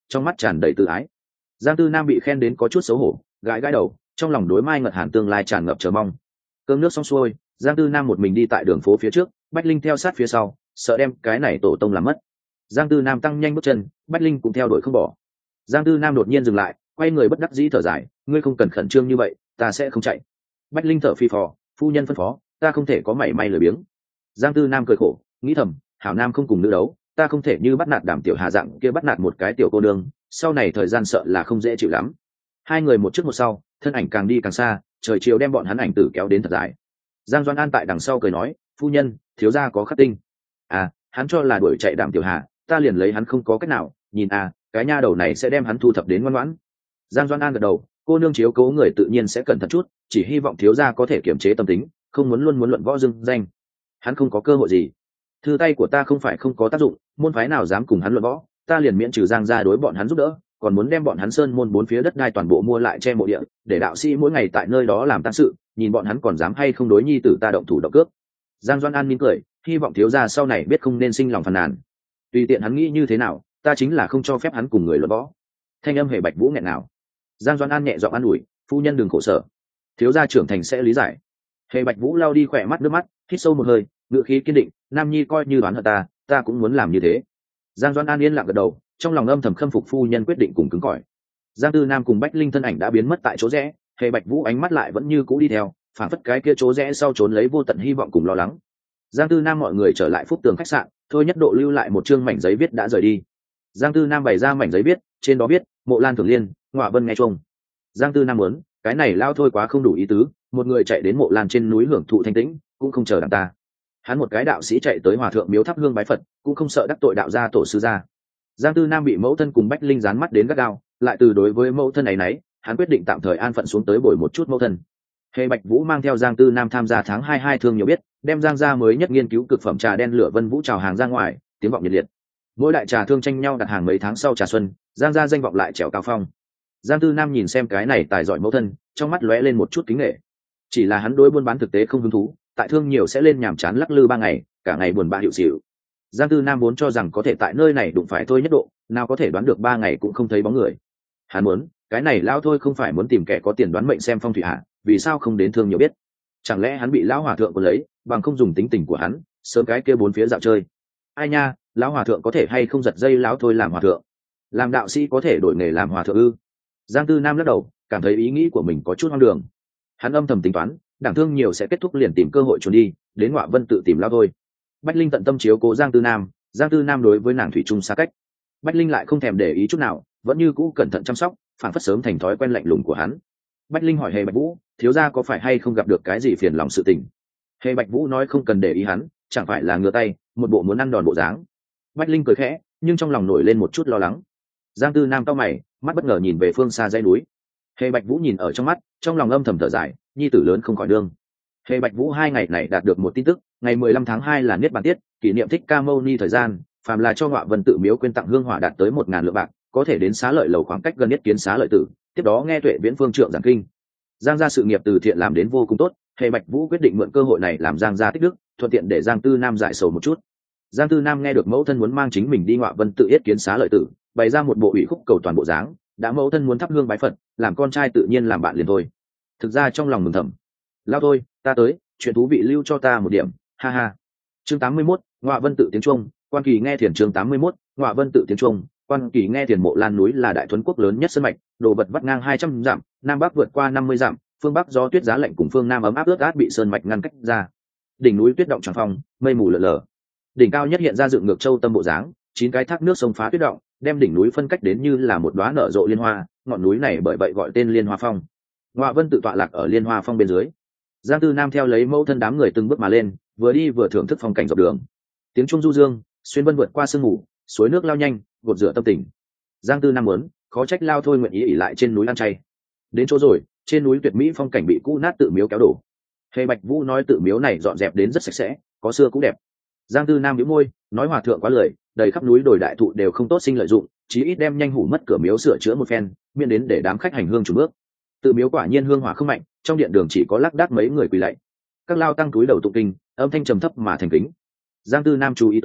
trong mắt tràn đầy tự ái. Giang Tư Nam bị khen đến có chút xấu hổ, gãi gãi đầu, trong lòng đối Mai Ngật Hàn tương lai tràn ngập chờ mong. Cơm nước xong xuôi, Giang Tư Nam một mình đi tại đường phố phía trước, Bách Linh theo sát phía sau, sợ đem cái này tổ tông làm mất. Giang Tư Nam tăng nhanh bước chân, Bách Linh cũng theo đuổi không bỏ. Giang Tư Nam đột nhiên dừng lại, quay người bất đắc dĩ thở dài, ngươi không cần khẩn trương như vậy, ta sẽ không chạy. Bách Linh thở phì phò, phu nhân phân phó, ta không thể có mảy may lười biếng. Giang Tư Nam cười khổ, nghĩ thầm, hảo nam không cùng nữ đấu, ta không thể như bắt nạt Đàm Tiểu Hà dạng kia bắt nạt một cái tiểu cô nương, sau này thời gian sợ là không dễ chịu lắm. Hai người một trước một sau, thân ảnh càng đi càng xa, trời chiều đem bọn hắn ảnh tử kéo đến thật dài. Giang Doan An tại đằng sau cười nói, phu nhân, thiếu gia có khắc tinh. À, hắn cho là đuổi chạy Đàm Tiểu Hà, ta liền lấy hắn không có cách nào, nhìn à, cái nha đầu này sẽ đem hắn thu thập đến ngoan ngoãn. Giang Doan An gật đầu, cô nương chiếu cố người tự nhiên sẽ cẩn thận chút, chỉ hy vọng thiếu gia có thể kiềm chế tâm tính, không muốn luôn muốn luận võ dưng danh. Hắn không có cơ hội gì. Thư tay của ta không phải không có tác dụng, môn phái nào dám cùng hắn luận võ, ta liền miễn trừ Giang gia đối bọn hắn giúp đỡ, còn muốn đem bọn hắn sơn môn bốn phía đất đai toàn bộ mua lại che mộ địa, để đạo sĩ mỗi ngày tại nơi đó làm tang sự, nhìn bọn hắn còn dám hay không đối nhi tử ta động thủ động cướp. Giang Doan An mỉm cười, hy vọng thiếu gia sau này biết không nên sinh lòng phàn nàn. Tùy tiện hắn nghĩ như thế nào, ta chính là không cho phép hắn cùng người luận võ. Thanh âm Hề Bạch Vũ nghẹn nào. Giang Doan An nhẹ giọng an ủi, phu nhân đừng khổ sở, thiếu gia trưởng thành sẽ lý giải. Hề Bạch Vũ lau đi khỏe mắt nước mắt, hít sâu một hơi, ngựa khí kiên định, nam nhi coi như đoán hận ta cũng muốn làm như thế. Giang Doan An yên lặng gật đầu, trong lòng âm thầm khâm phục phu nhân quyết định cùng cứng cỏi. Giang Tư Nam cùng Bách Linh thân ảnh đã biến mất tại chỗ rẽ, Hề Bạch Vũ ánh mắt lại vẫn như cũ đi theo, phản phất cái kia chỗ rẽ sau trốn lấy vô tận hy vọng cùng lo lắng. Giang Tư Nam mọi người trở lại Phúc Tường khách sạn, Thôi Nhất Độ lưu lại một chương mảnh giấy viết đã rời đi. Giang Tư Nam bày ra mảnh giấy viết, trên đó viết, Mộ Lan Thường Liên, Ngọa Vân nghe chuông. Giang Tư Nam muốn, cái này lao thôi quá không đủ ý tứ, một người chạy đến Mộ Lan trên núi hưởng thụ thanh tĩnh, cũng không chờ đằng ta. Hắn một cái đạo sĩ chạy tới hòa thượng miếu thắp hương bái Phật, cũng không sợ đắc tội đạo gia tổ sư gia. Giang Tư Nam bị mẫu thân cùng Bách Linh dán mắt đến gắt gao, lại từ đối với mẫu thân ấy nấy, hắn quyết định tạm thời an phận xuống tới bồi một chút mẫu thân. Hề Bạch Vũ mang theo Giang Tư Nam tham gia tháng 22 thương nhiều biết, đem Giang gia mới nhất nghiên cứu cực phẩm trà đen lửa Vân Vũ chào hàng ra ngoài, tiếng vọng nhiệt liệt. Mỗi đại trà thương tranh nhau đặt hàng mấy tháng sau trà xuân, Giang gia danh vọng lại trèo cao phong. Giang Tư Nam nhìn xem cái này tài giỏi mẫu thân, trong mắt lóe lên một chút kính nể. Chỉ là hắn đối buôn bán thực tế không hứng thú, tại thương nhiều sẽ lên nhàm chán lắc lư 3 ngày, cả ngày buồn bã hiệu xỉu. Giang Tư Nam vốn cho rằng có thể tại nơi này đụng phải Thôi Nhất Độ, nào có thể đoán được 3 ngày cũng không thấy bóng người. Hắn muốn, cái này lao thôi không phải muốn tìm kẻ có tiền đoán mệnh xem phong thủy hạ, vì sao không đến thương nhiều biết? Chẳng lẽ hắn bị lão hòa thượng có lấy, bằng không dùng tính tình của hắn, sớm cái kia bốn phía dạo chơi. Ai nha, lão hòa thượng có thể hay không giật dây lão thôi làm hòa thượng? Làm đạo sĩ có thể đổi nghề làm hòa thượng ư? Giang Tư Nam lắc đầu, cảm thấy ý nghĩ của mình có chút hoang đường. Hắn âm thầm tính toán, đảng thương nhiều sẽ kết thúc liền tìm cơ hội trốn đi, đến Ngọa Vân tự tìm lao thôi. Bách Linh tận tâm chiếu cố Giang Tư Nam, Giang Tư Nam đối với nàng thủy chung xa cách. Bách Linh lại không thèm để ý chút nào, vẫn như cũ cẩn thận chăm sóc, phản phất sớm thành thói quen lạnh lùng của hắn. Bách Linh hỏi Hề Bạch Vũ, thiếu gia có phải hay không gặp được cái gì phiền lòng sự tình? Hề Bạch Vũ nói không cần để ý hắn, chẳng phải là ngửa tay, một bộ muốn ăn đòn bộ dáng. Bách Linh cười khẽ, nhưng trong lòng nổi lên một chút lo lắng. Giang Tư Nam cau mày, mắt bất ngờ nhìn về phương xa dãy núi. Hề Bạch Vũ nhìn ở trong mắt, trong lòng âm thầm thở dài, nhi tử lớn không khỏi đương. Hề Bạch Vũ 2 ngày này đạt được một tin tức, ngày 15 tháng 2 là niết bàn tiết, kỷ niệm Thích Ca Mâu Ni thời gian, phàm là cho Ngọa Vân tự miếu quyên tặng hương hỏa đạt tới 1000 lượng bạc, có thể đến Xá Lợi lầu khoảng cách gần nhất kiến Xá Lợi tử, tiếp đó nghe Tuệ Viễn Phương trưởng giảng kinh. Giang gia sự nghiệp từ thiện làm đến vô cùng tốt, Hề Bạch Vũ quyết định mượn cơ hội này làm Giang gia tích đức, thuận tiện để Giang Tư Nam giải sầu một chút. Giang Tư Nam nghe được mẫu thân muốn mang chính mình đi Ngọa Vân tự yết kiến Xá Lợi tử, bày ra một bộ ủy khúc cầu toàn bộ dáng, đã mẫu thân muốn thắp hương bái Phật, làm con trai tự nhiên làm bạn liền thôi. Thực ra trong lòng mừng thầm, lao thôi, ta tới, chuyện thú vị lưu cho ta một điểm, ha ha. Chương 81, Ngọa Vân tự tiếng Trung, Quan Kỳ nghe thiền. Chương 81, Ngọa Vân tự tiếng Trung, Quan Kỳ nghe thiền. Mộ Lan núi là đại thuần quốc lớn nhất sơn mạch, đồ vật vắt ngang 200 dặm, nam bắc vượt qua 50 dặm, phương bắc gió tuyết giá lạnh cùng phương nam ấm áp ướt át bị sơn mạch ngăn cách ra. Đỉnh núi tuyết động tròn phong, mây mù lờ lờ. Đỉnh cao nhất hiện ra dựng ngược châu tâm bộ dáng, 9 cái thác nước sông phá tuyết động, đem đỉnh núi phân cách đến như là một đóa nở rộ liên hoa, ngọn núi này bởi vậy gọi tên Liên Hoa Phong. Ngọa Vân tự tọa lạc ở Liên Hoa Phong bên dưới. Giang Tư Nam theo lấy mẫu thân đám người từng bước mà lên, vừa đi vừa thưởng thức phong cảnh dọc đường. Tiếng trung du dương, xuyên vân vượt qua sương mù, suối nước lao nhanh, gột rửa tâm tình. Giang Tư Nam muốn, khó trách lao thôi nguyện ý ỉ lại trên núi ăn chay. Đến chỗ rồi, trên núi tuyệt mỹ phong cảnh bị cũ nát tự miếu kéo đổ. Hề Bạch Vũ nói tự miếu này dọn dẹp đến rất sạch sẽ, có xưa cũng đẹp. Giang Tư Nam nhíu môi, nói hòa thượng quá lời, đầy khắp núi đồi đại thụ đều không tốt sinh lợi dụng, chí ít đem nhanh hủ mất cửa miếu sửa chữa một phen, miễn đến để đám khách hành hương chủ bước. Tự miếu quả nhiên hương hỏa không mạnh, trong điện đường chỉ có lác đác mấy người quỳ lạy. Các lao tăng túi đầu tụng kinh, âm thanh trầm thấp mà thành kính. Giang Tư Nam chú ý tới,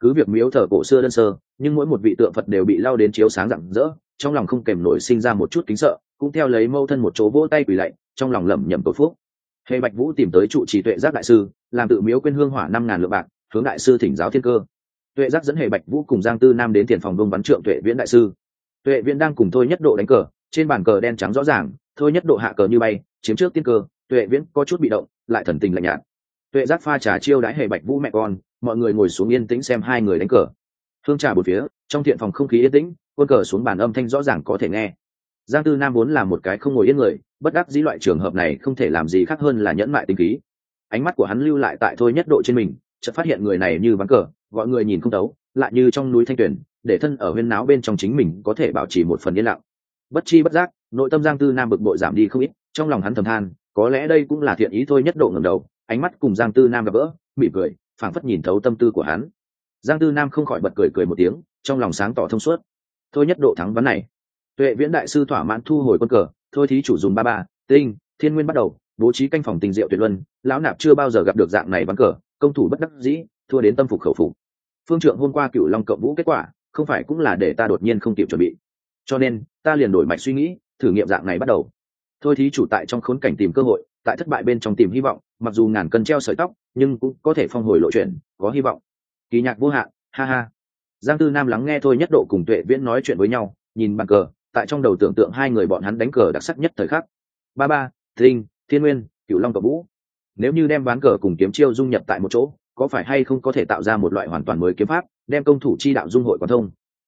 cứ việc miếu thờ cổ xưa đơn sơ nhưng mỗi một vị tượng Phật đều bị lau đến chiếu sáng rạng rỡ, trong lòng không kèm nổi sinh ra một chút kính sợ, cũng theo lấy mâu thân một chỗ vỗ tay quỳ lạy, trong lòng lẩm nhẩm cầu phúc. Hề Bạch Vũ tìm tới trụ trì Tuệ Giác đại sư, làm tự miếu quên hương hỏa 5.000 lượng bạc, hướng đại sư thỉnh giáo thiên cơ. Tuệ Giác dẫn Hề Bạch Vũ cùng Giang Tư Nam đến tiền phòng Vương Văn Trượng Tuệ Viễn đại sư. Tuệ Viễn đang cùng Thôi Nhất Độ đánh cờ, trên bàn cờ đen trắng rõ ràng, Thôi Nhất Độ hạ cờ như bay, chiếm trước tiên cơ, Tuệ Viễn có chút bị động, lại thần tình lạnh nhạt. Tuệ Giác pha trà chiêu đãi Hề Bạch Vũ mẹ con, mọi người ngồi xuống yên tĩnh xem hai người đánh cờ. Hương trà bốn phía, trong thiện phòng không khí yên tĩnh, quân cờ xuống bàn âm thanh rõ ràng có thể nghe. Giang Tư Nam vốn là một cái không ngồi yên người, bất đắc dĩ loại trường hợp này không thể làm gì khác hơn là nhẫn mại tinh khí. Ánh mắt của hắn lưu lại tại Thôi Nhất Độ trên mình, chợt phát hiện người này như ván cờ, gọi người nhìn không thấu, lại như trong núi thanh tuyển, để thân ở huyên náo bên trong chính mình có thể bảo trì một phần yên lặng. Bất chi bất giác, nội tâm Giang Tư Nam bực bội giảm đi không ít, trong lòng hắn thầm than, có lẽ đây cũng là thiện ý. Thôi Nhất Độ ngẩng đầu, ánh mắt cùng Giang Tư Nam gặp gỡ, mỉm cười, phảng phất nhìn thấu tâm tư của hắn. Giang Tư Nam không khỏi bật cười một tiếng, trong lòng sáng tỏ thông suốt. Thôi Nhất Độ thắng ván này. Tuệ Viễn đại sư thỏa mãn thu hồi quân cờ, thôi thí chủ dùng 33, tinh, thiên nguyên bắt đầu bố trí canh phòng tình diệu tuyệt luân, lão nạp chưa bao giờ gặp được dạng này ván cờ, công thủ bất đắc dĩ, thua đến tâm phục khẩu phục. Phương Trượng hôm qua Cửu Long cộng vũ kết quả, không phải cũng là để ta đột nhiên không kịp chuẩn bị, cho nên ta liền đổi mạch suy nghĩ, thử nghiệm dạng này bắt đầu. Thôi thí chủ tại trong khốn cảnh tìm cơ hội, tại thất bại bên trong tìm hy vọng, mặc dù ngàn cân treo sợi tóc, nhưng cũng có thể phong hồi lộ chuyển, có hy vọng. Kỳ nhạc vô hạn, ha ha. Giang Tư Nam lắng nghe Thôi Nhất Độ cùng Tuệ Viễn nói chuyện với nhau, nhìn bàn cờ, tại trong đầu tưởng tượng hai người bọn hắn đánh cờ đặc sắc nhất thời khắc. 33, tinh, thiên nguyên, Cửu Long cộng vũ. Nếu như đem ván cờ cùng kiếm chiêu dung nhập tại một chỗ, có phải hay không có thể tạo ra một loại hoàn toàn mới kiếm pháp, đem công thủ chi đạo dung hội quán thông.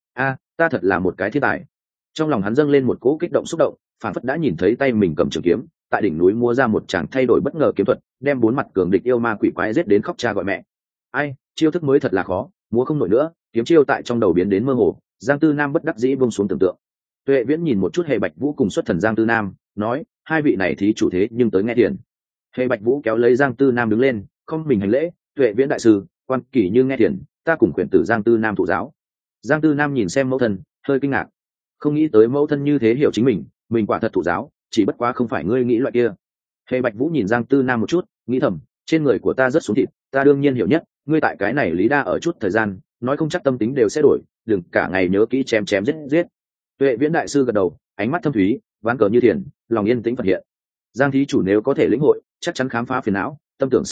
Ta thật là một cái thiên tài. Trong lòng hắn dâng lên một cỗ kích động xúc động, phản phất đã nhìn thấy tay mình cầm trường kiếm, tại đỉnh núi mua ra một tràng thay đổi bất ngờ kiếm thuật, đem bốn mặt cường địch yêu ma quỷ quái giết đến khóc cha gọi mẹ. Chiêu thức mới thật là khó, múa không nổi nữa, kiếm chiêu tại trong đầu biến đến mơ hồ. Giang Tư Nam bất đắc dĩ buông xuống tưởng tượng. Tuệ Viễn nhìn một chút Hề Bạch Vũ cùng xuất thần Giang Tư Nam, nói, hai vị này thí chủ thế nhưng tới nghe tiền. Hề Bạch Vũ kéo lấy Giang Tư Nam đứng lên, không mình hành lễ, Tuệ Viễn đại sư, quan kỷ như nghe tiền, ta cùng quyền tử Giang Tư Nam thụ giáo. Giang Tư Nam nhìn xem mẫu thân, hơi kinh ngạc, không nghĩ tới mẫu thân như thế hiểu chính mình quả thật thụ giáo, chỉ bất quá không phải ngươi nghĩ loại kia. Hề Bạch Vũ nhìn Giang Tư Nam một chút, nghĩ thầm, trên người của ta rất xuống thịt, ta đương nhiên hiểu nhất, ngươi tại cái này lý đa ở chút thời gian, nói không chắc tâm tính đều sẽ đổi, đừng cả ngày nhớ kỹ chém giết. Tuệ Viễn đại sư gật đầu, ánh mắt thâm thúy, ván cờ như thiền, lòng yên tĩnh phật hiện. Giang thí chủ nếu có thể lĩnh hội, chắc chắn khám phá phiền não, tâm tưởng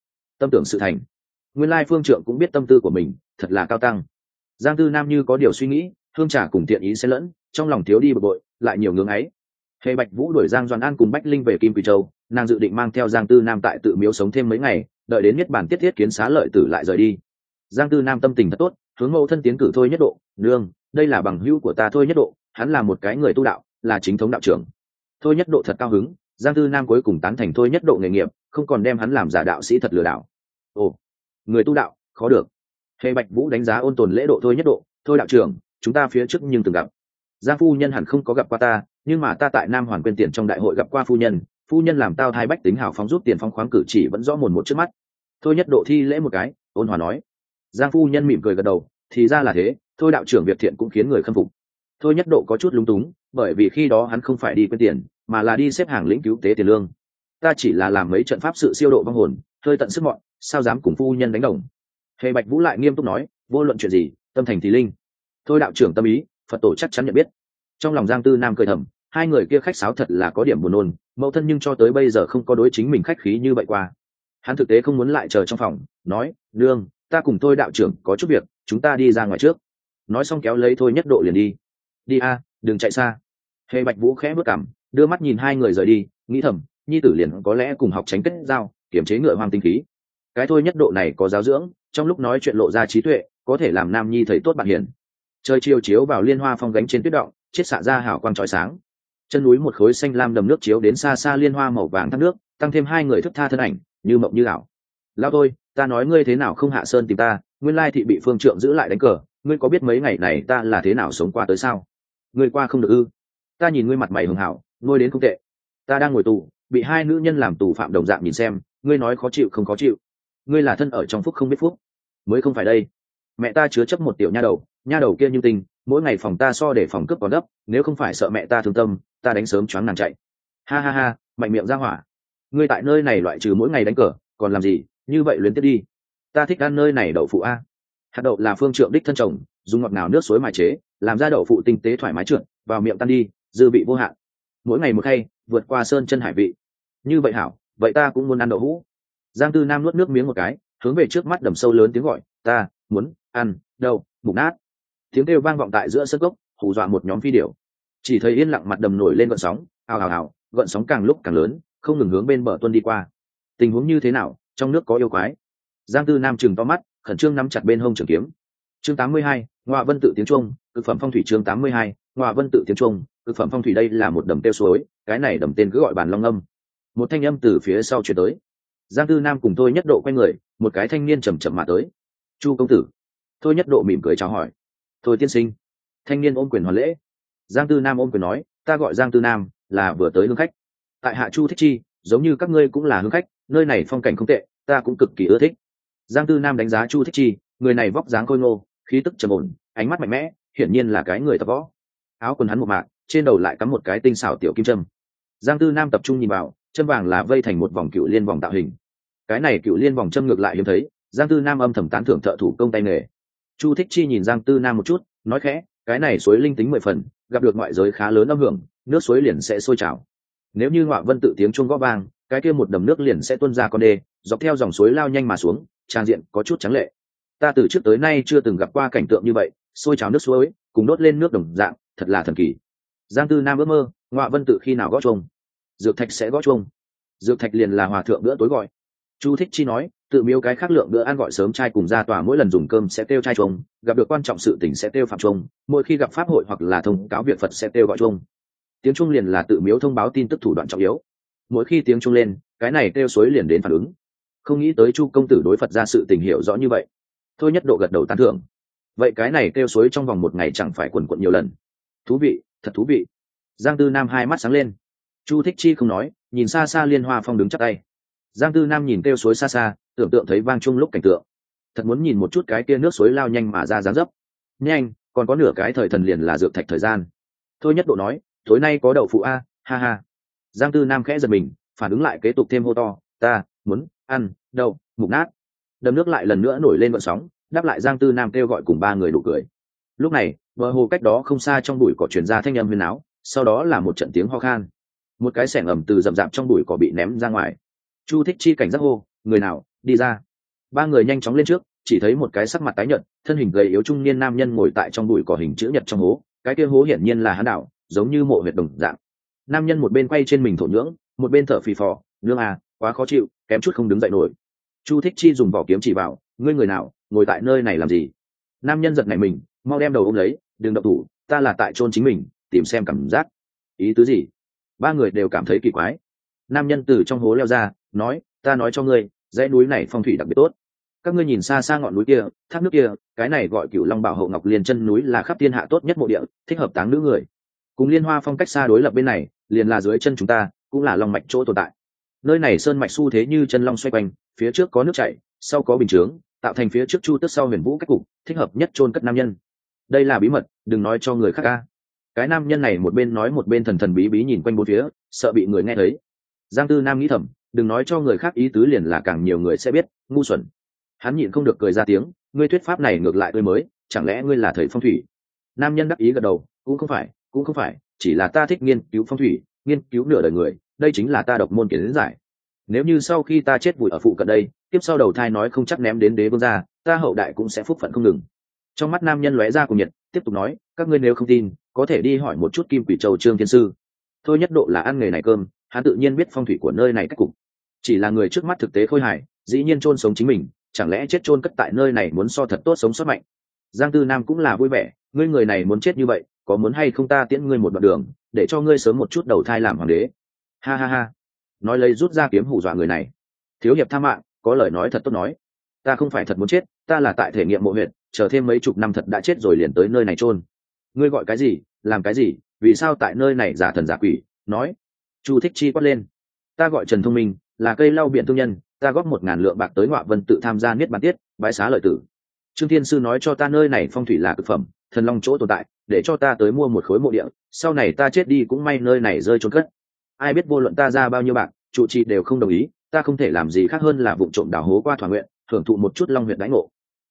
sự thành. Nguyên lai Phương Trượng cũng biết tâm tư của mình, thật là cao tăng. Giang Tư Nam như có điều suy nghĩ, hương trà cùng tiện ý xen lẫn, trong lòng thiếu đi bực bội, lại nhiều ngưỡng ấy. Hề Bạch Vũ đuổi Giang Doan An cùng Bách Linh về Kim Quỳ Châu, nàng dự định mang theo Giang Tư Nam tại tự miếu sống thêm mấy ngày, đợi đến niết bàn thiết kiến xá lợi tử lại rời đi. Giang Tư Nam tâm tình thật tốt, hướng mẫu thân tiến cử Thôi Nhất Độ, nương, đây là bằng hữu của ta Thôi Nhất Độ, hắn là một cái người tu đạo, là chính thống đạo trưởng. Thôi Nhất Độ thật cao hứng, Giang Tư Nam cuối cùng tán thành Thôi Nhất Độ nghề nghiệp, không còn đem hắn làm giả đạo sĩ thật lừa đảo. Người tu đạo, khó được. Hề Bạch Vũ đánh giá ôn tồn lễ độ Thôi Nhất Độ, Thôi đạo trưởng, chúng ta phía trước nhưng từng gặp. Giang phu nhân hẳn không có gặp qua ta, nhưng mà ta tại Nam Hoàn quên tiền trong đại hội gặp qua phu nhân làm tao thai bách tính hào phóng, rút tiền phóng khoáng cử chỉ vẫn rõ mồn một trước mắt. Thôi Nhất Độ thi lễ một cái, ôn hòa nói. Giang phu nhân mỉm cười gật đầu, thì ra là thế, Thôi đạo trưởng việc thiện cũng khiến người khâm phục. Thôi Nhất Độ có chút lúng túng, bởi vì khi đó hắn không phải đi quên tiền, mà là đi xếp hàng lĩnh cứu tế tiền lương. Ta chỉ là làm mấy trận pháp sự siêu độ vong hồn, hơi tận sức mọn, sao dám cùng phu nhân đánh đồng. Hề Bạch Vũ lại nghiêm túc nói, vô luận chuyện gì, tâm thành thì linh. Thôi đạo trưởng tâm ý, Phật tổ chắc chắn nhận biết. Trong lòng Giang Tư Nam cười thầm, hai người kia khách sáo thật là có điểm buồn nôn, mẫu thân nhưng cho tới bây giờ không có đối chính mình khách khí như vậy qua. Hắn thực tế không muốn lại chờ trong phòng, nói, nương, ta cùng Thôi đạo trưởng có chút việc, chúng ta đi ra ngoài trước. Nói xong kéo lấy Thôi Nhất Độ liền đi. Đi đừng chạy xa. Hề Bạch Vũ khẽ bước cằm, đưa mắt nhìn hai người rời đi, nghĩ thầm, nhi tử liền có lẽ cùng học tránh kết giao, kiểm chế ngựa hoang tinh khí. Cái Thôi Nhất Độ này có giáo dưỡng, trong lúc nói chuyện lộ ra trí tuệ, có thể làm nam nhi thầy tốt bạn hiền. Trời chiều chiếu vào liên hoa phong gánh trên tuyết động, chiết xạ ra hào quang chói sáng. Chân núi một khối xanh lam đầm nước chiếu đến xa xa liên hoa màu vàng thác nước, tăng thêm hai người thức tha thân ảnh, như mộng như ảo. Lão Thôi, ta nói ngươi thế nào không hạ sơn tìm ta, nguyên lai thị bị Phương Trượng giữ lại đánh cờ, ngươi có biết mấy ngày này ta là thế nào sống qua tới sao? Ngươi qua không được ư? Ta nhìn ngươi mặt mày hường hảo, nuôi đến không tệ. Ta đang ngồi tù, bị hai nữ nhân làm tù phạm đồng dạng nhìn xem, ngươi nói khó chịu không khó chịu? Ngươi là thân ở trong phúc không biết phúc, mới không phải đây. Mẹ ta chứa chấp một tiểu nha đầu kia như tình, mỗi ngày phòng ta so để phòng cướp còn gấp, nếu không phải sợ mẹ ta thương tâm, ta đánh sớm choáng nàng chạy. Ha, mạnh miệng ra hỏa. Ngươi tại nơi này loại trừ mỗi ngày đánh cờ, còn làm gì? Như vậy luyến tiếp đi. Ta thích ăn nơi này đậu phụ a. Hạt đậu là phương trượng đích thân trồng, dùng ngọt ngào nước suối mài chế, làm ra đậu phụ tinh tế thoải mái trượt vào miệng tan đi, dư vị vô hạn. Mỗi ngày một khay, vượt qua sơn chân hải vị. Như vậy hảo, vậy ta cũng muốn ăn đậu hũ. Giang Tư Nam nuốt nước miếng một cái, hướng về trước mắt đầm sâu lớn tiếng gọi, ta muốn ăn đậu mục nát. Tiếng kêu vang vọng tại giữa sân gốc, hù dọa một nhóm phi điểu. Chỉ thấy yên lặng mặt đầm nổi lên gợn sóng, ào ào ào, gợn sóng càng lúc càng lớn, không ngừng hướng bên bờ tuôn đi qua. Tình huống như thế nào? Trong nước có yêu quái. Giang Tư Nam chừng to mắt, khẩn trương nắm chặt bên hông trường kiếm. Chương 82, Ngoại Vân tự tiếng Trung, cực phẩm phong thủy. Chương 82, Ngoại Vân tự tiếng Trung, cực phẩm phong thủy. Đây là một đầm tiêu suối, cái này đầm tên cứ gọi Bàn Long Âm. Một thanh âm từ phía sau truyền tới. Giang Tư Nam cùng Thôi Nhất Độ quay người, một cái thanh niên chậm chậm mà tới. Chu công tử. Thôi Nhất Độ mỉm cười chào hỏi. Thôi tiên sinh. Thanh niên ôm quyền hoàn lễ. Giang Tư Nam ôm quyền nói, ta gọi Giang Tư Nam, là vừa tới hương khách. Tại hạ Chu Thích Chi, giống như các ngươi cũng là hương khách, nơi này phong cảnh không tệ, ta cũng cực kỳ ưa thích. Giang Tư Nam đánh giá Chu Thích Chi, người này vóc dáng khôi ngô, khí tức trầm ổn, ánh mắt mạnh mẽ, hiển nhiên là cái người tập võ. Áo quần hắn một mạc, trên đầu lại cắm một cái tinh xảo tiểu kim châm. Giang Tư Nam tập trung nhìn vào, châm vàng là vây thành một vòng cựu liên vòng tạo hình. Cái này cựu liên vòng châm ngược lại hiếm thấy, Giang Tư Nam âm thầm tán thưởng thợ thủ công tay nghề. Chu Thích Chi nhìn Giang Tư Nam một chút, nói khẽ, cái này suối linh tính 10 phần, gặp được ngoại giới khá lớn âm hưởng, nước suối liền sẽ sôi trào. Nếu như Ngoại Vân tự tiếng chuông gõ vang, cái kia một đầm nước liền sẽ tuôn ra con đê, dọc theo dòng suối lao nhanh mà xuống, trang diện có chút trắng lệ. Ta từ trước tới nay chưa từng gặp qua cảnh tượng như vậy, sôi trào nước suối cùng đốt lên nước đồng dạng, thật là thần kỳ. Giang Tư Nam ước mơ, Ngoại Vân tự khi nào gõ chuông, dược thạch sẽ gõ chuông. Dược thạch liền là hòa thượng bữa tối gọi. Chu Thích Chi nói, tự miếu cái khác lượng bữa ăn gọi sớm trai cùng ra tòa mỗi lần dùng cơm sẽ kêu trai chuông, gặp được quan trọng sự tình sẽ kêu phạm chuông, mỗi khi gặp pháp hội hoặc là thông cáo việc Phật sẽ kêu gọi chuông. Tiếng chuông liền là tự miếu thông báo tin tức thủ đoạn trọng yếu. Mỗi khi tiếng chuông lên, cái này kêu suối liền đến phản ứng. Không nghĩ tới Chu công tử đối Phật ra sự tình hiểu rõ như vậy. Thôi Nhất Độ gật đầu tán thưởng. Vậy cái này kêu suối trong vòng một ngày chẳng phải quần quật nhiều lần. Thú vị, thật thú vị. Giang Tư Nam hai mắt sáng lên. Chu Thích Chi không nói, nhìn xa xa Liên Hoa Phong đứng chắp tay. Giang Tư Nam nhìn kêu suối xa xa, tưởng tượng thấy vang chung lúc cảnh tượng. Thật muốn nhìn một chút cái kia nước suối lao nhanh mà ra dáng dấp. Nhanh, còn có nửa cái thời thần liền là dược thạch thời gian. Thôi Nhất Độ nói, tối nay có đậu phụ a, ha ha. Giang Tư Nam khẽ giật mình, phản ứng lại kế tục thêm hô to, ta muốn ăn đậu mục nát. Đầm nước lại lần nữa nổi lên vận sóng, đáp lại Giang Tư Nam kêu gọi cùng ba người đủ cười. Lúc này, bờ hồ cách đó không xa trong bụi cỏ truyền ra thanh âm huyền áo, sau đó là một trận tiếng ho khan. Một cái xẻng ẩm từ rậm rạp trong bụi cỏ bị ném ra ngoài. Chu Thích Chi cảnh giác hô, người nào, đi ra. Ba người nhanh chóng lên trước, chỉ thấy một cái sắc mặt tái nhợt, thân hình gầy yếu trung niên nam nhân ngồi tại trong bụi cỏ hình chữ nhật trong hố, cái kia hố hiển nhiên là hán đạo, giống như mộ huyệt đồng dạng. Nam nhân một bên quay trên mình thổ nhưỡng, một bên thở phì phò, nương à, quá khó chịu, kém chút không đứng dậy nổi. Chu Thích Chi dùng vỏ kiếm chỉ vào, ngươi người nào, ngồi tại nơi này làm gì? Nam nhân giật nảy mình, mau đem đầu ôm lấy, đừng động thủ, ta là tại chôn chính mình, tìm xem cảm giác. Ý tứ gì? Ba người đều cảm thấy kỳ quái. Nam nhân từ trong hố leo ra, nói, ta nói cho ngươi, dãy núi này phong thủy đặc biệt tốt. Các ngươi nhìn xa xa ngọn núi kia, thác nước kia, cái này gọi Cửu Long Bảo Hộ Ngọc Liên chân núi là khắp thiên hạ tốt nhất mộ địa, thích hợp táng nữ người. Cùng Liên Hoa Phong cách xa đối lập bên này, liền là dưới chân chúng ta, cũng là long mạch chỗ tồn tại. Nơi này sơn mạch xu thế như chân long xoay quanh, phía trước có nước chảy, sau có bình chướng, tạo thành phía trước chu tước sau huyền vũ cách cục, thích hợp nhất chôn cất nam nhân. Đây là bí mật, đừng nói cho người khác ca. Cái nam nhân này một bên nói một bên thần thần bí bí nhìn quanh bốn phía, sợ bị người nghe thấy. Giang Tư Nam nghĩ thầm, đừng nói cho người khác, ý tứ liền là càng nhiều người sẽ biết, ngu xuẩn. Hắn nhịn không được cười ra tiếng, ngươi thuyết pháp này ngược lại tươi mới, chẳng lẽ ngươi là thầy phong thủy? Nam nhân đắc ý gật đầu, cũng không phải, chỉ là ta thích nghiên cứu phong thủy, nghiên cứu nửa đời người, đây chính là ta độc môn kiến giải. Nếu như sau khi ta chết vùi ở phụ cận đây, tiếp sau đầu thai nói không chắc ném đến đế vương gia, ta hậu đại cũng sẽ phúc phận không ngừng. Trong mắt nam nhân lóe ra cùng nhiệt, tiếp tục nói, các ngươi nếu không tin, có thể đi hỏi một chút Kim Quỷ Châu Trương Thiên Sư. Thôi Nhất Độ là ăn nghề này cơm, hắn tự nhiên biết phong thủy của nơi này cách cục. Chỉ là người trước mắt thực tế khôi hài, dĩ nhiên chôn sống chính mình, chẳng lẽ chết chôn cất tại nơi này muốn so thật tốt sống sót mạnh. Giang Tư Nam cũng là vui vẻ, ngươi người này muốn chết như vậy, có muốn hay không ta tiễn ngươi một đoạn đường, để cho ngươi sớm một chút đầu thai làm hoàng đế. Ha ha ha. Nói lấy rút ra kiếm hù dọa người này. Thiếu hiệp tha mạng, có lời nói thật tốt nói. Ta không phải thật muốn chết, ta là tại thể nghiệm mộ huyệt, chờ thêm mấy chục năm thật đã chết rồi liền tới nơi này chôn. Ngươi gọi cái gì, làm cái gì, vì sao tại nơi này giả thần giả quỷ, nói. Chu Thích Chi quát lên. Ta gọi Trần Thông Minh, là cây lau biển thương nhân, ta góp 1000 lượng bạc tới Ngọa Vân tự tham gia niết bàn tiết, bái xá lợi tử. Trương Thiên Sư nói cho ta nơi này phong thủy là cực phẩm, thần long chỗ tồn tại, để cho ta tới mua một khối mộ địa, sau này ta chết đi cũng may nơi này rơi chôn cất. Ai biết vô luận ta ra bao nhiêu bạc, trụ trì đều không đồng ý, ta không thể làm gì khác hơn là vụng trộm đào hố qua thỏa nguyện, thưởng thụ một chút long huyệt đãi ngộ.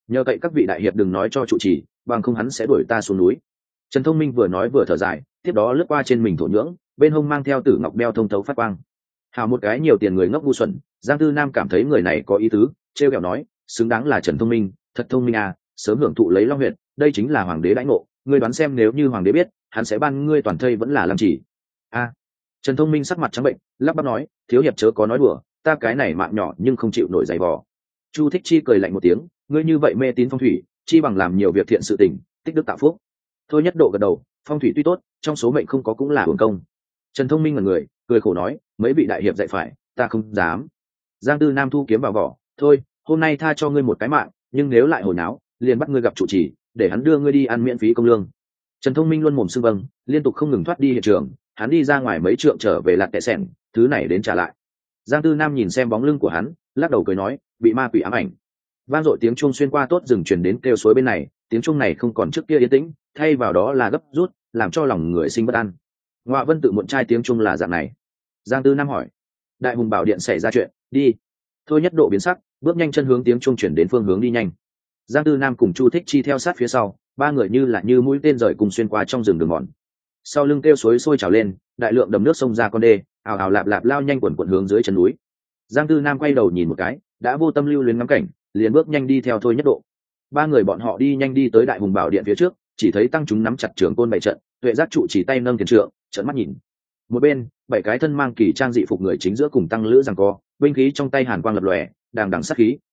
nhờ cậy các vị đại hiệp đừng nói cho trụ trì, bằng không hắn sẽ đuổi ta xuống núi. Trần Thông Minh vừa nói vừa thở dài, tiếp đó lướt qua trên mình thổ nhưỡng, bên hông mang theo tử ngọc đeo thông thấu phát quang. Hào một cái nhiều tiền người ngốc ngu xuẩn, Giang Tư Nam cảm thấy người này có ý tứ, trêu ghẹo nói, xứng đáng là Trần Thông Minh, thật thông minh à, sớm hưởng thụ lấy Long huyện, đây chính là hoàng đế đãi ngộ, ngươi đoán xem nếu như hoàng đế biết, hắn sẽ ban ngươi toàn thây vẫn là làm chỉ. A. Trần Thông Minh sắc mặt trắng bệnh, lắp bắp nói, thiếu hiệp chớ có nói đùa, ta cái này mạng nhỏ nhưng không chịu nổi giày vò. Chu Thích Chi cười lạnh một tiếng, ngươi như vậy mê tín phong thủy, chi bằng làm nhiều việc thiện sự tình, tích đức tạo phúc. Thôi Nhất Độ gật đầu, phong thủy tuy tốt, trong số mệnh không có cũng là hưởng công. Trần Thông Minh ngẩn người, cười khổ nói, mấy vị đại hiệp dạy phải, ta không dám. Giang Tư Nam thu kiếm vào vỏ, thôi, hôm nay tha cho ngươi một cái mạng, nhưng nếu lại hồi náo, liền bắt ngươi gặp trụ trì, để hắn đưa ngươi đi ăn miễn phí công lương. Trần Thông Minh luôn mồm xưng vâng, liên tục không ngừng thoát đi hiện trường, hắn đi ra ngoài mấy trượng trở về lạt tệ sẻn, thứ này đến trả lại. Giang Tư Nam nhìn xem bóng lưng của hắn, lắc đầu cười nói, bị ma quỷ ám ảnh. Vang dội tiếng chuông xuyên qua tốt rừng truyền đến kêu suối bên này, tiếng chuông này không còn trước kia yên tĩnh, thay vào đó là gấp rút, làm cho lòng người sinh bất an. Ngoạ Vân tự muộn trai tiếng chuông là dạng này. Giang Tư Nam hỏi, Đại Hùng Bảo Điện xảy ra chuyện, đi. Thôi Nhất Độ biến sắc, bước nhanh chân hướng tiếng chuông chuyển đến phương hướng đi nhanh. Giang Tư Nam cùng Chu Thích Chi theo sát phía sau, ba người như mũi tên rời cùng xuyên qua trong rừng đường mòn. Sau lưng kêu suối sôi trào lên, đại lượng đầm nước xông ra con đê, ào ào lạp lạp lao nhanh quần quần hướng dưới chân núi. Giang Tư Nam quay đầu nhìn một cái, đã vô tâm lưu luyến ngắm cảnh, liền bước nhanh đi theo Thôi Nhất Độ. Ba người bọn họ đi nhanh đi tới Đại Hùng Bảo Điện phía trước, chỉ thấy tăng chúng nắm chặt trường côn bày trận, tuệ giác trụ chỉ tay nâng tiền trượng, trợn mắt nhìn. Một bên, bảy cái thân mang kỳ trang dị phục người chính giữa cùng tăng lữ giằng co, binh khí trong tay hàn quang lập lòe, đằng đằng sát khí.